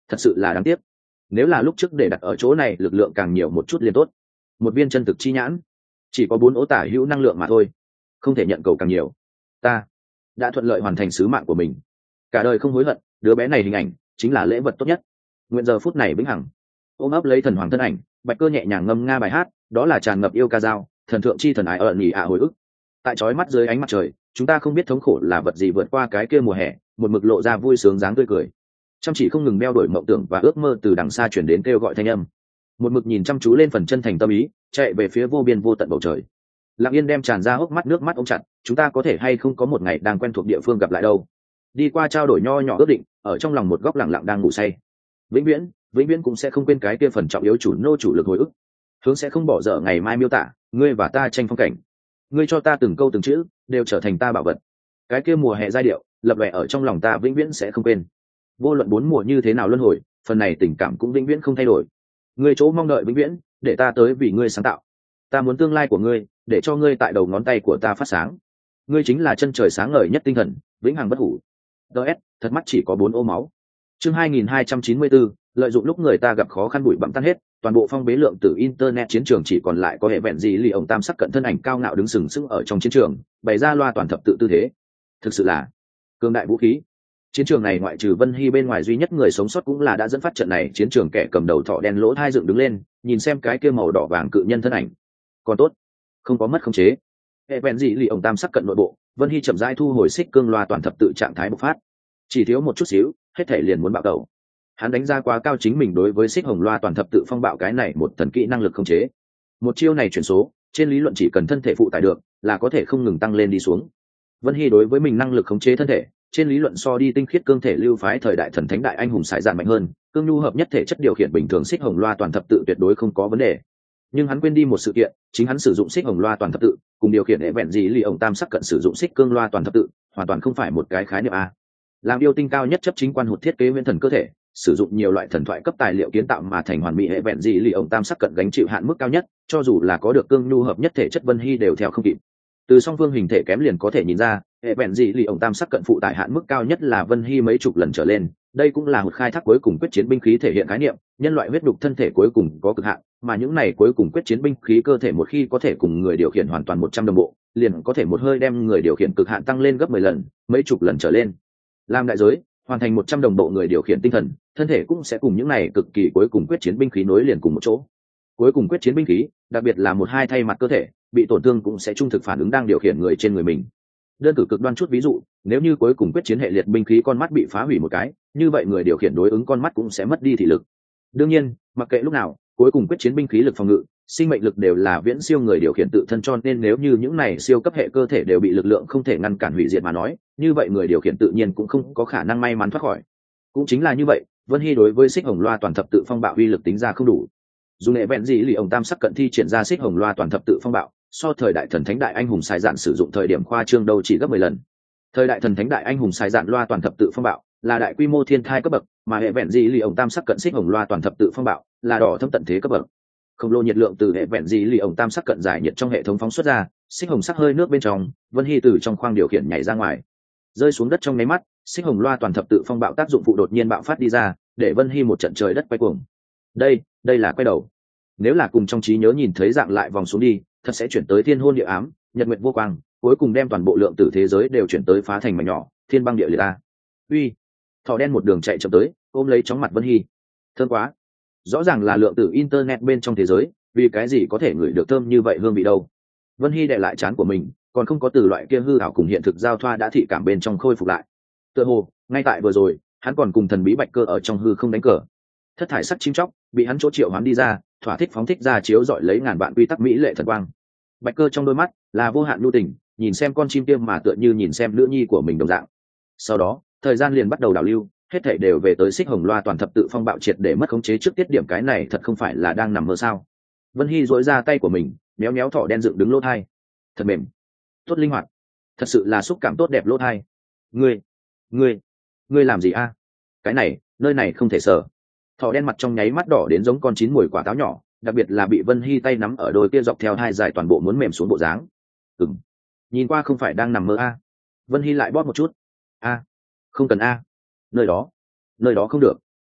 thật sự là đáng tiếc. Nếu là lúc trước để đặt ở chỗ này lực lượng càng nhiều một chút liền tốt. Một viên chân thực chi nhãn chỉ có bốn ố tả hữu năng lượng mà thôi, không thể nhận cầu càng nhiều. Ta đã thuận lợi hoàn thành sứ mạng của mình, cả đời không hối hận. Đứa bé này hình ảnh chính là lễ vật tốt nhất. Nguyện giờ phút này vĩnh hằng. Ôm ấp lấy thần hoàng thân ảnh, Bạch Cơ nhẹ nhàng ngâm nga bài hát, đó là tràn ngập yêu ca dao, thần thượng chi thần ái ở nhỉ ạ hồi ức. Tại chói mắt dưới ánh mặt trời, chúng ta không biết thống khổ là vật gì vượt qua cái kia mùa hè, một mực lộ ra vui sướng dáng tươi cười. Chăm chỉ không ngừng đeo đuổi mộng tưởng và ước mơ từ đằng xa chuyển đến kêu gọi thanh âm. Một mực nhìn chăm chú lên phần chân thành tâm ý, chạy về phía vô biên vô tận bầu trời. Lặng Yên đem tràn ra hốc mắt nước mắt ôm chặt, chúng ta có thể hay không có một ngày đang quen thuộc địa phương gặp lại đâu. Đi qua trao đổi nho nhỏ ước định, ở trong lòng một góc lặng lặng đang ngủ say. Vĩnh viễn, vĩnh viễn cũng sẽ không quên cái kia phần trọng yếu chủ nô chủ lực hồi ức. Hướng sẽ không bỏ dở ngày mai miêu tả, ngươi và ta tranh phong cảnh. Ngươi cho ta từng câu từng chữ, đều trở thành ta bảo vật. Cái kia mùa hè giai điệu, lập lòe ở trong lòng ta vĩnh viễn sẽ không quên. Vô luận bốn mùa như thế nào luân hồi, phần này tình cảm cũng vĩnh viễn không thay đổi. Ngươi chỗ mong đợi vĩnh viễn, để ta tới vì ngươi sáng tạo. Ta muốn tương lai của ngươi, để cho ngươi tại đầu ngón tay của ta phát sáng. Ngươi chính là chân trời sáng ngời nhất tinh thần, vĩnh hằng bất hủ. ds thật mắt chỉ có bốn ô máu. Chương hai nghìn hai trăm chín mươi bốn, lợi dụng lúc người ta gặp khó khăn bụi bặm tan hết, toàn bộ phong bế lượng từ internet chiến trường chỉ còn lại có hệ vẹn gì lì ổng tam sắc cận thân ảnh cao ngạo đứng sừng sững ở trong chiến trường, bày ra loa toàn thập tự tư thế. Thực sự là cường đại vũ khí. Chiến trường này ngoại trừ Vân Hy bên ngoài duy nhất người sống sót cũng là đã dẫn phát trận này chiến trường kẻ cầm đầu thọ đen lỗ thai dựng đứng lên, nhìn xem cái kia màu đỏ vàng cự nhân thân ảnh. Còn tốt, không có mất khống chế. Hệ vẹn gì lì ổng tam sắc cận nội bộ, Vân Hy chậm rãi thu hồi xích cương loa toàn thập tự trạng thái bộc phát. Chỉ thiếu một chút xíu, hết thể liền muốn bạo tẩu. Hắn đánh ra quá cao chính mình đối với xích hồng loa toàn thập tự phong bạo cái này một thần kỹ năng lực khống chế. Một chiêu này chuyển số, trên lý luận chỉ cần thân thể phụ tải được, là có thể không ngừng tăng lên đi xuống. Vân Hy đối với mình năng lực khống chế thân thể, trên lý luận so đi tinh khiết cương thể lưu phái thời đại thần thánh đại anh hùng sải dạn mạnh hơn, cương nhu hợp nhất thể chất điều khiển bình thường xích hồng loa toàn thập tự tuyệt đối không có vấn đề. Nhưng hắn quên đi một sự kiện, chính hắn sử dụng xích hồng loa toàn thập tự, cùng điều khiển hệ vẹn gì lì ổng tam sắc cận sử dụng xích cương loa toàn thập tự, hoàn toàn không phải một cái khái niệm a. Làm yêu tinh cao nhất chấp chính quan hụt thiết kế nguyên thần cơ thể, sử dụng nhiều loại thần thoại cấp tài liệu kiến tạo mà thành hoàn mỹ hệ vẹn gì lì ổng tam sắc cận gánh chịu hạn mức cao nhất, cho dù là có được cương nhu hợp nhất thể chất Vân Hy đều theo không kịp. Từ song phương hình thể kém liền có thể nhìn ra, hệ vẹn gì lì ổng tam sắc cận phụ tải hạn mức cao nhất là Vân Hy mấy chục lần trở lên. Đây cũng là một khai thác cuối cùng quyết chiến binh khí thể hiện khái niệm, nhân loại huyết đục thân thể cuối cùng có cực hạn, mà những này cuối cùng quyết chiến binh khí cơ thể một khi có thể cùng người điều khiển hoàn toàn một trăm đồng bộ, liền có thể một hơi đem người điều khiển cực hạn tăng lên gấp mười lần, mấy chục lần trở lên. Làm đại giới, hoàn thành một trăm đồng bộ người điều khiển tinh thần, thân thể cũng sẽ cùng những này cực kỳ cuối cùng quyết chiến binh khí nối liền cùng một chỗ. Cuối cùng quyết chiến binh khí, đặc biệt là một hai thay mặt cơ thể, bị tổn thương cũng sẽ trung thực phản ứng đang điều khiển người trên người mình. Đơn cử cực đoan chút ví dụ, nếu như cuối cùng quyết chiến hệ liệt binh khí con mắt bị phá hủy một cái, như vậy người điều khiển đối ứng con mắt cũng sẽ mất đi thị lực. Đương nhiên, mặc kệ lúc nào, cuối cùng quyết chiến binh khí lực phòng ngự, sinh mệnh lực đều là viễn siêu người điều khiển tự thân, cho nên nếu như những này siêu cấp hệ cơ thể đều bị lực lượng không thể ngăn cản hủy diệt mà nói, như vậy người điều khiển tự nhiên cũng không có khả năng may mắn thoát khỏi. Cũng chính là như vậy, Vân Hy đối với xích hồng loa toàn thập tự phong bạo uy lực tính ra không đủ. Dùng hệ vẹn gì lì ổng tam sắc cận thi triển ra xích hồng loa toàn thập tự phong bạo, so thời đại thần thánh đại anh hùng sai dạn sử dụng thời điểm khoa trương đâu chỉ gấp mười lần. Thời đại thần thánh đại anh hùng sai dạn loa toàn thập tự phong bạo là đại quy mô thiên thai cấp bậc, mà hệ vẹn gì lì ổng tam sắc cận xích hồng loa toàn thập tự phong bạo là đỏ thâm tận thế cấp bậc. Khổng lồ nhiệt lượng từ hệ vẹn gì lì ổng tam sắc cận giải nhiệt trong hệ thống phóng xuất ra, xích hồng sắc hơi nước bên trong, Vân Hy từ trong khoang điều khiển nhảy ra ngoài, rơi xuống đất trong nháy mắt, xích hồng loa toàn thập tự phong bạo tác dụng phụ đột nhiên bạo phát đi ra, để Vân Hy một trận trời đất quay cuồng. Đây, đây là quay đầu. Nếu là cùng trong trí nhớ nhìn thấy dạng lại vòng xuống đi, thật sẽ chuyển tới thiên hôn địa ám, nhật nguyệt vô quang, cuối cùng đem toàn bộ lượng tử thế giới đều chuyển tới phá thành mảnh nhỏ, thiên băng địa liệt a. Uy, thỏ đen một đường chạy chậm tới, ôm lấy chóng mặt Vân Hy. Thơm quá. Rõ ràng là lượng tử internet bên trong thế giới, vì cái gì có thể ngửi được thơm như vậy hương vị đâu? Vân Hy đè lại trán của mình, còn không có từ loại kia hư ảo cùng hiện thực giao thoa đã thị cảm bên trong khôi phục lại. Tựa hồ, ngay tại vừa rồi, hắn còn cùng thần bí Bạch Cơ ở trong hư không đánh cờ. Thất thải sắc chim chóc bị hắn chỗ triệu hoán đi ra, thỏa thích phóng thích ra chiếu dọi lấy ngàn vạn quy tắc mỹ lệ thần quang. Bạch Cơ trong đôi mắt là vô hạn nhu tình, nhìn xem con chim tiêm mà tựa như nhìn xem nữ nhi của mình đồng dạng. Sau đó, thời gian liền bắt đầu đảo lưu, hết thảy đều về tới xích hồng loa toàn thập tự phong bạo triệt để mất khống chế trước tiết điểm, cái này thật không phải là đang nằm mơ sao? Vân Hy duỗi ra tay của mình, méo méo thỏ đen dựng đứng lỗ thai, thật mềm, tốt linh hoạt, thật sự là xúc cảm tốt đẹp lỗ thai. Ngươi, ngươi, ngươi làm gì a? Cái này, nơi này không thể sờ. Thỏ đen mặt trong nháy mắt đỏ đến giống con chín mùi quả táo nhỏ, đặc biệt là bị Vân Hy tay nắm ở đôi kia dọc theo hai dài toàn bộ muốn mềm xuống bộ dáng. Ừm, nhìn qua không phải đang nằm mơ a. Vân Hy lại bóp một chút. A, không cần a. Nơi đó, nơi đó không được.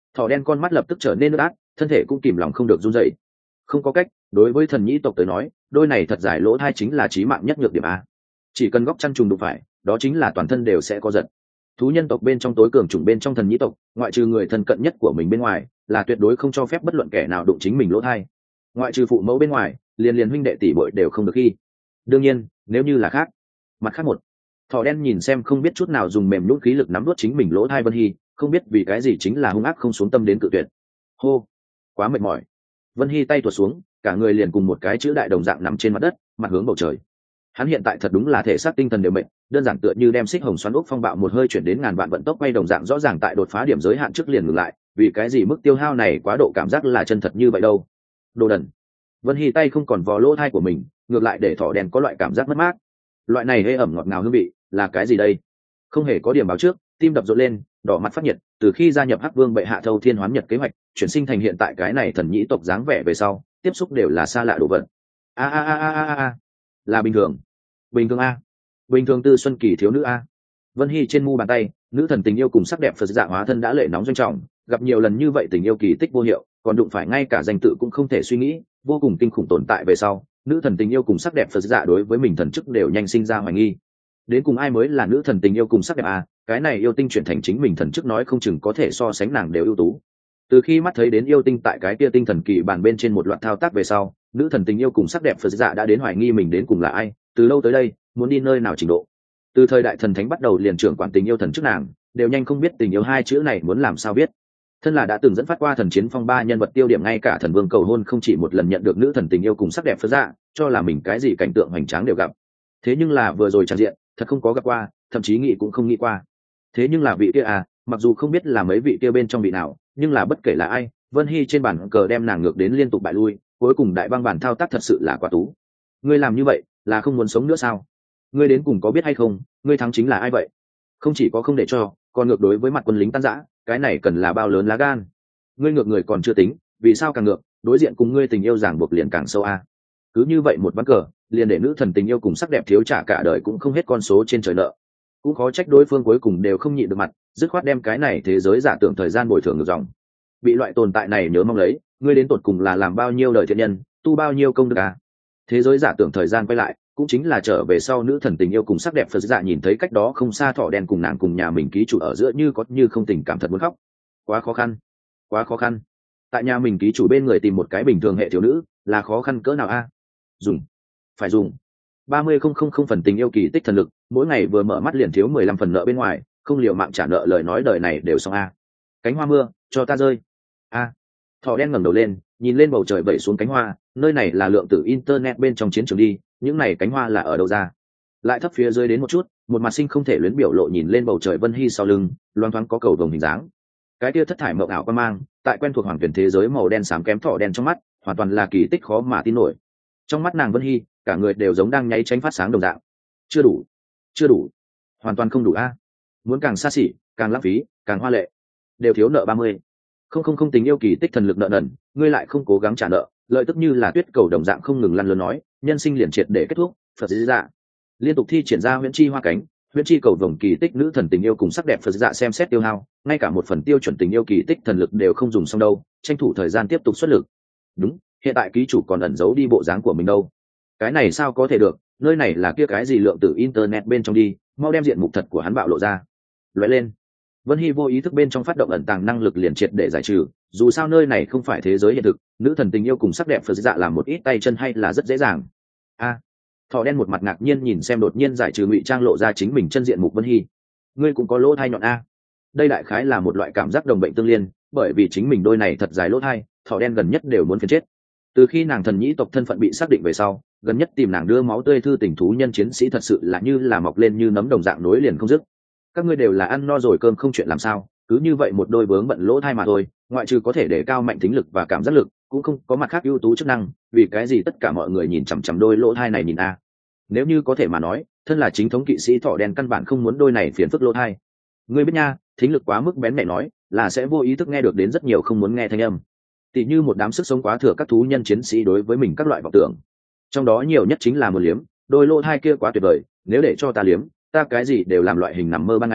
Thỏ đen con mắt lập tức trở nên ướt át, thân thể cũng kìm lòng không được run rẩy. Không có cách, đối với thần nhĩ tộc tới nói, đôi này thật dài lỗ thai chính là chí mạng nhất nhược điểm a. Chỉ cần góc chăn trùng đụng phải, đó chính là toàn thân đều sẽ có giật. Thú nhân tộc bên trong tối cường chủng bên trong thần nhĩ tộc, ngoại trừ người thân cận nhất của mình bên ngoài, là tuyệt đối không cho phép bất luận kẻ nào đụng chính mình lỗ thai. Ngoại trừ phụ mẫu bên ngoài, liền liền huynh đệ tỷ muội đều không được khi. Đương nhiên, nếu như là khác, mặt khác một. Thỏ đen nhìn xem không biết chút nào dùng mềm nhũn khí lực nắm đuốt chính mình lỗ thai Vân Hy, không biết vì cái gì chính là hung ác không xuống tâm đến cự tuyệt. Hô, quá mệt mỏi. Vân Hy tay tuột xuống, cả người liền cùng một cái chữ đại đồng dạng nằm trên mặt đất, mặt hướng bầu trời. Hắn hiện tại thật đúng là thể xác tinh thần đều mệt, đơn giản tựa như đem xích hồng xoắn ốc phong bạo một hơi chuyển đến ngàn vạn vận tốc quay đồng dạng rõ ràng tại đột phá điểm giới hạn trước liền ngừng lại, vì cái gì mức tiêu hao này quá độ cảm giác là chân thật như vậy đâu. Đồ đần. Vân Hy tay không còn vò lỗ thai của mình, ngược lại để thỏ đen có loại cảm giác mất mát. Loại này hê ẩm ngọt ngào hương vị, là cái gì đây? Không hề có điểm báo trước, tim đập rộn lên, đỏ mặt phát nhiệt, từ khi gia nhập Hắc Vương bệ hạ thâu thiên hoán nhật kế hoạch, chuyển sinh thành hiện tại cái này thần nhĩ tộc dáng vẻ về sau, tiếp xúc đều là xa lạ đồ vật. A a a a a a, là bình thường. Bình thường a. Bình thường Tư Xuân Kỳ thiếu nữ a. Vân Hy trên mu bàn tay, nữ thần tình yêu cùng sắc đẹp Phật dạ hóa thân đã lệ nóng doanh trọng, gặp nhiều lần như vậy tình yêu kỳ tích vô hiệu, còn đụng phải ngay cả danh tự cũng không thể suy nghĩ, vô cùng kinh khủng tồn tại về sau, nữ thần tình yêu cùng sắc đẹp Phật dạ đối với mình thần chức đều nhanh sinh ra hoài nghi. Đến cùng ai mới là nữ thần tình yêu cùng sắc đẹp a? Cái này yêu tinh chuyển thành chính mình thần chức nói không chừng có thể so sánh nàng đều ưu tú. Từ khi mắt thấy đến yêu tinh tại cái kia tinh thần kỳ bàn bên trên một loạt thao tác về sau, nữ thần tình yêu cùng sắc đẹp Phật dạ đã đến hoài nghi mình đến cùng là ai, từ lâu tới đây, muốn đi nơi nào trình độ. Từ thời đại thần thánh bắt đầu liền trưởng quản tình yêu thần chức nàng, đều nhanh không biết tình yêu hai chữ này muốn làm sao biết. Thân là đã từng dẫn phát qua thần chiến phong ba nhân vật tiêu điểm ngay cả thần vương cầu hôn không chỉ một lần nhận được nữ thần tình yêu cùng sắc đẹp Phật dạ, cho là mình cái gì cảnh tượng hoành tráng đều gặp. Thế nhưng là vừa rồi tràn diện, thật không có gặp qua, thậm chí nghĩ cũng không nghĩ qua. Thế nhưng là vị kia à, mặc dù không biết là mấy vị kia bên trong vị nào, nhưng là bất kể là ai, Vân Hy trên bàn cờ đem nàng ngược đến liên tục bại lui, cuối cùng đại băng bản thao tác thật sự là quá tú. Ngươi làm như vậy, là không muốn sống nữa sao? Ngươi đến cùng có biết hay không, ngươi thắng chính là ai vậy? Không chỉ có không để cho, còn ngược đối với mặt quân lính tan rã, cái này cần là bao lớn lá gan. Ngươi ngược người còn chưa tính, vì sao càng ngược, đối diện cùng ngươi tình yêu ràng buộc liền càng sâu a. Cứ như vậy một ván cờ, liền để nữ thần tình yêu cùng sắc đẹp thiếu trả cả đời cũng không hết con số trên trời nợ. Cũng khó trách đối phương cuối cùng đều không nhịn được mặt, dứt khoát đem cái này thế giới giả tưởng thời gian bồi thường ngược dòng. Bị loại tồn tại này nhớ mong lấy, ngươi đến tột cùng là làm bao nhiêu đời thiện nhân, tu bao nhiêu công đức à? Thế giới giả tưởng thời gian quay lại, cũng chính là trở về sau nữ thần tình yêu cùng sắc đẹp Phật dạ nhìn thấy cách đó không xa thỏ đen cùng nàng cùng nhà mình ký chủ ở giữa như có như không tình cảm thật muốn khóc. Quá khó khăn, quá khó khăn. Tại nhà mình ký chủ bên người tìm một cái bình thường hệ thiếu nữ, là khó khăn cỡ nào a? À? Dùng, phải dùng. ba mươi không không không phần tình yêu kỳ tích thần lực, mỗi ngày vừa mở mắt liền thiếu mười lăm phần nợ bên ngoài, không liều mạng trả nợ lời nói đời này đều xong a. À. Cánh hoa mưa, cho ta rơi. A. À. Thỏ đen ngẩng đầu lên, nhìn lên bầu trời vẩy xuống cánh hoa, nơi này là lượng tử internet bên trong chiến trường đi, những này cánh hoa là ở đâu ra? Lại thấp phía dưới đến một chút, một mặt sinh không thể luyến biểu lộ nhìn lên bầu trời Vân Hy sau lưng, loáng thoáng có cầu vồng hình dáng. Cái kia thất thải mộng ảo qua mang, tại quen thuộc hoàng tuyển thế giới màu đen xám kém thỏ đen trong mắt, hoàn toàn là kỳ tích khó mà tin nổi. Trong mắt nàng Vân Hy, cả người đều giống đang nháy tránh phát sáng đồng dạng. Chưa đủ, chưa đủ, hoàn toàn không đủ a. Muốn càng xa xỉ, càng lãng phí, càng hoa lệ, đều thiếu nợ ba mươi. Không không không tình yêu kỳ tích thần lực nợ nần, ngươi lại không cố gắng trả nợ, lợi tức như là tuyết cầu đồng dạng không ngừng lăn lớn nói, nhân sinh liền triệt để kết thúc. Phật dạ liên tục thi triển ra huyễn chi hoa cánh, huyễn chi cầu vồng kỳ tích nữ thần tình yêu cùng sắc đẹp Phật dạ xem xét tiêu hao, ngay cả một phần tiêu chuẩn tình yêu kỳ tích thần lực đều không dùng xong đâu, tranh thủ thời gian tiếp tục xuất lực. Đúng, hiện tại ký chủ còn ẩn giấu đi bộ dáng của mình đâu. Cái này sao có thể được, nơi này là kia cái gì lượng tử internet bên trong đi, mau đem diện mục thật của hắn bạo lộ ra. Lóe lên, Vân Hy vô ý thức bên trong phát động ẩn tàng năng lực liền triệt để giải trừ, dù sao nơi này không phải thế giới hiện thực, nữ thần tình yêu cùng sắc đẹp Phật dạ làm một ít tay chân hay là rất dễ dàng. A. À, thỏ đen một mặt ngạc nhiên nhìn xem đột nhiên giải trừ ngụy trang lộ ra chính mình chân diện mục Vân Hy. Ngươi cũng có lỗ thai nhọn a? Đây đại khái là một loại cảm giác đồng bệnh tương liên, bởi vì chính mình đôi này thật dài lỗ thai, thỏ đen gần nhất đều muốn phiền chết. Từ khi nàng thần nhĩ tộc thân phận bị xác định về sau, gần nhất tìm nàng đưa máu tươi thư tình thú nhân chiến sĩ thật sự là như là mọc lên như nấm đồng dạng nối liền không dứt. Các ngươi đều là ăn no rồi cơm không chuyện làm sao, cứ như vậy một đôi vướng bận lỗ thai mà thôi, ngoại trừ có thể để cao mạnh tính lực và cảm giác lực, cũng không có mặt khác ưu tú chức năng, vì cái gì tất cả mọi người nhìn chằm chằm đôi lỗ thai này nhìn a? Nếu như có thể mà nói, thân là chính thống kỵ sĩ thỏ đen căn bản không muốn đôi này phiền phức lỗ thai. Ngươi biết nha, thính lực quá mức bén mẹ nói, là sẽ vô ý thức nghe được đến rất nhiều không muốn nghe thanh âm. Tỉ như một đám sức sống quá thừa các thú nhân chiến sĩ đối với mình các loại vọng tưởng. Trong đó nhiều nhất chính là một liếm, đôi lỗ thai kia quá tuyệt vời, nếu để cho ta liếm, ta cái gì đều làm loại hình nằm mơ ban ngày,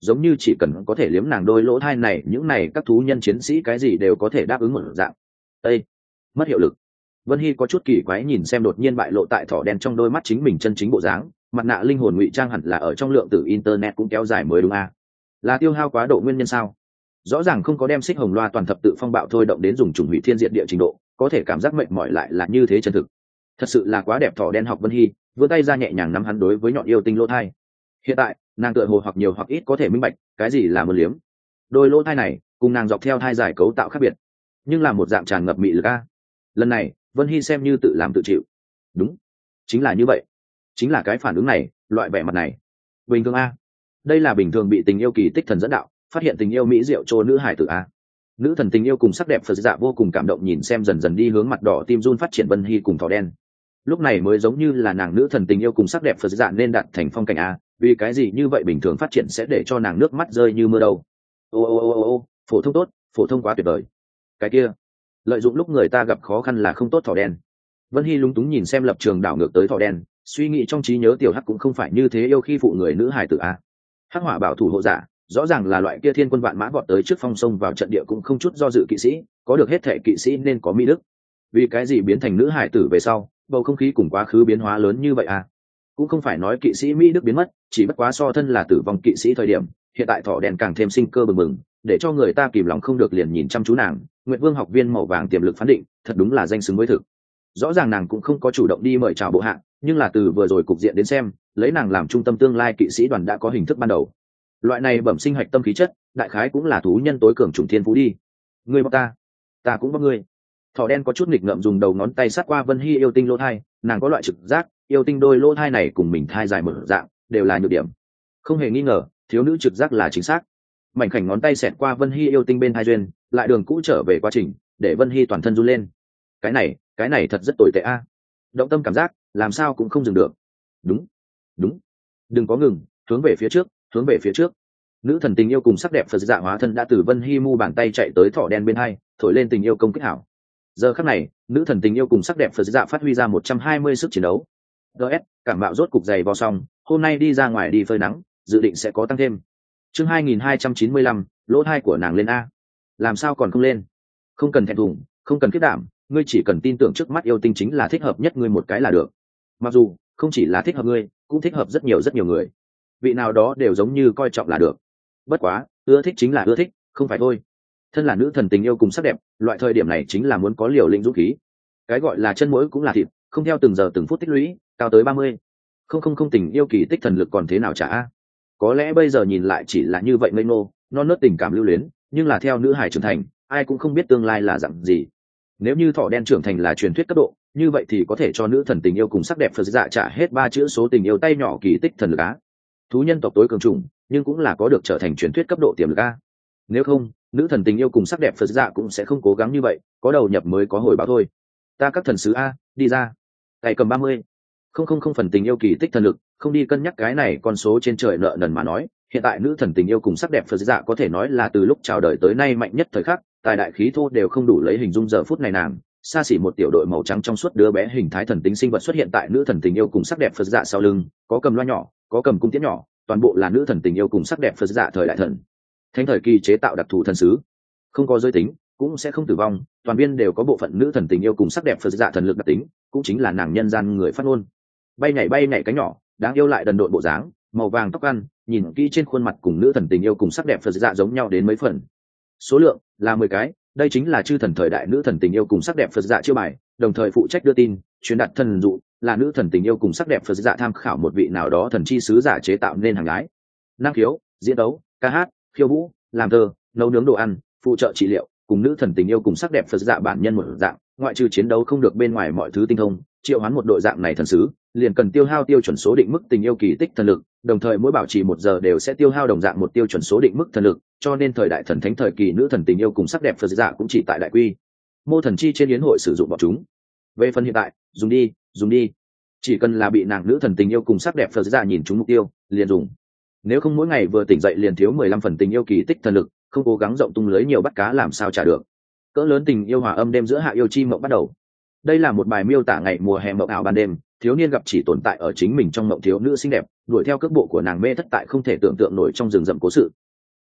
giống như chỉ cần có thể liếm nàng đôi lỗ thai này, những này các thú nhân chiến sĩ cái gì đều có thể đáp ứng một dạng. Ê! Mất hiệu lực. Vân Hy có chút kỳ quái nhìn xem đột nhiên bại lộ tại thỏ đen trong đôi mắt chính mình chân chính bộ dáng, mặt nạ linh hồn ngụy trang hẳn là ở trong lượng tử internet cũng kéo dài mới đúng à? Là tiêu hao quá độ nguyên nhân sao? Rõ ràng không có đem xích hồng loa toàn thập tự phong bạo thôi động đến dùng trùng hủy thiên diệt địa trình độ, có thể cảm giác mệt mỏi lại là như thế chân thực. Thật sự là quá đẹp. Thỏ đen học Vân Hy vươn tay ra nhẹ nhàng nắm hắn đối với nhọn yêu tinh lỗ thai. Hiện tại nàng tựa hồ hoặc nhiều hoặc ít có thể minh bạch cái gì là muốn liếm. Đôi lỗ thai này cùng nàng dọc theo thai dài cấu tạo khác biệt, nhưng là một dạng tràn ngập mị lực a. Lần này Vân Hy xem như tự làm tự chịu. Đúng, chính là như vậy, chính là cái phản ứng này, loại vẻ mặt này bình thường a. Đây là bình thường bị tình yêu kỳ tích thần dẫn đạo, phát hiện tình yêu mỹ diệu cho nữ hải tử a. Nữ thần tình yêu cùng sắc đẹp Phật dạ vô cùng cảm động nhìn xem dần dần đi hướng mặt đỏ tim run phát triển Vân Hy cùng thỏ đen. Lúc này mới giống như là nàng nữ thần tình yêu cùng sắc đẹp Phật dạ nên đạt thành phong cảnh a, vì cái gì như vậy bình thường phát triển sẽ để cho nàng nước mắt rơi như mưa đâu. Ô ô ô ô ô, phổ thông tốt, phổ thông quá tuyệt vời. Cái kia, lợi dụng lúc người ta gặp khó khăn là không tốt. Thỏ đen. Vân Hy lúng túng nhìn xem lập trường đảo ngược tới thỏ đen, suy nghĩ trong trí nhớ tiểu hắc cũng không phải như thế yêu khi phụ người nữ hài tử a. Hắc hỏa bảo thủ hộ giả, rõ ràng là loại kia thiên quân vạn mã vọt tới trước phong sông vào trận địa cũng không chút do dự kỵ sĩ, có được hết thể kỵ sĩ nên có mỹ đức. Vì cái gì biến thành nữ hải tử về sau, bầu không khí cùng quá khứ biến hóa lớn như vậy à? Cũng không phải nói kỵ sĩ mỹ đức biến mất, chỉ bất quá so thân là tử vong kỵ sĩ thời điểm, hiện tại thỏ đen càng thêm sinh cơ bừng bừng, để cho người ta kìm lòng không được liền nhìn chăm chú nàng. Nguyệt Vương học viên màu vàng tiềm lực phán định, thật đúng là danh xứng với thực. Rõ ràng nàng cũng không có chủ động đi mời chào bộ hạ, nhưng là từ vừa rồi cục diện đến xem, lấy nàng làm trung tâm tương lai kỵ sĩ đoàn đã có hình thức ban đầu. Loại này bẩm sinh hạch tâm khí chất, đại khái cũng là thú nhân tối cường trùng thiên phú đi. Ngươi bóc ta, ta cũng bóc ngươi. Thỏ đen có chút nghịch ngợm dùng đầu ngón tay sát qua Vân Hy yêu tinh lỗ thai, nàng có loại trực giác, yêu tinh đôi lỗ thai này cùng mình thai dài một dạng, đều là nhược điểm. Không hề nghi ngờ, thiếu nữ trực giác là chính xác. Mảnh khảnh ngón tay xẹt qua Vân Hy yêu tinh bên thai duyên, lại đường cũ trở về quá trình, để Vân Hy toàn thân run lên. Cái này, cái này thật rất tồi tệ a. Động tâm cảm giác, làm sao cũng không dừng được. Đúng, đúng, đừng có ngừng, hướng về phía trước, hướng về phía trước. Nữ thần tình yêu cùng sắc đẹp Phật dạ hóa thân đã từ Vân Hy mu bàn tay chạy tới thỏ đen bên hai, thổi lên tình yêu công kích hảo. Giờ khắc này, nữ thần tình yêu cùng sắc đẹp Phật dạ phát huy ra một trăm hai mươi sức chiến đấu. gs cảm bạo rốt cục dày vào xong, hôm nay đi ra ngoài đi phơi nắng, dự định sẽ có tăng thêm. Chương hai nghìn hai trăm chín mươi lăm, lỗ thai của nàng lên a. Làm sao còn không lên? Không cần thẹn thùng, không cần kết đảm, ngươi chỉ cần tin tưởng trước mắt yêu tinh chính là thích hợp nhất ngươi một cái là được. Mặc dù không chỉ là thích hợp ngươi, cũng thích hợp rất nhiều rất nhiều người. Vị nào đó đều giống như coi trọng là được. Bất quá, ưa thích chính là ưa thích, không phải thôi. Thân là nữ thần tình yêu cùng sắc đẹp, loại thời điểm này chính là muốn có liều lĩnh dũng khí. Cái gọi là chân mũi cũng là thịt, không theo từng giờ từng phút tích lũy, cao tới ba mươi. Không không không tình yêu kỳ tích thần lực còn thế nào trả a? Có lẽ bây giờ nhìn lại chỉ là như vậy ngây ngô, non nớt tình cảm lưu luyến, nhưng là theo nữ hải trưởng thành, ai cũng không biết tương lai là dạng gì. Nếu như thỏ đen trưởng thành là truyền thuyết cấp độ, như vậy thì có thể cho nữ thần tình yêu cùng sắc đẹp Phật dạ trả hết ba chữ số tình yêu tay nhỏ kỳ tích thần lực á. Thú nhân tộc tối cường trùng, nhưng cũng là có được trở thành truyền thuyết cấp độ tiềm lực a. Nếu không, nữ thần tình yêu cùng sắc đẹp Phật dạ cũng sẽ không cố gắng như vậy, có đầu nhập mới có hồi báo thôi. Ta các thần sứ a, đi ra. Tay cầm ba mươi. Không không không phần tình yêu kỳ tích thần lực, không đi cân nhắc cái này con số trên trời nợ nần mà nói, hiện tại nữ thần tình yêu cùng sắc đẹp Phật dạ có thể nói là từ lúc chào đời tới nay mạnh nhất thời khắc, tài đại khí thô đều không đủ lấy hình dung giờ phút này nàng. Xa xỉ một tiểu đội màu trắng trong suốt đứa bé hình thái thần tính sinh vật xuất hiện tại nữ thần tình yêu cùng sắc đẹp Phật dạ sau lưng, có cầm loa nhỏ, có cầm cung tiễn nhỏ, toàn bộ là nữ thần tình yêu cùng sắc đẹp Phật dạ thời đại thần thánh thời kỳ chế tạo đặc thù thần sứ, không có giới tính, cũng sẽ không tử vong, toàn viên đều có bộ phận nữ thần tình yêu cùng sắc đẹp Phật dạ thần lực đặc tính, cũng chính là nàng nhân gian người phát ngôn. Bay nhảy bay nhảy cánh nhỏ, đáng yêu lại đần độn bộ dáng, màu vàng tóc ăn, nhìn kỹ trên khuôn mặt cùng nữ thần tình yêu cùng sắc đẹp Phật dạ giống nhau đến mấy phần. Số lượng là mười cái, đây chính là chư thần thời đại nữ thần tình yêu cùng sắc đẹp Phật dạ chiêu bài, đồng thời phụ trách đưa tin, truyền đạt thần dụ, là nữ thần tình yêu cùng sắc đẹp Phật dạ tham khảo một vị nào đó thần chi sứ giả chế tạo nên hàng ái. Năng khiếu, diễn đấu, ca hát, khiêu vũ, làm thơ, nấu nướng đồ ăn, phụ trợ trị liệu, cùng nữ thần tình yêu cùng sắc đẹp Phật dạ bản nhân một dạng, ngoại trừ chiến đấu không được bên ngoài mọi thứ tinh thông, triệu hoán một đội dạng này thần sứ, liền cần tiêu hao tiêu chuẩn số định mức tình yêu kỳ tích thần lực, đồng thời mỗi bảo trì một giờ đều sẽ tiêu hao đồng dạng một tiêu chuẩn số định mức thần lực, cho nên thời đại thần thánh thời kỳ nữ thần tình yêu cùng sắc đẹp Phật dạ cũng chỉ tại đại quy mô thần chi trên yến hội sử dụng bọn chúng. Về phần hiện tại, dùng đi, dùng đi. Chỉ cần là bị nàng nữ thần tình yêu cùng sắc đẹp Phật dạ nhìn trúng mục tiêu, liền dùng. Nếu không mỗi ngày vừa tỉnh dậy liền thiếu mười lăm phần tình yêu kỳ tích thần lực, không cố gắng rộng tung lưới nhiều bắt cá làm sao trả được. Cỡ lớn tình yêu hòa âm đêm giữa hạ yêu chi mộng bắt đầu. Đây là một bài miêu tả ngày mùa hè mộng ảo ban đêm, thiếu niên gặp chỉ tồn tại ở chính mình trong mộng thiếu nữ xinh đẹp, đuổi theo cước bộ của nàng mê thất tại không thể tưởng tượng nổi trong rừng rậm cố sự,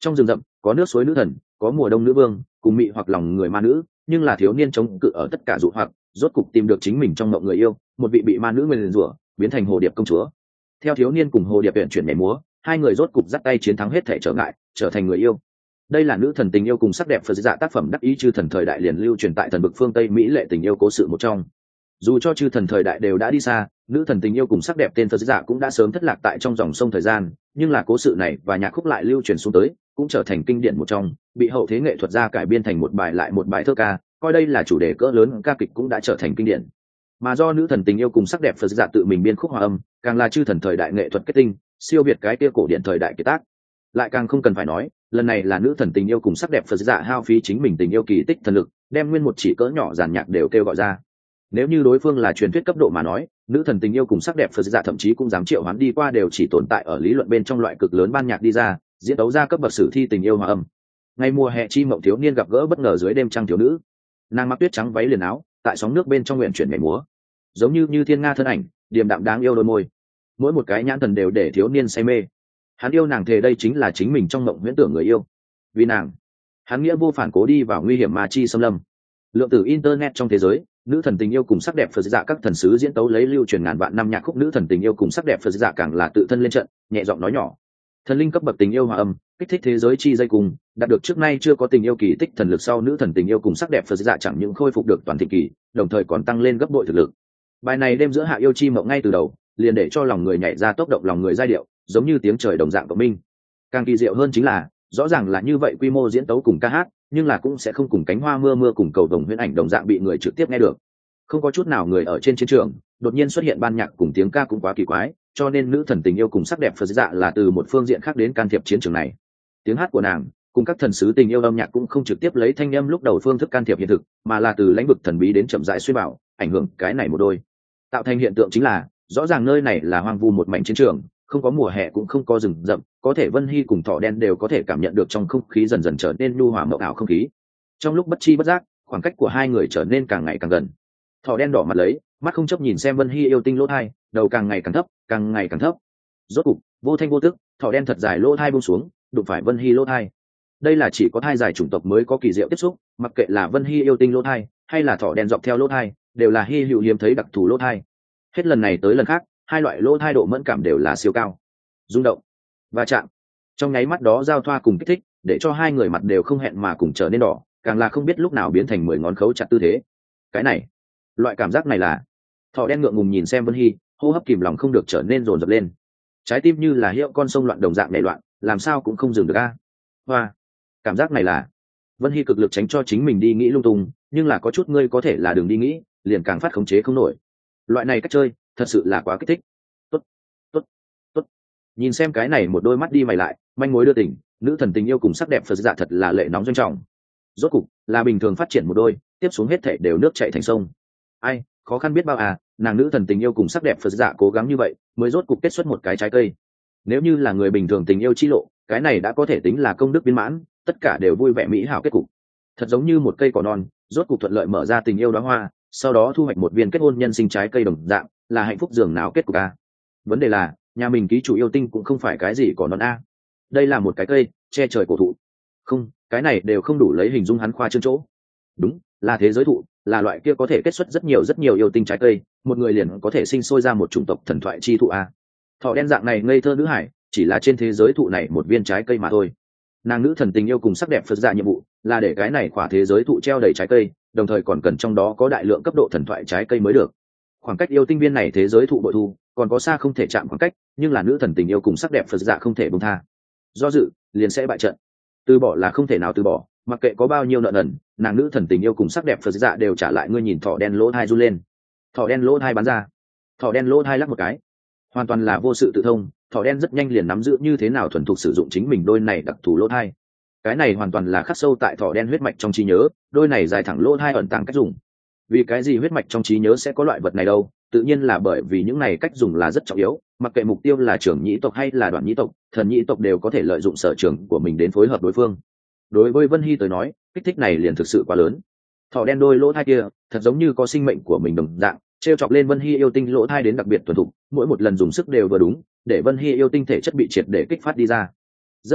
Trong rừng rậm có nước suối nữ thần, có mùa đông nữ vương cùng mị hoặc lòng người ma nữ, nhưng là thiếu niên chống cự ở tất cả dụ hoặc, rốt cục tìm được chính mình trong mộng người yêu, một vị bị ma nữ nguyền rủa biến thành hồ điệp công chúa. Theo thiếu niên cùng hồ điệp viện chuyển nhảy múa, hai người rốt cục dắt tay chiến thắng hết thể trở ngại, trở thành người yêu. Đây là nữ thần tình yêu cùng sắc đẹp phật dạ tác phẩm đắc ý chư thần thời đại liền lưu truyền tại thần vực phương Tây Mỹ lệ tình yêu cố sự một trong. Dù cho chư thần thời đại đều đã đi xa, nữ thần tình yêu cùng sắc đẹp tên phật dạ cũng đã sớm thất lạc tại trong dòng sông thời gian, nhưng là cố sự này và nhạc khúc lại lưu truyền xuống tới, cũng trở thành kinh điển một trong, bị hậu thế nghệ thuật gia cải biên thành một bài lại một bài thơ ca, coi đây là chủ đề cỡ lớn ca kịch cũng đã trở thành kinh điển. Mà do nữ thần tình yêu cùng sắc đẹp phật dạ tự mình biên khúc hòa âm, càng là chư thần thời đại nghệ thuật kết tinh, siêu việt cái kia cổ điển thời đại kiệt tác. Lại càng không cần phải nói, lần này là nữ thần tình yêu cùng sắc đẹp phật dạ hao phí chính mình tình yêu kỳ tích thần lực, đem nguyên một chỉ cỡ nhỏ giàn nhạc đều kêu gọi ra. Nếu như đối phương là truyền thuyết cấp độ mà nói, nữ thần tình yêu cùng sắc đẹp phật dạ thậm chí cũng dám triệu hoán đi qua đều chỉ tồn tại ở lý luận bên trong loại cực lớn ban nhạc đi ra, diễn tấu ra cấp bậc sử thi tình yêu hòa âm. Ngày mùa hè chi mộng thiếu niên gặp gỡ bất ngờ dưới đêm trăng thiếu nữ, nàng mặc tuyết trắng váy liền áo, tại sóng nước bên trong nguyện chuyển nhảy múa, giống như như thiên nga thân ảnh, điềm đạm đáng yêu đôi môi, mỗi một cái nhãn thần đều để thiếu niên say mê. Hắn yêu nàng thề đây chính là chính mình trong mộng huyễn tưởng người yêu, vì nàng hắn nghĩa vô phản cố đi vào nguy hiểm ma chi xâm lâm. Lượng tử internet trong thế giới, nữ thần tình yêu cùng sắc đẹp phật dạ các thần sứ diễn tấu lấy lưu truyền ngàn vạn năm nhạc khúc nữ thần tình yêu cùng sắc đẹp phật dạ càng là tự thân lên trận, nhẹ giọng nói nhỏ. Thần linh cấp bậc tình yêu hòa âm, kích thích thế giới chi dây cùng, đạt được trước nay chưa có tình yêu kỳ tích thần lực sau nữ thần tình yêu cùng sắc đẹp phật dạ chẳng những khôi phục được toàn thịnh kỳ, đồng thời còn tăng lên gấp bội thực lực. Bài này đêm giữa hạ yêu chi mộng ngay từ đầu, liền để cho lòng người nhảy ra tốc động lòng người giai điệu, giống như tiếng trời đồng dạng cộng minh. Càng kỳ diệu hơn chính là, rõ ràng là như vậy quy mô diễn tấu cùng ca hát, nhưng là cũng sẽ không cùng cánh hoa mưa mưa cùng cầu vồng huyễn ảnh đồng dạng bị người trực tiếp nghe được. Không có chút nào người ở trên chiến trường, đột nhiên xuất hiện ban nhạc cùng tiếng ca cũng quá kỳ quái, cho nên nữ thần tình yêu cùng sắc đẹp phật dạ là từ một phương diện khác đến can thiệp chiến trường này. Tiếng hát của nàng cùng các thần sứ tình yêu âm nhạc cũng không trực tiếp lấy thanh âm lúc đầu phương thức can thiệp hiện thực, mà là từ lãnh vực thần bí đến chậm rãi xuyên bảo, ảnh hưởng cái này một đôi. Tạo thành hiện tượng chính là, rõ ràng nơi này là hoang vu một mảnh chiến trường, không có mùa hè cũng không có rừng rậm, có thể Vân Hy cùng Thỏ Đen đều có thể cảm nhận được trong không khí dần dần trở nên nhu hòa mộng ảo không khí. Trong lúc bất chi bất giác, khoảng cách của hai người trở nên càng ngày càng gần. Thỏ Đen đỏ mặt lấy, mắt không chấp nhìn xem Vân Hy yêu tinh lỗ thai, đầu càng ngày càng thấp, càng ngày càng thấp. Rốt cục, vô thanh vô tức, Thỏ Đen thật dài lỗ thai buông xuống, đụng phải Vân Hy lỗ thai. Đây là chỉ có thai dài chủng tộc mới có kỳ diệu tiếp xúc, mặc kệ là Vân Hy yêu tinh lỗ thai, hay là Thỏ Đen dọc theo lỗ thai, đều là hy hữu hiếm thấy đặc thù lỗ thai. Hết lần này tới lần khác, hai loại lỗ thai độ mẫn cảm đều là siêu cao. Rung động và chạm trong nháy mắt đó giao thoa cùng kích thích, để cho hai người mặt đều không hẹn mà cùng trở nên đỏ, càng là không biết lúc nào biến thành mười ngón khấu chặt tư thế. Cái này, loại cảm giác này là. Thỏ Đen ngượng ngùng nhìn xem Vân Hy, hô hấp kìm lòng không được trở nên dồn dập lên, trái tim như là hiệu con sông loạn đồng dạng nảy loạn, làm sao cũng không dừng được a. Hoa, cảm giác này là. Vân Hy cực lực tránh cho chính mình đi nghĩ lung tung, nhưng là có chút ngươi có thể là đường đi nghĩ, liền càng phát khống chế không nổi. Loại này cách chơi thật sự là quá kích thích. Tốt, tốt, tốt. Nhìn xem cái này một đôi mắt đi mày lại, manh mối đưa tình, nữ thần tình yêu cùng sắc đẹp phật dạ thật là lệ nóng doanh trọng. Rốt cục là bình thường phát triển một đôi, tiếp xuống hết thảy đều nước chảy thành sông. Ai, khó khăn biết bao à, nàng nữ thần tình yêu cùng sắc đẹp phật dạ cố gắng như vậy, mới rốt cục kết xuất một cái trái cây. Nếu như là người bình thường tình yêu chi lộ, cái này đã có thể tính là công đức viên mãn, tất cả đều vui vẻ mỹ hảo kết cục. Thật giống như một cây cỏ non, rốt cục thuận lợi mở ra tình yêu đóa hoa, sau đó thu hoạch một viên kết hôn nhân sinh trái cây đồng dạng, là hạnh phúc dường nào kết cục a. Vấn đề là, nhà mình ký chủ yêu tinh cũng không phải cái gì cỏ non a. Đây là một cái cây che trời cổ thụ. Không, cái này đều không đủ lấy hình dung hắn khoa trương chỗ. Đúng, là thế giới thụ, là loại kia có thể kết xuất rất nhiều rất nhiều yêu tinh trái cây, một người liền có thể sinh sôi ra một chủng tộc thần thoại chi thụ a. Thỏ Đen dạng này ngây thơ nữ hải, chỉ là trên thế giới thụ này một viên trái cây mà thôi. Nàng nữ thần tình yêu cùng sắc đẹp phật dạ nhiệm vụ là để cái này khỏa thế giới thụ treo đầy trái cây, đồng thời còn cần trong đó có đại lượng cấp độ thần thoại trái cây mới được. Khoảng cách yêu tinh viên này thế giới thụ bội thu còn có xa không thể chạm khoảng cách, nhưng là nữ thần tình yêu cùng sắc đẹp phật dạ không thể buông tha. Do dự liền sẽ bại trận, từ bỏ là không thể nào từ bỏ, mặc kệ có bao nhiêu nợ nần, nàng nữ thần tình yêu cùng sắc đẹp phật dạ đều trả lại. Ngươi nhìn Thỏ Đen lỗ thai run lên, Thỏ Đen lỗ thai bắn ra, Thỏ Đen lỗ thai lắc một cái, hoàn toàn là vô sự tự thông. Thỏ Đen rất nhanh liền nắm giữ như thế nào thuần thục sử dụng chính mình đôi này đặc thù lỗ thai. Cái này hoàn toàn là khắc sâu tại Thỏ Đen huyết mạch trong trí nhớ, đôi này dài thẳng lỗ thai ẩn tàng cách dùng. Vì cái gì huyết mạch trong trí nhớ sẽ có loại vật này đâu? Tự nhiên là bởi vì những này cách dùng là rất trọng yếu, mặc kệ mục tiêu là trưởng nhĩ tộc hay là đoạn nhĩ tộc, thần nhĩ tộc đều có thể lợi dụng sở trường của mình đến phối hợp đối phương. Đối với Vân Hy tới nói, kích thích này liền thực sự quá lớn. Thỏ Đen đôi lỗ thai kia thật giống như có sinh mệnh của mình đồng dạng, trêu chọc lên Vân Hy yêu tinh lỗ thai đến đặc biệt thuần thục, mỗi một lần dùng sức đều vừa đúng, để Vân Hy yêu tinh thể chất bị triệt để kích phát đi ra. Rất nhanh,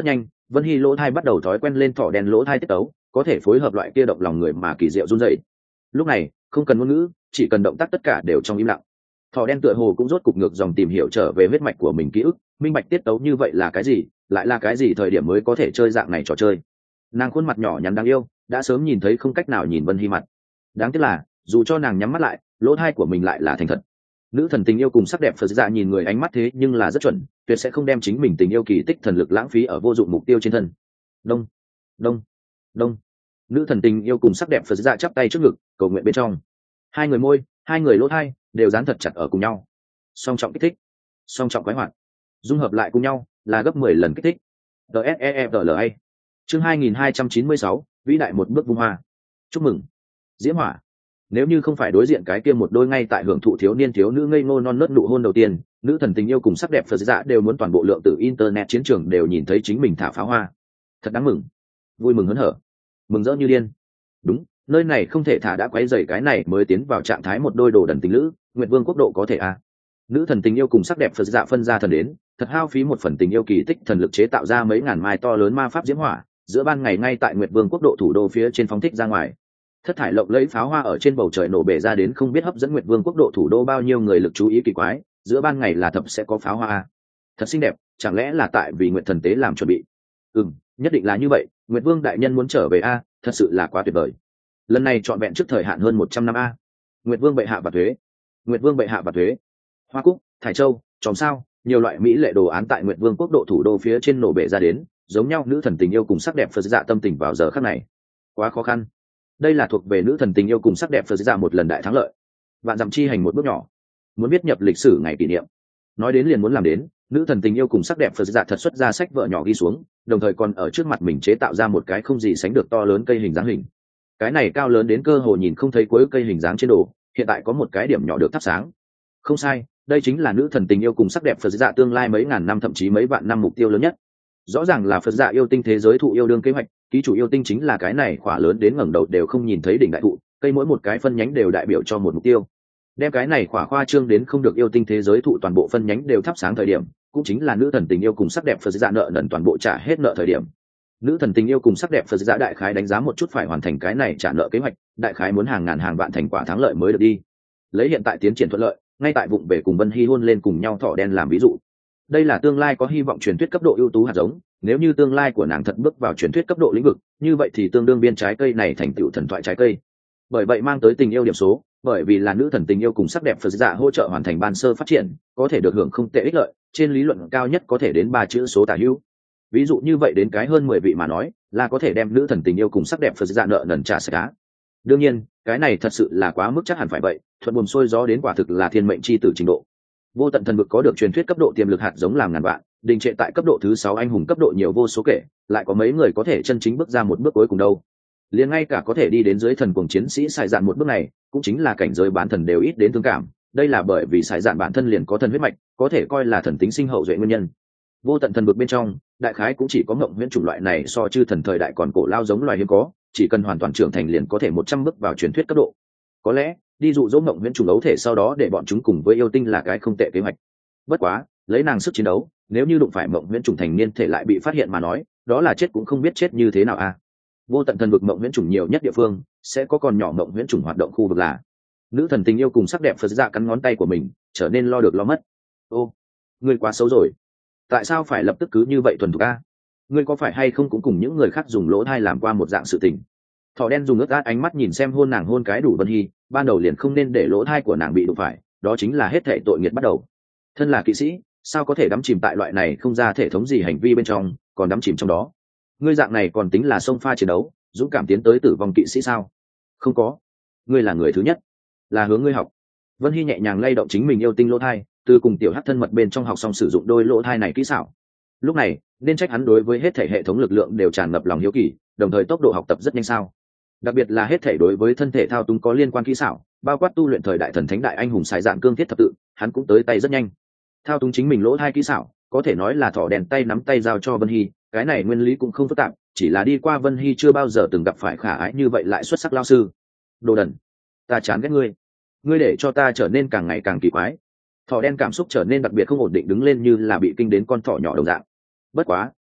Vân Hy lỗ thai bắt đầu thói quen lên thỏ đen lỗ thai tiết tấu, có thể phối hợp loại kia động lòng người mà kỳ diệu run rẩy. Lúc này không cần ngôn ngữ, chỉ cần động tác tất cả đều trong im lặng. Thỏ đen tựa hồ cũng rốt cục ngược dòng tìm hiểu trở về huyết mạch của mình ký ức, minh bạch tiết tấu như vậy là cái gì, lại là cái gì thời điểm mới có thể chơi dạng này trò chơi. Nàng khuôn mặt nhỏ nhắn đáng yêu, đã sớm nhìn thấy không cách nào nhìn Vân Hy mặt. Đáng tiếc là dù cho nàng nhắm mắt lại, lỗ thai của mình lại là thành thật. Nữ thần tình yêu cùng sắc đẹp Phật dạ nhìn người ánh mắt thế nhưng là rất chuẩn, tuyệt sẽ không đem chính mình tình yêu kỳ tích thần lực lãng phí ở vô dụng mục tiêu trên thân. Đông, đông, đông. Nữ thần tình yêu cùng sắc đẹp Phật dạ chắp tay trước ngực, cầu nguyện bên trong. Hai người môi, hai người lỗ thai đều dán thật chặt ở cùng nhau. Song trọng kích thích, song trọng quái hoạt, dung hợp lại cùng nhau là gấp mười lần kích thích. Tseevla. Chương hai nghìn hai trăm chín mươi sáu, vĩ đại một bước vung hoa. Chúc mừng. Diễm hỏa. Nếu như không phải đối diện cái kia một đôi ngay tại hưởng thụ thiếu niên thiếu nữ ngây ngô non nớt nụ hôn đầu tiên, nữ thần tình yêu cùng sắc đẹp Phật dạ đều muốn toàn bộ lượng tử internet chiến trường đều nhìn thấy chính mình thả pháo hoa. Thật đáng mừng, vui mừng hớn hở, mừng rỡ như điên. Đúng, nơi này không thể thả đã quấy rầy cái này mới tiến vào trạng thái một đôi đồ đần tình lữ, Nguyệt Vương quốc độ có thể à? Nữ thần tình yêu cùng sắc đẹp Phật dạ phân ra thần đến, thật hao phí một phần tình yêu kỳ tích thần lực chế tạo ra mấy ngàn mai to lớn ma pháp diễm hỏa, giữa ban ngày ngay tại Nguyệt Vương quốc độ thủ đô phía trên phóng thích ra ngoài. Thất thải lộng lẫy pháo hoa ở trên bầu trời nổ bể ra đến không biết hấp dẫn Nguyệt Vương quốc độ thủ đô bao nhiêu người lực chú ý kỳ quái, giữa ban ngày là thập sẽ có pháo hoa. Thật xinh đẹp, chẳng lẽ là tại vì Nguyệt thần tế làm chuẩn bị? Ừm, nhất định là như vậy, Nguyệt Vương đại nhân muốn trở về a, thật sự là quá tuyệt vời. Lần này trọn vẹn trước thời hạn hơn một trăm năm a. Nguyệt Vương bệ hạ và thuế. Nguyệt Vương bệ hạ và thuế. Hoa cúc, thải châu, chòm sao, nhiều loại mỹ lệ đồ án tại Nguyệt Vương quốc độ thủ đô phía trên nổ bể ra đến, giống nhau nữ thần tình yêu cùng sắc đẹp Phật dạ tâm tình vào giờ khắc này. Quá khó khăn. Đây là thuộc về nữ thần tình yêu cùng sắc đẹp Phật dạ một lần đại thắng lợi. Vạn dặm chi hành một bước nhỏ, muốn biết nhập lịch sử ngày kỷ niệm. Nói đến liền muốn làm đến, nữ thần tình yêu cùng sắc đẹp Phật dạ thật xuất ra sách vợ nhỏ ghi xuống, đồng thời còn ở trước mặt mình chế tạo ra một cái không gì sánh được to lớn cây hình dáng hình. Cái này cao lớn đến cơ hồ nhìn không thấy cuối cây hình dáng trên đồ, hiện tại có một cái điểm nhỏ được thắp sáng. Không sai, đây chính là nữ thần tình yêu cùng sắc đẹp Phật dạ tương lai mấy ngàn năm thậm chí mấy vạn năm mục tiêu lớn nhất. Rõ ràng là Phật dạ yêu tinh thế giới thụ yêu đương kế hoạch, ký chủ yêu tinh chính là cái này khỏa lớn đến ngẩng đầu đều không nhìn thấy đỉnh đại thụ, cây mỗi một cái phân nhánh đều đại biểu cho một mục tiêu. Đem cái này khỏa khoa trương đến không được yêu tinh thế giới thụ toàn bộ phân nhánh đều thắp sáng thời điểm, cũng chính là nữ thần tình yêu cùng sắc đẹp Phật dạ nợ nần toàn bộ trả hết nợ thời điểm. Nữ thần tình yêu cùng sắc đẹp Phật dạ đại khái đánh giá một chút phải hoàn thành cái này trả nợ kế hoạch, đại khái muốn hàng ngàn hàng vạn thành quả thắng lợi mới được đi. Lấy hiện tại tiến triển thuận lợi, ngay tại vụng về cùng Vân Hy hôn lên cùng nhau thỏ đen làm ví dụ. Đây là tương lai có hy vọng truyền thuyết cấp độ ưu tú hạt giống, nếu như tương lai của nàng thật bước vào truyền thuyết cấp độ lĩnh vực, như vậy thì tương đương biên trái cây này thành tựu thần thoại trái cây. Bởi vậy mang tới tình yêu điểm số, bởi vì là nữ thần tình yêu cùng sắc đẹp Phật dạ hỗ trợ hoàn thành ban sơ phát triển, có thể được hưởng không tệ ích lợi, trên lý luận cao nhất có thể đến ba chữ số tả hữu. Ví dụ như vậy đến cái hơn mười vị mà nói, là có thể đem nữ thần tình yêu cùng sắc đẹp Phật dạ nợ nần trả sạch á. Đương nhiên, cái này thật sự là quá mức chắc hẳn phải vậy, thuận buồm xuôi gió đến quả thực là thiên mệnh chi tử trình độ. Vô tận thần vực có được truyền thuyết cấp độ tiềm lực hạt giống làm ngàn vạn, đình trệ tại cấp độ thứ sáu anh hùng cấp độ nhiều vô số kể, lại có mấy người có thể chân chính bước ra một bước cuối cùng đâu. Liền ngay cả có thể đi đến dưới thần cuồng chiến sĩ xài dạn một bước này, cũng chính là cảnh giới bán thần đều ít đến thương cảm, đây là bởi vì xài dạn bản thân liền có thần huyết mạch, có thể coi là thần tính sinh hậu duệ nguyên nhân. Vô tận thần vực bên trong, đại khái cũng chỉ có ngộng huyễn chủng loại này so chư thần thời đại còn cổ lao giống loài hiếm có, chỉ cần hoàn toàn trưởng thành liền có thể một trăm bước vào truyền thuyết cấp độ. Có lẽ đi dụ dỗ ngộng huyễn chủng ấu thể sau đó để bọn chúng cùng với yêu tinh là cái không tệ kế hoạch. Bất quá, lấy nàng sức chiến đấu, nếu như đụng phải mộng huyễn chủng thành niên thể lại bị phát hiện mà nói, đó là chết cũng không biết chết như thế nào à. Vô tận thần vực mộng huyễn chủng nhiều nhất địa phương, sẽ có còn nhỏ mộng huyễn chủng hoạt động khu vực là. Nữ thần tình yêu cùng sắc đẹp Phật dạ cắn ngón tay của mình, trở nên lo được lo mất. Ô, ngươi quá xấu rồi. Tại sao phải lập tức cứ như vậy thuần thục a? Ngươi có phải hay không cũng cùng những người khác dùng lỗ thai làm qua một dạng sự tình? Thỏ đen dùng ướt át ánh mắt nhìn xem hôn nàng hôn cái đủ Vân Hy, ban đầu liền không nên để lỗ thai của nàng bị đụng phải, đó chính là hết thảy tội nghiệt bắt đầu. Thân là kỵ sĩ, sao có thể đắm chìm tại loại này không ra thể thống gì hành vi bên trong, còn đắm chìm trong đó? Ngươi dạng này còn tính là xông pha chiến đấu, dũng cảm tiến tới tử vong kỵ sĩ sao? Không có, ngươi là người thứ nhất, là hướng ngươi học. Vân Hy nhẹ nhàng lay động chính mình yêu tinh lỗ thai, từ cùng tiểu hắc thân mật bên trong học xong sử dụng đôi lỗ thai này kỹ xảo. Lúc này nên trách hắn đối với hết thể hệ thống lực lượng đều tràn ngập lòng hiếu kỳ, đồng thời tốc độ học tập rất nhanh sao. Đặc biệt là hết thể đối với thân thể thao túng có liên quan kỹ xảo, bao quát tu luyện thời đại thần thánh đại anh hùng xài dạn cương thiết thập tự, hắn cũng tới tay rất nhanh. Thao túng chính mình lỗ thai kỹ xảo, có thể nói là thỏ đèn tay nắm tay giao cho Vân Hy, cái này nguyên lý cũng không phức tạp, chỉ là đi qua Vân Hy chưa bao giờ từng gặp phải khả ái như vậy lại xuất sắc lao sư. Đồ đần, ta chán ghét ngươi, ngươi để cho ta trở nên càng ngày càng kỳ quái. Thỏ đen cảm xúc trở nên đặc biệt không ổn định, đứng lên như là bị kinh đến con thỏ nhỏ đồng dạng. Bất quá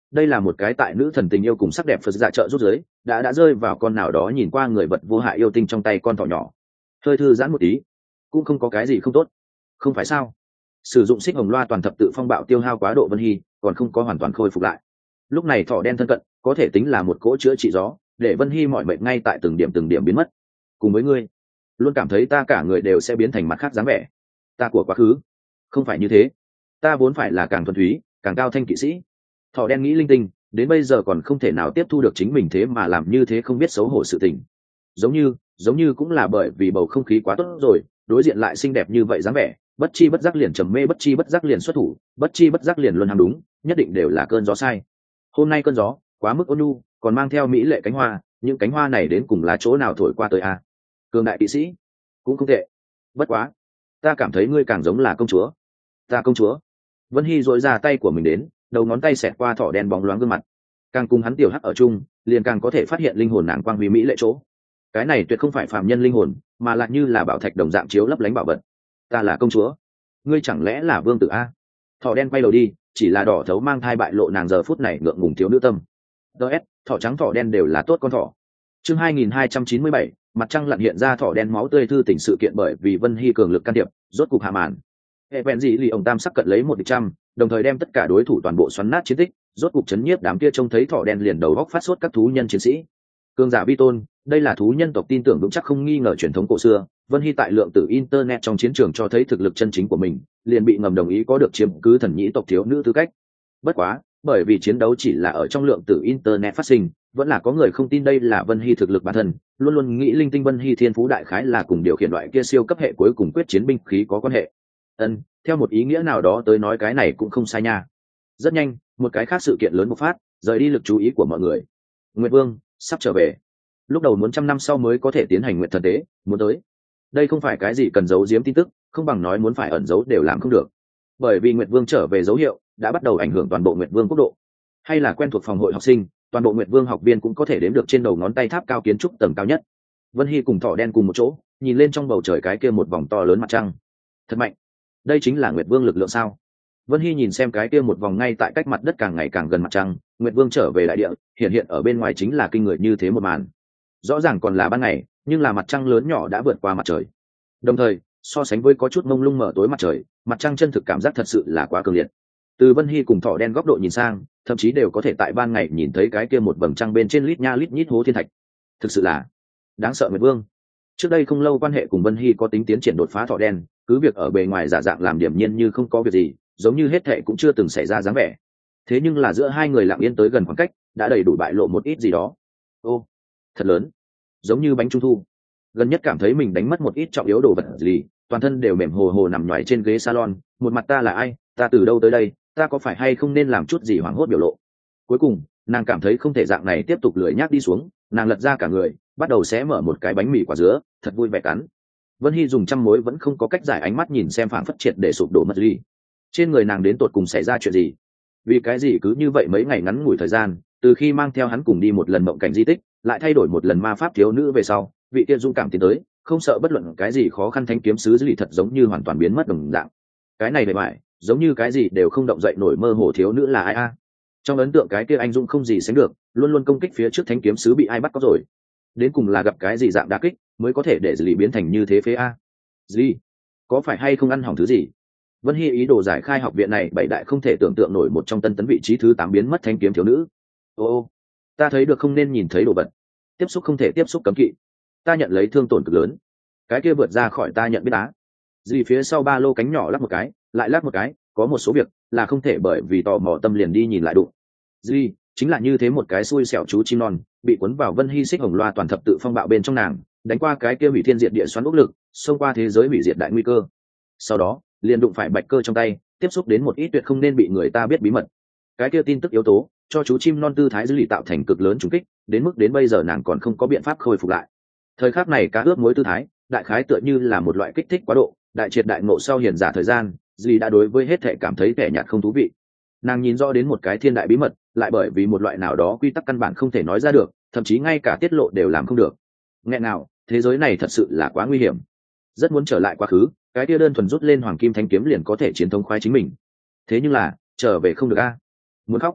đây là một cái tại nữ thần tình yêu cùng sắc đẹp phật dạ trợ rút giới đã đã rơi vào con nào đó nhìn qua người vật vô hại yêu tinh trong tay con thỏ nhỏ. Hơi thư giãn một tí cũng không có cái gì không tốt, không phải sao? Sử dụng xích hồng loa toàn thập tự phong bạo tiêu hao quá độ Vân Hy còn không có hoàn toàn khôi phục lại. Lúc này thỏ đen thân cận có thể tính là một cỗ chữa trị gió, để Vân Hy mọi mệnh ngay tại từng điểm từng điểm biến mất. Cùng với ngươi luôn cảm thấy ta cả người đều sẽ biến thành mặt khác dáng vẻ, ta của quá khứ không phải như thế, ta vốn phải là càng thuần túy càng cao thanh kỵ sĩ. Thỏ đen nghĩ linh tinh, đến bây giờ còn không thể nào tiếp thu được chính mình thế mà làm như thế không biết xấu hổ sự tình. Giống như giống như cũng là bởi vì bầu không khí quá tốt rồi, đối diện lại xinh đẹp như vậy dáng vẻ, bất chi bất giác liền trầm mê, bất chi bất giác liền xuất thủ, bất chi bất giác liền luôn ham đúng, nhất định đều là cơn gió sai. Hôm nay cơn gió quá mức ôn nhu, còn mang theo mỹ lệ cánh hoa, những cánh hoa này đến cùng là chỗ nào thổi qua tới a? À? Cường đại kỵ sĩ cũng không tệ, bất quá ta cảm thấy ngươi càng giống là công chúa. Ta công chúa? Vân Hy dội ra tay của mình đến, đầu ngón tay xẹt qua thỏ đen bóng loáng gương mặt, càng cùng hắn tiểu hắc ở chung liền càng có thể phát hiện linh hồn nàng quang huy mỹ lệ chỗ. Cái này tuyệt không phải phàm nhân linh hồn, mà lại như là bảo thạch đồng dạng chiếu lấp lánh bảo vật. Ta là công chúa, ngươi chẳng lẽ là vương tử a? Thỏ đen quay đầu đi, chỉ là đỏ thấu mang thai bại lộ nàng giờ phút này ngượng ngùng thiếu nữ tâm. ds thỏ trắng thỏ đen đều là tốt con thỏ. Chương hai nghìn hai trăm chín mươi bảy, mặt trăng lặn hiện ra thỏ đen máu tươi thư tỉnh sự kiện bởi vì Vân Hy cường lực can thiệp, rốt cục hạ màn. Hệ vẹn gì lì ông tam sắc cận lấy một địch trăm, đồng thời đem tất cả đối thủ toàn bộ xoắn nát chiến tích, rốt cục chấn nhiếp đám kia trông thấy thỏ đen liền đầu góc phát sốt các thú nhân chiến sĩ. Cường giả vi tôn, đây là thú nhân tộc tin tưởng vững chắc không nghi ngờ truyền thống cổ xưa. Vân Hy tại lượng tử internet trong chiến trường cho thấy thực lực chân chính của mình, liền bị ngầm đồng ý có được chiếm cứ thần nhĩ tộc thiếu nữ tư cách. Bất quá, bởi vì chiến đấu chỉ là ở trong lượng tử internet phát sinh, vẫn là có người không tin đây là Vân Hy thực lực bản thân, luôn luôn nghĩ linh tinh Vân Hy thiên phú đại khái là cùng điều khiển loại kia siêu cấp hệ cuối cùng quyết chiến binh khí có quan hệ. Ân, theo một ý nghĩa nào đó tới nói cái này cũng không sai nha. Rất nhanh, một cái khác sự kiện lớn bộc phát, rời đi lực chú ý của mọi người. Nguyệt Vương sắp trở về. Lúc đầu muốn trăm năm sau mới có thể tiến hành nguyệt thần tế, muốn tới. Đây không phải cái gì cần giấu giếm tin tức, không bằng nói muốn phải ẩn giấu đều làm không được. Bởi vì Nguyệt Vương trở về dấu hiệu đã bắt đầu ảnh hưởng toàn bộ Nguyệt Vương quốc độ. Hay là quen thuộc phòng hội học sinh, toàn bộ Nguyệt Vương học viên cũng có thể đếm được trên đầu ngón tay tháp cao kiến trúc tầng cao nhất. Vân Hy cùng thỏ đen cùng một chỗ, nhìn lên trong bầu trời cái kia một vòng to lớn mặt trăng. Thật mạnh. Đây chính là Nguyệt Vương lực lượng sao? Vân Hy nhìn xem cái kia một vòng ngay tại cách mặt đất càng ngày càng gần mặt trăng, Nguyệt Vương trở về đại địa, hiện hiện ở bên ngoài chính là kinh người như thế một màn. Rõ ràng còn là ban ngày, nhưng là mặt trăng lớn nhỏ đã vượt qua mặt trời. Đồng thời, so sánh với có chút mông lung mở tối mặt trời, mặt trăng chân thực cảm giác thật sự là quá cường liệt. Từ Vân Hy cùng thỏ đen góc độ nhìn sang, thậm chí đều có thể tại ban ngày nhìn thấy cái kia một vầng trăng bên trên lít nha lít nhít hố thiên thạch. Thực sự là đáng sợ Nguyệt Vương. Trước đây không lâu quan hệ cùng Vân Hy có tính tiến triển đột phá thỏ đen, cứ việc ở bề ngoài giả dạng làm điểm nhiên như không có việc gì, giống như hết thệ cũng chưa từng xảy ra dáng vẻ. Thế nhưng là giữa hai người lặng yên tới gần khoảng cách, đã đầy đủ bại lộ một ít gì đó. Ô, thật lớn, giống như bánh trung thu. Gần nhất cảm thấy mình đánh mất một ít trọng yếu đồ vật gì, toàn thân đều mềm hồ hồ nằm nhoài trên ghế salon, một mặt ta là ai, ta từ đâu tới đây, ta có phải hay không nên làm chút gì hoảng hốt biểu lộ. Cuối cùng, nàng cảm thấy không thể dạng này tiếp tục lười nhác đi xuống, nàng lật ra cả người, bắt đầu xé mở một cái bánh mì quả dứa, thật vui vẻ cắn. Vân Hy dùng trăm mối vẫn không có cách giải ánh mắt nhìn xem phảng phất triệt để sụp đổ mất ly. Trên người nàng đến tột cùng xảy ra chuyện gì? Vì cái gì cứ như vậy mấy ngày ngắn ngủi thời gian, từ khi mang theo hắn cùng đi một lần mộng cảnh di tích, lại thay đổi một lần ma pháp thiếu nữ về sau, vị kia dũng cảm tiến tới, không sợ bất luận cái gì khó khăn thanh kiếm sứ dữ lì thật giống như hoàn toàn biến mất đồng dạng. Cái này bề ngoài, giống như cái gì đều không động dậy nổi mơ hồ thiếu nữ là ai a? Trong ấn tượng cái kia anh dũng không gì sánh được, luôn luôn công kích phía trước thanh kiếm sứ bị ai bắt có rồi. Đến cùng là gặp cái gì dạng đả kích, mới có thể để dữ lì biến thành như thế phế a? Dữ có phải hay không ăn hỏng thứ gì? Vân Hy ý đồ giải khai học viện này bảy đại không thể tưởng tượng nổi một trong tân tấn vị trí thứ tám biến mất thanh kiếm thiếu nữ. Ô, ta thấy được không nên nhìn thấy đồ vật. Tiếp xúc không thể tiếp xúc cấm kỵ. Ta nhận lấy thương tổn cực lớn. Cái kia vượt ra khỏi ta nhận biết á. Dì phía sau ba lô cánh nhỏ lắc một cái, lại lắc một cái, có một số việc là không thể bởi vì tò mò tâm liền đi nhìn lại đụng. Dì chính là như thế một cái xui xẻo chú chim non, bị cuốn vào Vân Hy xích hồng loa toàn thập tự phong bạo bên trong nàng, đánh qua cái kia hủy thiên diệt địa xoắn ốc lực, xông qua thế giới hủy diệt đại nguy cơ. Sau đó, liền đụng phải bạch cơ trong tay, tiếp xúc đến một ít tuyệt không nên bị người ta biết bí mật. Cái kia tin tức yếu tố cho chú chim non tư thái dữ lì tạo thành cực lớn trùng kích, đến mức đến bây giờ nàng còn không có biện pháp khôi phục lại. Thời khắc này cá ướp mối tư thái, đại khái tựa như là một loại kích thích quá độ, đại triệt đại ngộ sau hiển giả thời gian, dì đã đối với hết thể cảm thấy vẻ nhạt không thú vị. Nàng nhìn rõ đến một cái thiên đại bí mật, lại bởi vì một loại nào đó quy tắc căn bản không thể nói ra được, thậm chí ngay cả tiết lộ đều làm không được. Nghẹn nào, thế giới này thật sự là quá nguy hiểm. Rất muốn trở lại quá khứ, cái kia đơn thuần rút lên hoàng kim thanh kiếm liền có thể chiến thống khoái chính mình. Thế nhưng là, trở về không được a. Muốn khóc.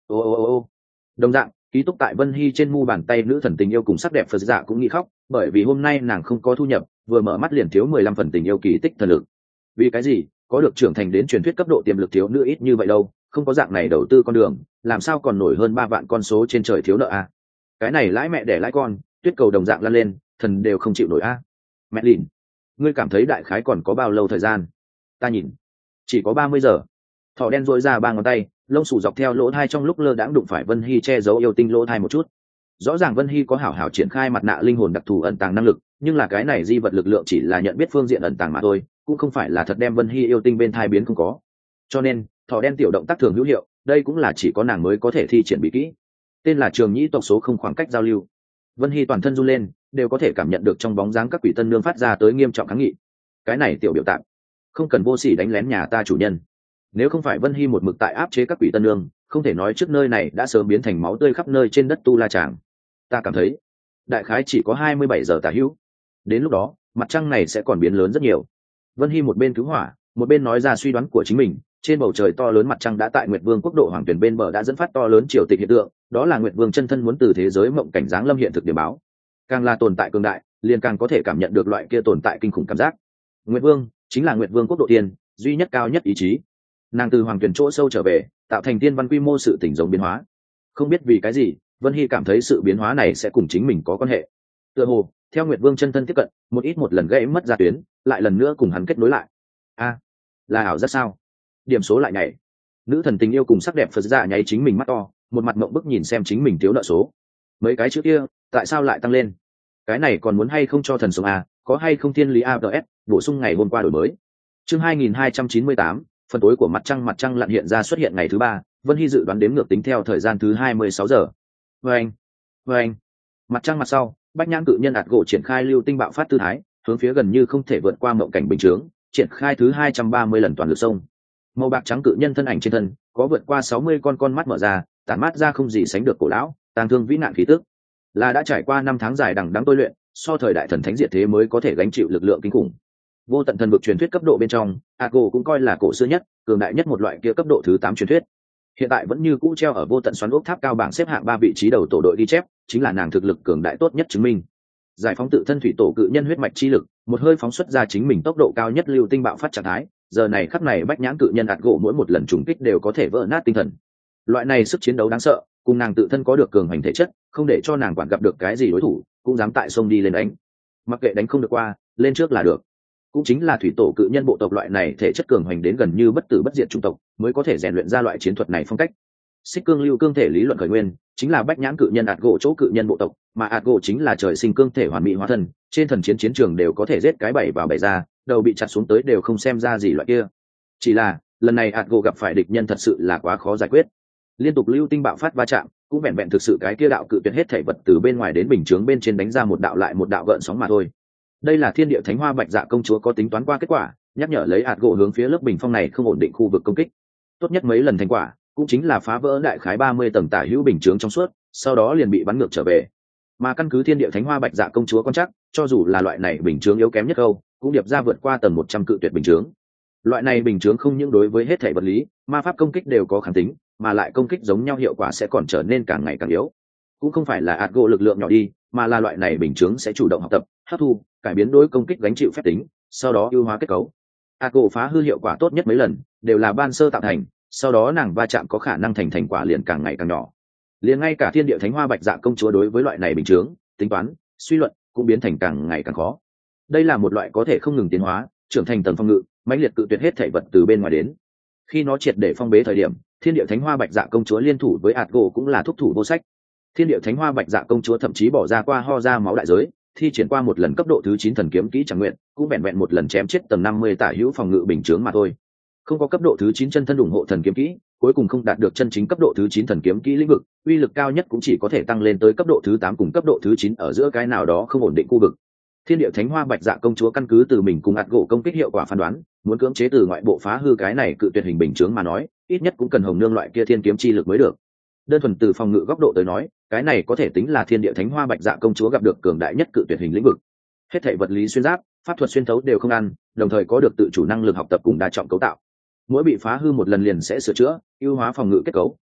ô ô ô ô đồng dạng ký túc tại Vân Hy trên mu bàn tay nữ thần tình yêu cùng sắc đẹp Phật dạ cũng nghĩ khóc, bởi vì hôm nay nàng không có thu nhập, vừa mở mắt liền thiếu mười lăm phần tình yêu kỳ tích thần lực. Vì cái gì có được trưởng thành đến truyền thuyết cấp độ tiềm lực thiếu nữ ít như vậy đâu, không có dạng này đầu tư con đường, làm sao còn nổi hơn ba vạn con số trên trời thiếu nợ a? Cái này lãi mẹ đẻ lãi con, tuyết cầu đồng dạng lăn lên, thần đều không chịu nổi a. Mẹ lìn, ngươi cảm thấy đại khái còn có bao lâu thời gian? Ta nhìn, chỉ có ba mươi giờ. Thỏ đen dội ra ba ngón tay, lông xù dọc theo lỗ thai trong lúc lơ đãng đụng phải Vân Hy che giấu yêu tinh lỗ thai một chút. Rõ ràng Vân Hy có hảo hảo triển khai mặt nạ linh hồn đặc thù ẩn tàng năng lực, nhưng là cái này di vật lực lượng chỉ là nhận biết phương diện ẩn tàng mà thôi, cũng không phải là thật đem Vân Hy yêu tinh bên thai biến không có. Cho nên thỏ đen tiểu động tác thường hữu hiệu, đây cũng là chỉ có nàng mới có thể thi triển bí kỹ. Tên là Trường Nhĩ tộc số không khoảng cách giao lưu. Vân Hy toàn thân run lên, đều có thể cảm nhận được trong bóng dáng các quỷ tân nương phát ra tới nghiêm trọng kháng nghị. Cái này tiểu biểu tạm, không cần vô sỉ đánh lén nhà ta chủ nhân. Nếu không phải Vân Hy một mực tại áp chế các quỷ tân nương, không thể nói trước nơi này đã sớm biến thành máu tươi khắp nơi trên đất tu la tràng. Ta cảm thấy đại khái chỉ có hai mươi bảy giờ tả hữu, đến lúc đó mặt trăng này sẽ còn biến lớn rất nhiều. Vân Hy một bên cứu hỏa, một bên nói ra suy đoán của chính mình. Trên bầu trời to lớn mặt trăng đã tại Nguyệt Vương quốc độ hoàng tuyển bên bờ đã dẫn phát to lớn triều tịch hiện tượng, đó là Nguyệt Vương chân thân muốn từ thế giới mộng cảnh giáng lâm hiện thực điểm báo. Càng là tồn tại cường đại, liền càng có thể cảm nhận được loại kia tồn tại kinh khủng cảm giác. Nguyệt Vương chính là Nguyệt Vương quốc độ tiên, duy nhất cao nhất ý chí. Nàng từ hoàng tuyển chỗ sâu trở về, tạo thành tiên văn quy mô sự tỉnh giống biến hóa. Không biết vì cái gì, Vân Hy cảm thấy sự biến hóa này sẽ cùng chính mình có quan hệ. Tựa hồ theo Nguyệt Vương chân thân tiếp cận, một ít một lần gãy mất ra tuyến, lại lần nữa cùng hắn kết nối lại. A, là ảo giác sao? Điểm số lại nhảy. Nữ thần tình yêu cùng sắc đẹp Phật dạ nháy chính mình mắt to, một mặt mộng bức nhìn xem chính mình thiếu nợ số. Mấy cái chữ kia tại sao lại tăng lên? Cái này còn muốn hay không cho thần sống a? Có hay không thiên lý a ds bổ sung ngày hôm qua đổi mới. Chương hai nghìn hai trăm chín mươi tám, phần tối của mặt trăng mặt trăng lặn hiện ra xuất hiện ngày thứ ba. Vân Hy dự đoán đếm ngược tính theo thời gian thứ hai mươi sáu giờ. Vâng, vâng. Mặt trăng mặt sau, Bách Nhãn cự nhân ạt gỗ triển khai lưu tinh bạo phát tư thái, hướng phía gần như không thể vượt qua mộng cảnh bình chướng, triển khai thứ hai trăm ba mươi lần toàn lực sông. Màu bạc trắng cự nhân thân ảnh trên thân có vượt qua sáu mươi con con mắt mở ra, tản mát ra không gì sánh được cổ lão, tang thương vĩ nạn khí tức. Là đã trải qua năm tháng dài đằng đẵng tôi luyện, so thời đại thần thánh diệt thế mới có thể gánh chịu lực lượng kinh khủng. Vô tận thần vực truyền thuyết cấp độ bên trong, Ago cũng coi là cổ xưa nhất, cường đại nhất một loại kia cấp độ thứ tám truyền thuyết. Hiện tại vẫn như cũ treo ở vô tận xoắn ốc tháp cao bảng xếp hạng ba vị trí đầu tổ đội ghi chép, chính là nàng thực lực cường đại tốt nhất chứng minh. Giải phóng tự thân thủy tổ cự nhân huyết mạch chi lực, một hơi phóng xuất ra chính mình tốc độ cao nhất lưu tinh bạo phát trạng thái, giờ này khắc này Bách Nhãn cự nhân ạt gỗ mỗi một lần trùng kích đều có thể vỡ nát tinh thần. Loại này sức chiến đấu đáng sợ, cùng nàng tự thân có được cường hành thể chất, không để cho nàng quản gặp được cái gì đối thủ, cũng dám tại sông đi lên đánh. Mặc kệ đánh không được qua, lên trước là được. Cũng chính là thủy tổ cự nhân bộ tộc loại này thể chất cường hành đến gần như bất tử bất diệt chủng tộc, mới có thể rèn luyện ra loại chiến thuật này phong cách. Xích cương lưu cương thể lý luận khởi nguyên, chính là Bách Nhãn cự nhân ạt gỗ chỗ cự nhân bộ tộc, mà ạt gỗ chính là trời sinh cương thể hoàn mỹ hóa thân, trên thần chiến chiến trường đều có thể giết cái bảy vào bảy ra, đầu bị chặt xuống tới đều không xem ra gì loại kia. Chỉ là lần này ạt gỗ gặp phải địch nhân thật sự là quá khó giải quyết, liên tục lưu tinh bạo phát va chạm, cũng vẹn vẹn thực sự cái kia đạo cự tuyệt hết thể vật từ bên ngoài đến bình chướng bên trên đánh ra một đạo lại một đạo gợn sóng mà thôi. Đây là thiên địa thánh hoa bạch dạ công chúa có tính toán qua kết quả, nhắc nhở lấy ạt gỗ hướng phía lớp bình phong này không ổn định khu vực công kích. Tốt nhất mấy lần thành quả cũng chính là phá vỡ đại khái ba mươi tầng tả hữu bình chướng trong suốt, sau đó liền bị bắn ngược trở về. Mà căn cứ thiên địa thánh hoa bạch dạ công chúa quan chắc, cho dù là loại này bình chướng yếu kém nhất câu, cũng điệp ra vượt qua tầng một trăm cự tuyệt bình chướng. Loại này bình chướng không những đối với hết thể vật lý, ma pháp công kích đều có kháng tính, mà lại công kích giống nhau hiệu quả sẽ còn trở nên càng ngày càng yếu. Cũng không phải là ạt gỗ lực lượng nhỏ đi, mà là loại này bình chướng sẽ chủ động học tập, hấp thu, cải biến đối công kích gánh chịu phép tính, sau đó ưu hóa kết cấu. ạt gỗ phá hư hiệu quả tốt nhất mấy lần đều là ban sơ tạo thành, sau đó nàng va chạm có khả năng thành thành quả liền càng ngày càng nhỏ. Liền ngay cả thiên địa thánh hoa bạch dạ công chúa đối với loại này bình chướng, tính toán, suy luận cũng biến thành càng ngày càng khó. Đây là một loại có thể không ngừng tiến hóa, trưởng thành tầng phong ngự, mãnh liệt cự tuyệt hết thể vật từ bên ngoài đến. Khi nó triệt để phong bế thời điểm, thiên địa thánh hoa bạch dạ công chúa liên thủ với ạt gỗ cũng là thúc thủ vô sách. Thiên địa thánh hoa bạch dạ công chúa thậm chí bỏ ra qua ho ra máu đại giới, thi triển qua một lần cấp độ thứ chín thần kiếm kỹ chẳng nguyện, cũng vẹn vẹn một lần chém chết tầng năm mươi tả hữu phòng ngự bình chướng mà thôi. Không có cấp độ thứ chín chân thân ủng hộ thần kiếm kỹ, cuối cùng không đạt được chân chính cấp độ thứ chín thần kiếm kỹ lĩnh vực, uy lực cao nhất cũng chỉ có thể tăng lên tới cấp độ thứ tám cùng cấp độ thứ chín ở giữa cái nào đó không ổn định khu vực. Thiên địa thánh hoa bạch dạ công chúa căn cứ từ mình cùng ạt gỗ công kích hiệu quả phán đoán, muốn cưỡng chế từ ngoại bộ phá hư cái này cự tuyệt hình bình chướng mà nói, ít nhất cũng cần hồng nương loại kia thiên kiếm chi lực mới được. Đơn thuần từ phòng ngự góc độ tới nói, cái này có thể tính là thiên địa thánh hoa bạch dạ công chúa gặp được cường đại nhất cự tuyệt hình lĩnh vực. Hết thảy vật lý xuyên giáp, pháp thuật xuyên thấu đều không ăn, đồng thời có được tự chủ năng lực học tập cùng đa trọng cấu tạo. Mỗi bị phá hư một lần liền sẽ sửa chữa, ưu hóa phòng ngự kết cấu,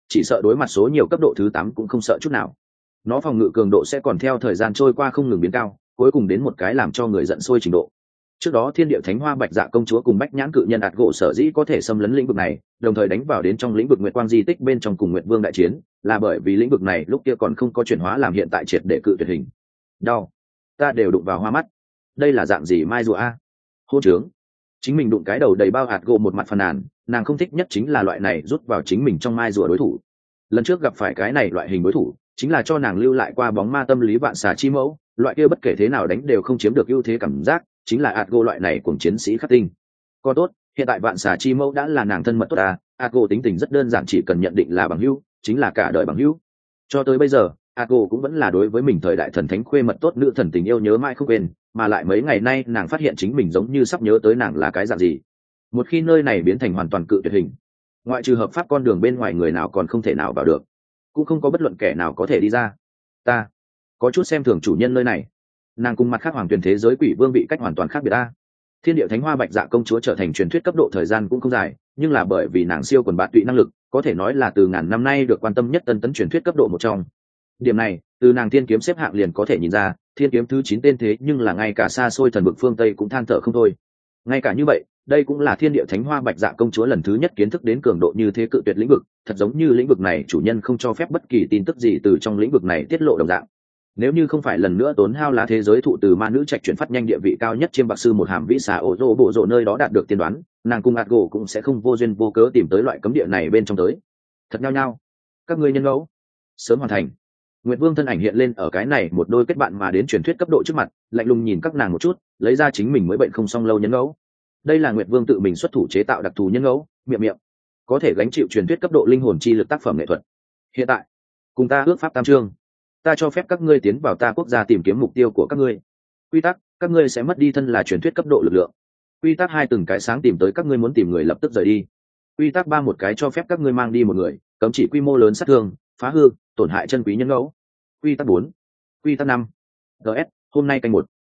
chỉ sợ đối mặt số nhiều cấp độ thứ tám cũng không sợ chút nào. Nó phòng ngự cường độ sẽ còn theo thời gian trôi qua không ngừng biến cao, cuối cùng đến một cái làm cho người giận sôi trình độ. Trước đó Thiên Địa Thánh Hoa Bạch Dạ công chúa cùng Bách Nhãn cự nhân ạt gỗ sở dĩ có thể xâm lấn lĩnh vực này, đồng thời đánh vào đến trong lĩnh vực Nguyệt Quang di tích bên trong cùng Nguyệt Vương đại chiến, là bởi vì lĩnh vực này lúc kia còn không có chuyển hóa làm hiện tại triệt để cự tuyệt hình. Đau, ta đều đụng vào hoa mắt. Đây là dạng gì mai rùa a? Hôn trướng. Chính mình đụng cái đầu đầy bao hạt gỗ một mặt phàn nàn, nàng không thích nhất chính là loại này rút vào chính mình trong mai rùa đối thủ. Lần trước gặp phải cái này loại hình đối thủ, chính là cho nàng lưu lại qua bóng ma tâm lý vạn xà chi mẫu, loại kia bất kể thế nào đánh đều không chiếm được ưu thế cảm giác, chính là Atgo loại này cùng chiến sĩ khắc tinh. Còn tốt, hiện tại vạn xà chi mẫu đã là nàng thân mật tốt à, Atgo tính tình rất đơn giản, chỉ cần nhận định là bằng hữu, chính là cả đời bằng hữu. Cho tới bây giờ, Atgo cũng vẫn là đối với mình thời đại thần thánh khuê mật tốt nữ thần tình yêu nhớ mãi không quên, mà lại mấy ngày nay nàng phát hiện chính mình giống như sắp nhớ tới nàng là cái dạng gì. Một khi nơi này biến thành hoàn toàn cự tuyệt hình, ngoại trừ hợp pháp con đường bên ngoài người nào còn không thể nào vào được, cũng không có bất luận kẻ nào có thể đi ra. Ta có chút xem thường chủ nhân nơi này, nàng cùng mặt khác hoàng tuyển thế giới quỷ vương bị cách hoàn toàn khác biệt ta. Thiên Địa Thánh Hoa Bạch Dạ công chúa trở thành truyền thuyết cấp độ thời gian cũng không dài, nhưng là bởi vì nàng siêu quần bạt tụy năng lực, có thể nói là từ ngàn năm nay được quan tâm nhất tân tấn truyền thuyết cấp độ một trong. Điểm này, từ nàng thiên kiếm xếp hạng liền có thể nhìn ra, thiên kiếm thứ chín tên thế nhưng là ngay cả xa xôi thần vực phương Tây cũng than thở không thôi. Ngay cả như vậy, đây cũng là Thiên Địa Thánh Hoa Bạch Dạ công chúa lần thứ nhất kiến thức đến cường độ như thế cự tuyệt lĩnh vực, thật giống như lĩnh vực này chủ nhân không cho phép bất kỳ tin tức gì từ trong lĩnh vực này tiết lộ đồng dạng. Nếu như không phải lần nữa tốn hao lá thế giới thụ từ ma nữ trạch chuyển phát nhanh địa vị cao nhất chiêm bạc sư một hàm vĩ xà ổ rô bộ rộ nơi đó đạt được tiên đoán, nàng cùng Atgo cũng sẽ không vô duyên vô cớ tìm tới loại cấm địa này bên trong tới. Thật nhao nhao, các ngươi nhân ngẫu sớm hoàn thành. Nguyệt Vương thân ảnh hiện lên ở cái này một đôi kết bạn mà đến truyền thuyết cấp độ trước mặt, lạnh lùng nhìn các nàng một chút, lấy ra chính mình mới bệnh không xong lâu nhân ngẫu. Đây là Nguyệt Vương tự mình xuất thủ chế tạo đặc thù nhân ngẫu, miệng miệng có thể gánh chịu truyền thuyết cấp độ linh hồn chi lực tác phẩm nghệ thuật. Hiện tại, cùng ta ước pháp tam chương, ta cho phép các ngươi tiến vào ta quốc gia tìm kiếm mục tiêu của các ngươi. Quy tắc, các ngươi sẽ mất đi thân là truyền thuyết cấp độ lực lượng. Quy tắc hai, từng cái sáng tìm tới các ngươi muốn tìm người lập tức rời đi. Quy tắc ba, một cái cho phép các ngươi mang đi một người, cấm chỉ quy mô lớn sát thương, phá hư, tổn hại chân quý nhân ngẫu. Quy tắc bốn. Quy tắc năm. gs hôm nay canh một.